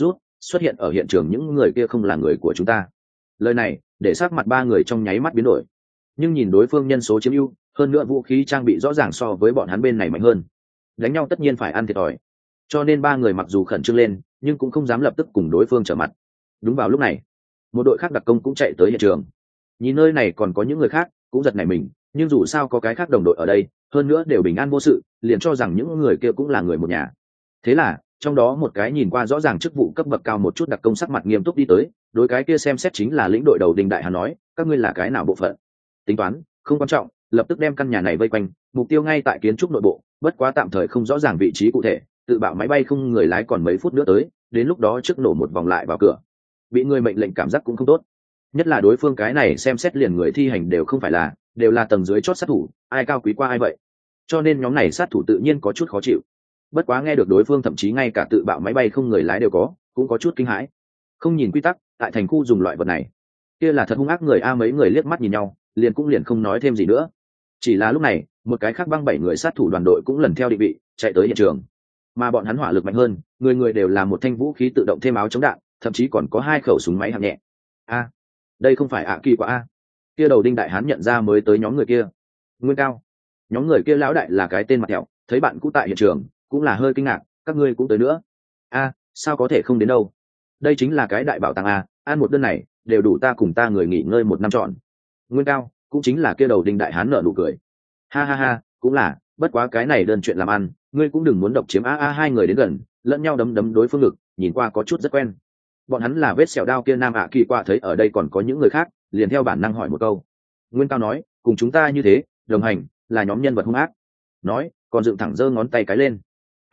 xuất hiện ở hiện trường những người kia không là người của chúng ta. Lời này để sắc mặt ba người trong nháy mắt biến đổi, nhưng nhìn đối phương nhân số chiếm ưu, hơn nữa vũ khí trang bị rõ ràng so với bọn hắn bên này mạnh hơn, đánh nhau tất nhiên phải ăn thiệt thòi, cho nên ba người mặc dù khẩn trương lên nhưng cũng không dám lập tức cùng đối phương trở mặt. Đúng vào lúc này, một đội khác đặc công cũng chạy tới hiện trường, nhìn nơi này còn có những người khác cũng giật nảy mình, nhưng dù sao có cái khác đồng đội ở đây, hơn nữa đều bình an vô sự, liền cho rằng những người kia cũng là người một nhà. Thế là trong đó một cái nhìn qua rõ ràng chức vụ cấp bậc cao một chút đặc công sắc mặt nghiêm túc đi tới, đối cái kia xem xét chính là lĩnh đội đầu Đinh Đại Hán nói, các ngươi là cái nào bộ phận? Tính toán không quan trọng, lập tức đem căn nhà này vây quanh, mục tiêu ngay tại kiến trúc nội bộ, bất quá tạm thời không rõ ràng vị trí cụ thể, tự bạo máy bay không người lái còn mấy phút nữa tới, đến lúc đó trước nổ một vòng lại vào cửa. Bị người mệnh lệnh cảm giác cũng không tốt, nhất là đối phương cái này xem xét liền người thi hành đều không phải là, đều là tầng dưới chót sát thủ, ai cao quý qua ai vậy, cho nên nhóm này sát thủ tự nhiên có chút khó chịu. Bất quá nghe được đối phương thậm chí ngay cả tự bạo máy bay không người lái đều có, cũng có chút kinh hãi. Không nhìn quy tắc, tại thành khu dùng loại vật này, kia là thật hung ác người a. Mấy người liếc mắt nhìn nhau, liền không nói thêm gì nữa. Chỉ là lúc này, một cái khác băng 7 người sát thủ đoàn đội cũng lần theo định vị chạy tới hiện trường, mà bọn hắn hỏa lực mạnh hơn, người người đều là một thanh vũ khí tự động thêm áo chống đạn, thậm chí còn có 2 khẩu súng máy hạng nhẹ. A, đây không phải kỳ quả a. Kia đầu Đinh Đại Hán nhận ra mới tới nhóm người kia. Nguyên Cao, nhóm người kia lão đại là cái tên mặt thẹo, thấy bạn cũ tại hiện trường cũng là hơi kinh ngạc, các ngươi cũng tới nữa? A, sao có thể không đến đâu, đây chính là cái đại bảo tàng a, ăn một đơn này đều đủ ta cùng ta người nghỉ ngơi 1 năm trọn. Nguyên Cao cũng chính là kia đầu Đinh Đại Hán nở nụ cười, ha ha ha, cũng là, bất quá cái này đơn chuyện làm ăn, ngươi cũng đừng muốn độc chiếm a. Hai người đến gần lẫn nhau đấm đối phương ngực, nhìn qua có chút rất quen. Bọn hắn là vết sẹo đao kia nam kỳ qua thấy ở đây còn có những người khác, liền theo bản năng hỏi một câu. Nguyên Cao nói, cùng chúng ta như thế đồng hành, là nhóm nhân vật hung ác. Nói còn dựng thẳng giơ ngón tay cái lên.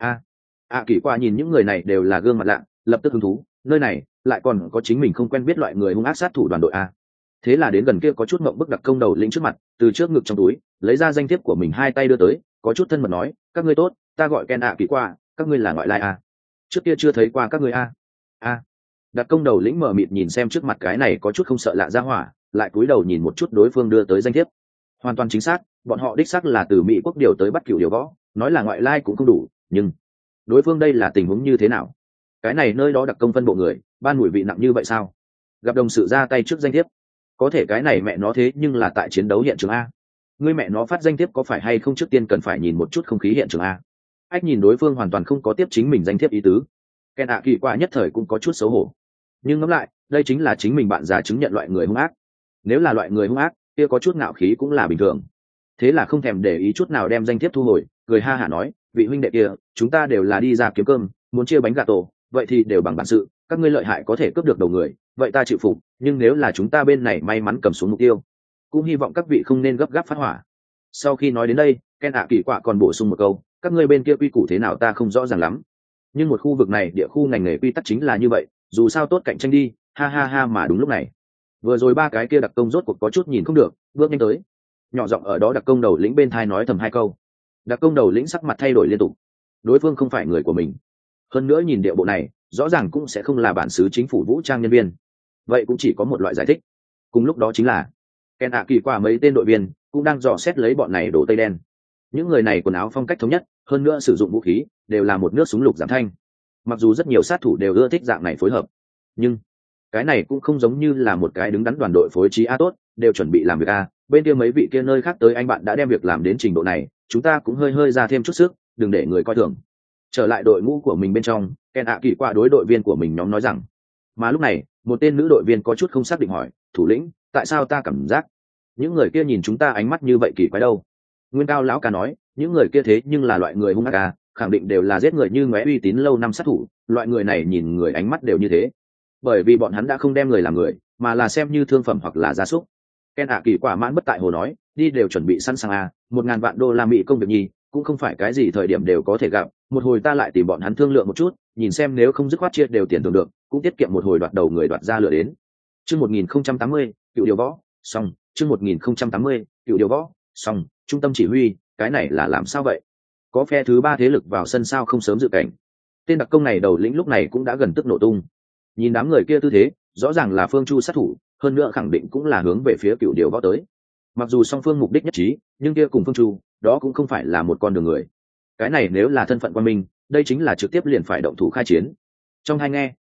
Kỳ qua nhìn những người này đều là gương mặt lạ, lập tức hứng thú, nơi này lại còn có chính mình không quen biết loại người hung ác sát thủ đoàn đội a. Thế là đến gần kia có chút mộng bức đặc công đầu lĩnh trước mặt, từ trước ngực trong túi lấy ra danh thiếp của mình, 2 tay đưa tới, có chút thân mật nói, các ngươi tốt, ta gọi Ken Kỳ qua, các ngươi là ngoại lai a, trước kia chưa thấy qua các ngươi a. Đặc công đầu lĩnh mở mịt nhìn xem trước mặt cái này có chút không sợ lạ ra hỏa, lại cúi đầu nhìn một chút đối phương đưa tới danh thiếp. Hoàn toàn chính xác, bọn họ đích xác là từ Mỹ quốc điều tới bắt Cửu Điều Võ, nói là ngoại lai cũng không đủ, nhưng đối phương đây là tình huống như thế nào? Cái này nơi đó đặc công phân bộ người ban mùi vị nặng như vậy sao? Gặp đồng sự ra tay trước danh thiếp, có thể cái này mẹ nó thế nhưng là tại chiến đấu hiện trường a. Ngươi mẹ nó phát danh thiếp có phải hay không, trước tiên cần phải nhìn một chút không khí hiện trường a. Ách nhìn đối phương hoàn toàn không có tiếp chính mình danh thiếp ý tứ, Ken Kỳ qua nhất thời cũng có chút xấu hổ. Nhưng ngẫm lại, đây chính là chính mình bạn già chứng nhận loại người hung ác. Nếu là loại người hung ác, kia có chút ngạo khí cũng là bình thường. Thế là không thèm để ý chút nào đem danh thiếp thu hồi, cười ha hả nói, vị huynh đệ kia, chúng ta đều là đi ra kiếm cơm, muốn chia bánh gà tổ, vậy thì đều bằng bản sự, các ngươi lợi hại có thể cướp được đầu người, vậy ta chịu phục, nhưng nếu là chúng ta bên này may mắn cầm xuống mục tiêu, cũng hy vọng các vị không nên gấp gáp phát hỏa. Sau khi nói đến đây, Ken Kỳ quả còn bổ sung một câu, các ngươi bên kia quy củ thế nào ta không rõ ràng lắm, nhưng một khu vực này địa khu ngành nghề quy tắc chính là như vậy, dù sao tốt cạnh tranh đi, ha ha ha. Mà đúng lúc này, vừa rồi 3 cái kia đặc công rốt cuộc có chút nhìn không được, bước nhanh tới, nhỏ giọng ở đó đặc công đầu lĩnh bên thai nói thầm 2 câu. Đặc công đầu lĩnh sắc mặt thay đổi liên tục, đối phương không phải người của mình, hơn nữa nhìn địa bộ này rõ ràng cũng sẽ không là bản xứ chính phủ vũ trang nhân viên, vậy cũng chỉ có một loại giải thích, cùng lúc đó chính là Ken Kỳ qua mấy tên đội viên cũng đang dò xét lấy bọn này đổ tây đen. Những người này quần áo phong cách thống nhất, hơn nữa sử dụng vũ khí đều là một nước súng lục giảm thanh. Mặc dù rất nhiều sát thủ đều ưa thích dạng này phối hợp, nhưng cái này cũng không giống như là một cái đứng đắn đoàn đội phối trí a tốt, đều chuẩn bị làm việc a. Bên kia mấy vị kia nơi khác tới anh bạn đã đem việc làm đến trình độ này, chúng ta cũng hơi ra thêm chút sức, đừng để người coi thường. Trở lại đội ngũ của mình bên trong, Ken Kỳ qua đối đội viên của mình nhóm nói rằng. Mà lúc này, một tên nữ đội viên có chút không xác định hỏi, thủ lĩnh, tại sao ta cảm giác những người kia nhìn chúng ta ánh mắt như vậy kỳ quái đâu? Nguyên Cao lão ca nói, những người kia thế nhưng là loại người hung ác à, khẳng định đều là giết người như ngóe uy tín lâu năm sát thủ, loại người này nhìn người ánh mắt đều như thế, bởi vì bọn hắn đã không đem người làm người, mà là xem như thương phẩm hoặc là gia súc. Ken Kỳ quả mãn bất tại hồ nói, đi đều chuẩn bị sẵn sàng à, 1.000 vạn đô la Mỹ công việc nhi, cũng không phải cái gì thời điểm đều có thể gặp, một hồi ta lại tìm bọn hắn thương lượng một chút, nhìn xem nếu không dứt khoát chia đều tiền thường được, cũng tiết kiệm một hồi đoạt đầu người đoạt ra lửa đến. Chương 1080, Cựu Điều Võ, xong. Chương 1080, Cựu Điều Võ, xong. Trung tâm chỉ huy, cái này là làm sao vậy? Có phe thứ 3 thế lực vào sân sao không sớm dự cảnh? Tên đặc công này đầu lĩnh lúc này cũng đã gần tức nổ tung. Nhìn đám người kia tư thế, rõ ràng là Phương Chu sát thủ, hơn nữa khẳng định cũng là hướng về phía Cựu Điều Võ tới. Mặc dù song phương mục đích nhất trí, nhưng kia cùng Phương Chu, đó cũng không phải là một con đường người. Cái này nếu là thân phận quan minh, đây chính là trực tiếp liền phải động thủ khai chiến. Trong hai nghe,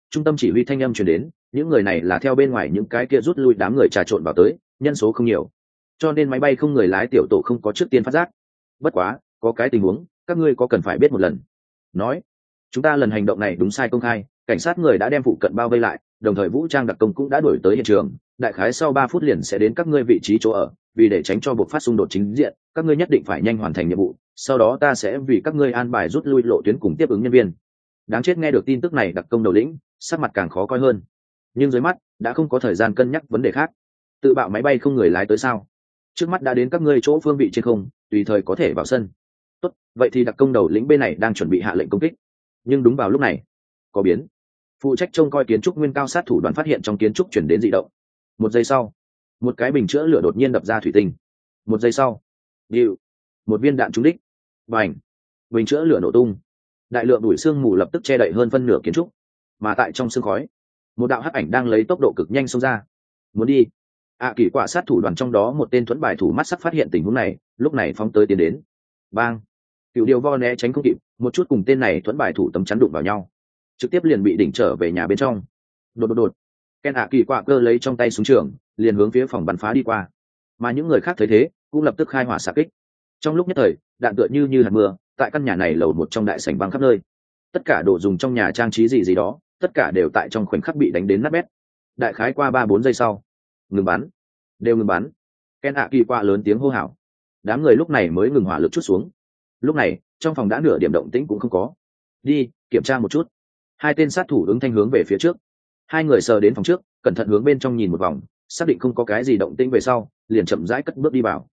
trung tâm chỉ huy thanh âm truyền đến, những người này là theo bên ngoài những cái kia rút lui đám người trà trộn vào tới, nhân số không nhiều, cho nên máy bay không người lái tiểu tổ không có trước tiên phát giác. Bất quá có cái tình huống các ngươi có cần phải biết một lần. Nói chúng ta lần hành động này đúng sai công khai, cảnh sát người đã đem phụ cận bao vây lại, đồng thời vũ trang đặc công cũng đã đuổi tới hiện trường, đại khái sau 3 phút liền sẽ đến các ngươi vị trí chỗ ở, vì để tránh cho buộc phát xung đột chính diện, các ngươi nhất định phải nhanh hoàn thành nhiệm vụ, sau đó ta sẽ vì các ngươi an bài rút lui lộ tuyến cùng tiếp ứng nhân viên. Đáng chết, nghe được tin tức này đặc công đầu lĩnh sắc mặt càng khó coi hơn, nhưng dưới mắt đã không có thời gian cân nhắc vấn đề khác. Tự bạo máy bay không người lái tới sao? Trước mắt đã đến các ngươi chỗ phương vị trên không, tùy thời có thể vào sân. Tốt, vậy thì đặc công đầu lĩnh bên này đang chuẩn bị hạ lệnh công kích. Nhưng đúng vào lúc này có biến. Phụ trách trông coi kiến trúc nguyên cao sát thủ đoàn phát hiện trong kiến trúc chuyển đến dị động. Một giây sau, một cái bình chữa lửa đột nhiên đập ra thủy tinh. Một giây sau, điệu, một viên đạn trúng đích. Bành, bình chữa lửa nổ tung, đại lượng đuổi sương mù lập tức che đậy hơn phân nửa kiến trúc. Mà tại trong sương khói, một đạo hắc ảnh đang lấy tốc độ cực nhanh xông ra. Muốn đi. Kỳ quả sát thủ đoàn trong đó một tên thuẫn bài thủ mắt sắc phát hiện tình huống này, lúc này phóng tới tiến đến. Bang, cựu điều vo né tránh không kịp, một chút cùng tên này thuẫn bài thủ tấm chắn đụng vào nhau, trực tiếp liền bị đỉnh trở về nhà bên trong. Đột Ken Kỳ quả cơ lấy trong tay súng trường, liền hướng phía phòng bắn phá đi qua. Mà những người khác thấy thế cũng lập tức khai hỏa xạ kích. Trong lúc nhất thời, đạn tựa như hạt mưa tại căn nhà này lầu một trong đại sảnh băng khắp nơi. Tất cả đồ dùng trong nhà trang trí gì đó, tất cả đều tại trong khoảnh khắc bị đánh đến nát bét. Đại khái qua 3-4 giây sau, ngừng bắn, đều ngừng bắn. Ken Kỳ quả lớn tiếng hô hào. Đám người lúc này mới ngừng hỏa lực chút xuống. Lúc này trong phòng đã nửa điểm động tĩnh cũng không có. Đi kiểm tra một chút. Hai tên sát thủ ứng thanh hướng về phía trước. Hai người sờ đến phòng trước, cẩn thận hướng bên trong nhìn một vòng, xác định không có cái gì động tĩnh về sau, liền chậm rãi cất bước đi vào.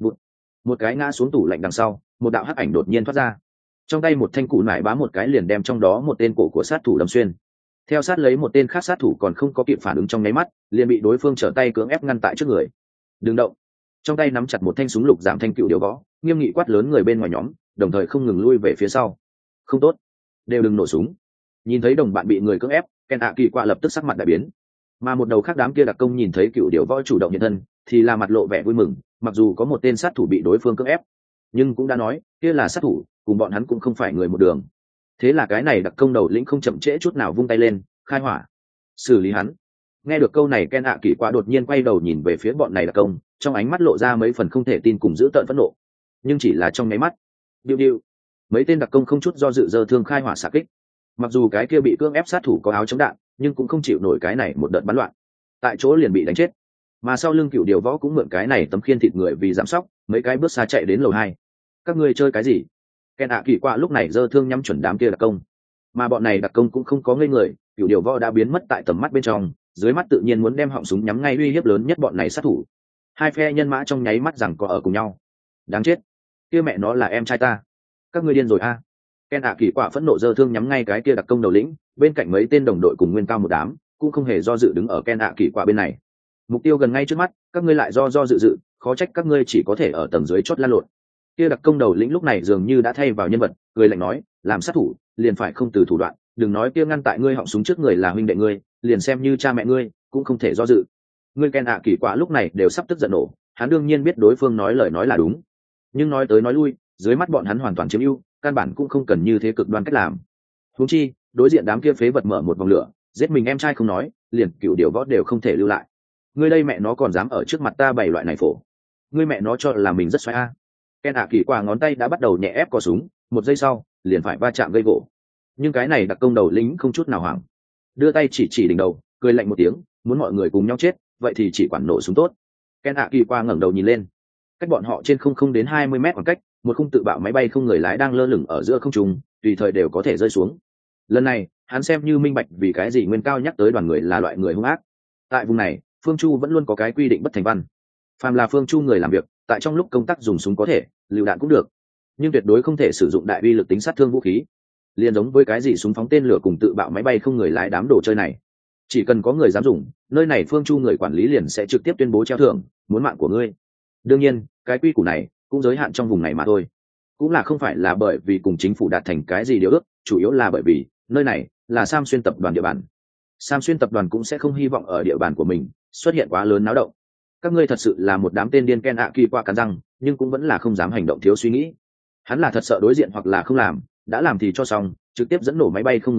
Một cái ngã xuống tủ lạnh đằng sau, một đạo hắc ảnh đột nhiên thoát ra. Trong tay một thanh củ nải bám một cái liền đem trong đó một tên cổ của sát thủ đâm xuyên. Theo sát lấy một tên khác sát thủ còn không có kịp phản ứng trong nháy mắt, liền bị đối phương trở tay cưỡng ép ngăn tại trước người. Đừng động. Trong tay nắm chặt một thanh súng lục giảm thanh cựu điều võ, nghiêm nghị quát lớn người bên ngoài nhóm, đồng thời không ngừng lui về phía sau. Không tốt, đều đừng nổ súng. Nhìn thấy đồng bạn bị người cưỡng ép, Ken Kỳ quả lập tức sắc mặt đại biến. Mà một đầu khác đám kia đặc công nhìn thấy cựu điều võ chủ động hiện thân, thì là mặt lộ vẻ vui mừng, mặc dù có một tên sát thủ bị đối phương cưỡng ép, nhưng cũng đã nói kia là sát thủ, cùng bọn hắn cũng không phải người một đường. Thế là cái này đặc công đầu lĩnh không chậm trễ chút nào vung tay lên, khai hỏa, xử lý hắn. Nghe được câu này, Ken Kỳ quả đột nhiên quay đầu nhìn về phía bọn này đặc công, trong ánh mắt lộ ra mấy phần không thể tin cùng giữ tợn phẫn nộ, nhưng chỉ là trong nháy mắt. Điu, mấy tên đặc công không chút do dự giơ thương khai hỏa xạ kích. Mặc dù cái kia bị cưỡng ép sát thủ có áo chống đạn, nhưng cũng không chịu nổi cái này một đợt bắn loạn, tại chỗ liền bị đánh chết. Mà sau lưng cựu điều võ cũng mượn cái này tấm khiên thịt người vì giảm sóc, mấy cái bước xa chạy đến lầu 2. Các ngươi chơi cái gì? Ken Kỳ quả lúc này giơ thương nhắm chuẩn đám kia đặc công, mà bọn này đặc công cũng không có ngây người, cựu điều võ đã biến mất tại tầm mắt bên trong, dưới mắt tự nhiên muốn đem họng súng nhắm ngay uy hiếp lớn nhất bọn này sát thủ. Hai phe nhân mã trong nháy mắt rằng có ở cùng nhau. Đáng chết, kia mẹ nó là em trai ta, các ngươi điên rồi a. Ken Kỳ quả phẫn nộ giơ thương nhắm ngay cái kia đặc công đầu lĩnh, bên cạnh mấy tên đồng đội cùng nguyên cao một đám, cũng không hề do dự đứng ở Ken Kỳ quả bên này. Mục tiêu gần ngay trước mắt, các ngươi lại do dự, khó trách các ngươi chỉ có thể ở tầng dưới chót lăn lộn. Kia đặc công đầu lĩnh lúc này dường như đã thay vào nhân vật, cười lạnh nói, làm sát thủ liền phải không từ thủ đoạn, đừng nói kia ngăn tại ngươi họng súng trước người là huynh đệ ngươi, liền xem như cha mẹ ngươi cũng không thể do dự. Ngươi Ken Kỳ quả lúc này đều sắp tức giận nổ, hắn đương nhiên biết đối phương nói lời nói là đúng, nhưng nói tới nói lui, dưới mắt bọn hắn hoàn toàn chiếm ưu, căn bản cũng không cần như thế cực đoan cách làm. Huống chi đối diện đám kia phế vật mở một vòng lửa, giết mình em trai không nói, liền cựu điều võ đều không thể lưu lại. Ngươi đây mẹ nó còn dám ở trước mặt ta bày loại này phổ, ngươi mẹ nó cho là mình rất xoáy a. Ken Kỳ quả ngón tay đã bắt đầu nhẹ ép cò súng, một giây sau liền phải va chạm gây gỗ. Nhưng cái này đặc công đầu lính không chút nào hoảng, đưa tay chỉ đỉnh đầu, cười lạnh một tiếng, muốn mọi người cùng nhau chết, vậy thì chỉ quản nổ súng tốt. Ken Kỳ quả ngẩng đầu nhìn lên, cách bọn họ trên không đến 20 mét khoảng cách, một khung tự bạo máy bay không người lái đang lơ lửng ở giữa không trung, tùy thời đều có thể rơi xuống. Lần này hắn xem như minh bạch vì cái gì Nguyên Cao nhắc tới đoàn người là loại người hung ác. Tại vùng này Phương Chu vẫn luôn có cái quy định bất thành văn, phàm là Phương Chu người làm việc, tại trong lúc công tác dùng súng có thể, lựu đạn cũng được, nhưng tuyệt đối không thể sử dụng đại uy lực tính sát thương vũ khí. Liên giống với cái gì súng phóng tên lửa cùng tự bạo máy bay không người lái đám đồ chơi này, chỉ cần có người dám dùng, nơi này Phương Chu người quản lý liền sẽ trực tiếp tuyên bố treo thưởng, muốn mạng của ngươi. Đương nhiên cái quy củ này cũng giới hạn trong vùng này mà thôi, cũng là không phải là bởi vì cùng chính phủ đạt thành cái gì điều ước, chủ yếu là bởi vì nơi này là Sam Xuyên tập đoàn địa bàn. Sam Xuyên tập đoàn cũng sẽ không hy vọng ở địa bàn của mình xuất hiện quá lớn náo động. Các ngươi thật sự là một đám tên điên. Ken Kỳ quả cắn răng, nhưng cũng vẫn là không dám hành động thiếu suy nghĩ. Hắn là thật sợ đối diện hoặc là không làm, đã làm thì cho xong, trực tiếp dẫn nổ máy bay không người lái,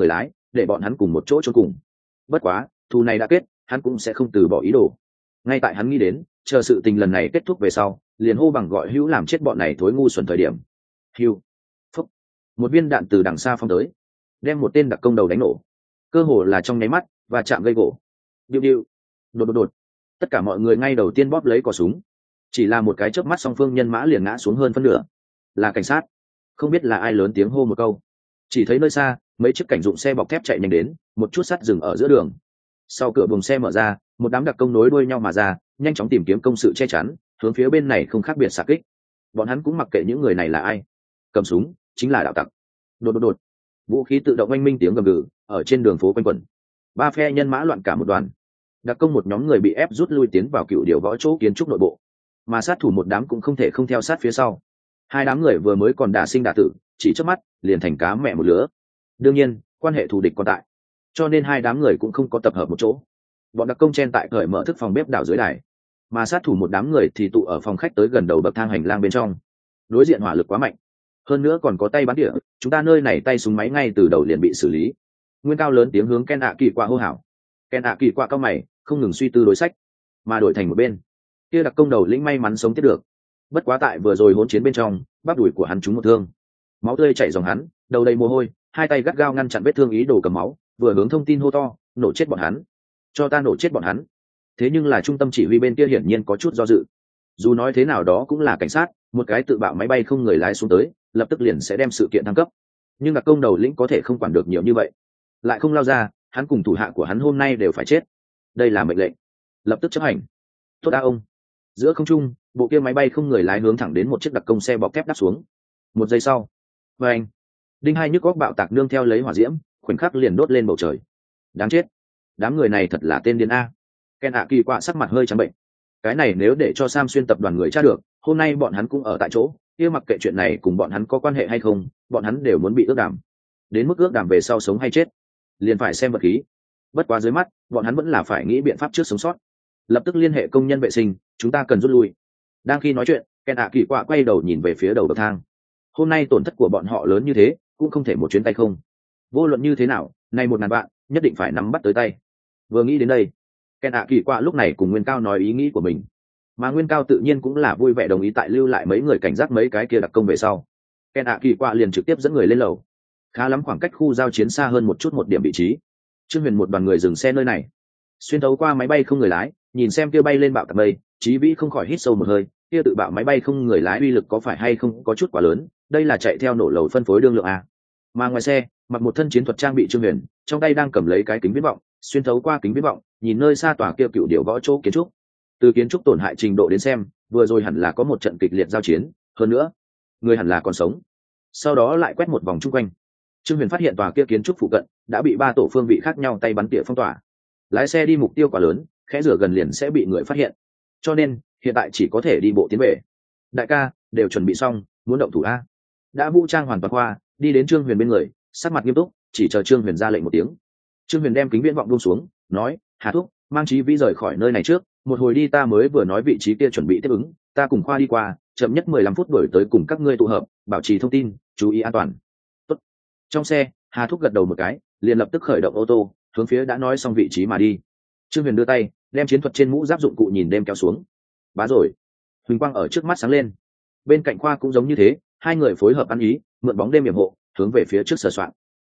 để bọn hắn cùng một chỗ chôn cùng. Bất quá thù này đã kết, hắn cũng sẽ không từ bỏ ý đồ. Ngay tại hắn nghĩ đến chờ sự tình lần này kết thúc về sau, liền hô bằng gọi hữu làm chết bọn này thối ngu xuẩn thời điểm. Hưu, phúc, một viên đạn từ đằng xa phóng tới, đem một tên đặc công đầu đánh nổ, cơ hồ là trong nháy mắt và chạm gây gỗ. Điệu điệu, đột, tất cả mọi người ngay đầu tiên bóp lấy cò súng, chỉ là một cái chớp mắt song phương nhân mã liền ngã xuống hơn phân nửa. Là cảnh sát. Không biết là ai lớn tiếng hô một câu, chỉ thấy nơi xa mấy chiếc cảnh dụng xe bọc thép chạy nhanh đến, một chút sắt dừng ở giữa đường. Sau cửa buồng xe mở ra, một đám đặc công nối đuôi nhau mà ra, nhanh chóng tìm kiếm công sự che chắn, hướng phía bên này không khác biệt xạ kích. Bọn hắn cũng mặc kệ những người này là ai, cầm súng chính là đạo tặc. Đột, vũ khí tự động oanh minh tiếng gầm gừ ở trên đường phố quanh quẩn. Ba phe nhân mã loạn cả một đoàn. Đặc công một nhóm người bị ép rút lui tiến vào cựu điều võ chỗ kiến trúc nội bộ, mà sát thủ một đám cũng không thể không theo sát phía sau. Hai đám người vừa mới còn đả sinh đả tử, chỉ chớp mắt liền thành cá mẹ một lứa. Đương nhiên quan hệ thù địch còn tại, cho nên hai đám người cũng không có tập hợp một chỗ. Bọn đặc công chen tại cởi mở thức phòng bếp đảo dưới đài, mà sát thủ một đám người thì tụ ở phòng khách tới gần đầu bậc thang hành lang bên trong. Đối diện hỏa lực quá mạnh, hơn nữa còn có tay bắn tỉa, chúng ta nơi này tay súng máy ngay từ đầu liền bị xử lý. Nguyên Cao lớn tiếng hướng Ken ạ kỳ qua hô hào. Ken ạ kỳ qua cao mày, không ngừng suy tư đối sách, mà đổi thành một bên kia đặc công đầu lĩnh may mắn sống tiếp được. Bất quá tại vừa rồi hỗn chiến bên trong, bắp đùi của hắn trúng một thương, máu tươi chảy ròng hắn, đầu đầy mồ hôi, hai tay gắt gao ngăn chặn vết thương ý đồ cầm máu, vừa hướng thông tin hô to, nổ chết bọn hắn, cho ta nổ chết bọn hắn. Thế nhưng là trung tâm chỉ huy bên kia hiển nhiên có chút do dự. Dù nói thế nào đó cũng là cảnh sát, một cái tự bạo máy bay không người lái xuống tới, lập tức liền sẽ đem sự kiện thăng cấp. Nhưng đặc công đầu lĩnh có thể không quản được nhiều như vậy, lại không lao ra, hắn cùng thủ hạ của hắn hôm nay đều phải chết. Đây là mệnh lệnh, lập tức chấp hành. Tốt đã ông. Giữa không trung, bộ kia máy bay không người lái hướng thẳng đến một chiếc đặc công xe bọc thép đáp xuống. Một giây sau, và anh, đinh hai nhức góc bạo tạc nương theo lấy hỏa diễm, khoảnh khắc liền đốt lên bầu trời. Đáng chết, đám người này thật là tên điên a. Ken ạ kỳ quạ sắc mặt hơi trắng bệnh. Cái này nếu để cho Sam xuyên tập đoàn người tra được, hôm nay bọn hắn cũng ở tại chỗ, kia mặc kệ chuyện này cùng bọn hắn có quan hệ hay không, bọn hắn đều muốn bị ước đàm. Đến mức ước đàm về sau sống hay chết, liền phải xem vật khí. Bất quá dưới mắt, bọn hắn vẫn là phải nghĩ biện pháp trước sống sót. Lập tức liên hệ công nhân vệ sinh, chúng ta cần rút lui. Đang khi nói chuyện, Ken ạ kỳ quạ quay đầu nhìn về phía đầu bậc thang. Hôm nay tổn thất của bọn họ lớn như thế, cũng không thể một chuyến tay không. Vô luận như thế nào, nay 1000 vạn nhất định phải nắm bắt tới tay. Vừa nghĩ đến đây, Ken ạ kỳ quạ lúc này cùng Nguyên Cao nói ý nghĩ của mình, mà Nguyên Cao tự nhiên cũng là vui vẻ đồng ý tại lưu lại mấy người cảnh giác mấy cái kia đặc công về sau. Ken ạ kỳ quạ liền trực tiếp dẫn người lên lầu. Khá lắm khoảng cách khu giao chiến xa hơn một chút một điểm vị trí. Trương Huyền một đoàn người dừng xe nơi này, xuyên thấu qua máy bay không người lái, nhìn xem kia bay lên bạo tạc mây, Chí Vĩ không khỏi hít sâu một hơi, kia tự bạo máy bay không người lái uy lực có phải hay không có chút quá lớn, đây là chạy theo nổ lầu phân phối đương lượng a. Mà ngoài xe, mặc một thân chiến thuật trang bị Trương Huyền, trong tay đang cầm lấy cái kính viễn vọng, xuyên thấu qua kính viễn vọng, nhìn nơi xa tòa kia cựu điệu võ chỗ kiến trúc. Từ kiến trúc tổn hại trình độ đến xem, vừa rồi hẳn là có một trận kịch liệt giao chiến, hơn nữa, người hẳn là còn sống. Sau đó lại quét một vòng chung quanh. Trương Huyền phát hiện tòa kia kiến trúc phụ cận đã bị 3 tổ phương vị khác nhau tay bắn tỉa phong tỏa. Lái xe đi mục tiêu quá lớn, khẽ rửa gần liền sẽ bị người phát hiện. Cho nên, hiện tại chỉ có thể đi bộ tiến về. Đại ca, đều chuẩn bị xong, muốn động thủ a. Đã vũ trang hoàn toàn qua, đi đến Trương Huyền bên người, sắc mặt nghiêm túc, chỉ chờ Trương Huyền ra lệnh một tiếng. Trương Huyền đem kính viễn vọng buông xuống, nói, Hà thúc, mang Chí Vĩ rời khỏi nơi này trước, một hồi đi ta mới vừa nói vị trí kia chuẩn bị tiếp ứng, ta cùng khoa đi qua, chậm nhất 15 phút đổi tới cùng các ngươi tụ hợp, bảo trì thông tin, chú ý an toàn. Tốt. Trong xe, Hà thúc gật đầu một cái, liền lập tức khởi động ô tô, hướng phía đã nói xong vị trí mà đi. Trương Huyền đưa tay, đem chiến thuật trên mũ giáp dụng cụ nhìn đêm kéo xuống. Bá rồi. Huỳnh quang ở trước mắt sáng lên. Bên cạnh khoa cũng giống như thế, hai người phối hợp ăn ý, mượn bóng đêm yểm hộ, hướng về phía trước sờ soạn.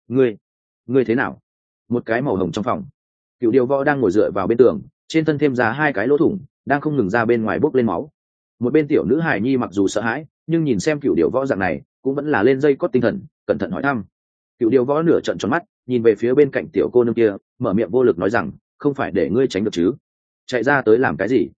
Ngươi thế nào? Một cái màu hồng trong phòng. Cựu điều võ đang ngồi dựa vào bên tường, trên thân thêm ra 2 cái lỗ thủng, đang không ngừng ra bên ngoài bốc lên máu. Một bên tiểu nữ hải nhi mặc dù sợ hãi, nhưng nhìn xem cựu điều võ dạng này, cũng vẫn là lên dây cót tinh thần, cẩn thận hỏi thăm. Cựu điều võ nửa trợn tròn mắt, nhìn về phía bên cạnh tiểu cô nương kia, mở miệng vô lực nói rằng, không phải để ngươi tránh được chứ? Chạy ra tới làm cái gì?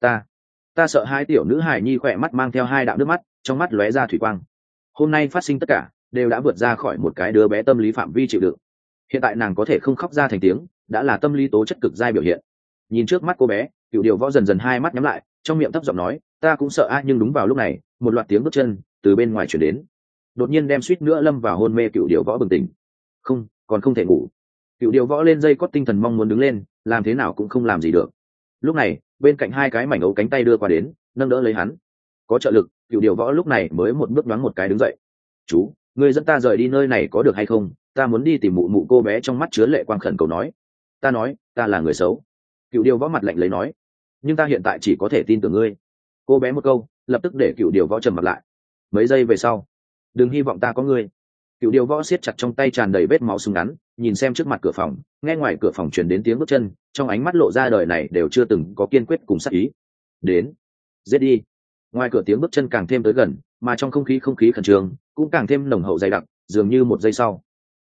Ta sợ. Hai tiểu nữ hải nhi khỏe mắt mang theo 2 đạo nước mắt, trong mắt lóe ra thủy quang. Hôm nay phát sinh tất cả đều đã vượt ra khỏi một cái đứa bé tâm lý phạm vi chịu đựng. Hiện tại nàng có thể không khóc ra thành tiếng, đã là tâm lý tố chất cực giai biểu hiện. Nhìn trước mắt cô bé, cựu điều võ dần dần 2 mắt nhắm lại, trong miệng thấp giọng nói, ta cũng sợ nhưng đúng vào lúc này, một loạt tiếng bước chân từ bên ngoài chuyển đến, đột nhiên đem suýt nữa lâm vào hôn mê cựu điều võ bừng tỉnh. Còn không thể ngủ. Cựu điều võ lên dây cót tinh thần mong muốn đứng lên, làm thế nào cũng không làm gì được. Lúc này, bên cạnh 2 cái mảnh ấu cánh tay đưa qua đến, nâng đỡ lấy hắn. Có trợ lực, cựu điều võ lúc này mới một bước đoán một cái đứng dậy. Chú, người dẫn ta rời đi nơi này có được hay không? ta muốn đi tìm mụ mụ. Cô bé trong mắt chứa lệ quang khẩn cầu nói. Ta nói ta là người xấu. Cựu điều võ mặt lạnh lấy nói. Nhưng ta hiện tại chỉ có thể tin tưởng ngươi. Cô bé một câu lập tức để cựu điều võ trầm mặt lại. Mấy giây về sau, đừng hy vọng ta có ngươi. Cựu điều võ siết chặt trong tay tràn đầy vết máu súng ngắn, nhìn xem trước mặt cửa phòng, nghe ngoài cửa phòng truyền đến tiếng bước chân, trong ánh mắt lộ ra đời này đều chưa từng có kiên quyết cùng sát ý. Đến, giết đi. Ngoài cửa tiếng bước chân càng thêm tới gần, mà trong không khí khẩn trương cũng càng thêm nồng hậu dày đặc, dường như một giây sau.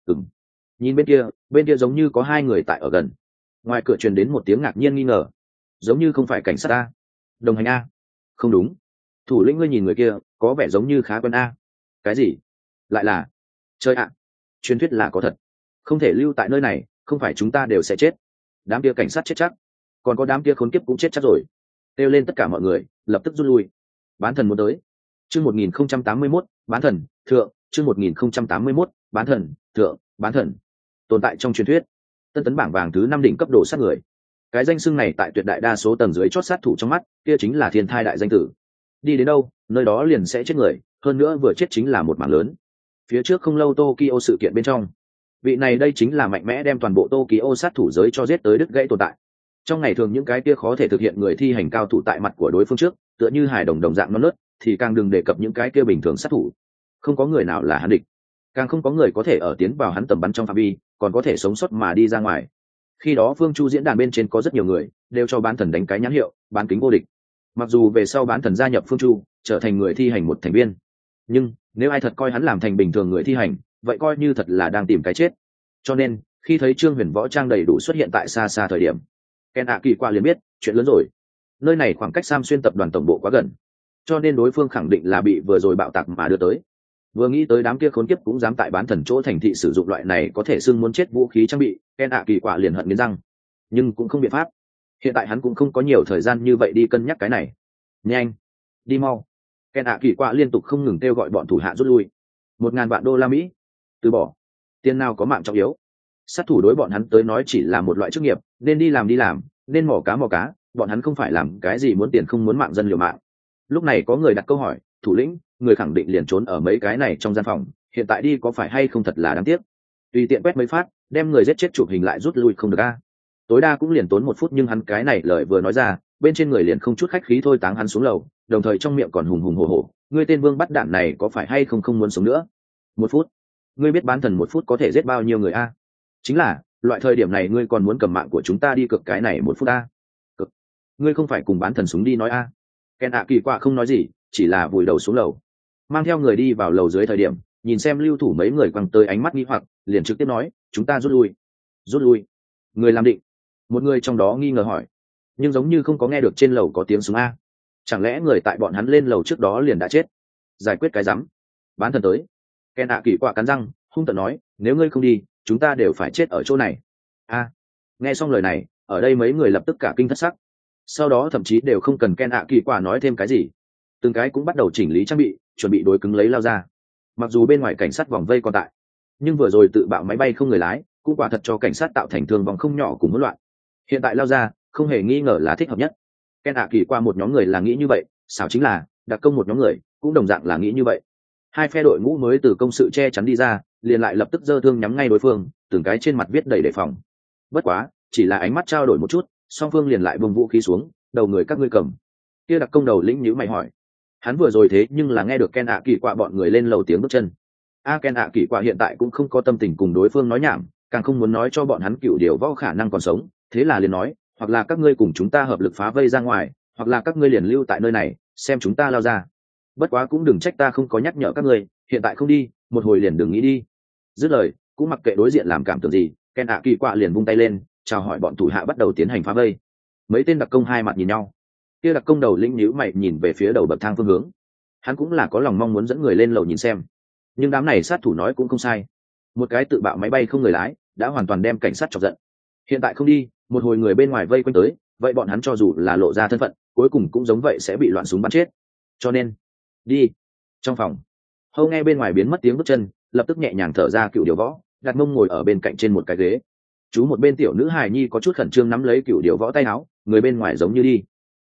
Nhìn bên kia giống như có hai người tại ở gần. Ngoài cửa truyền đến một tiếng ngạc nhiên nghi ngờ, giống như không phải cảnh sát a. Đồng hành a. Không đúng, thủ lĩnh, ngươi nhìn người kia có vẻ giống như khá quen a. Cái gì? Lại là chơi ạ. Truyền thuyết là có thật, không thể lưu tại nơi này, không phải chúng ta đều sẽ chết. Đám kia cảnh sát chết chắc, còn có đám kia khốn kiếp cũng chết chắc rồi. Kêu lên tất cả mọi người lập tức rút lui. Bán thần muốn tới. Chương 1081, bán thần thượng. Chương 1081, bán thần thượng. Bán thần tồn tại trong truyền thuyết, tân tấn bảng vàng thứ 5 đỉnh cấp độ sát người. Cái danh xưng này tại tuyệt đại đa số tầng dưới chót sát thủ trong mắt, kia chính là thiên thai đại danh tử. Đi đến đâu, nơi đó liền sẽ chết người, hơn nữa vừa chết chính là một mảng lớn. Phía trước không lâu Tokyo sự kiện bên trong, vị này đây chính là mạnh mẽ đem toàn bộ Tokyo sát thủ giới cho giết tới đứt gãy tồn tại. Trong ngày thường những cái kia khó thể thực hiện người thi hành cao thủ tại mặt của đối phương trước, tựa như hài đồng đồng dạng non nớt, thì càng đừng đề cập những cái kia bình thường sát thủ. Không có người nào là hắn địch, càng không có người có thể ở tiến vào hắn tầm bắn trong phạm vi, còn có thể sống sót mà đi ra ngoài. Khi đó Phương Chu diễn đàn bên trên có rất nhiều người đều cho bán thần đánh cái nhãn hiệu bán kính vô địch. Mặc dù về sau bán thần gia nhập Phương Chu, trở thành người thi hành một thành viên, nhưng nếu ai thật coi hắn làm thành bình thường người thi hành, vậy coi như thật là đang tìm cái chết. Cho nên khi thấy Trương Huyền võ trang đầy đủ xuất hiện tại xa xa thời điểm, Ken ạ kỳ qua liền biết chuyện lớn rồi. Nơi này khoảng cách Sam Xuyên tập đoàn tổng bộ quá gần, cho nên đối phương khẳng định là bị vừa rồi bạo tạc mà đưa tới. Vừa nghĩ tới đám kia khốn kiếp cũng dám tại bán thần chỗ thành thị sử dụng loại này có thể xưng muốn chết vũ khí trang bị, Ken ạ kỳ quả liền hận nghiến răng. Nhưng cũng không biện pháp, hiện tại hắn cũng không có nhiều thời gian như vậy đi cân nhắc cái này. Nhanh, đi mau. Ken ạ kỳ quả liên tục không ngừng kêu gọi bọn thủ hạ rút lui. 1.000 vạn đô la Mỹ, từ bỏ. Tiền nào có mạng trọng yếu. Sát thủ đối bọn hắn tới nói chỉ là một loại chức nghiệp, nên đi làm, nên mò cá, bọn hắn không phải làm cái gì muốn tiền không muốn mạng dân liều mạng. Lúc này có người đặt câu hỏi, thủ lĩnh, người khẳng định liền trốn ở mấy cái này trong gian phòng, hiện tại đi có phải hay không thật là đáng tiếc. Tùy tiện quét mấy phát, đem người giết chết chụp hình lại rút lui không được a. Tối đa cũng liền tốn 1 phút, nhưng hắn cái này lời vừa nói ra, bên trên người liền không chút khách khí thôi táng hắn xuống lầu, đồng thời trong miệng còn hùng hùng hổ hổ, ngươi tên vương bắt đạn này có phải hay không muốn sống nữa. 1 phút, ngươi biết bán thần 1 phút có thể giết bao nhiêu người a? Chính là loại thời điểm này ngươi còn muốn cầm mạng của chúng ta đi cược cái này 1 phút a? Cực, ngươi không phải cùng bán thần súng đi nói a? Ken ạ kỳ quả không nói gì, chỉ là vùi đầu xuống lầu, mang theo người đi vào lầu dưới thời điểm, nhìn xem lưu thủ mấy người quăng tới ánh mắt nghi hoặc, liền trực tiếp nói, chúng ta rút lui. Người làm định. Một người trong đó nghi ngờ hỏi, nhưng giống như không có nghe được trên lầu có tiếng súng a. Chẳng lẽ người tại bọn hắn lên lầu trước đó liền đã chết? Giải quyết cái rắm. Bán thần tới. Ken ạ kỳ quả cắn răng hung tợn nói, nếu ngươi không đi, chúng ta đều phải chết ở chỗ này a. Nghe xong lời này, ở đây mấy người lập tức cả kinh thất sắc, sau đó thậm chí đều không cần Ken ạ kỳ quả nói thêm cái gì, từng cái cũng bắt đầu chỉnh lý trang bị, chuẩn bị đối cứng lấy lao ra. Mặc dù bên ngoài cảnh sát vòng vây còn tại, nhưng vừa rồi tự bạo máy bay không người lái cũng quả thật cho cảnh sát tạo thành thương vong không nhỏ cùng hỗn loạn. Hiện tại lao ra không hề nghi ngờ là thích hợp nhất. Ken ạ kỳ qua một nhóm người là nghĩ như vậy, xảo chính là đặc công một nhóm người cũng đồng dạng là nghĩ như vậy. Hai phe đội ngũ mới từ công sự che chắn đi ra, liền lại lập tức giơ thương nhắm ngay đối phương, từng cái trên mặt viết đầy đề phòng. Bất quá chỉ là ánh mắt trao đổi một chút, song phương liền lại bung vũ khí xuống, đầu người các ngươi cầm. Kia đặc công đầu lĩnh nhíu mày hỏi, hắn vừa rồi thế nhưng là nghe được Ken ạ kỳ quạ bọn người lên lầu tiếng bước chân. Ken ạ kỳ quạ hiện tại cũng không có tâm tình cùng đối phương nói nhảm, càng không muốn nói cho bọn hắn cựu điều võ khả năng còn sống, thế là liền nói, hoặc là các ngươi cùng chúng ta hợp lực phá vây ra ngoài, hoặc là các ngươi liền lưu tại nơi này xem chúng ta lao ra. Bất quá cũng đừng trách ta không có nhắc nhở các ngươi, hiện tại không đi, một hồi liền đừng nghĩ đi. Dứt lời cũng mặc kệ đối diện làm cảm tưởng gì, Ken ạ kỳ quạ liền vung tay lên chào hỏi bọn thủ hạ bắt đầu tiến hành phá vây. Mấy tên đặc công hai mặt nhìn nhau, kia đặc công đầu lĩnh nhíu mày nhìn về phía đầu bậc thang phương hướng, hắn cũng là có lòng mong muốn dẫn người lên lầu nhìn xem, nhưng đám này sát thủ nói cũng không sai, một cái tự bạo máy bay không người lái đã hoàn toàn đem cảnh sát chọc giận. Hiện tại không đi, một hồi người bên ngoài vây quanh tới, vậy bọn hắn cho dù là lộ ra thân phận, cuối cùng cũng giống vậy sẽ bị loạn súng bắn chết. Cho nên đi. Trong phòng Hâu nghe bên ngoài biến mất tiếng bước chân, lập tức nhẹ nhàng thở ra, cựu điều võ đặt mông ngồi ở bên cạnh trên một cái ghế. Chú một bên tiểu nữ hài nhi có chút khẩn trương nắm lấy cựu điều võ tay áo, người bên ngoài giống như đi.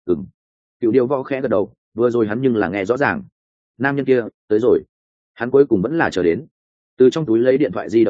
Cựu điều võ khẽ gật đầu, vừa rồi hắn nhưng là nghe rõ ràng, nam nhân kia tới rồi. Hắn cuối cùng vẫn là chờ đến, từ trong túi lấy điện thoại di động ra,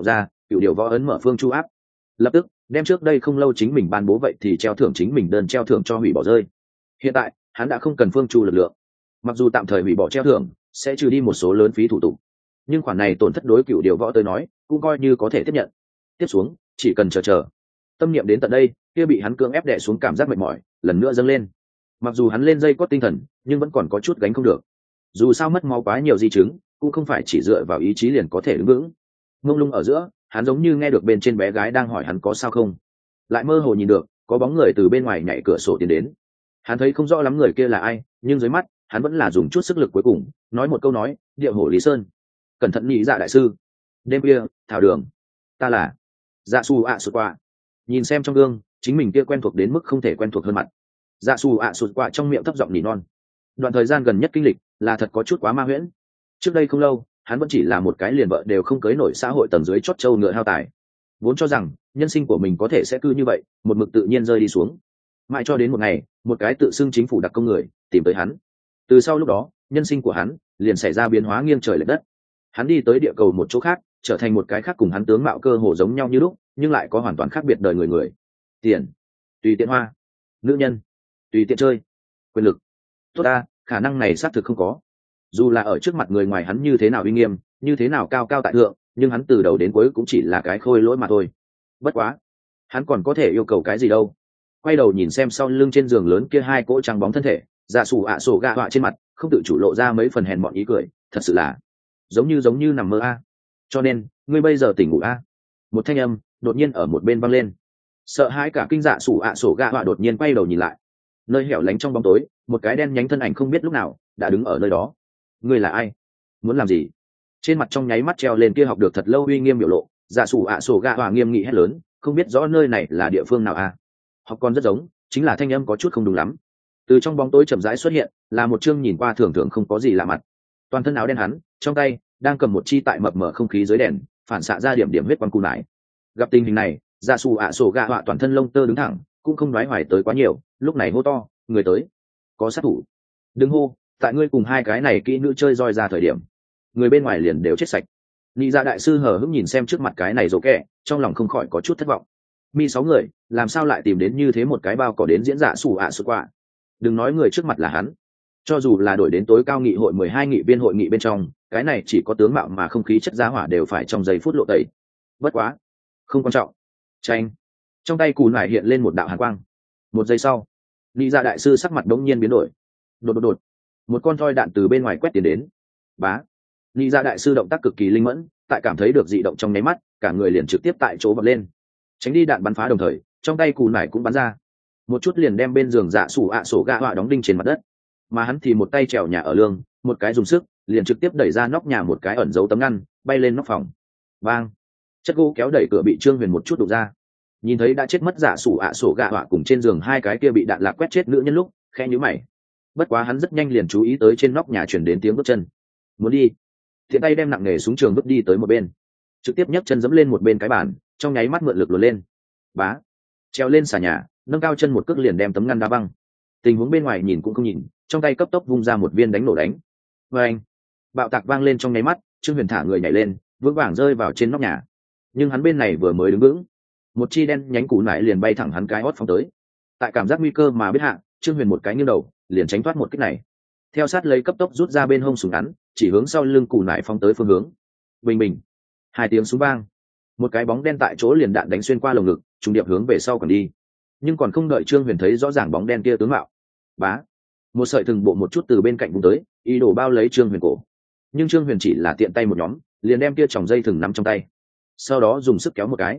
cựu điều võ ấn mở phương chu áp, lập tức đem trước đây không lâu chính mình ban bố vậy thì treo thưởng chính mình đơn treo thưởng cho hủy bỏ rơi. Hiện tại hắn đã không cần phương chu lực lượng, mặc dù tạm thời hủy bỏ treo thưởng sẽ trừ đi một số lớn phí thủ tục, nhưng khoản này tổn thất đối cựu điều võ tới nói cũng coi như có thể tiếp nhận. Tiếp xuống chỉ cần chờ. Tâm niệm đến tận đây, kia bị hắn cưỡng ép đè xuống cảm giác mệt mỏi lần nữa dâng lên. Mặc dù hắn lên dây cót tinh thần, nhưng vẫn còn có chút gánh không được. Dù sao mất máu quá nhiều di chứng, cũng không phải chỉ dựa vào ý chí liền có thể đứng vững. Mông lung ở giữa, hắn giống như nghe được bên trên bé gái đang hỏi hắn có sao không, lại mơ hồ nhìn được có bóng người từ bên ngoài nhảy cửa sổ tiến đến. Hắn thấy không rõ lắm người kia là ai, nhưng dưới mắt hắn vẫn là dùng chút sức lực cuối cùng nói một câu nói: Địa hổ Lý Sơn, cẩn thận nhị dạ đại sư. Đêm khuya thảo đường, ta là dạ su ạ sụt qua. Nhìn xem trong gương chính mình kia quen thuộc đến mức không thể quen thuộc hơn mặt, dạ su ạ sụt qua trong miệng thấp giọng nỉ non. Đoạn thời gian gần nhất kinh lịch là thật có chút quá ma huyễn. Trước đây không lâu hắn vẫn chỉ là một cái liền vợ đều không cưới nổi xã hội tầng dưới chót trâu ngựa hao tài, vốn cho rằng nhân sinh của mình có thể sẽ cứ như vậy một mực tự nhiên rơi đi xuống, mãi cho đến một ngày một cái tự xưng chính phủ đặc công người tìm tới hắn. Từ sau lúc đó nhân sinh của hắn liền xảy ra biến hóa nghiêng trời lệch đất. Hắn đi tới địa cầu một chỗ khác, trở thành một cái khác cùng hắn tướng mạo cơ hồ giống nhau như lúc nhưng lại có hoàn toàn khác biệt đời người. Tiền, tùy tiện hoa, nữ nhân, tùy tiện chơi, quyền lực. Tốt ta, khả năng này xác thực không có. Dù là ở trước mặt người ngoài hắn như thế nào uy nghiêm, như thế nào cao cao tại thượng, nhưng hắn từ đầu đến cuối cũng chỉ là cái khôi lỗi mà thôi. Bất quá hắn còn có thể yêu cầu cái gì đâu. Quay đầu nhìn xem sau lưng trên giường lớn kia hai cỗ trắng bóng thân thể, dạ sủ ạ sổ gạ họa trên mặt không tự chủ lộ ra mấy phần hèn mọn ý cười. Thật sự là giống như nằm mơ a. Cho nên ngươi bây giờ tỉnh ngủ a. Một thanh âm đột nhiên ở một bên vang lên. Sợ hãi cả kinh, dạ sủ ạ sổ gạ họa đột nhiên quay đầu nhìn lại. Nơi hẻo lánh trong bóng tối, một cái đen nhánh thân ảnh không biết lúc nào đã đứng ở nơi đó. Ngươi là ai, muốn làm gì? Trên mặt trong nháy mắt treo lên kia học được thật lâu uy nghiêm biểu lộ. Dạ sủ ạ sổ gạ họa nghiêm nghị hét lớn, không biết rõ nơi này là địa phương nào a? Học con rất giống, chính là thanh âm có chút không đúng lắm. Từ trong bóng tối chậm rãi xuất hiện là một chương nhìn qua thường thường không có gì lạ mặt. Toàn thân áo đen, hắn trong tay đang cầm một chi tại mập mờ không khí dưới đèn phản xạ ra điểm điểm huyết quang cù nải. Gặp tình hình này, dạ xù ạ sổ gạ họa toàn thân lông tơ đứng thẳng, cũng không nói hoài tới quá nhiều, lúc này hô to: người tới, có sát thủ. Đừng hô, tại ngươi cùng hai cái này kỹ nữ chơi roi ra thời điểm người bên ngoài liền đều chết sạch. Nị dạ đại sư hờ hững nhìn xem trước mặt cái này rồ kẹ, trong lòng không khỏi có chút thất vọng. Mi 6 người làm sao lại tìm đến như thế một cái bao cỏ đến diễn dạ xù ạ sụt qua. Đừng nói người trước mặt là hắn, cho dù là đổi đến tối cao nghị hội 12 nghị viên hội nghị bên trong, cái này chỉ có tướng mạo mà không khí chất giá hỏa đều phải trong giây phút lộ tẩy. Bất quá không quan trọng. Tranh trong tay cù nải hiện lên một đạo hàn quang. Một giây sau, nị dạ đại sư sắc mặt đống nhiên biến đổi. Đột một con thoi đạn từ bên ngoài quét tiến đến. Bá. Nị dạ đại sư động tác cực kỳ linh mẫn, tại cảm thấy được dị động trong nháy mắt, cả người liền trực tiếp tại chỗ bật lên, tránh đi đạn bắn phá, đồng thời trong tay cù nải cũng bắn ra, một chút liền đem bên giường dạ sủ ạ sổ gạ họa đóng đinh trên mặt đất. Mà hắn thì một tay trèo nhà ở lương, một cái dùng sức liền trực tiếp đẩy ra nóc nhà một cái ẩn giấu tấm ngăn, bay lên nóc phòng. Bang. Chất gỗ kéo đẩy cửa bị Trương Huyền một chút đụng ra. Nhìn thấy đã chết mất dạ sủ ạ sổ gạ họa cùng trên giường hai cái kia bị đạn lạc quét chết nữ nhân lúc khẽ nhíu mày. Bất quá hắn rất nhanh liền chú ý tới trên nóc nhà truyền đến tiếng bước chân. Muốn đi, thiện tay đem nặng nghề súng trường vứt đi tới một bên, trực tiếp nhấc chân giẫm lên một bên cái bàn, trong nháy mắt mượn lực luồn lên. Bá. Treo lên xà nhà, nâng cao chân một cước liền đem tấm ngăn đá văng. Tình huống bên ngoài nhìn cũng không nhìn, trong tay cấp tốc vung ra một viên đánh nổ đánh. Anh, bạo tạc vang lên trong nháy mắt, Trương Huyền thả người nhảy lên, vững vàng rơi vào trên nóc nhà. Nhưng hắn bên này vừa mới đứng vững, một chi đen nhánh củ nải liền bay thẳng hắn cái hót phóng tới. Tại cảm giác nguy cơ mà biết hạ, Trương Huyền một cái nghiêng đầu, liền tránh thoát một kích này. Theo sát lấy cấp tốc rút ra bên hông súng ngắn, chỉ hướng sau lưng củ nải phóng tới phương hướng. Bình bình, hai tiếng súng vang, một cái bóng đen tại chỗ liền đạn đánh xuyên qua lồng ngực, trùng điệp hướng về sau còn đi. Nhưng còn không đợi Trương Huyền thấy rõ ràng bóng đen kia tướng mạo, bá, một sợi thừng bộ một chút từ bên cạnh vùng tới, ý đồ bao lấy Trương Huyền cổ. Nhưng Trương Huyền chỉ là tiện tay một nhóm, liền đem kia chòng dây thừng nắm trong tay, sau đó dùng sức kéo một cái.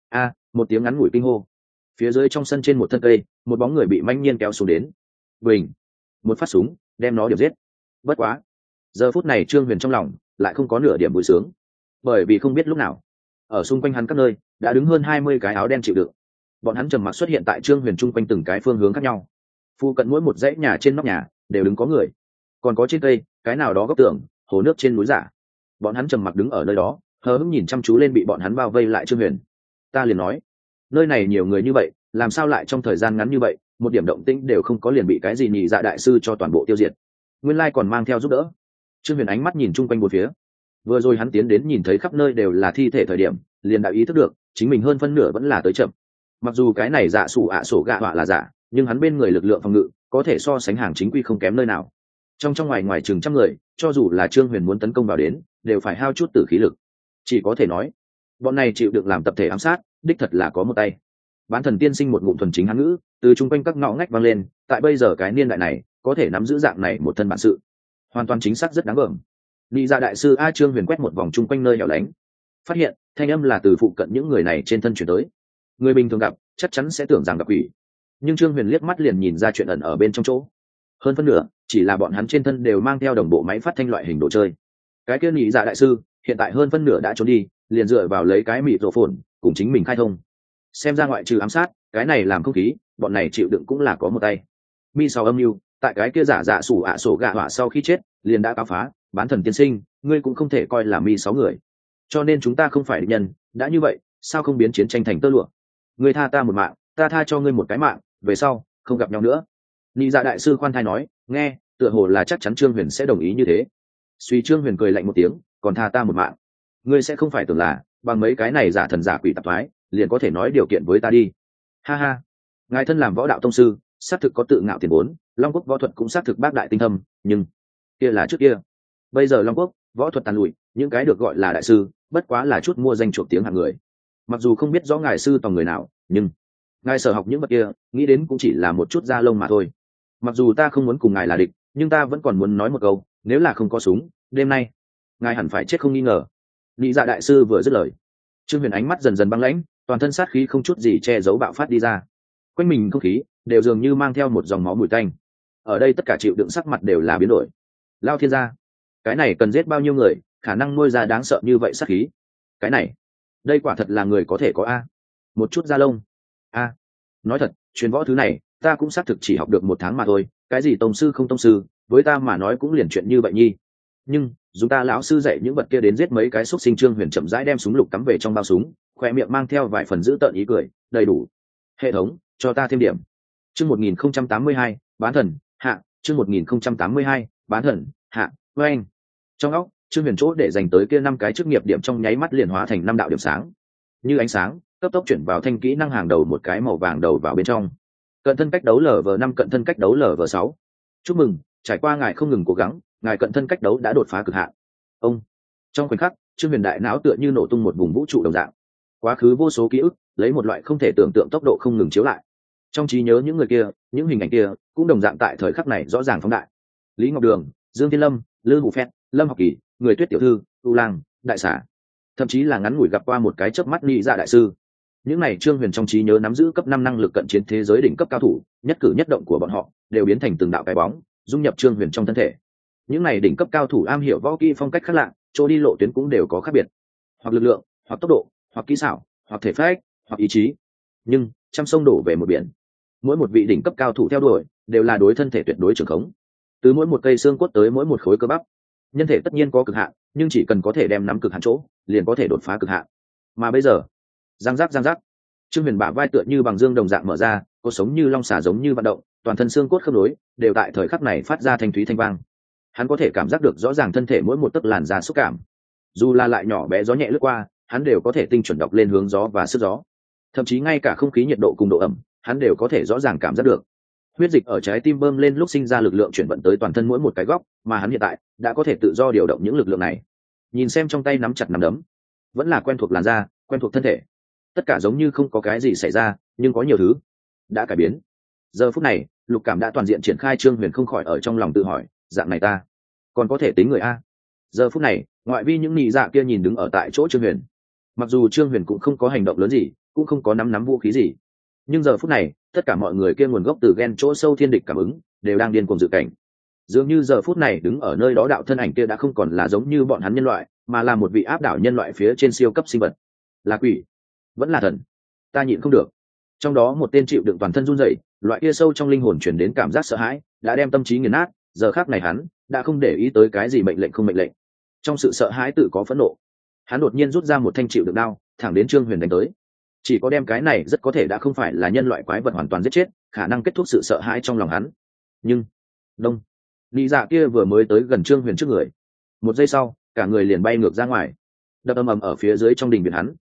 Một tiếng ngắn ngủi kinh hô. Phía dưới trong sân trên một thân cây, một bóng người bị manh nhiên kéo xuống đến. Bình, một phát súng đem nó điểm giết. Bất quá giờ phút này Trương Huyền trong lòng lại không có nửa điểm vui sướng, bởi vì không biết lúc nào ở xung quanh hắn các nơi đã đứng hơn 20 cái áo đen chịu đựng. Bọn hắn trầm mặc xuất hiện tại Trương Huyền chung quanh từng cái phương hướng khác nhau. Phu cận mỗi một dãy nhà trên nóc nhà đều đứng có người, còn có trên cây cái nào đó góc tường, hồ nước trên núi giả. Bọn hắn trầm mặc đứng ở nơi đó, hờ hững nhìn chăm chú lên bị bọn hắn bao vây lại Trương Huyền. Ta liền nói, nơi này nhiều người như vậy, làm sao lại trong thời gian ngắn như vậy một điểm động tĩnh đều không có liền bị cái gì nhị dạ đại sư cho toàn bộ tiêu diệt? Nguyên lai còn mang theo giúp đỡ. Trương Huyền ánh mắt nhìn chung quanh bốn phía. Vừa rồi hắn tiến đến nhìn thấy khắp nơi đều là thi thể thời điểm, liền đã ý thức được chính mình hơn phân nửa vẫn là tới chậm. Mặc dù cái này dạ sủ ạ sổ gạ họa là giả, nhưng hắn bên người lực lượng phòng ngự có thể so sánh hàng chính quy không kém nơi nào. Trong ngoài ngoài chừng trăm người, cho dù là Trương Huyền muốn tấn công vào đến, đều phải hao chút tử khí lực. Chỉ có thể nói, bọn này chịu được làm tập thể ám sát, đích thật là có một tay. Bán thần tiên sinh một ngụm thuần chính hán ngữ, từ chung quanh các ngõ ngách vang lên, tại bây giờ cái niên đại này, có thể nắm giữ dạng này một thân bản sự, hoàn toàn chính xác rất đáng gờm. Lý gia đại sư A Trương Huyền quét một vòng chung quanh nơi hẻo lánh, phát hiện thanh âm là từ phụ cận những người này trên thân chuyển tới. Người bình thường gặp chắc chắn sẽ tưởng rằng gặp quỷ, nhưng Trương Huyền liếc mắt liền nhìn ra chuyện ẩn ở bên trong chỗ. Hơn phân nửa chỉ là bọn hắn trên thân đều mang theo đồng bộ máy phát thanh loại hình đồ chơi. Cái kia Lý gia đại sư hiện tại hơn phân nửa đã trốn đi, liền dựa vào lấy cái mịt rổ phồn cùng chính mình khai thông. Xem ra ngoại trừ ám sát, cái này làm không khí, bọn này chịu đựng cũng là có một tay. Mi sau âm mưu, tại cái kia giả dạ sủ ạ sổ gạ họa sau khi chết, liền đã cáo phá. Bán thần tiên sinh, ngươi cũng không thể coi là Mi 6 người, cho nên chúng ta không phải địch nhân. Đã như vậy, sao không biến chiến tranh thành tơ lụa? Ngươi tha ta một mạng, ta tha cho ngươi một cái mạng, về sau không gặp nhau nữa. Ni dạ đại sư khoan thai nói, nghe tựa hồ là chắc chắn Trương Huyền sẽ đồng ý như thế. Suy Trương Huyền cười lạnh một tiếng, còn tha ta một mạng, ngươi sẽ không phải tưởng là bằng mấy cái này giả thần giả quỷ tạp thoái liền có thể nói điều kiện với ta đi. Ha ha, ngài thân làm võ đạo tông sư, xác thực có tự ngạo tiền vốn, Long Quốc võ thuật cũng xác thực bác đại tinh thâm, nhưng kia là trước kia. Bây giờ Long Quốc võ thuật tàn lụi, những cái được gọi là đại sư bất quá là chút mua danh chuộc tiếng hạng người. Mặc dù không biết rõ ngài sư tòng người nào, nhưng ngài sở học những vật kia nghĩ đến cũng chỉ là một chút da lông mà thôi. Mặc dù ta không muốn cùng ngài là địch, nhưng ta vẫn còn muốn nói một câu, nếu là không có súng, đêm nay ngài hẳn phải chết không nghi ngờ. Lý dạ đại sư vừa dứt lời, Trương Huyền ánh mắt dần dần băng lãnh, toàn thân sát khí không chút gì che giấu bạo phát đi ra. Quanh mình không khí đều dường như mang theo một dòng máu mùi tanh. Ở đây tất cả chịu đựng sắc mặt đều là biến đổi. Lao thiên gia, cái này cần giết bao nhiêu người, khả năng nuôi ra đáng sợ như vậy sát khí? Cái này, đây quả thật là người có thể có a? Một chút da lông. A, nói thật, truyền võ thứ này, ta cũng xác thực chỉ học được 1 tháng mà thôi, cái gì tông sư không tông sư, với ta mà nói cũng liền chuyện như vậy nhi. Nhưng dùng ta lão sư dạy những vật kia đến giết mấy cái xúc sinh. Trương Huyền chậm rãi đem súng lục cắm về trong bao súng, khoe miệng mang theo vài phần dữ tợn ý cười, đầy đủ. Hệ thống, cho ta thêm điểm. Chương 1082, bán thần hạ. Chương 1082, bán thần hạ. Với anh, trong óc Trương Huyền chỗ để dành tới kia 5 cái chức nghiệp điểm trong nháy mắt liền hóa thành 5 đạo điểm sáng, như ánh sáng cấp tốc chuyển vào thanh kỹ năng hàng đầu một cái màu vàng đầu vào bên trong. Cận thân cách đấu LV5, cận thân cách đấu LV6. Chúc mừng, trải qua ngài không ngừng cố gắng, ngài cận thân cách đấu đã đột phá cực hạn. Ông, trong khoảnh khắc, Trương Huyền đại não tựa như nổ tung một vùng vũ trụ đồng dạng, quá khứ vô số ký ức lấy một loại không thể tưởng tượng tốc độ không ngừng chiếu lại. Trong trí nhớ những người kia, những hình ảnh kia cũng đồng dạng tại thời khắc này rõ ràng phóng đại. Lý Ngọc Đường, Dương Thiên Lâm, Lư Hủ Phét, Lâm Học Kỳ, Người Tuyết tiểu thư, Tu Lang, Đại Xả, thậm chí là ngắn ngủi gặp qua một cái chớp mắt Lý Dạ đại sư. Những này Trương Huyền trong trí nhớ nắm giữ cấp 5 năng lực cận chiến thế giới đỉnh cấp cao thủ, nhất cử nhất động của bọn họ đều biến thành từng đạo cái bóng, dung nhập Trương Huyền trong thân thể. Những này đỉnh cấp cao thủ am hiểu võ kỹ phong cách khác lạ, chỗ đi lộ tuyến cũng đều có khác biệt, hoặc lực lượng, hoặc tốc độ, hoặc kỹ xảo, hoặc thể phách, hoặc ý chí. Nhưng trăm sông đổ về một biển, mỗi một vị đỉnh cấp cao thủ theo đuổi đều là đối thân thể tuyệt đối trường khống. Từ mỗi một cây xương cốt tới mỗi một khối cơ bắp, nhân thể tất nhiên có cực hạn, nhưng chỉ cần có thể đem nắm cực hạn chỗ, liền có thể đột phá cực hạn. Mà bây giờ, giang giác, Trương Huyền bả vai tựa như bằng dương đồng dạng mở ra, cột sống như long xà giống như vận động, toàn thân xương cốt khớp nối đều tại thời khắc này phát ra thanh thúy thanh vang. Hắn có thể cảm giác được rõ ràng thân thể mỗi một tấc làn da xúc cảm, dù là lại nhỏ bé gió nhẹ lướt qua, hắn đều có thể tinh chuẩn đọc lên hướng gió và sức gió. Thậm chí ngay cả không khí nhiệt độ cùng độ ẩm, hắn đều có thể rõ ràng cảm giác được. Huyết dịch ở trái tim bơm lên lúc sinh ra lực lượng chuyển vận tới toàn thân mỗi một cái góc, mà hắn hiện tại đã có thể tự do điều động những lực lượng này. Nhìn xem trong tay nắm chặt nắm đấm, vẫn là quen thuộc làn da, quen thuộc thân thể, tất cả giống như không có cái gì xảy ra, nhưng có nhiều thứ đã cải biến. Giờ phút này, lục cảm đã toàn diện triển khai. Trương Huyền không khỏi ở trong lòng tự hỏi, dạng này ta còn có thể tính người a? Giờ phút này, ngoại vi những nhị dạ kia nhìn đứng ở tại chỗ Trương Huyền, mặc dù Trương Huyền cũng không có hành động lớn gì, cũng không có nắm vũ khí gì, nhưng giờ phút này tất cả mọi người kia nguồn gốc từ ghen chỗ sâu thiên địch cảm ứng đều đang điên cuồng dự cảnh. Dường như giờ phút này đứng ở nơi đó đạo thân ảnh kia đã không còn là giống như bọn hắn nhân loại, mà là một vị áp đảo nhân loại phía trên siêu cấp sinh vật. Là quỷ vẫn là thần, ta nhịn không được. Trong đó một tên chịu đựng toàn thân run rẩy, loại kia sâu trong linh hồn truyền đến cảm giác sợ hãi đã đem tâm trí nghiền nát. Giờ khắc này hắn đã không để ý tới cái gì mệnh lệnh không mệnh lệnh, trong sự sợ hãi tự có phẫn nộ, hắn đột nhiên rút ra một thanh chịu đựng đao, thẳng đến Trương Huyền đánh tới. Chỉ có đem cái này rất có thể đã không phải là nhân loại quái vật hoàn toàn giết chết, khả năng kết thúc sự sợ hãi trong lòng hắn. Nhưng đông, lý dạ kia vừa mới tới gần Trương Huyền trước người, một giây sau cả người liền bay ngược ra ngoài, đập ầm ầm ở phía dưới trong đình viện hắn,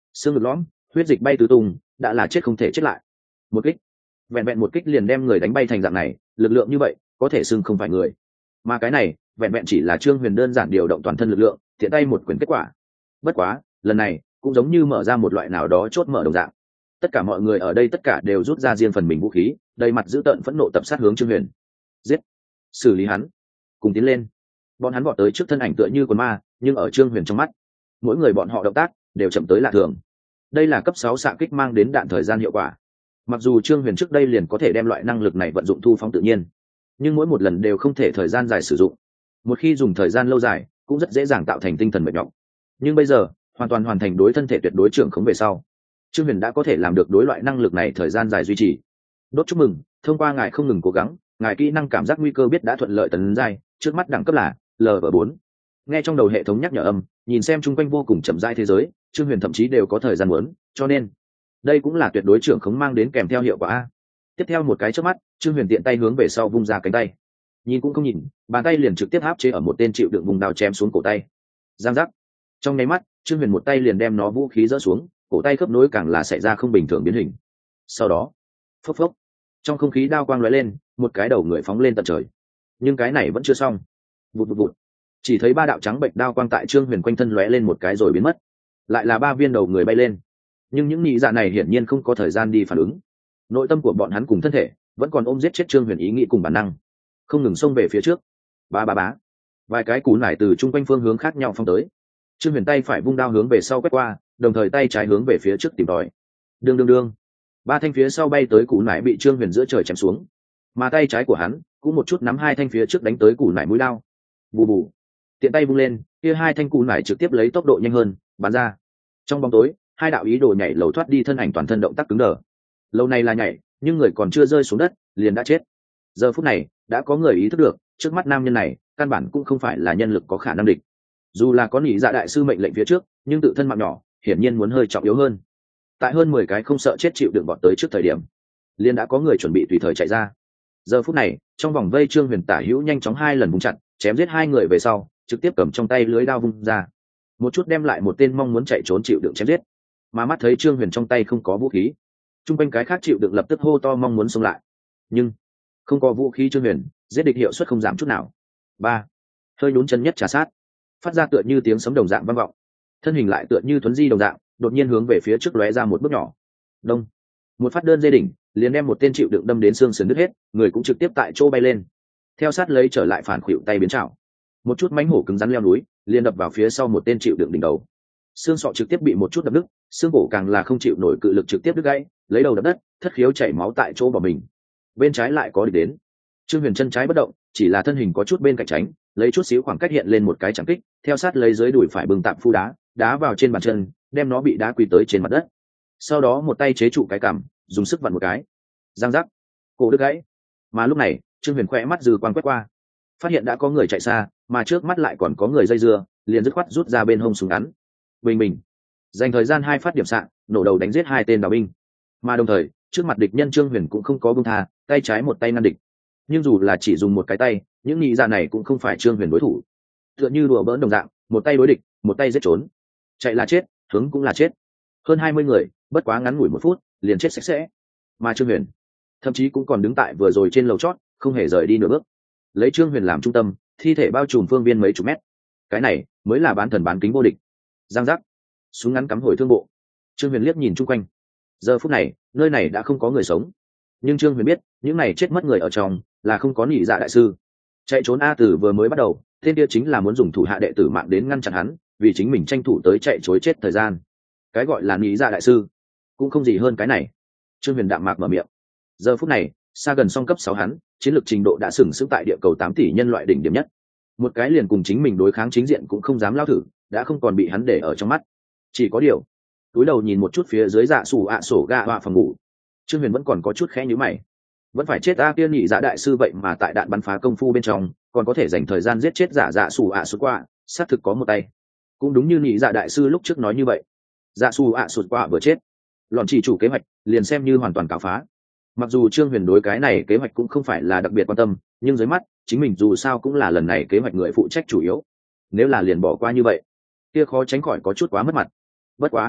xương ngực lõm, huyết dịch bay tứ tung, đã là chết không thể chết lại. Một kích, vẹn vẹn một kích liền đem người đánh bay thành dạng này, lực lượng như vậy có thể xưng không phải người. Mà cái này vẹn vẹn chỉ là Trương Huyền đơn giản điều động toàn thân lực lượng, tiện tay một quyền kết quả. Bất quá lần này cũng giống như mở ra một loại nào đó chốt mở đồng dạng, tất cả mọi người ở đây tất cả đều rút ra riêng phần mình vũ khí, đầy mặt dữ tợn phẫn nộ tập sát hướng Trương Huyền. Giết, xử lý hắn, cùng tiến lên. Bọn hắn vọt tới trước thân ảnh tựa như con ma, nhưng ở Trương Huyền trong mắt, mỗi người bọn họ động tác đều chậm tới lạ thường. Đây là cấp 6 xạ kích mang đến đạn thời gian hiệu quả. Mặc dù Trương Huyền trước đây liền có thể đem loại năng lực này vận dụng thu phóng tự nhiên, nhưng mỗi một lần đều không thể thời gian dài sử dụng. Một khi dùng thời gian lâu dài, cũng rất dễ dàng tạo thành tinh thần mệt nhọc. Nhưng bây giờ, hoàn toàn hoàn thành đối thân thể tuyệt đối trưởng khống về sau, Trương Huyền đã có thể làm được đối loại năng lực này thời gian dài duy trì. Đốt chúc mừng, thông qua ngài không ngừng cố gắng, ngài kỹ năng cảm giác nguy cơ biết đã thuận lợi tấn giai, trước mắt đẳng cấp là Lv4. Nghe trong đầu hệ thống nhắc nhở âm, nhìn xem chung quanh vô cùng chậm rãi thế giới, Trương Huyền thậm chí đều có thời gian muốn, cho nên đây cũng là tuyệt đối trưởng khống mang đến kèm theo hiệu quả a. Tiếp theo một cái chớp mắt, Trương Huyền tiện tay hướng về sau vung ra cánh tay, nhìn cũng không nhìn, bàn tay liền trực tiếp áp chế ở một tên chịu đựng vùng đao chém xuống cổ tay. Giang giác, trong nháy mắt Trương Huyền một tay liền đem nó vũ khí dỡ xuống, cổ tay khớp nối càng là xảy ra không bình thường biến hình. Sau đó phốc phốc, trong không khí đao quang lóe lên, một cái đầu người phóng lên tận trời. Nhưng cái này vẫn chưa xong. Vụt vụt vụt, chỉ thấy 3 đạo trắng bệnh đao quang tại Trương Huyền quanh thân lóe lên một cái rồi biến mất, lại là 3 viên đầu người bay lên. Nhưng những nhị dạ này hiển nhiên không có thời gian đi phản ứng, nội tâm của bọn hắn cùng thân thể vẫn còn ôm giết chết Trương Huyền ý nghĩ cùng bản năng, không ngừng xông về phía trước. Ba ba bá, vài cái cú nải từ chung quanh phương hướng khác nhau phong tới. Trương Huyền tay phải vung đao hướng về sau quét qua, đồng thời tay trái hướng về phía trước tìm tòi. Đương đương đương, 3 thanh phía sau bay tới cú nải bị Trương Huyền giữa trời chém xuống, mà tay trái của hắn cũng một chút nắm 2 thanh phía trước đánh tới cú nải mũi đao. Bù bù, tiện tay vung lên, kia 2 thanh cú nải trực tiếp lấy tốc độ nhanh hơn bắn ra. Trong bóng tối, 2 đạo ý đồ nhảy lầu thoát đi thân ảnh toàn thân động tác cứng đờ. Lâu này là nhảy, nhưng người còn chưa rơi xuống đất liền đã chết. Giờ phút này đã có người ý thức được, trước mắt nam nhân này căn bản cũng không phải là nhân lực có khả năng địch. Dù là có nhị dạ đại sư mệnh lệnh phía trước, nhưng tự thân mạng nhỏ hiển nhiên muốn hơi trọng yếu hơn. Tại hơn 10 cái không sợ chết chịu đựng bọn tới trước thời điểm, liền đã có người chuẩn bị tùy thời chạy ra. Giờ phút này trong vòng vây Trương Huyền tả hữu nhanh chóng 2 lần vung chặn, chém giết 2 người về sau, trực tiếp cầm trong tay lưới đao vung ra, một chút đem lại một tên mong muốn chạy trốn chịu đựng chém giết. Mà mắt thấy Trương Huyền trong tay không có vũ khí, chung quanh cái khác chịu đựng lập tức hô to mong muốn xông lại. Nhưng không có vũ khí Trương Huyền giết địch hiệu suất không giảm chút nào. 3, hơi nhún chân nhất trà sát, phát ra tựa như tiếng sấm đồng dạng vang vọng, thân hình lại tựa như thuấn di đồng dạng đột nhiên hướng về phía trước lóe ra một bước nhỏ. Đông, một phát đơn dây đỉnh liền đem một tên chịu đựng đâm đến xương sườn đứt hết, người cũng trực tiếp tại chỗ bay lên, theo sát lấy trở lại phản khuỵu tay biến trảo, một chút mánh hổ cứng rắn leo núi liền đập vào phía sau một tên chịu đựng đỉnh đầu, xương sọ trực tiếp bị một chút đập đứt, xương cổ càng là không chịu nổi cự lực trực tiếp đứt gãy, lấy đầu đập đất, thất khiếu chảy máu tại chỗ bỏ mình. Bên trái lại có địch đến. Trương Huyền chân trái bất động, chỉ là thân hình có chút bên cạnh tránh, lấy chút xíu khoảng cách hiện lên một cái chạm kích, theo sát lấy dưới đùi phải bừng tạm phu đá, đá vào trên bàn chân, đem nó bị đá quỳ tới trên mặt đất. Sau đó một tay chế trụ cái cằm, dùng sức vặn một cái. Giang giác, cổ đứt gãy. Mà lúc này, Trương Huyền khẽ mắt dư quang quét qua, phát hiện đã có người chạy xa, mà trước mắt lại còn có người dây dưa, liền dứt khoát rút ra bên hông súng ngắn. Bình bình, dành thời gian 2 phát điểm xạ, nổ đầu đánh giết 2 tên đào binh. Mà đồng thời, trước mặt địch nhân Trương Huyền cũng không có buông tha, tay trái một tay ngăn địch. Nhưng dù là chỉ dùng một cái tay, những nhị dạ này cũng không phải Trương Huyền đối thủ. Tựa như đùa bỡn đồng dạng, một tay đối địch, một tay giết trốn. Chạy là chết, hướng cũng là chết. Hơn 20 người, bất quá ngắn ngủi 1 phút, liền chết sạch sẽ. Mà Trương Huyền, thậm chí cũng còn đứng tại vừa rồi trên lầu chót, không hề rời đi nửa bước. Lấy Trương Huyền làm trung tâm, thi thể bao trùm phương viên mấy chục mét. Cái này mới là bán thần bán kính vô địch. Giang giác, súng ngắn cắm hồi thương bộ. Trương Huyền liếc nhìn chung quanh. Giờ phút này, nơi này đã không có người sống. Nhưng Trương Huyền biết, những này chết mất người ở trong là không có nhị dạ đại sư. Chạy trốn A Tử vừa mới bắt đầu, tên kia chính là muốn dùng thủ hạ đệ tử mạng đến ngăn chặn hắn, vì chính mình tranh thủ tới chạy trối chết thời gian. Cái gọi là nhị dạ đại sư, cũng không gì hơn cái này. Trương Huyền đạm mạc mở miệng. Giờ phút này, xa gần song cấp 6 hắn, chiến lược trình độ đã sừng sững tại địa cầu 8 tỷ nhân loại đỉnh điểm nhất. Một cái liền cùng chính mình đối kháng chính diện cũng không dám lao thử, đã không còn bị hắn để ở trong mắt. Chỉ có điều, túi đầu nhìn một chút phía dưới dạ sủ sổ gạ họa phòng ngủ, Trương Huyền vẫn còn có chút khẽ nhíu mày. Vẫn phải chết A Tiên nhị dạ đại sư vậy mà tại đạn bắn phá công phu bên trong, còn có thể dành thời gian giết chết dạ sủ sụt qua, xác thực có một tay. Cũng đúng như nhị dạ đại sư lúc trước nói như vậy, dạ sủ sụt qua vừa chết, lọn chỉ chủ kế hoạch liền xem như hoàn toàn cạo phá. Mặc dù Trương Huyền đối cái này kế hoạch cũng không phải là đặc biệt quan tâm, nhưng dưới mắt chính mình dù sao cũng là lần này kế hoạch người phụ trách chủ yếu. Nếu là liền bỏ qua như vậy, kia khó tránh khỏi có chút quá mất mặt. Bất quá,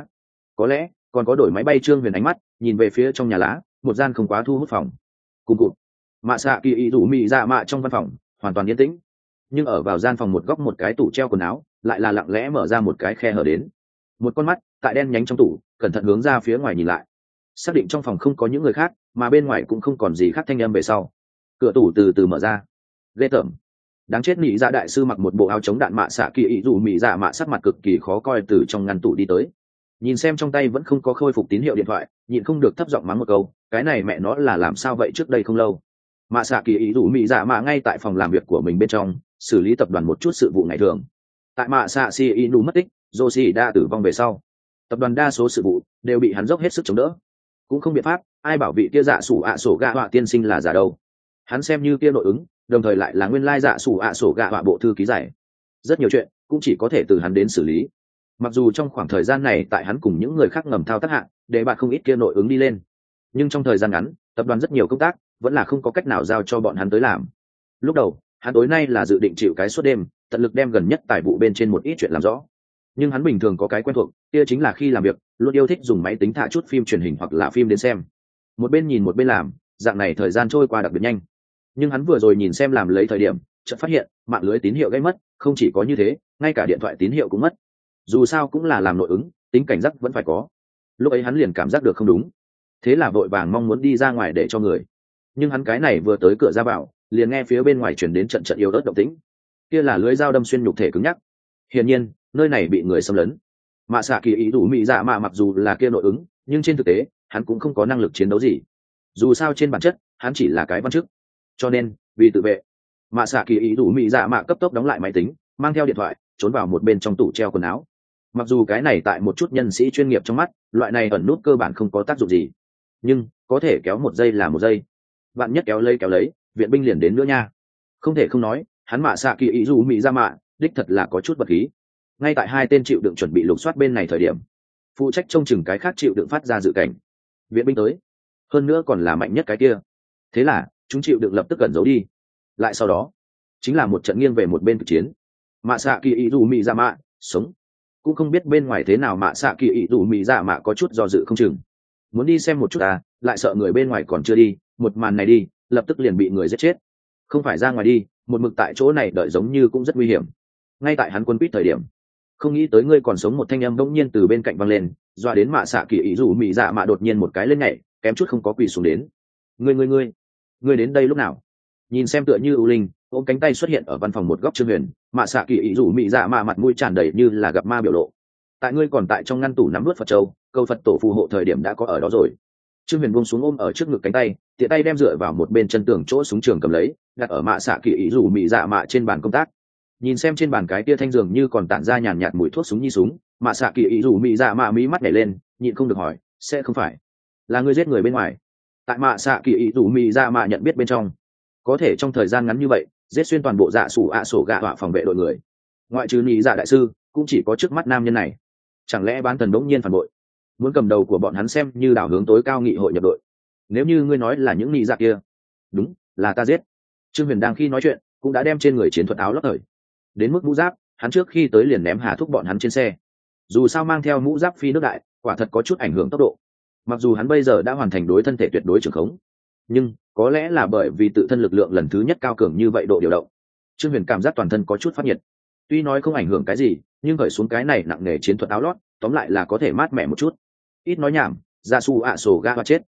có lẽ còn có đổi máy bay. Trương Huyền ánh mắt nhìn về phía trong nhà lá, một gian không quá thu hút phòng. Cùng cụt mạ xạ kỳ ý rủ mị dạ mạ trong văn phòng hoàn toàn yên tĩnh, nhưng ở vào gian phòng một góc một cái tủ treo quần áo lại là lặng lẽ mở ra một cái khe hở đến, một con mắt tại đen nhánh trong tủ cẩn thận hướng ra phía ngoài nhìn lại, xác định trong phòng không có những người khác mà bên ngoài cũng không còn gì khác thanh âm về sau, cửa tủ từ từ mở ra. Ghê tởm, đáng chết. Mỹ dạ đại sư mặc một bộ áo chống đạn mạ xạ kỳ ý rủ mị dạ mạ sắc mặt cực kỳ khó coi từ trong ngăn tủ đi tới, nhìn xem trong tay vẫn không có khôi phục tín hiệu điện thoại, nhịn không được thấp giọng mắng một câu, cái này mẹ nó là làm sao vậy. Trước đây không lâu mạ xạ kỳ ý rủ mị dạ mạ ngay tại phòng làm việc của mình bên trong xử lý tập đoàn một chút sự vụ ngày thường. Tại mạ xạ xì inu mất tích, Joshi đã tử vong về sau, tập đoàn đa số sự vụ đều bị hắn dốc hết sức chống đỡ. Cũng không biện pháp, ai bảo vị kia dạ sủ ạ sổ gạ họa tiên sinh là giả đâu. Hắn xem như kia nội ứng, đồng thời lại là nguyên lai dạ sủ ạ sổ gạ họa bộ thư ký giải. Rất nhiều chuyện cũng chỉ có thể từ hắn đến xử lý. Mặc dù trong khoảng thời gian này tại hắn cùng những người khác ngầm thao tác hạng để bạn không ít kia nội ứng đi lên, nhưng trong thời gian ngắn tập đoàn rất nhiều công tác vẫn là không có cách nào giao cho bọn hắn tới làm. Lúc đầu hắn tối nay là dự định chịu cái suốt đêm tận lực đem gần nhất tài vụ bên trên một ít chuyện làm rõ, nhưng hắn bình thường có cái quen thuộc, kia chính là khi làm việc luôn yêu thích dùng máy tính thả chút phim truyền hình hoặc là phim đến xem, một bên nhìn một bên làm, dạng này thời gian trôi qua đặc biệt nhanh. Nhưng hắn vừa rồi nhìn xem làm lấy thời điểm chợt phát hiện mạng lưới tín hiệu gây mất, không chỉ có như thế, ngay cả điện thoại tín hiệu cũng mất. Dù sao cũng là làm nội ứng, tính cảnh giác vẫn phải có. Lúc ấy hắn liền cảm giác được không đúng, thế là vội vàng mong muốn đi ra ngoài để cho người. Nhưng hắn cái này vừa tới cửa ra vào liền nghe phía bên ngoài chuyển đến trận trận yếu ớt động tĩnh, kia là lưới dao đâm xuyên nhục thể cứng nhắc. Hiển nhiên nơi này bị người xâm lấn. Mạ xạ kỳ ý đủ mị dạ mạ mặc dù là kia nội ứng, nhưng trên thực tế hắn cũng không có năng lực chiến đấu gì. Dù sao trên bản chất hắn chỉ là cái văn chức, cho nên vì tự vệ, mạ xạ kỳ ý đủ mị dạ mạ cấp tốc đóng lại máy tính, mang theo điện thoại trốn vào một bên trong tủ treo quần áo. Mặc dù cái này tại một chút nhân sĩ chuyên nghiệp trong mắt loại này ẩn nút cơ bản không có tác dụng gì, nhưng có thể kéo một giây là một giây, bạn nhất kéo lấy viện binh liền đến nữa nha. Không thể không nói hắn mạ xạ kỳ ý dù mỹ ra mạ đích thật là có chút vật khí. Ngay tại hai tên chịu đựng chuẩn bị lục soát bên này thời điểm, phụ trách trông chừng cái khác chịu đựng phát ra dự cảnh viện binh tới, hơn nữa còn là mạnh nhất cái kia. Thế là chúng chịu đựng lập tức gần giấu đi. Lại sau đó chính là một trận nghiêng về một bên cực chiến. Mạ xạ kỳ ý dù mỹ ra mạ sống, cũng không biết bên ngoài thế nào. Mạ xạ kỳ ý dù mỹ ra mạ có chút do dự không chừng, muốn đi xem một chút lại sợ người bên ngoài còn chưa đi, một màn này đi lập tức liền bị người giết chết. Không phải ra ngoài đi, một mực tại chỗ này đợi giống như cũng rất nguy hiểm. Ngay tại hắn quân quýt thời điểm, không nghĩ tới ngươi còn sống, một thanh âm bỗng nhiên từ bên cạnh văng lên, doa đến mạ xạ kỳ ý dù mỹ dạ mạ đột nhiên một cái lên nhảy, kém chút không có quỳ xuống đến. Ngươi đến đây lúc nào? Nhìn xem tựa như ưu linh ôm cánh tay xuất hiện ở văn phòng một góc Trương Huyền, mạ xạ kỳ ý dù mỹ dạ mạ mặt mũi tràn đầy như là gặp ma biểu lộ. Tại ngươi còn tại trong ngăn tủ nắm vớt Phật châu, câu Phật tổ phù hộ thời điểm đã có ở đó rồi. Trương Huyền buông xuống ôm ở trước ngực cánh tay, tiện tay đem dựa vào một bên chân tường chỗ súng trường cầm lấy, đặt ở mạ xạ kỳ ý dù mỹ dạ mạ trên bàn công tác. Nhìn xem trên bàn cái tia thanh dường như còn tản ra nhàn nhạt mùi thuốc súng nhi súng, mạ xạ kỳ ý dù mỹ dạ mạ mí mắt nhảy lên, nhịn không được hỏi, sẽ không phải là ngươi giết người bên ngoài? Tại mạ xạ kỳ ý dù mỹ dạ mạ nhận biết bên trong, có thể trong thời gian ngắn như vậy giết xuyên toàn bộ dạ sủ ạ sổ gạ họa phòng vệ đội người, ngoại trừ nhị dạ đại sư cũng chỉ có trước mắt nam nhân này. Chẳng lẽ bán thần đống nhiên phản bội, muốn cầm đầu của bọn hắn xem như đảo hướng tối cao nghị hội nhập đội? Nếu như ngươi nói là những nhị dạ kia, đúng là ta giết. Trương Huyền đang khi nói chuyện cũng đã đem trên người chiến thuật áo lót thời, đến mức mũ giáp hắn trước khi tới liền ném hà thúc bọn hắn trên xe. Dù sao mang theo mũ giáp phi nước đại quả thật có chút ảnh hưởng tốc độ. Mặc dù hắn bây giờ đã hoàn thành đối thân thể tuyệt đối trường khống, nhưng có lẽ là bởi vì tự thân lực lượng lần thứ nhất cao cường như vậy độ điều động, Trương Huyền cảm giác toàn thân có chút phát nhiệt. Tuy nói không ảnh hưởng cái gì, nhưng khởi xuống cái này nặng nề chiến thuật áo lót tóm lại là có thể mát mẻ một chút. Ít nói nhảm, ra su ạ sổ ga hoa chết.